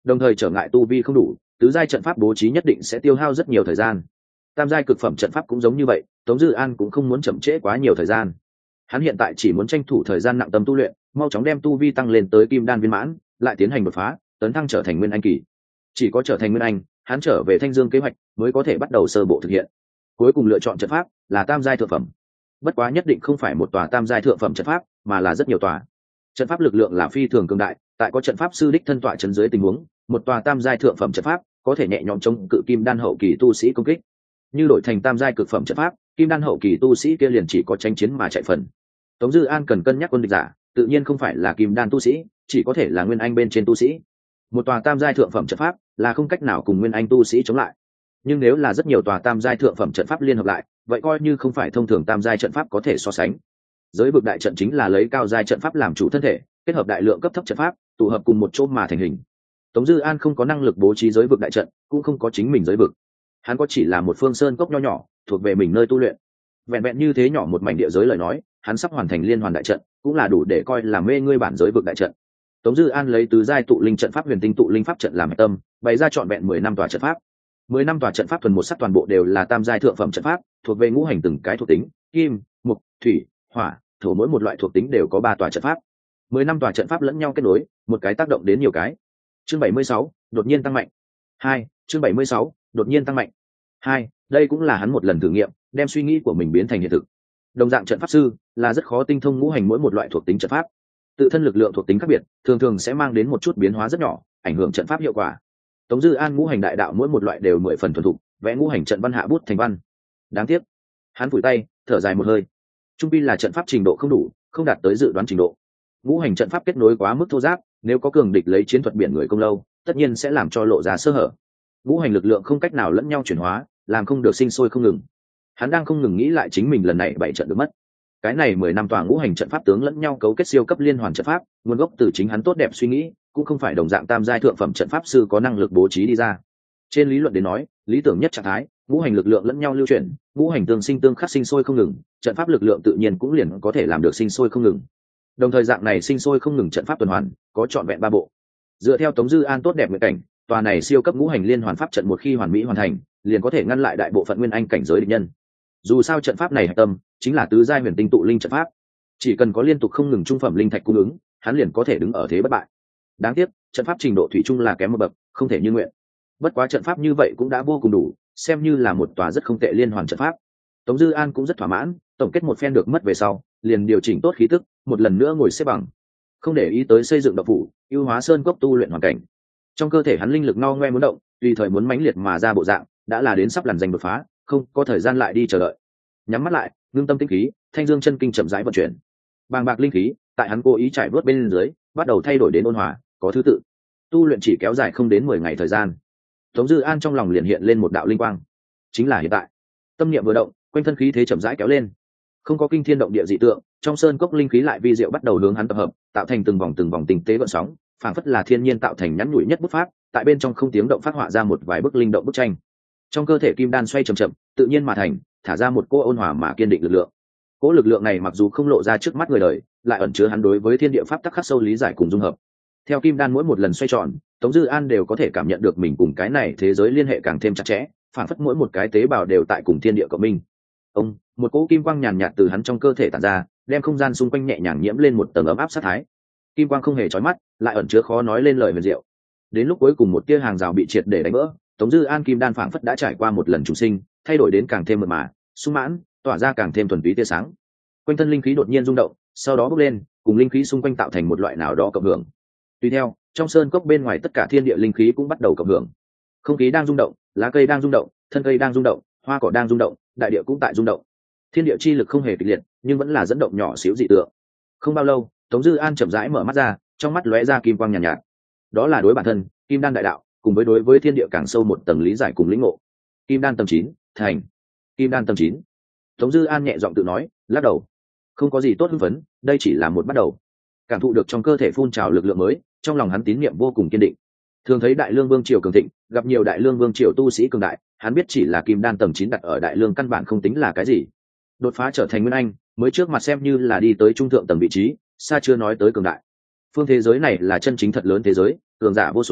đồng thời trở ngại tu vi không đủ, tứ giai trận pháp bố trí nhất định sẽ tiêu hao rất nhiều thời gian. Tam giai cực phẩm trận pháp cũng giống như vậy, Tống Dư An cũng không muốn chậm trễ quá nhiều thời gian. Hắn hiện tại chỉ muốn tranh thủ thời gian nặng tâm tu luyện, mau chóng đem tu vi tăng lên tới kim đan viên mãn, lại tiến hành đột phá, tấn thăng trở thành nguyên anh kỳ. Chỉ có trở thành nguyên anh, hắn trở về Thanh Dương kế hoạch mới có thể bắt đầu sơ bộ thực hiện. Cuối cùng lựa chọn trận pháp là tam giai thượng phẩm. Bất quá nhất định không phải một tòa tam giai thượng phẩm trận pháp, mà là rất nhiều tòa. Trận pháp lực lượng là phi thường cường đại, tại có trận pháp sư đích thân tọa trấn dưới tình huống, một tòa tam giai thượng phẩm trận pháp có thể nhẹ nhõm chống cự kim đan hậu kỳ tu sĩ công kích. Như đổi thành tam giai cực phẩm trận pháp, kim đan hậu kỳ tu sĩ kia liền chỉ có tranh chiến mà chạy phần. Tống Dư An cần cân nhắc quân địch giả, tự nhiên không phải là kim đan tu sĩ, chỉ có thể là nguyên anh bên trên tu sĩ. Một tòa tam giai thượng phẩm trận pháp là không cách nào cùng nguyên anh tu sĩ chống lại. Nhưng nếu là rất nhiều tòa tam giai thượng phẩm trận pháp liên hợp lại, vậy coi như không phải thông thường tam giai trận pháp có thể so sánh. Giới vực đại trận chính là lấy cao giai trận pháp làm chủ thân thể, kết hợp đại lượng cấp thấp trận pháp, tụ hợp cùng một chỗ mà thành hình. Tống Dư An không có năng lực bố trí giới vực đại trận, cũng không có chính mình giới vực. Hắn có chỉ là một phương sơn cốc nho nhỏ, thuộc về mình nơi tu luyện. Vẹn vẹn như thế nhỏ một mảnh địa giới lời nói, hắn sắp hoàn thành liên hoàn đại trận, cũng là đủ để coi là mê ngươi bản giới vực đại trận. Tống Dư An lấy tứ giai tụ linh trận pháp huyền tinh tụ linh pháp trận làm tâm, bày ra trọn vẹn mười năm tòa trận pháp. Mười năm tòa trận pháp thuần một sắc toàn bộ đều là tam giai thượng phẩm trận pháp, thuộc về ngũ hành từng cái thuộc tính, kim, mộc, thủy, hỏa, thổ, mỗi một loại thuộc tính đều có ba tòa trận pháp. Mười năm tòa trận pháp lẫn nhau kết nối, một cái tác động đến nhiều cái. Chương bảy mươi sáu, đột nhiên tăng mạnh. Hai, chương bảy mươi sáu, đột nhiên tăng mạnh. Hai, đây cũng là hắn một lần thử nghiệm, đem suy nghĩ của mình biến thành hiện thực. Đồng dạng trận pháp sư là rất khó tinh thông ngũ hành mỗi một loại thuộc tính trận pháp. Tự thân lực lượng thuộc tính khác biệt, thường thường sẽ mang đến một chút biến hóa rất nhỏ, ảnh hưởng trận pháp hiệu quả. Tống Dư An ngũ hành đại đạo mỗi một loại đều mười phần thuần thục, vẽ ngũ hành trận văn hạ bút thành văn. Đáng tiếc, hắn phủi tay, thở dài một hơi. Trung pi là trận pháp trình độ không đủ, không đạt tới dự đoán trình độ. Ngũ hành trận pháp kết nối quá mức thô ráp, nếu có cường địch lấy chiến thuật biển người công lâu, tất nhiên sẽ làm cho lộ ra sơ hở. Ngũ hành lực lượng không cách nào lẫn nhau chuyển hóa, làm không được sinh sôi không ngừng. Hắn đang không ngừng nghĩ lại chính mình lần này bảy trận được mất. Cái này mười năm tòa ngũ hành trận pháp tướng lẫn nhau cấu kết siêu cấp liên hoàn trận pháp, nguồn gốc từ chính hắn tốt đẹp suy nghĩ, cũng không phải đồng dạng tam giai thượng phẩm trận pháp sư có năng lực bố trí đi ra. Trên lý luận đến nói, lý tưởng nhất trạng thái, ngũ hành lực lượng lẫn nhau lưu chuyển, ngũ hành tương sinh tương khắc sinh sôi không ngừng, trận pháp lực lượng tự nhiên cũng liền có thể làm được sinh sôi không ngừng. Đồng thời dạng này sinh sôi không ngừng trận pháp tuần hoàn, có trọn vẹn ba bộ. Dựa theo Tống Dư An tốt đẹp nguyện cảnh, tòa này siêu cấp ngũ hành liên hoàn pháp trận một khi hoàn mỹ hoàn thành, liền có thể ngăn lại đại bộ phận nguyên anh cảnh giới địch nhân. Dù sao trận pháp này hạch tâm chính là tứ giai huyền tinh tụ linh trận pháp, chỉ cần có liên tục không ngừng trung phẩm linh thạch cung ứng, hắn liền có thể đứng ở thế bất bại. Đáng tiếc, trận pháp trình độ thủy chung là kém một bậc, không thể như nguyện. Bất quá trận pháp như vậy cũng đã vô cùng đủ, xem như là một tòa rất không tệ liên hoàn trận pháp. Tống Dư An cũng rất thỏa mãn, tổng kết một phen được mất về sau, liền điều chỉnh tốt khí tức, một lần nữa ngồi xếp bằng, không để ý tới xây dựng độc phủ, ưu hóa sơn cốc tu luyện hoàn cảnh. Trong cơ thể hắn linh lực no ngoe muốn động, tùy thời muốn mãnh liệt mà ra bộ dạng, đã là đến sắp lần giành đột phá, không có thời gian lại đi chờ đợi. Nhắm mắt lại, ngưng tâm tĩnh khí, Thanh Dương chân kinh chậm rãi vận chuyển. Bàng bạc linh khí tại hắn cố ý trải vớt bên dưới, bắt đầu thay đổi đến ôn hòa, có thứ tự. Tu luyện chỉ kéo dài không đến mười ngày thời gian. Tống Dư An trong lòng liền hiện lên một đạo linh quang, chính là hiện tại. Tâm niệm vừa động, quanh thân khí thế chậm rãi kéo lên. Không có kinh thiên động địa dị tượng, trong sơn cốc linh khí lại vi diệu bắt đầu hướng hắn tập hợp, tạo thành từng vòng từng vòng tinh tế gợn sóng, phảng phất là thiên nhiên tạo thành nhắn nhủi nhất bút pháp, tại bên trong không tiếng động phát họa ra một vài bức linh động bức tranh. Trong cơ thể kim đan xoay chậm chậm, tự nhiên mà thành, thả ra một cỗ ôn hòa mà kiên định lực lượng. Cỗ lực lượng này mặc dù không lộ ra trước mắt người đời, lại ẩn chứa hắn đối với thiên địa pháp tắc khắc sâu lý giải cùng dung hợp. Theo kim đan mỗi một lần xoay tròn, Tống Dư An đều có thể cảm nhận được mình cùng cái này thế giới liên hệ càng thêm chặt chẽ, phảng phất mỗi một cái tế bào đều tại cùng thiên địa cộng minh. Ông, một cỗ kim quang nhàn nhạt từ hắn trong cơ thể tản ra, đem không gian xung quanh nhẹ nhàng nhiễm lên một tầng ấm áp sát thái. Kim quang không hề chói mắt, lại ẩn chứa khó nói lên lời huyền diệu. Đến lúc cuối cùng một tia hàng rào bị triệt để đánh vỡ, Tống Dư An kim đan phảng phất đã trải qua một lần trùng sinh, thay đổi đến càng thêm mượt mà, sung mãn, tỏa ra càng thêm thuần túy tia sáng. Quanh thân linh khí đột nhiên rung động, sau đó bốc lên, cùng linh khí xung quanh tạo thành một loại nào đó cộng hưởng. Tùy theo, trong sơn cốc bên ngoài tất cả thiên địa linh khí cũng bắt đầu cộng hưởng. Không khí đang rung động, lá cây đang rung động, thân cây đang rung động, hoa cỏ đang rung động, đại địa cũng tại rung động. Thiên địa chi lực không hề kịch liệt, nhưng vẫn là dẫn động nhỏ xíu dị tượng. Không bao lâu, Tống Dư An chậm rãi mở mắt ra, trong mắt lóe ra kim quang nhàn nhạt, nhạt. Đó là đối bản thân, kim đan đại đạo, cùng với đối với thiên địa càng sâu một tầng lý giải cùng lĩnh ngộ. Kim đan tầng chín, thành. Kim đan tầng chín. Tống Dư An nhẹ giọng tự nói, lắc đầu. Không có gì tốt hưng phấn, đây chỉ là một bắt đầu. Cảm thụ được trong cơ thể phun trào lực lượng mới, trong lòng hắn tín niệm vô cùng kiên định. Thường thấy Đại Lương Vương triều cường thịnh, gặp nhiều Đại Lương Vương triều tu sĩ cường đại, hắn biết chỉ là kim đan tầng chín đặt ở Đại Lương căn bản không tính là cái gì. Đột phá trở thành nguyên anh, mới trước mặt xem như là đi tới trung thượng tầng vị trí, xa chưa nói tới cường đại. Phương thế giới này là chân chính thật lớn thế giới, cường giả vô số,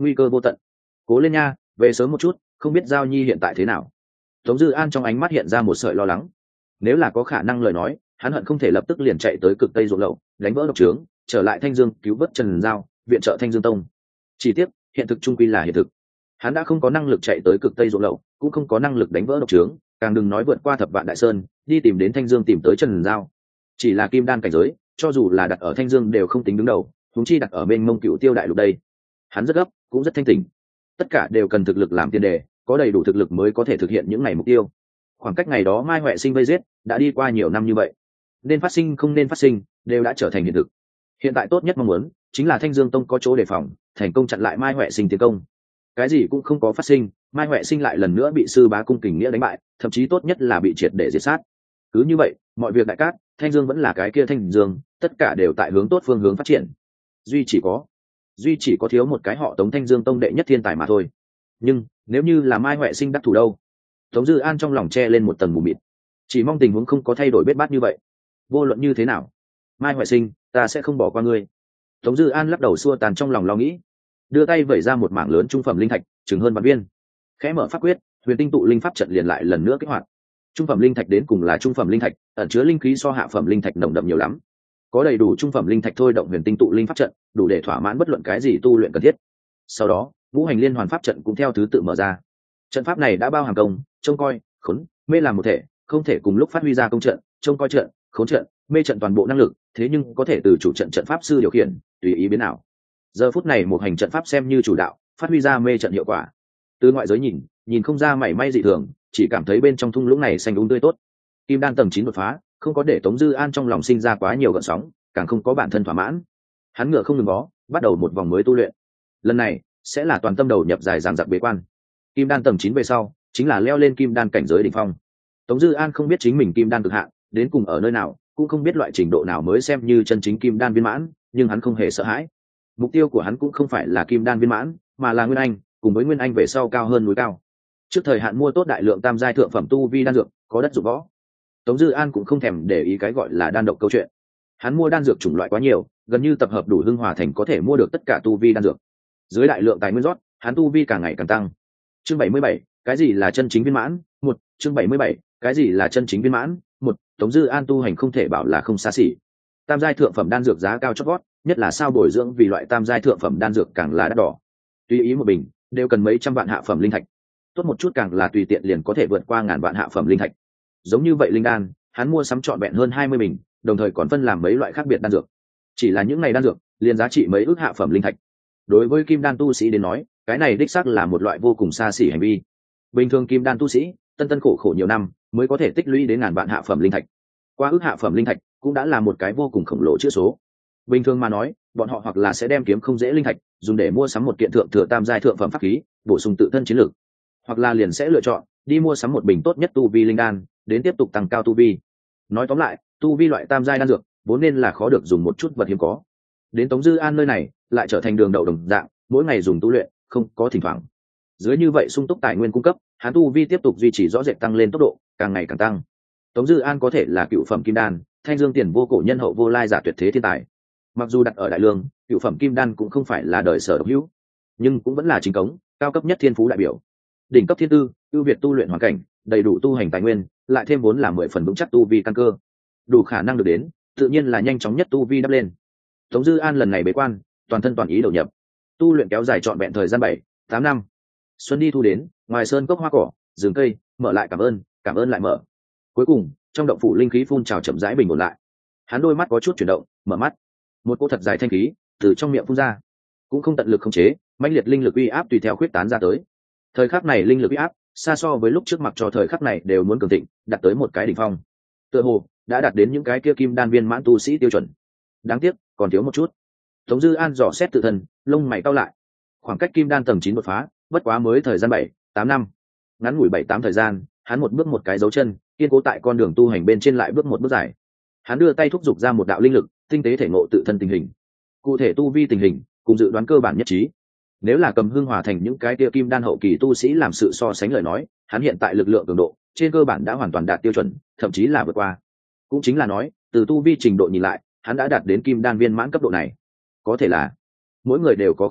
nguy cơ vô tận. Cố lên nha, về sớm một chút, không biết Giao Nhi hiện tại thế nào. Tống Dư An trong ánh mắt hiện ra một sợi lo lắng. Nếu là có khả năng lời nói, hắn hận không thể lập tức liền chạy tới cực tây ruộng lậu, đánh vỡ độc trướng, trở lại Thanh Dương cứu vớt Trần Giao, viện trợ Thanh Dương Tông. Chỉ tiếc, hiện thực trung quy là hiện thực. Hắn đã không có năng lực chạy tới cực tây ruộng lậu, cũng không có năng lực đánh vỡ độc trướng, càng đừng nói vượt qua thập vạn đại sơn, đi tìm đến Thanh Dương tìm tới Trần Giao. Chỉ là kim đan cảnh giới, cho dù là đặt ở Thanh Dương đều không tính đứng đầu, huống chi đặt ở bên Mông Cựu Tiêu đại lục đây. Hắn rất gấp, cũng rất thanh tỉnh. Tất cả đều cần thực lực làm tiền đề, có đầy đủ thực lực mới có thể thực hiện những ngày mục tiêu. Khoảng cách ngày đó Mai Huệ Sinh vây giết, đã đi qua nhiều năm như vậy. Nên phát sinh không nên phát sinh, đều đã trở thành hiện thực. Hiện tại tốt nhất mong muốn chính là Thanh Dương Tông có chỗ đề phòng, thành công chặn lại Mai Huệ Sinh tiến công. Cái gì cũng không có phát sinh, Mai Huệ Sinh lại lần nữa bị sư bá cung kình nghĩa đánh bại, thậm chí tốt nhất là bị triệt để diệt sát. Cứ như vậy, mọi việc đại cát, Thanh Dương vẫn là cái kia Thanh Dương, tất cả đều tại hướng tốt phương hướng phát triển. Duy chỉ có, duy chỉ có thiếu một cái họ Tống Thanh Dương Tông đệ nhất thiên tài mà thôi. Nhưng nếu như là Mai Huệ Sinh đắc thủ đâu? Tống Dư An trong lòng che lên một tầng mù mịt, chỉ mong tình huống không có thay đổi bết bát như vậy. Vô luận như thế nào, Mai Huệ Sinh, ta sẽ không bỏ qua ngươi. Tống Dư An lắc đầu xua tàn trong lòng lo nghĩ, đưa tay vẩy ra một mảng lớn trung phẩm linh thạch, chừng hơn vạn viên. Khẽ mở pháp quyết, huyền tinh tụ linh pháp trận liền lại lần nữa kích hoạt. Trung phẩm linh thạch đến cùng là trung phẩm linh thạch, ẩn chứa linh khí so hạ phẩm linh thạch nồng đậm nhiều lắm. Có đầy đủ trung phẩm linh thạch thôi động huyền tinh tụ linh pháp trận, đủ để thỏa mãn bất luận cái gì tu luyện cần thiết. Sau đó, ngũ hành liên hoàn pháp trận cũng theo thứ tự mở ra. Trận pháp này đã bao hàm công, trông coi, khốn, mê làm một thể, không thể cùng lúc phát huy ra công trận, trông coi trận, khốn trận, mê trận toàn bộ năng lực, thế nhưng có thể từ chủ trận trận pháp sư điều khiển, tùy ý biến ảo. Giờ phút này một hành trận pháp xem như chủ đạo, phát huy ra mê trận hiệu quả. Từ ngoại giới nhìn, nhìn không ra mảy may dị thường, chỉ cảm thấy bên trong thung lũng này xanh đúng tươi tốt. Kim đan tầng chín đột phá, không có để Tống Dư An trong lòng sinh ra quá nhiều gợn sóng, càng không có bản thân thỏa mãn. Hắn ngựa không ngừng bó, bắt đầu một vòng mới tu luyện. Lần này sẽ là toàn tâm đầu nhập dài dằng dặc bế quan. Kim đan tầng chín về sau, chính là leo lên kim đan cảnh giới đỉnh phong. Tống Dư An không biết chính mình kim đan cực hạn đến cùng ở nơi nào, cũng không biết loại trình độ nào mới xem như chân chính kim đan viên mãn, nhưng hắn không hề sợ hãi. Mục tiêu của hắn cũng không phải là kim đan viên mãn, mà là nguyên anh, cùng với nguyên anh về sau cao hơn núi cao. Trước thời hạn mua tốt đại lượng tam giai thượng phẩm tu vi đan dược, có đất dụng võ. Tống Dư An cũng không thèm để ý cái gọi là đan độc câu chuyện. Hắn mua đan dược chủng loại quá nhiều, gần như tập hợp đủ hưng hòa thành có thể mua được tất cả tu vi đan dược. Dưới đại lượng tài nguyên rót, hắn tu vi càng ngày càng tăng. Chương bảy mươi bảy, cái gì là chân chính viên mãn? Một, chương bảy mươi bảy, cái gì là chân chính viên mãn? Một, Tống Dư An tu hành không thể bảo là không xa xỉ. Tam giai thượng phẩm đan dược giá cao chót vót, nhất là sao bồi dưỡng vì loại tam giai thượng phẩm đan dược càng là đắt đỏ. Tùy ý một bình đều cần mấy trăm vạn hạ phẩm linh thạch. Tốt một chút càng là tùy tiện liền có thể vượt qua ngàn vạn hạ phẩm linh thạch. Giống như vậy linh đan, hắn mua sắm trọn vẹn hơn hai mươi bình, đồng thời còn phân làm mấy loại khác biệt đan dược. Chỉ là những này đan dược, liền giá trị mấy ước hạ phẩm linh thạch. Đối với kim đan tu sĩ đến nói, cái này đích xác là một loại vô cùng xa xỉ hành vi. Bình thường kim đan tu sĩ, tân tân khổ khổ nhiều năm, mới có thể tích lũy đến ngàn vạn hạ phẩm linh thạch. Qua ước hạ phẩm linh thạch, cũng đã là một cái vô cùng khổng lồ chữ số. Bình thường mà nói, bọn họ hoặc là sẽ đem kiếm không dễ linh thạch, dùng để mua sắm một kiện thượng thừa tam giai thượng phẩm pháp khí, bổ sung tự thân chiến lược, hoặc là liền sẽ lựa chọn đi mua sắm một bình tốt nhất tu vi linh đan, đến tiếp tục tăng cao tu vi. Nói tóm lại, tu vi loại tam giai đan dược, vốn nên là khó được dùng một chút vật hiếm có. Đến Tống Dư An nơi này, lại trở thành đường đậu đồng dạng, mỗi ngày dùng tu luyện, không có thỉnh thoảng. Dưới như vậy sung túc tài nguyên cung cấp, hắn tu vi tiếp tục duy trì rõ rệt tăng lên tốc độ, càng ngày càng tăng. Tống Dư An có thể là cựu phẩm kim đan, Thanh Dương tiền vô cổ nhân hậu vô lai giả tuyệt thế thiên tài. Mặc dù đặt ở đại lương, cựu phẩm kim đan cũng không phải là đời sở độc hữu, nhưng cũng vẫn là chính cống, cao cấp nhất thiên phú đại biểu. Đỉnh cấp thiên tư, ưu việt tu luyện hoàn cảnh, đầy đủ tu hành tài nguyên, lại thêm vốn là mười phần vững chắc tu vi căn cơ, đủ khả năng được đến, tự nhiên là nhanh chóng nhất tu vi đắp lên. Tống Dư An lần này bế quan, toàn thân toàn ý đầu nhập, tu luyện kéo dài trọn vẹn thời gian bảy, tám năm. Xuân đi thu đến, ngoài sơn cốc hoa cỏ, rừng cây, mở lại cảm ơn, cảm ơn lại mở. Cuối cùng, trong động phủ linh khí phun trào chậm rãi bình ổn lại. Hắn đôi mắt có chút chuyển động, mở mắt. Một cỗ thật dài thanh khí từ trong miệng phun ra, cũng không tận lực khống chế, mãnh liệt linh lực uy áp tùy theo khuyết tán ra tới. Thời khắc này linh lực uy áp xa so với lúc trước mặc cho thời khắc này đều muốn cường thịnh, đạt tới một cái đỉnh phong. Tựa hồ đã đạt đến những cái kia kim đan viên mãn tu sĩ tiêu chuẩn. Đáng tiếc, còn thiếu một chút. Tống Dư An dò xét tự thân, lông mày cau lại. Khoảng cách kim đan tầng chín đột phá, bất quá mới thời gian bảy, tám năm. Ngắn ngủi bảy tám thời gian, hắn một bước một cái dấu chân, kiên cố tại con đường tu hành bên trên lại bước một bước dài. Hắn đưa tay thúc giục ra một đạo linh lực, tinh tế thể ngộ tự thân tình hình. Cụ thể tu vi tình hình, cùng dự đoán cơ bản nhất trí. Nếu là cầm hương hòa thành những cái tia kim đan hậu kỳ tu sĩ làm sự so sánh lời nói, hắn hiện tại lực lượng cường độ trên cơ bản đã hoàn toàn đạt tiêu chuẩn, thậm chí là vượt qua. Cũng chính là nói, từ tu vi trình độ nhìn lại, hắn đã đạt đến kim đan viên mãn cấp độ này. Có thể là mỗi người đều có khác biệt,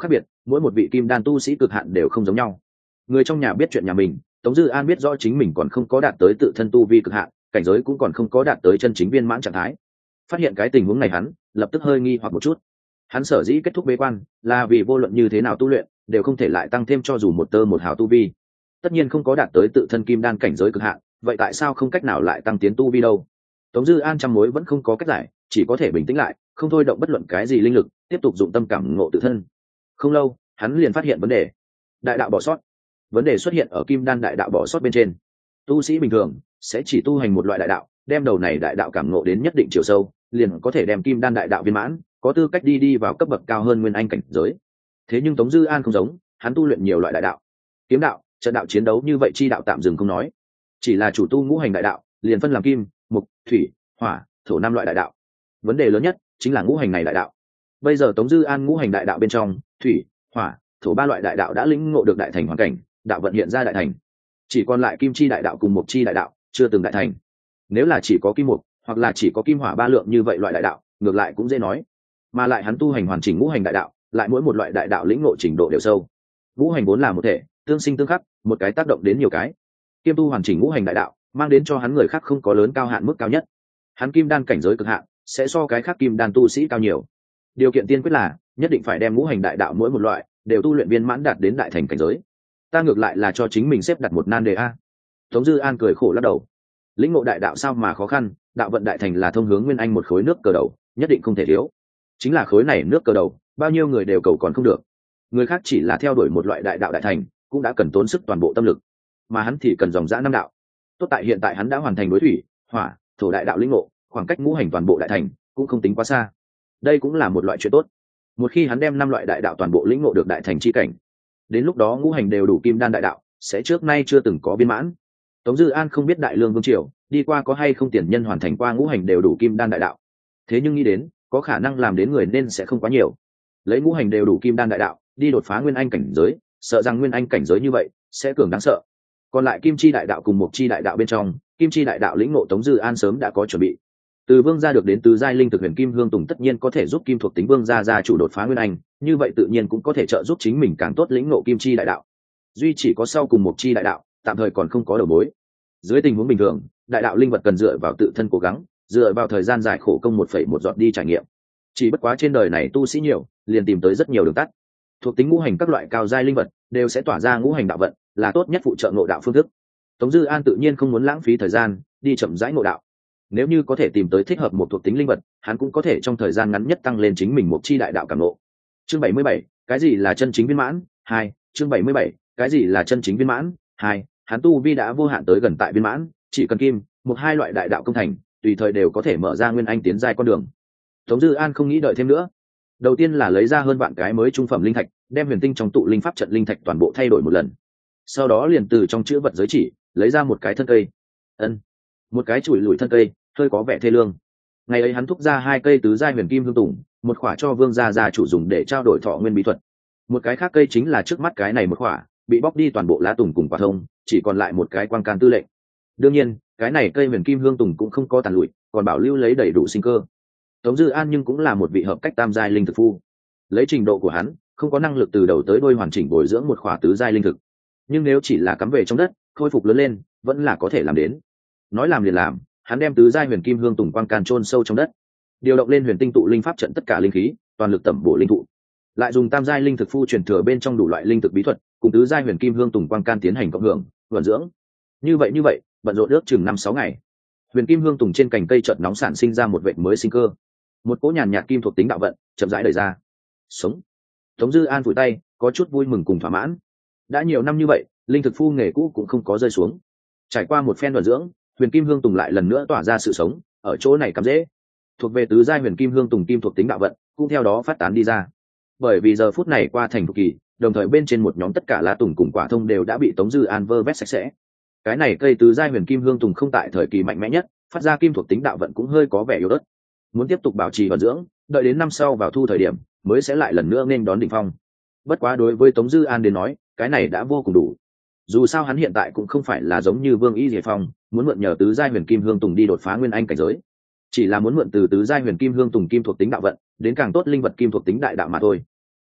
mỗi một vị kim đan tu sĩ cực hạn đều không giống nhau. Người trong nhà biết chuyện nhà mình, Tống Dư An biết rõ chính mình còn không có đạt tới tự thân tu vi cực hạn, cảnh giới cũng còn không có đạt tới chân chính viên mãn trạng thái. Phát hiện cái tình huống này hắn lập tức hơi nghi hoặc một chút. Hắn sở dĩ kết thúc bế quan là vì vô luận như thế nào tu luyện đều không thể lại tăng thêm cho dù một tơ một hào tu vi. Tất nhiên không có đạt tới tự thân kim đan cảnh giới cực hạn, vậy tại sao không cách nào lại tăng tiến tu vi đâu? Tống Dư An trăm mối vẫn không có cách giải, chỉ có thể bình tĩnh lại, không thôi động bất luận cái gì linh lực, tiếp tục dụng tâm cảm ngộ tự thân. Không lâu, hắn liền phát hiện vấn đề. Đại đạo bỏ sót. Vấn đề xuất hiện ở kim đan đại đạo bỏ sót bên trên. Tu sĩ bình thường sẽ chỉ tu hành một loại đại đạo, đem đầu này đại đạo cảm ngộ đến nhất định chiều sâu, liền có thể đem kim đan đại đạo viên mãn, có tư cách đi đi vào cấp bậc cao hơn nguyên anh cảnh giới. Thế nhưng Tống Dư An không giống, hắn tu luyện nhiều loại đại đạo. Kiếm đạo, trận đạo chiến đấu như vậy chi đạo tạm dừng không nói, chỉ là chủ tu ngũ hành đại đạo, liền phân làm kim, mộc, thủy, hỏa, thổ năm loại đại đạo. Vấn đề lớn nhất chính là ngũ hành này đại đạo. Bây giờ Tống Dư An ngũ hành đại đạo bên trong, thủy, hỏa, thổ ba loại đại đạo đã lĩnh ngộ được đại thành hoàn cảnh, đạo vận hiện ra đại thành. Chỉ còn lại kim chi đại đạo cùng mộc chi đại đạo chưa từng đại thành. Nếu là chỉ có kim mộc, hoặc là chỉ có kim hỏa ba lượng như vậy loại đại đạo, ngược lại cũng dễ nói. Mà lại hắn tu hành hoàn chỉnh ngũ hành đại đạo, lại mỗi một loại đại đạo lĩnh ngộ trình độ đều sâu. Ngũ hành vốn là một thể, tương sinh tương khắc, một cái tác động đến nhiều cái. Kiêm tu hoàn chỉnh ngũ hành đại đạo, mang đến cho hắn người khác không có lớn cao hạn mức cao nhất. Hắn kim đan cảnh giới cực hạn, sẽ so cái khác kim đan tu sĩ cao nhiều. Điều kiện tiên quyết là nhất định phải đem ngũ hành đại đạo mỗi một loại đều tu luyện viên mãn đạt đến đại thành cảnh giới. Ta ngược lại là cho chính mình xếp đặt một nan đề a. Tống Dư An cười khổ lắc đầu. Lĩnh ngộ đại đạo sao mà khó khăn, đạo vận đại thành là thông hướng nguyên anh một khối nước cờ đầu, nhất định không thể thiếu. Chính là khối này nước cờ đầu, bao nhiêu người đều cầu còn không được. Người khác chỉ là theo đuổi một loại đại đạo đại thành, cũng đã cần tốn sức toàn bộ tâm lực, mà hắn thì cần dòng dã năm đạo. Tốt tại hiện tại hắn đã hoàn thành đối thủy, hỏa, thổ đại đạo lĩnh ngộ, khoảng cách ngũ hành toàn bộ đại thành cũng không tính quá xa. Đây cũng là một loại chuyện tốt. Một khi hắn đem năm loại đại đạo toàn bộ lĩnh ngộ được đại thành chi cảnh, đến lúc đó ngũ hành đều đủ kim đan đại đạo, sẽ trước nay chưa từng có viên mãn. Tống Dư An không biết Đại Lương Vương triều đi qua có hay không tiền nhân hoàn thành qua ngũ hành đều đủ kim đan đại đạo, thế nhưng nghĩ đến có khả năng làm đến người nên sẽ không quá nhiều. Lấy ngũ hành đều đủ kim đan đại đạo đi đột phá nguyên anh cảnh giới, sợ rằng nguyên anh cảnh giới như vậy sẽ cường đáng sợ. Còn lại kim chi đại đạo cùng mộc chi đại đạo bên trong, kim chi đại đạo lĩnh ngộ Tống Dư An sớm đã có chuẩn bị. Từ vương gia được đến tứ giai linh thực huyền kim hương tùng tất nhiên có thể giúp kim thuộc tính vương gia gia chủ đột phá nguyên anh, như vậy tự nhiên cũng có thể trợ giúp chính mình càng tốt lĩnh ngộ kim chi đại đạo. Duy chỉ có sau cùng mộc chi đại đạo tạm thời còn không có đầu mối. Dưới tình huống bình thường, đại đạo linh vật cần dựa vào tự thân cố gắng, dựa vào thời gian dài khổ công một phẩy một giọt đi trải nghiệm. Chỉ bất quá trên đời này tu sĩ nhiều, liền tìm tới rất nhiều đường tắt. Thuộc tính ngũ hành các loại cao giai linh vật đều sẽ tỏa ra ngũ hành đạo vận, là tốt nhất phụ trợ ngộ đạo phương thức. Tống Dư An tự nhiên không muốn lãng phí thời gian đi chậm rãi ngộ đạo. Nếu như có thể tìm tới thích hợp một thuộc tính linh vật, hắn cũng có thể trong thời gian ngắn nhất tăng lên chính mình một chi đại đạo cảm ngộ. Chương bảy mươi bảy, cái gì là chân chính viên mãn? hai. Chương bảy mươi bảy, cái gì là chân chính viên mãn? hai. Hắn tu vi đã vô hạn tới gần tại viên mãn, chỉ cần kim, một hai loại đại đạo công thành, tùy thời đều có thể mở ra nguyên anh tiến giai con đường. Tống Dư An không nghĩ đợi thêm nữa. Đầu tiên là lấy ra hơn vạn cái mới trung phẩm linh thạch, đem huyền tinh trong tụ linh pháp trận linh thạch toàn bộ thay đổi một lần. Sau đó liền từ trong chữ vật giới chỉ lấy ra một cái thân cây. Ân, một cái chùi lùi thân cây, hơi có vẻ thê lương. Ngày ấy hắn thúc ra hai cây tứ giai huyền kim hương tùng, một khỏa cho vương gia gia chủ dùng để trao đổi thọ nguyên bí thuật. Một cái khác cây chính là trước mắt cái này một khỏa, bị bóc đi toàn bộ lá tùng cùng quả thông, chỉ còn lại một cái quang can tư lệnh. Đương nhiên, cái này cây huyền kim hương tùng cũng không có tàn lụi, còn bảo lưu lấy đầy đủ sinh cơ. Tống Dư An nhưng cũng là một vị hợp cách tam giai linh thực phu. Lấy trình độ của hắn, không có năng lực từ đầu tới đuôi hoàn chỉnh bồi dưỡng một khỏa tứ giai linh thực, nhưng nếu chỉ là cắm về trong đất, khôi phục lớn lên, vẫn là có thể làm đến. Nói làm liền làm, hắn đem tứ giai huyền kim hương tùng quang can chôn sâu trong đất, điều động lên huyền tinh tụ linh pháp trận tất cả linh khí, toàn lực tẩm bổ linh thụ, lại dùng tam giai linh thực phu truyền thừa bên trong đủ loại linh thực bí thuật, cùng tứ giai huyền kim hương tùng quang can tiến hành cộng hưởng, vận dưỡng. Như vậy như vậy, bận rộn ước chừng năm sáu ngày, huyền kim hương tùng trên cành cây chợt nóng sản sinh ra một vệt mới sinh cơ, một cỗ nhàn nhạt kim thuộc tính đạo vận chậm rãi đẩy ra. Sống. Tống Dư An vùi tay, có chút vui mừng cùng thỏa mãn. Đã nhiều năm như vậy, linh thực phu nghề cũ cũng không có rơi xuống. Trải qua một phen vận dưỡng, huyền kim hương tùng lại lần nữa tỏa ra sự sống, ở chỗ này cắm dễ. Thuộc về tứ giai huyền kim hương tùng kim thuộc tính đạo vận, cũng theo đó phát tán đi ra. Bởi vì giờ phút này qua thành thục kỳ, đồng thời bên trên một nhóm tất cả lá tùng cùng quả thông đều đã bị Tống Dư An vơ vét sạch sẽ. Cái này cây tứ giai huyền kim hương tùng không tại thời kỳ mạnh mẽ nhất, phát ra kim thuộc tính đạo vận cũng hơi có vẻ yếu ớt. Muốn tiếp tục bảo trì vận dưỡng, đợi đến năm sau vào thu thời điểm, mới sẽ lại lần nữa nên đón đỉnh phong. Bất quá đối với Tống Dư An đến nói, cái này đã vô cùng đủ. Dù sao hắn hiện tại cũng không phải là giống như Vương Y Diệp Phong, muốn mượn nhờ tứ giai huyền kim hương tùng đi đột phá nguyên anh cảnh giới, chỉ là muốn mượn từ tứ giai huyền kim hương tùng kim thuộc tính đạo vận đến càng tốt linh vật kim thuộc tính đại đạo mà thôi.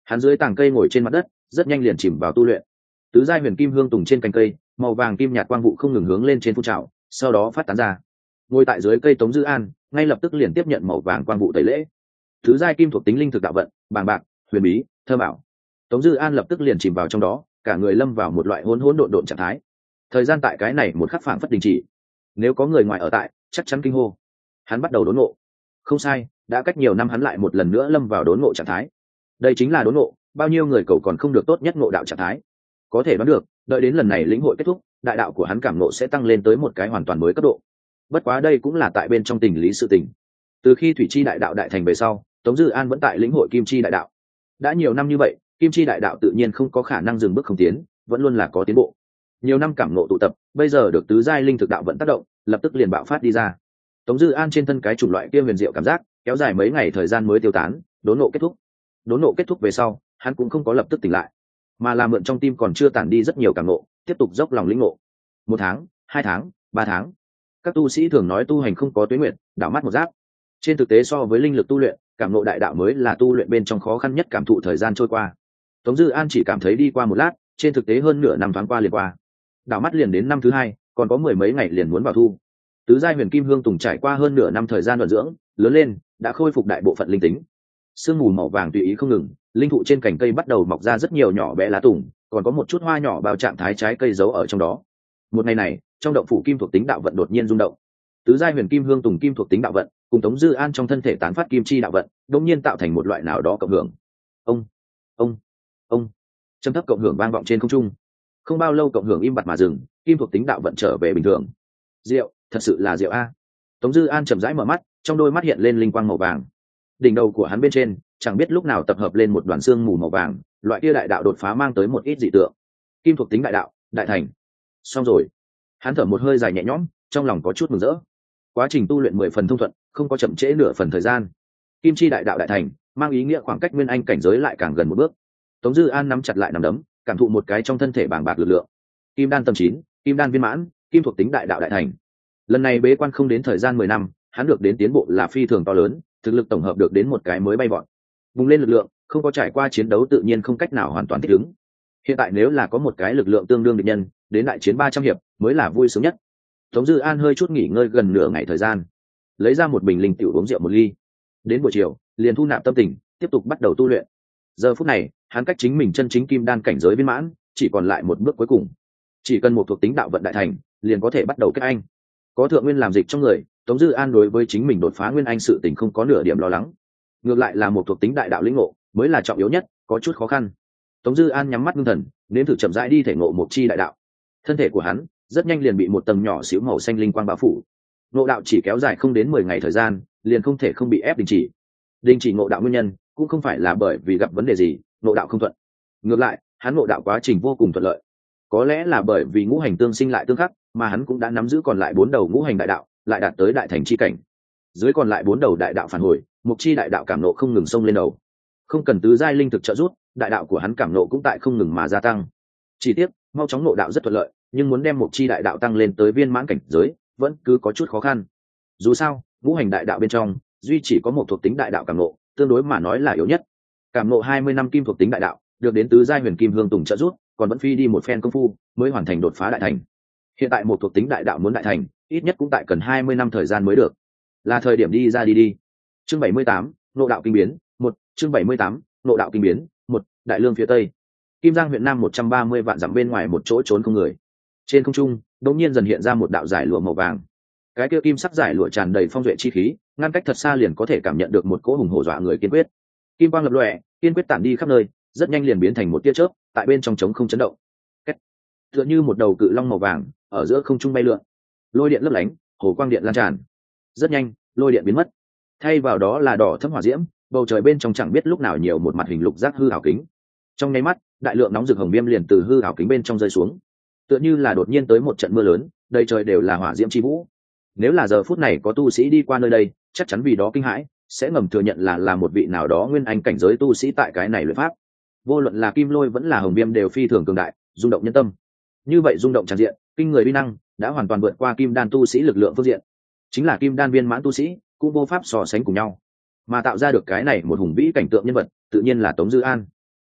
Hắn dưới tàng cây ngồi trên mặt đất, rất nhanh liền chìm vào tu luyện. Tứ giai huyền kim hương tùng trên cành cây, màu vàng kim nhạt quang vụ không ngừng hướng lên trên phun trào, sau đó phát tán ra. Ngồi tại dưới cây Tống Dư An ngay lập tức liền tiếp nhận màu vàng quang vụ tẩy lễ. Tứ giai kim thuộc tính linh thực đạo vận, bàng bạc, huyền bí, thơ bảo. Tống Dư An lập tức liền chìm vào trong đó, cả người lâm vào một loại hỗn hỗn độn độn trạng thái. Thời gian tại cái này một khắc phảng phất đình chỉ. Nếu có người ngoài ở tại, chắc chắn kinh hô. Hắn bắt đầu đốn ngộ. Không sai, đã cách nhiều năm hắn lại một lần nữa lâm vào đốn ngộ trạng thái. Đây chính là đốn ngộ, bao nhiêu người cầu còn không được tốt nhất ngộ đạo trạng thái. Có thể đoán được, đợi đến lần này lĩnh hội kết thúc, đại đạo của hắn cảm ngộ sẽ tăng lên tới một cái hoàn toàn mới cấp độ. Bất quá đây cũng là tại bên trong tình lý sự tình. Từ khi thủy chi đại đạo đại thành về sau, Tống Dư An vẫn tại lĩnh hội kim chi đại đạo. Đã nhiều năm như vậy, kim chi đại đạo tự nhiên không có khả năng dừng bước không tiến, vẫn luôn là có tiến bộ. Nhiều năm cảm ngộ tụ tập, bây giờ được tứ giai linh thực đạo vận tác động, lập tức liền bạo phát đi ra. Tống Dư An trên thân cái chủng loại kia huyền diệu cảm giác, kéo dài mấy ngày thời gian mới tiêu tán, đốn ngộ kết thúc. Đốn ngộ kết thúc về sau, hắn cũng không có lập tức tỉnh lại, mà là mượn trong tim còn chưa tản đi rất nhiều cảm ngộ, tiếp tục dốc lòng lĩnh ngộ. Một tháng, hai tháng, ba tháng. Các tu sĩ thường nói tu hành không có tuế nguyện, đảo mắt một giáp. Trên thực tế so với linh lực tu luyện, cảm ngộ đại đạo mới là tu luyện bên trong khó khăn nhất, cảm thụ thời gian trôi qua. Tống Dư An chỉ cảm thấy đi qua một lát, trên thực tế hơn nửa năm thoáng qua liền qua. Đảo mắt liền đến năm thứ hai, còn có mười mấy ngày liền muốn vào thu. Tứ giai huyền kim hương tùng trải qua hơn nửa năm thời gian vận dưỡng, lớn lên, đã khôi phục đại bộ phận linh tính. Sương mù màu vàng tùy ý không ngừng, linh thụ trên cành cây bắt đầu mọc ra rất nhiều nhỏ bé lá tùng, còn có một chút hoa nhỏ bao trạng thái trái cây giấu ở trong đó. Một ngày này, trong động phủ kim thuộc tính đạo vận đột nhiên rung động. Tứ giai huyền kim hương tùng kim thuộc tính đạo vận, cùng Tống Dư An trong thân thể tán phát kim chi đạo vận, đột nhiên tạo thành một loại nào đó cộng hưởng. Ông, ông, ông. Trầm thấp cộng hưởng vang vọng trên không trung. Không bao lâu cộng hưởng im bặt mà dừng, kim thuộc tính đạo vận trở về bình thường. Diệu, thật sự là diệu a. Tống Dư An chậm rãi mở mắt, trong đôi mắt hiện lên linh quang màu vàng. Đỉnh đầu của hắn bên trên, chẳng biết lúc nào tập hợp lên một đoàn xương mù màu vàng, loại kia đại đạo đột phá mang tới một ít dị tượng. Kim thuộc tính đại đạo, đại thành. Xong rồi. Hắn thở một hơi dài nhẹ nhõm, trong lòng có chút mừng rỡ. Quá trình tu luyện mười phần thông thuận, không có chậm trễ nửa phần thời gian. Kim chi đại đạo đại thành, mang ý nghĩa khoảng cách nguyên anh cảnh giới lại càng gần một bước. Tống Dư An nắm chặt lại nắm đấm, cảm thụ một cái trong thân thể bàng bạc lực lượng. Kim đan tầm chín, kim đan viên mãn, kim thuộc tính đại đạo đại thành. Lần này bế quan không đến thời gian mười năm, hắn được đến tiến bộ là phi thường to lớn, thực lực tổng hợp được đến một cái mới bay vọt. Bùng lên lực lượng, không có trải qua chiến đấu tự nhiên không cách nào hoàn toàn thích ứng. Hiện tại nếu là có một cái lực lượng tương đương địch nhân, đến đại chiến ba trăm hiệp mới là vui sướng nhất. Tống Dư An hơi chút nghỉ ngơi gần nửa ngày thời gian, lấy ra một bình linh tiểu uống rượu một ly. Đến buổi chiều, liền thu nạp tâm tình, tiếp tục bắt đầu tu luyện. Giờ phút này, hắn cách chính mình chân chính kim đan cảnh giới viên mãn, chỉ còn lại một bước cuối cùng. Chỉ cần một thuộc tính đạo vận đại thành, liền có thể bắt đầu kết anh. Có thượng nguyên làm dịch trong người, Tống Dư An đối với chính mình đột phá nguyên anh sự tình không có nửa điểm lo lắng. Ngược lại là một thuộc tính đại đạo lĩnh ngộ mới là trọng yếu nhất, có chút khó khăn. Tống Dư An nhắm mắt ngưng thần, nếm thử chậm rãi đi thể ngộ một chi đại đạo. Thân thể của hắn rất nhanh liền bị một tầng nhỏ xíu màu xanh linh quang bao phủ. Ngộ đạo chỉ kéo dài không đến mười ngày thời gian, liền không thể không bị ép đình chỉ. Đình chỉ ngộ đạo nguyên nhân cũng không phải là bởi vì gặp vấn đề gì, ngộ đạo không thuận. Ngược lại, hắn ngộ đạo quá trình vô cùng thuận lợi. Có lẽ là bởi vì ngũ hành tương sinh lại tương khắc, mà hắn cũng đã nắm giữ còn lại bốn đầu ngũ hành đại đạo, lại đạt tới đại thành chi cảnh. Dưới còn lại bốn đầu đại đạo phản hồi, mục chi đại đạo cảm nộ không ngừng xông lên đầu. Không cần tứ giai linh thực trợ giúp, đại đạo của hắn cảm nộ cũng tại không ngừng mà gia tăng. Chỉ tiếc, mau chóng ngộ đạo rất thuận lợi, nhưng muốn đem mục chi đại đạo tăng lên tới viên mãn cảnh giới, vẫn cứ có chút khó khăn. Dù sao, ngũ hành đại đạo bên trong, duy chỉ có một thuộc tính đại đạo cảm nộ, tương đối mà nói là yếu nhất. Cảm nộ hai mươi năm kim thuộc tính đại đạo, được đến tứ giai huyền kim hương tùng trợ giúp, còn vẫn phi đi một phen công phu, mới hoàn thành đột phá đại thành. Hiện tại một thuộc tính đại đạo muốn đại thành, ít nhất cũng tại cần hai mươi năm thời gian mới được. Là thời điểm đi ra đi đi. Chương bảy mươi tám, Ngộ đạo kinh biến, một, chương bảy mươi tám, Ngộ đạo kinh biến, một, Đại Lương phía tây. Kim Giang huyện nam một trăm ba mươi vạn dặm bên ngoài một chỗ trốn không người. Trên không trung, đột nhiên dần hiện ra một đạo giải lụa màu vàng. Cái kia kim sắc giải lụa tràn đầy phong duệ chi khí, ngăn cách thật xa liền có thể cảm nhận được một cỗ hùng hổ dọa người kiên quyết. Kim quang lập lòe, kiên quyết tản đi khắp nơi, rất nhanh liền biến thành một tia chớp, tại bên trong trống không chấn động. Kết. Tựa như một đầu cự long màu vàng, ở giữa không trung bay lượn. Lôi điện lấp lánh, hồ quang điện lan tràn. Rất nhanh, lôi điện biến mất. Thay vào đó là đỏ thẫm hỏa diễm, bầu trời bên trong chẳng biết lúc nào nhiều một mặt hình lục giác hư ảo kính. Trong nháy mắt, đại lượng nóng rực hồng viêm liền từ hư ảo kính bên trong rơi xuống. Tựa như là đột nhiên tới một trận mưa lớn, đầy trời đều là hỏa diễm chi vũ. Nếu là giờ phút này có tu sĩ đi qua nơi đây, chắc chắn vì đó kinh hãi, sẽ ngầm thừa nhận là là một vị nào đó nguyên anh cảnh giới tu sĩ tại cái này luyện pháp. Vô luận là kim lôi vẫn là hồng viêm đều phi thường cường đại, rung động nhân tâm. Như vậy rung động tràn diện, kinh người uy năng đã hoàn toàn vượt qua kim đan tu sĩ lực lượng phương diện. Chính là kim đan viên mãn tu sĩ cũng vô pháp so sánh cùng nhau, mà tạo ra được cái này một hùng vĩ cảnh tượng nhân vật tự nhiên là Tống Dư An.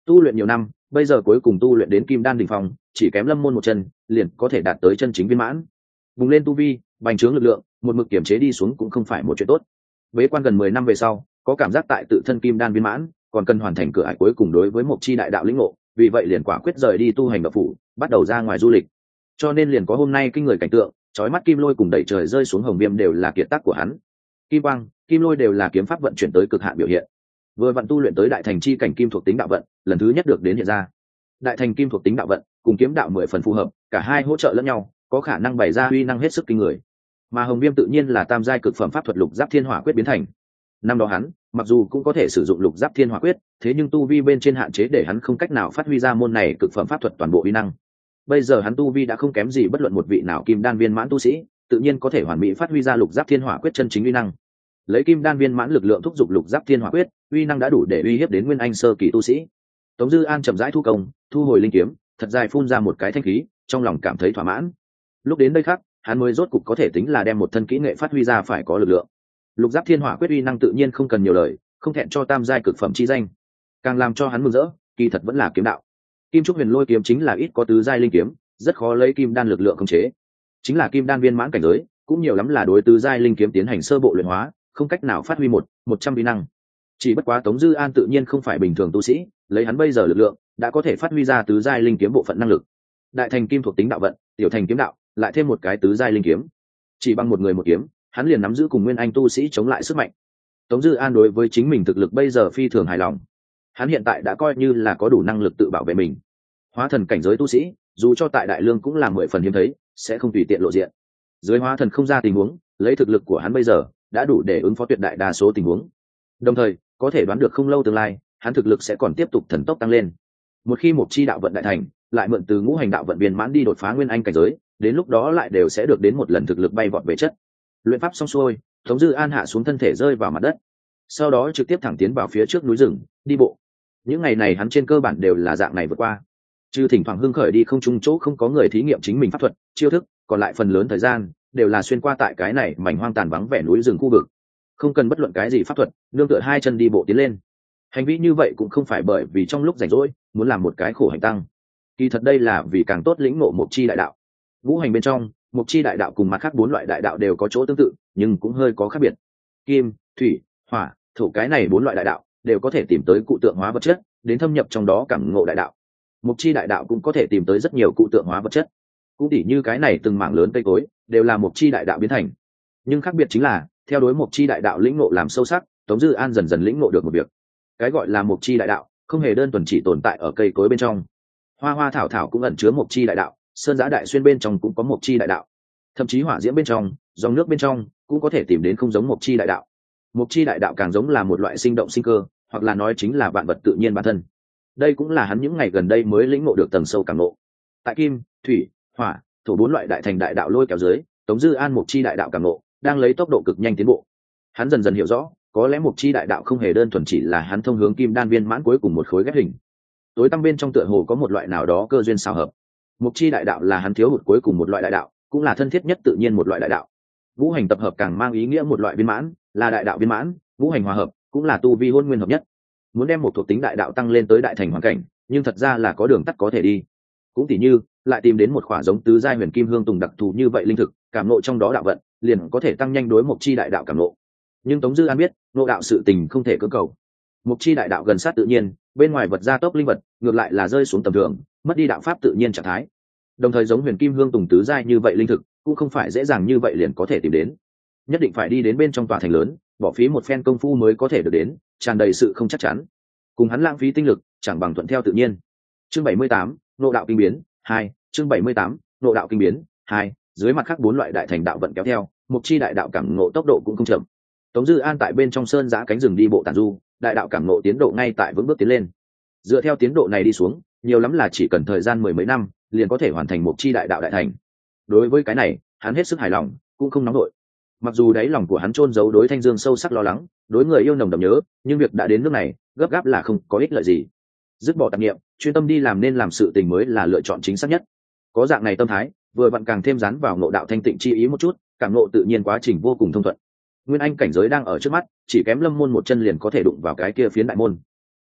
Tu luyện nhiều năm, bây giờ cuối cùng tu luyện đến kim đan đỉnh phong, chỉ kém lâm môn một chân liền có thể đạt tới chân chính viên mãn. Bùng lên tu vi, bành trướng lực lượng, một mực kiểm chế đi xuống cũng không phải một chuyện tốt. Bế quan gần mười năm về sau, có cảm giác tại tự thân kim đan viên mãn, còn cần hoàn thành cửa ải cuối cùng đối với một chi đại đạo lĩnh ngộ, vì vậy liền quả quyết rời đi tu hành độc phủ, bắt đầu ra ngoài du lịch. Cho nên liền có hôm nay kinh người cảnh tượng, chói mắt kim lôi cùng đẩy trời rơi xuống hồng viêm đều là kiệt tác của hắn. Kim quang, kim lôi đều là kiếm pháp vận chuyển tới cực hạn biểu hiện. Vừa vận tu luyện tới đại thành chi cảnh kim thuộc tính đạo vận, lần thứ nhất được đến hiện ra. Đại thành kim thuộc tính đạo vận cùng kiếm đạo mười phần phù hợp, cả hai hỗ trợ lẫn nhau, có khả năng bày ra uy năng hết sức kinh người. Mà hồng viêm tự nhiên là tam giai cực phẩm pháp thuật lục giáp thiên hỏa quyết biến thành. Năm đó hắn mặc dù cũng có thể sử dụng lục giáp thiên hỏa quyết, thế nhưng tu vi bên trên hạn chế để hắn không cách nào phát huy ra môn này cực phẩm pháp thuật toàn bộ uy năng. Bây giờ hắn tu vi đã không kém gì bất luận một vị nào kim đan viên mãn tu sĩ, tự nhiên có thể hoàn mỹ phát huy ra lục giáp thiên hỏa quyết chân chính uy năng. Lấy kim đan viên mãn lực lượng thúc giục lục giáp thiên hỏa quyết, uy năng đã đủ để uy hiếp đến nguyên anh sơ kỳ tu sĩ. Tống Dư An chậm rãi thu công, thu hồi linh kiếm, thật dài phun ra một cái thanh khí, trong lòng cảm thấy thỏa mãn. Lúc đến đây khác, hắn mới rốt cục có thể tính là đem một thân kỹ nghệ phát huy ra phải có lực lượng. Lục giáp thiên hỏa quyết uy năng tự nhiên không cần nhiều lời, không thẹn cho tam giai cực phẩm chi danh. Càng làm cho hắn mừng rỡ, kỳ thật vẫn là kiếm đạo. Kim trúc huyền lôi kiếm chính là ít có tứ giai linh kiếm, rất khó lấy kim đan lực lượng khống chế. Chính là kim đan viên mãn cảnh giới, cũng nhiều lắm là đối tứ giai linh kiếm tiến hành sơ bộ luyện hóa, không cách nào phát huy một một trăm uy năng. Chỉ bất quá Tống Dư An tự nhiên không phải bình thường tu sĩ, lấy hắn bây giờ lực lượng, đã có thể phát huy ra tứ giai linh kiếm bộ phận năng lực. Đại thành kim thuộc tính đạo vận, tiểu thành kiếm đạo, lại thêm một cái tứ giai linh kiếm. Chỉ bằng một người một kiếm, hắn liền nắm giữ cùng nguyên anh tu sĩ chống lại sức mạnh. Tống Dư An đối với chính mình thực lực bây giờ phi thường hài lòng. Hắn hiện tại đã coi như là có đủ năng lực tự bảo vệ mình. Hóa thần cảnh giới tu sĩ, dù cho tại đại lương cũng là mười phần hiếm thấy, sẽ không tùy tiện lộ diện. Dưới hóa thần không ra tình huống, lấy thực lực của hắn bây giờ, đã đủ để ứng phó tuyệt đại đa số tình huống. Đồng thời, có thể đoán được không lâu tương lai, hắn thực lực sẽ còn tiếp tục thần tốc tăng lên. Một khi một chi đạo vận đại thành, lại mượn từ ngũ hành đạo vận viên mãn đi đột phá nguyên anh cảnh giới, đến lúc đó lại đều sẽ được đến một lần thực lực bay vọt về chất. Luyện pháp xong xuôi, Tống Dư An hạ xuống thân thể rơi vào mặt đất, sau đó trực tiếp thẳng tiến vào phía trước núi rừng, đi bộ. Những ngày này hắn trên cơ bản đều là dạng này vượt qua, trừ thỉnh thoảng hưng khởi đi không trung chỗ không có người thí nghiệm chính mình pháp thuật, chiêu thức, còn lại phần lớn thời gian đều là xuyên qua tại cái này mảnh hoang tàn vắng vẻ núi rừng khu vực, không cần bất luận cái gì pháp thuật, nương tựa hai chân đi bộ tiến lên. Hành vi như vậy cũng không phải bởi vì trong lúc rảnh rỗi muốn làm một cái khổ hành tăng, kỳ thật đây là vì càng tốt lĩnh ngộ một chi đại đạo. Vũ hành bên trong, một chi đại đạo cùng mặt khác bốn loại đại đạo đều có chỗ tương tự, nhưng cũng hơi có khác biệt. Kim, thủy, hỏa, thổ, cái này bốn loại đại đạo đều có thể tìm tới cụ tượng hóa vật chất, đến thâm nhập trong đó cảm ngộ đại đạo. Một chi đại đạo cũng có thể tìm tới rất nhiều cụ tượng hóa vật chất, cũng tỉ như cái này từng mảng lớn cây cối đều là một chi đại đạo biến thành. Nhưng khác biệt chính là, theo đối một chi đại đạo lĩnh ngộ làm sâu sắc, Tống Dư An dần dần lĩnh ngộ được một việc. Cái gọi là một chi đại đạo không hề đơn thuần chỉ tồn tại ở cây cối bên trong, hoa hoa thảo thảo cũng ẩn chứa một chi đại đạo, sơn giã đại xuyên bên trong cũng có một chi đại đạo, thậm chí hỏa diễm bên trong, dòng nước bên trong cũng có thể tìm đến không giống một chi đại đạo. Một chi đại đạo càng giống là một loại sinh động sinh cơ, hoặc là nói chính là vạn vật tự nhiên bản thân. Đây cũng là hắn những ngày gần đây mới lĩnh ngộ được tầng sâu cảm ngộ. Tại kim, thủy, hỏa, thổ bốn loại đại thành đại đạo lôi kéo dưới, Tống Dư An một chi đại đạo cảm ngộ đang lấy tốc độ cực nhanh tiến bộ. Hắn dần dần hiểu rõ, có lẽ một chi đại đạo không hề đơn thuần chỉ là hắn thông hướng kim đan viên mãn cuối cùng một khối ghép hình. Tối tăm bên trong tựa hồ có một loại nào đó cơ duyên xào hợp. Một chi đại đạo là hắn thiếu hụt cuối cùng một loại đại đạo, cũng là thân thiết nhất tự nhiên một loại đại đạo. Ngũ hành tập hợp càng mang ý nghĩa một loại viên mãn, là đại đạo viên mãn, ngũ hành hòa hợp cũng là tu vi hôn nguyên hợp nhất. Muốn đem một thuộc tính đại đạo tăng lên tới đại thành hoàn cảnh, nhưng thật ra là có đường tắt có thể đi. Cũng tỉ như lại tìm đến một khỏa giống tứ giai huyền kim hương tùng đặc thù như vậy linh thực, cảm ngộ trong đó đạo vận, liền có thể tăng nhanh đối một chi đại đạo cảm ngộ. Nhưng Tống Dư An biết, ngộ đạo sự tình không thể cưỡng cầu. Một chi đại đạo gần sát tự nhiên, bên ngoài vật gia tốc linh vật, ngược lại là rơi xuống tầm thường, mất đi đạo pháp tự nhiên trạng thái. Đồng thời giống huyền kim hương tùng tứ giai như vậy linh thực, cũng không phải dễ dàng như vậy liền có thể tìm đến. Nhất định phải đi đến bên trong tòa thành lớn, bỏ phí một phen công phu mới có thể được đến, tràn đầy sự không chắc chắn. Cùng hắn lãng phí tinh lực, chẳng bằng thuận theo tự nhiên. Chương bảy mươi tám, ngộ đạo kinh biến hai. Chương bảy mươi tám, ngộ đạo kinh biến hai. Dưới mặt khác bốn loại đại thành đạo vận kéo theo, một chi đại đạo cảm ngộ tốc độ cũng không chậm. Tống Dư An tại bên trong sơn giã cánh rừng đi bộ tản du, đại đạo cảm ngộ tiến độ ngay tại vững bước tiến lên. Dựa theo tiến độ này đi xuống, nhiều lắm là chỉ cần thời gian mười mấy năm, liền có thể hoàn thành một chi đại đạo đại thành. Đối với cái này, hắn hết sức hài lòng, cũng không nóng nổi. Mặc dù đáy lòng của hắn chôn giấu đối Thanh Dương sâu sắc lo lắng, đối người yêu nồng đậm nhớ, nhưng việc đã đến nước này, gấp gáp là không có ích lợi gì. Dứt bỏ tạp niệm, chuyên tâm đi làm nên làm sự tình mới là lựa chọn chính xác nhất. Có dạng này tâm thái, vừa vặn càng thêm dán vào ngộ đạo thanh tịnh chi ý một chút, cảm ngộ tự nhiên quá trình vô cùng thông thuận. Nguyên anh cảnh giới đang ở trước mắt, chỉ kém lâm môn một chân liền có thể đụng vào cái kia phiến đại môn.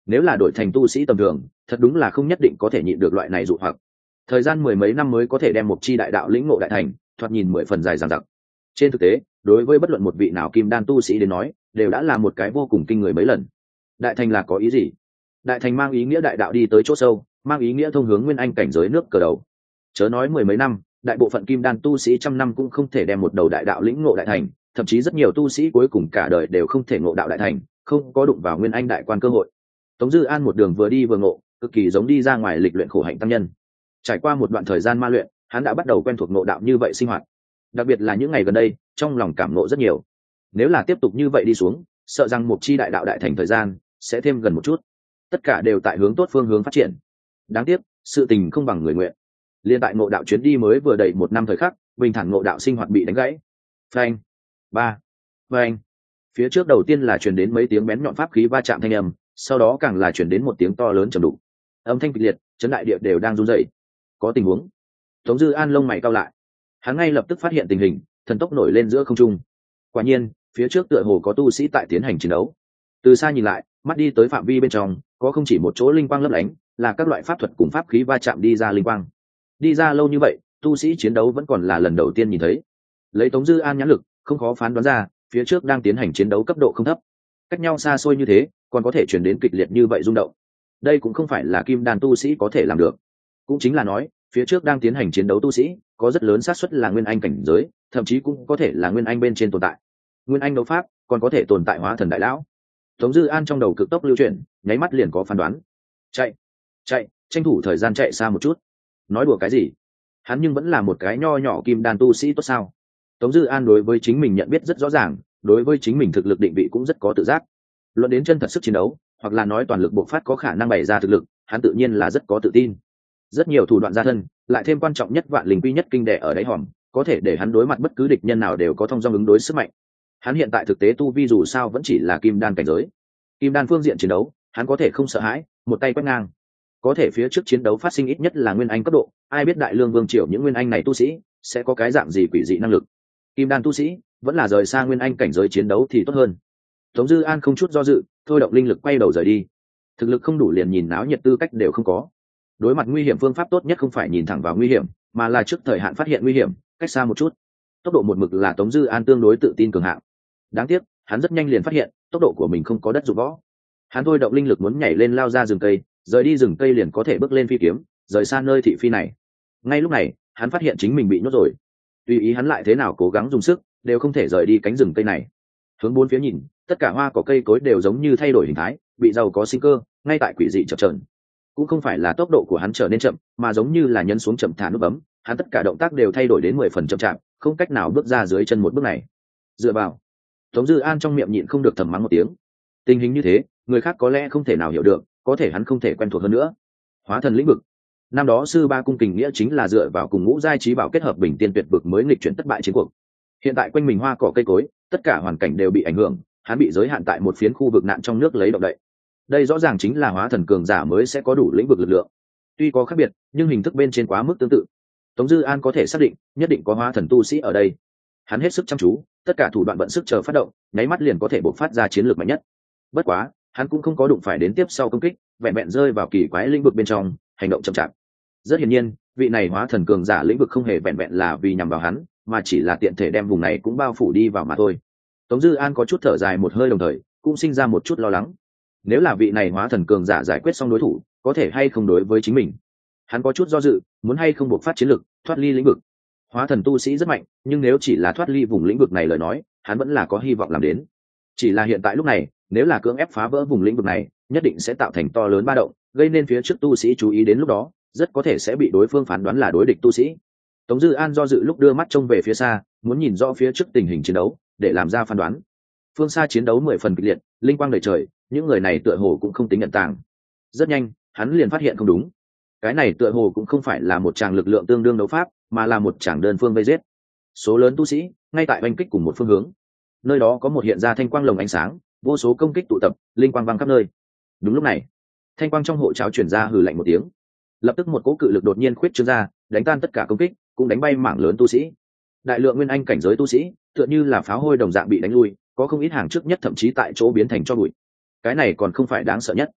nếu là đổi thành tu sĩ tầm thường thật đúng là không nhất định có thể nhịn được loại này dụ hoặc. Thời gian mười mấy năm mới có thể đem một chi đại đạo lĩnh ngộ đại thành, thoạt nhìn mười phần dài dằng dặc. Trên thực tế đối với bất luận một vị nào kim đan tu sĩ đến nói đều đã là một cái vô cùng kinh người mấy lần. Đại thành là có ý gì? Đại thành mang ý nghĩa đại đạo đi tới chỗ sâu, mang ý nghĩa thông hướng nguyên anh cảnh giới nước cờ đầu. Chớ nói mười mấy năm, đại bộ phận kim đan tu sĩ trăm năm cũng không thể đem một đầu đại đạo lĩnh ngộ đại thành, thậm chí rất nhiều tu sĩ cuối cùng cả đời đều không thể ngộ đạo đại thành, không có đụng vào nguyên anh đại quan cơ hội. Tống Dư An một đường vừa đi vừa ngộ, cực kỳ giống đi ra ngoài lịch luyện khổ hạnh tăng nhân. Trải qua một đoạn thời gian ma luyện, hắn đã bắt đầu quen thuộc ngộ đạo như vậy sinh hoạt. Đặc biệt là những ngày gần đây, trong lòng cảm ngộ rất nhiều. Nếu là tiếp tục như vậy đi xuống, sợ rằng một chi đại đạo đại thành thời gian sẽ thêm gần một chút. Tất cả đều tại hướng tốt phương hướng phát triển. Đáng tiếc, sự tình không bằng người nguyện. Liên tại ngộ đạo chuyến đi mới vừa đầy một năm thời khắc, bình thản ngộ đạo sinh hoạt bị đánh gãy. Phanh, ba, phanh. Phía trước đầu tiên là truyền đến mấy tiếng bén nhọn pháp khí va chạm thanh âm, sau đó càng là truyền đến một tiếng to lớn trầm đục. Âm thanh kịch liệt, chấn đại địa đều đang run rẩy. Có tình huống. Tống Dư An lông mày cau lại. Hắn ngay lập tức phát hiện tình hình, thần tốc nổi lên giữa không trung. Quả nhiên, phía trước tựa hồ có tu sĩ tại tiến hành chiến đấu. Từ xa nhìn lại, mắt đi tới phạm vi bên trong, có không chỉ một chỗ linh quang lấp lánh, là các loại pháp thuật cùng pháp khí va chạm đi ra linh quang. Đi ra lâu như vậy, tu sĩ chiến đấu vẫn còn là lần đầu tiên nhìn thấy. Lấy Tống Dư An nhãn lực, không khó phán đoán ra, phía trước đang tiến hành chiến đấu cấp độ không thấp. Cách nhau xa xôi như thế, còn có thể truyền đến kịch liệt như vậy rung động. Đây cũng không phải là kim đan tu sĩ có thể làm được. Cũng chính là nói, phía trước đang tiến hành chiến đấu tu sĩ, có rất lớn xác suất là nguyên anh cảnh giới, thậm chí cũng có thể là nguyên anh bên trên tồn tại. Nguyên anh đấu pháp, còn có thể tồn tại hóa thần đại lão. Tống Dư An trong đầu cực tốc lưu chuyển, nháy mắt liền có phán đoán. Chạy, chạy, tranh thủ thời gian chạy xa một chút. Nói đùa cái gì? Hắn nhưng vẫn là một cái nho nhỏ kim đan tu sĩ tốt sao? Tống Dư An đối với chính mình nhận biết rất rõ ràng, đối với chính mình thực lực định vị cũng rất có tự giác. Luận đến chân thật sức chiến đấu, hoặc là nói toàn lực bộc phát có khả năng bày ra thực lực, hắn tự nhiên là rất có tự tin. Rất nhiều thủ đoạn gia thân, lại thêm quan trọng nhất vạn linh quy nhất kinh đệ ở đáy hòm, có thể để hắn đối mặt bất cứ địch nhân nào đều có thông dong ứng đối sức mạnh. Hắn hiện tại thực tế tu vi dù sao vẫn chỉ là kim đan cảnh giới. Kim đan phương diện chiến đấu, hắn có thể không sợ hãi, một tay quét ngang. Có thể phía trước chiến đấu phát sinh ít nhất là nguyên anh cấp độ, ai biết đại lương vương triều những nguyên anh này tu sĩ sẽ có cái dạng gì quỷ dị năng lực. Kim đan tu sĩ vẫn là rời xa nguyên anh cảnh giới chiến đấu thì tốt hơn. Tống Dư An không chút do dự, thôi động linh lực quay đầu rời đi. Thực lực không đủ liền nhìn náo nhiệt tư cách đều không có. Đối mặt nguy hiểm phương pháp tốt nhất không phải nhìn thẳng vào nguy hiểm, mà là trước thời hạn phát hiện nguy hiểm, cách xa một chút. Tốc độ một mực là Tống Dư An tương đối tự tin cường hạng. Đáng tiếc, hắn rất nhanh liền phát hiện, tốc độ của mình không có đất dụng võ. Hắn thôi động linh lực muốn nhảy lên lao ra rừng cây, rời đi rừng cây liền có thể bước lên phi kiếm, rời xa nơi thị phi này. Ngay lúc này, hắn phát hiện chính mình bị nhốt rồi. Tùy ý hắn lại thế nào cố gắng dùng sức, đều không thể rời đi cánh rừng cây này. Hướng bốn phía nhìn, tất cả hoa cỏ cây cối đều giống như thay đổi hình thái, bị giàu có sinh cơ, ngay tại quỷ dị chập chờn. Cũng không phải là tốc độ của hắn trở nên chậm, mà giống như là nhấn xuống chậm thả nút bấm, hắn tất cả động tác đều thay đổi đến mười phần chậm chạp, không cách nào bước ra dưới chân một bước này. Dựa vào. Tống Dư An trong miệng nhịn không được thầm mắng một tiếng. Tình hình như thế, người khác có lẽ không thể nào hiểu được, có thể hắn không thể quen thuộc hơn nữa. Hóa thần lĩnh vực. Năm đó sư ba cung kình nghĩa chính là dựa vào cùng ngũ giai trí bảo kết hợp bình tiên tuyệt vực mới nghịch chuyển thất bại chiến cuộc. Hiện tại quanh mình hoa cỏ cây cối, tất cả hoàn cảnh đều bị ảnh hưởng, hắn bị giới hạn tại một phiến khu vực nạn trong nước lấy động đậy. Đây rõ ràng chính là hóa thần cường giả mới sẽ có đủ lĩnh vực lực lượng. Tuy có khác biệt, nhưng hình thức bên trên quá mức tương tự. Tống Dư An có thể xác định, nhất định có hóa thần tu sĩ ở đây. Hắn hết sức chăm chú, tất cả thủ đoạn vận sức chờ phát động, nháy mắt liền có thể bộc phát ra chiến lược mạnh nhất. Bất quá, hắn cũng không có đụng phải đến tiếp sau công kích, vẹn vẹn rơi vào kỳ quái lĩnh vực bên trong, hành động chậm chạp. Rất hiển nhiên, vị này hóa thần cường giả lĩnh vực không hề vẹn vẹn là vì nhằm vào hắn, mà chỉ là tiện thể đem vùng này cũng bao phủ đi vào mà thôi. Tống Dư An có chút thở dài một hơi, đồng thời cũng sinh ra một chút lo lắng. Nếu là vị này hóa thần cường giả giải quyết xong đối thủ, có thể hay không đối với chính mình. Hắn có chút do dự, muốn hay không buộc phát chiến lực, thoát ly lĩnh vực. Hóa thần tu sĩ rất mạnh, nhưng nếu chỉ là thoát ly vùng lĩnh vực này lời nói, hắn vẫn là có hy vọng làm đến. Chỉ là hiện tại lúc này, nếu là cưỡng ép phá vỡ vùng lĩnh vực này, nhất định sẽ tạo thành to lớn ba động, gây nên phía trước tu sĩ chú ý, đến lúc đó, rất có thể sẽ bị đối phương phán đoán là đối địch tu sĩ. Tống Dư An do dự lúc đưa mắt trông về phía xa, muốn nhìn rõ phía trước tình hình chiến đấu, để làm ra phán đoán. Phương xa chiến đấu mười phần kịch liệt, linh quang đầy trời, những người này tựa hồ cũng không tính nhận tàng. Rất nhanh, hắn liền phát hiện không đúng. Cái này tựa hồ cũng không phải là một tràng lực lượng tương đương đấu pháp, mà là một tràng đơn phương vây giết. Số lớn tu sĩ ngay tại oanh kích cùng một phương hướng. Nơi đó có một hiện ra thanh quang lồng ánh sáng, vô số công kích tụ tập, linh quang vang khắp nơi. Đúng lúc này, thanh quang trong hộ cháo truyền ra hừ lạnh một tiếng. Lập tức một cỗ cự lực đột nhiên khuyết trương ra, đánh tan tất cả công kích, cũng đánh bay mảng lớn tu sĩ. Đại lượng nguyên anh cảnh giới tu sĩ, tựa như là pháo hôi đồng dạng bị đánh lui, có không ít hàng trước nhất thậm chí tại chỗ biến thành tro bụi. Cái này còn không phải đáng sợ nhất.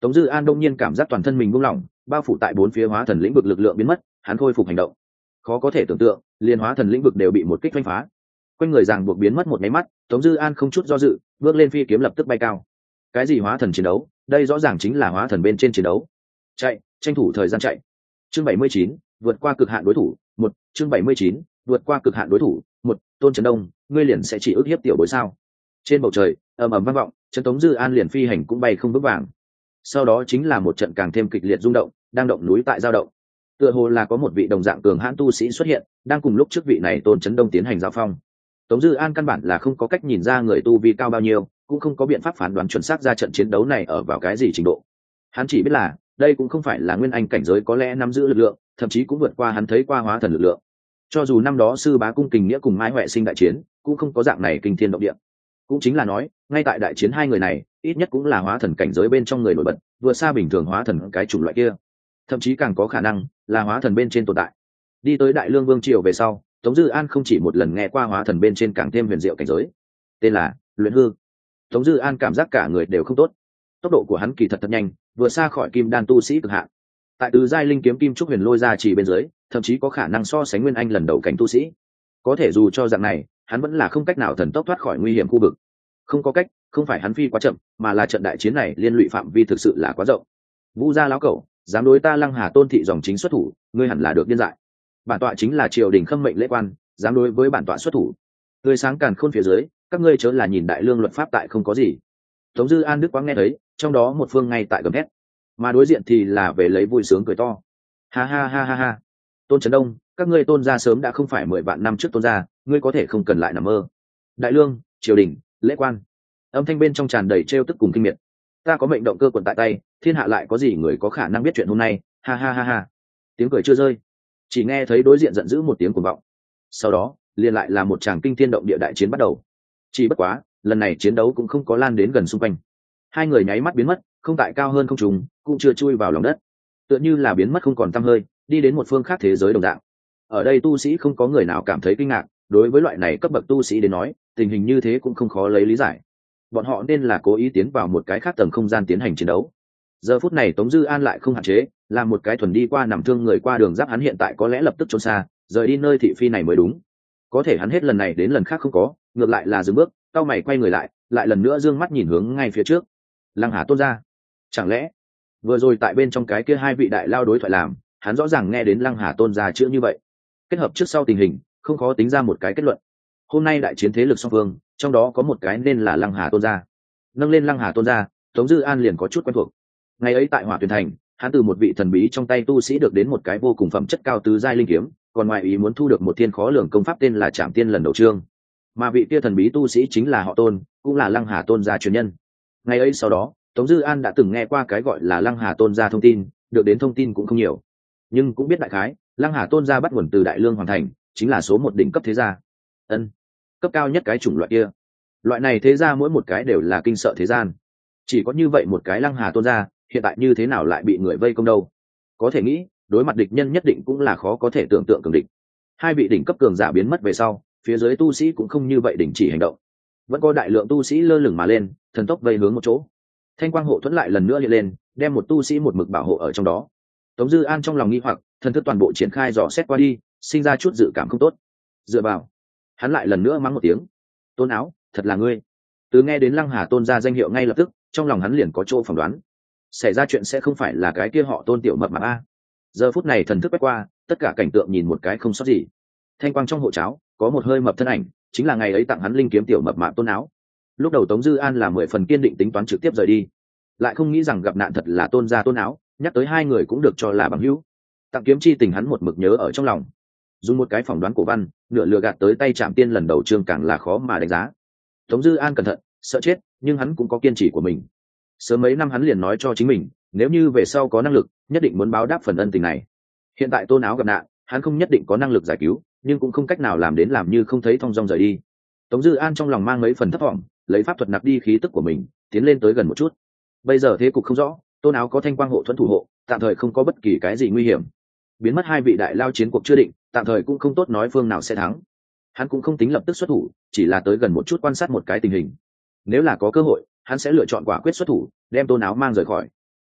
Tống Dư An đông nhiên cảm giác toàn thân mình buông lỏng, bao phủ tại bốn phía hóa thần lĩnh vực lực lượng biến mất, hắn khôi phục hành động. Khó có thể tưởng tượng, liên hóa thần lĩnh vực đều bị một kích đánh phá. Quanh người ràng buộc biến mất một máy mắt, Tống Dư An không chút do dự, bước lên phi kiếm lập tức bay cao. Cái gì hóa thần chiến đấu, đây rõ ràng chính là hóa thần bên trên chiến đấu. Chạy, tranh thủ thời gian chạy. Chương bảy mươi chín, vượt qua cực hạn đối thủ, một, chương bảy mươi chín, vượt qua cực hạn đối thủ, một, Tôn Trấn Đông, ngươi liền sẽ chỉ ức hiếp tiểu bối sao? Trên bầu trời, ầm ầm vang vọng, chân Tống Dư An liền phi hành cũng bay không bước vàng. Sau đó chính là một trận càng thêm kịch liệt rung động, đang động núi tại giao động. Tựa hồ là có một vị đồng dạng cường hãn tu sĩ xuất hiện, đang cùng lúc trước vị này Tôn Trấn Đông tiến hành giao phong. Tống Dư An căn bản là không có cách nhìn ra người tu vi cao bao nhiêu, cũng không có biện pháp phán đoán chuẩn xác ra trận chiến đấu này ở vào cái gì trình độ. Hắn chỉ biết là, đây cũng không phải là nguyên anh cảnh giới có lẽ nắm giữ lực lượng, thậm chí cũng vượt qua hắn thấy qua hóa thần lực lượng. Cho dù năm đó sư bá cung Kình Nghĩa cùng Mai Huệ Sinh đại chiến, cũng không có dạng này kinh thiên động địa. Cũng chính là nói, ngay tại đại chiến hai người này, ít nhất cũng là hóa thần cảnh giới bên trong người nổi bật, vượt xa bình thường hóa thần cái chủng loại kia. Thậm chí càng có khả năng là hóa thần bên trên tồn tại. Đi tới Đại Lương Vương triều về sau, Tống Dư An không chỉ một lần nghe qua hóa thần bên trên càng thêm huyền diệu cảnh giới, tên là luyện hư. Tống Dư An cảm giác cả người đều không tốt, tốc độ của hắn kỳ thật thật nhanh, vừa xa khỏi kim đan tu sĩ cực hạn. Tại tứ giai linh kiếm kim trúc huyền lôi ra chỉ bên dưới, thậm chí có khả năng so sánh nguyên anh lần đầu cảnh tu sĩ. Có thể dù cho dạng này, hắn vẫn là không cách nào thần tốc thoát khỏi nguy hiểm khu vực. Không có cách, không phải hắn phi quá chậm, mà là trận đại chiến này liên lụy phạm vi thực sự là quá rộng. Vũ gia lão cẩu, dám đối ta Lăng Hà Tôn thị dòng chính xuất thủ, ngươi hẳn là được điên dại. Bản tọa chính là triều đình khâm mệnh lễ quan, dám đối với bản tọa xuất thủ. Người sáng càn khôn phía dưới, các ngươi chớ là nhìn đại lương luật pháp tại không có gì. Tống Dư An Đức quáng nghe thấy, trong đó một phương ngay tại gầm thét, mà đối diện thì là về lấy vui sướng cười to. Ha ha ha ha ha. Tôn Trấn Đông, các ngươi Tôn gia sớm đã không phải mười vạn năm trước Tôn gia, ngươi có thể không cần lại nằm mơ. Đại lương, triều đình, lễ quan. Âm thanh bên trong tràn đầy trêu tức cùng kinh miệt. Ta có mệnh động cơ quần tại tay, thiên hạ lại có gì người có khả năng biết chuyện hôm nay, ha ha ha ha. Tiếng cười chưa rơi, chỉ nghe thấy đối diện giận dữ một tiếng cuồng vọng. Sau đó, liền lại là một tràng kinh thiên động địa đại chiến bắt đầu. Chỉ bất quá, lần này chiến đấu cũng không có lan đến gần xung quanh. Hai người nháy mắt biến mất, không tại cao hơn không trùng, cũng chưa chui vào lòng đất. Tựa như là biến mất không còn tăm hơi, đi đến một phương khác thế giới đồng dạng. Ở đây tu sĩ không có người nào cảm thấy kinh ngạc, đối với loại này cấp bậc tu sĩ đến nói, tình hình như thế cũng không khó lấy lý giải. Bọn họ nên là cố ý tiến vào một cái khác tầng không gian tiến hành chiến đấu. Giờ phút này Tống Dư An lại không hạn chế, là một cái thuần đi qua nằm thương người qua đường giáp, hắn hiện tại có lẽ lập tức trốn xa, rời đi nơi thị phi này mới đúng. Có thể hắn hết lần này đến lần khác không có, ngược lại là dừng bước, cau mày quay người lại, lại lần nữa dương mắt nhìn hướng ngay phía trước. Lăng Hà Tôn gia, chẳng lẽ vừa rồi tại bên trong cái kia hai vị đại lao đối thoại làm, hắn rõ ràng nghe đến Lăng Hà Tôn gia chữ như vậy. Kết hợp trước sau tình hình, không khó tính ra một cái kết luận. Hôm nay đại chiến thế lực song phương, trong đó có một cái nên là Lăng Hà Tôn gia. Nâng lên Lăng Hà Tôn gia, Tống Dư An liền có chút quen thuộc. Ngày ấy tại Hỏa Tuyền Thành, hắn từ một vị thần bí trong tay tu sĩ được đến một cái vô cùng phẩm chất cao tứ giai linh kiếm, còn ngoài ý muốn thu được một thiên khó lường công pháp tên là Trảm Tiên lần đầu chương. Mà vị kia thần bí tu sĩ chính là họ Tôn, cũng là Lăng Hà Tôn gia truyền nhân. Ngày ấy sau đó, Tống Dư An đã từng nghe qua cái gọi là Lăng Hà Tôn gia thông tin, được đến thông tin cũng không nhiều, nhưng cũng biết đại khái, Lăng Hà Tôn gia bắt nguồn từ Đại Lương Hoàng thành, chính là số một đỉnh cấp thế gia. Ân, cấp cao nhất cái chủng loại kia. Loại này thế gia mỗi một cái đều là kinh sợ thế gian. Chỉ có như vậy một cái Lăng Hà Tôn gia, hiện tại như thế nào lại bị người vây công đâu? Có thể nghĩ, đối mặt địch nhân nhất định cũng là khó có thể tưởng tượng cường địch. Hai vị đỉnh cấp cường giả biến mất về sau, phía dưới tu sĩ cũng không như vậy đình chỉ hành động. Vẫn có đại lượng tu sĩ lơ lửng mà lên, thần tốc vây hướng một chỗ. Thanh quang hộ thuẫn lại lần nữa hiện lên, đem một tu sĩ một mực bảo hộ ở trong đó. Tống Dư An trong lòng nghi hoặc, thần thức toàn bộ triển khai dò xét qua đi, sinh ra chút dự cảm không tốt. Dựa vào, hắn lại lần nữa mắng một tiếng. Tôn Áo, thật là ngươi. Từ nghe đến Lăng Hà Tôn gia danh hiệu ngay lập tức, trong lòng hắn liền có chỗ phỏng đoán. Xảy ra chuyện sẽ không phải là cái kia họ Tôn tiểu mập mạp a. Giờ phút này thần thức quét qua, tất cả cảnh tượng nhìn một cái không sót gì. Thanh quang trong hộ cháo, có một hơi mập thân ảnh, chính là ngày ấy tặng hắn linh kiếm tiểu mập mạp Tôn Áo. Lúc đầu Tống Dư An là mười phần kiên định tính toán trực tiếp rời đi, lại không nghĩ rằng gặp nạn thật là Tôn gia Tôn Áo, nhắc tới hai người cũng được cho là bằng hữu. Tặng kiếm chi tình hắn một mực nhớ ở trong lòng. Dùng một cái phỏng đoán cổ văn, nửa lừa gạt tới tay Trảm Tiên lần đầu chương càng là khó mà đánh giá. Tống Dư An cẩn thận, sợ chết, nhưng hắn cũng có kiên trì của mình. Sớm mấy năm hắn liền nói cho chính mình, nếu như về sau có năng lực, nhất định muốn báo đáp phần ân tình này. Hiện tại Tôn Áo gặp nạn, hắn không nhất định có năng lực giải cứu, nhưng cũng không cách nào làm đến làm như không thấy thong dong rời đi. Tống Dư An trong lòng mang mấy phần thất vọng, lấy pháp thuật nạp đi khí tức của mình, tiến lên tới gần một chút. Bây giờ thế cục không rõ, Tôn Áo có thanh quang hộ thuẫn thủ hộ, tạm thời không có bất kỳ cái gì nguy hiểm. Biến mất hai vị đại lao chiến cuộc chưa định, tạm thời cũng không tốt nói phương nào sẽ thắng. Hắn cũng không tính lập tức xuất thủ, chỉ là tới gần một chút quan sát một cái tình hình. Nếu là có cơ hội, hắn sẽ lựa chọn quả quyết xuất thủ, đem Tôn Áo mang rời khỏi.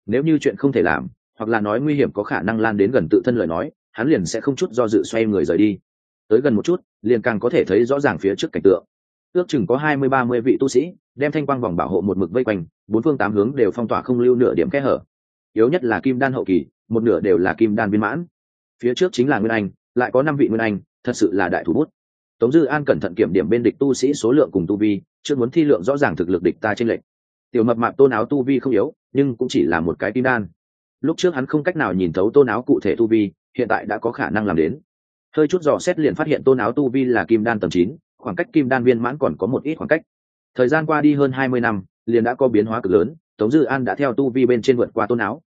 nếu như chuyện không thể làm hoặc là nói nguy hiểm có khả năng lan đến gần tự thân lời nói, hắn liền sẽ không chút do dự xoay người rời đi. Tới gần một chút liền càng có thể thấy rõ ràng phía trước cảnh tượng. Ước chừng có hai mươi ba mươi vị tu sĩ đem thanh quang vòng bảo hộ một mực vây quanh, bốn phương tám hướng đều phong tỏa không lưu nửa điểm kẽ hở. Yếu nhất là kim đan hậu kỳ, một nửa đều là kim đan viên mãn. Phía trước chính là nguyên anh, lại có năm vị nguyên anh, thật sự là đại thủ bút. Tống Dư An cẩn thận kiểm điểm bên địch tu sĩ số lượng cùng tu vi, chưa muốn thi lượng rõ ràng thực lực địch ta trên lệnh. Tiểu mập mạp Tôn Áo tu vi không yếu, nhưng cũng chỉ là một cái kim đan. Lúc trước hắn không cách nào nhìn thấu Tôn Áo cụ thể tu vi, hiện tại đã có khả năng làm đến. Hơi chút dò xét liền phát hiện Tôn Áo tu vi là kim đan tầng chín, khoảng cách kim đan viên mãn còn có một ít khoảng cách. Thời gian qua đi hơn hai mươi năm, liền đã có biến hóa cực lớn, Tống Dư An đã theo tu vi bên trên vượt qua Tôn Áo.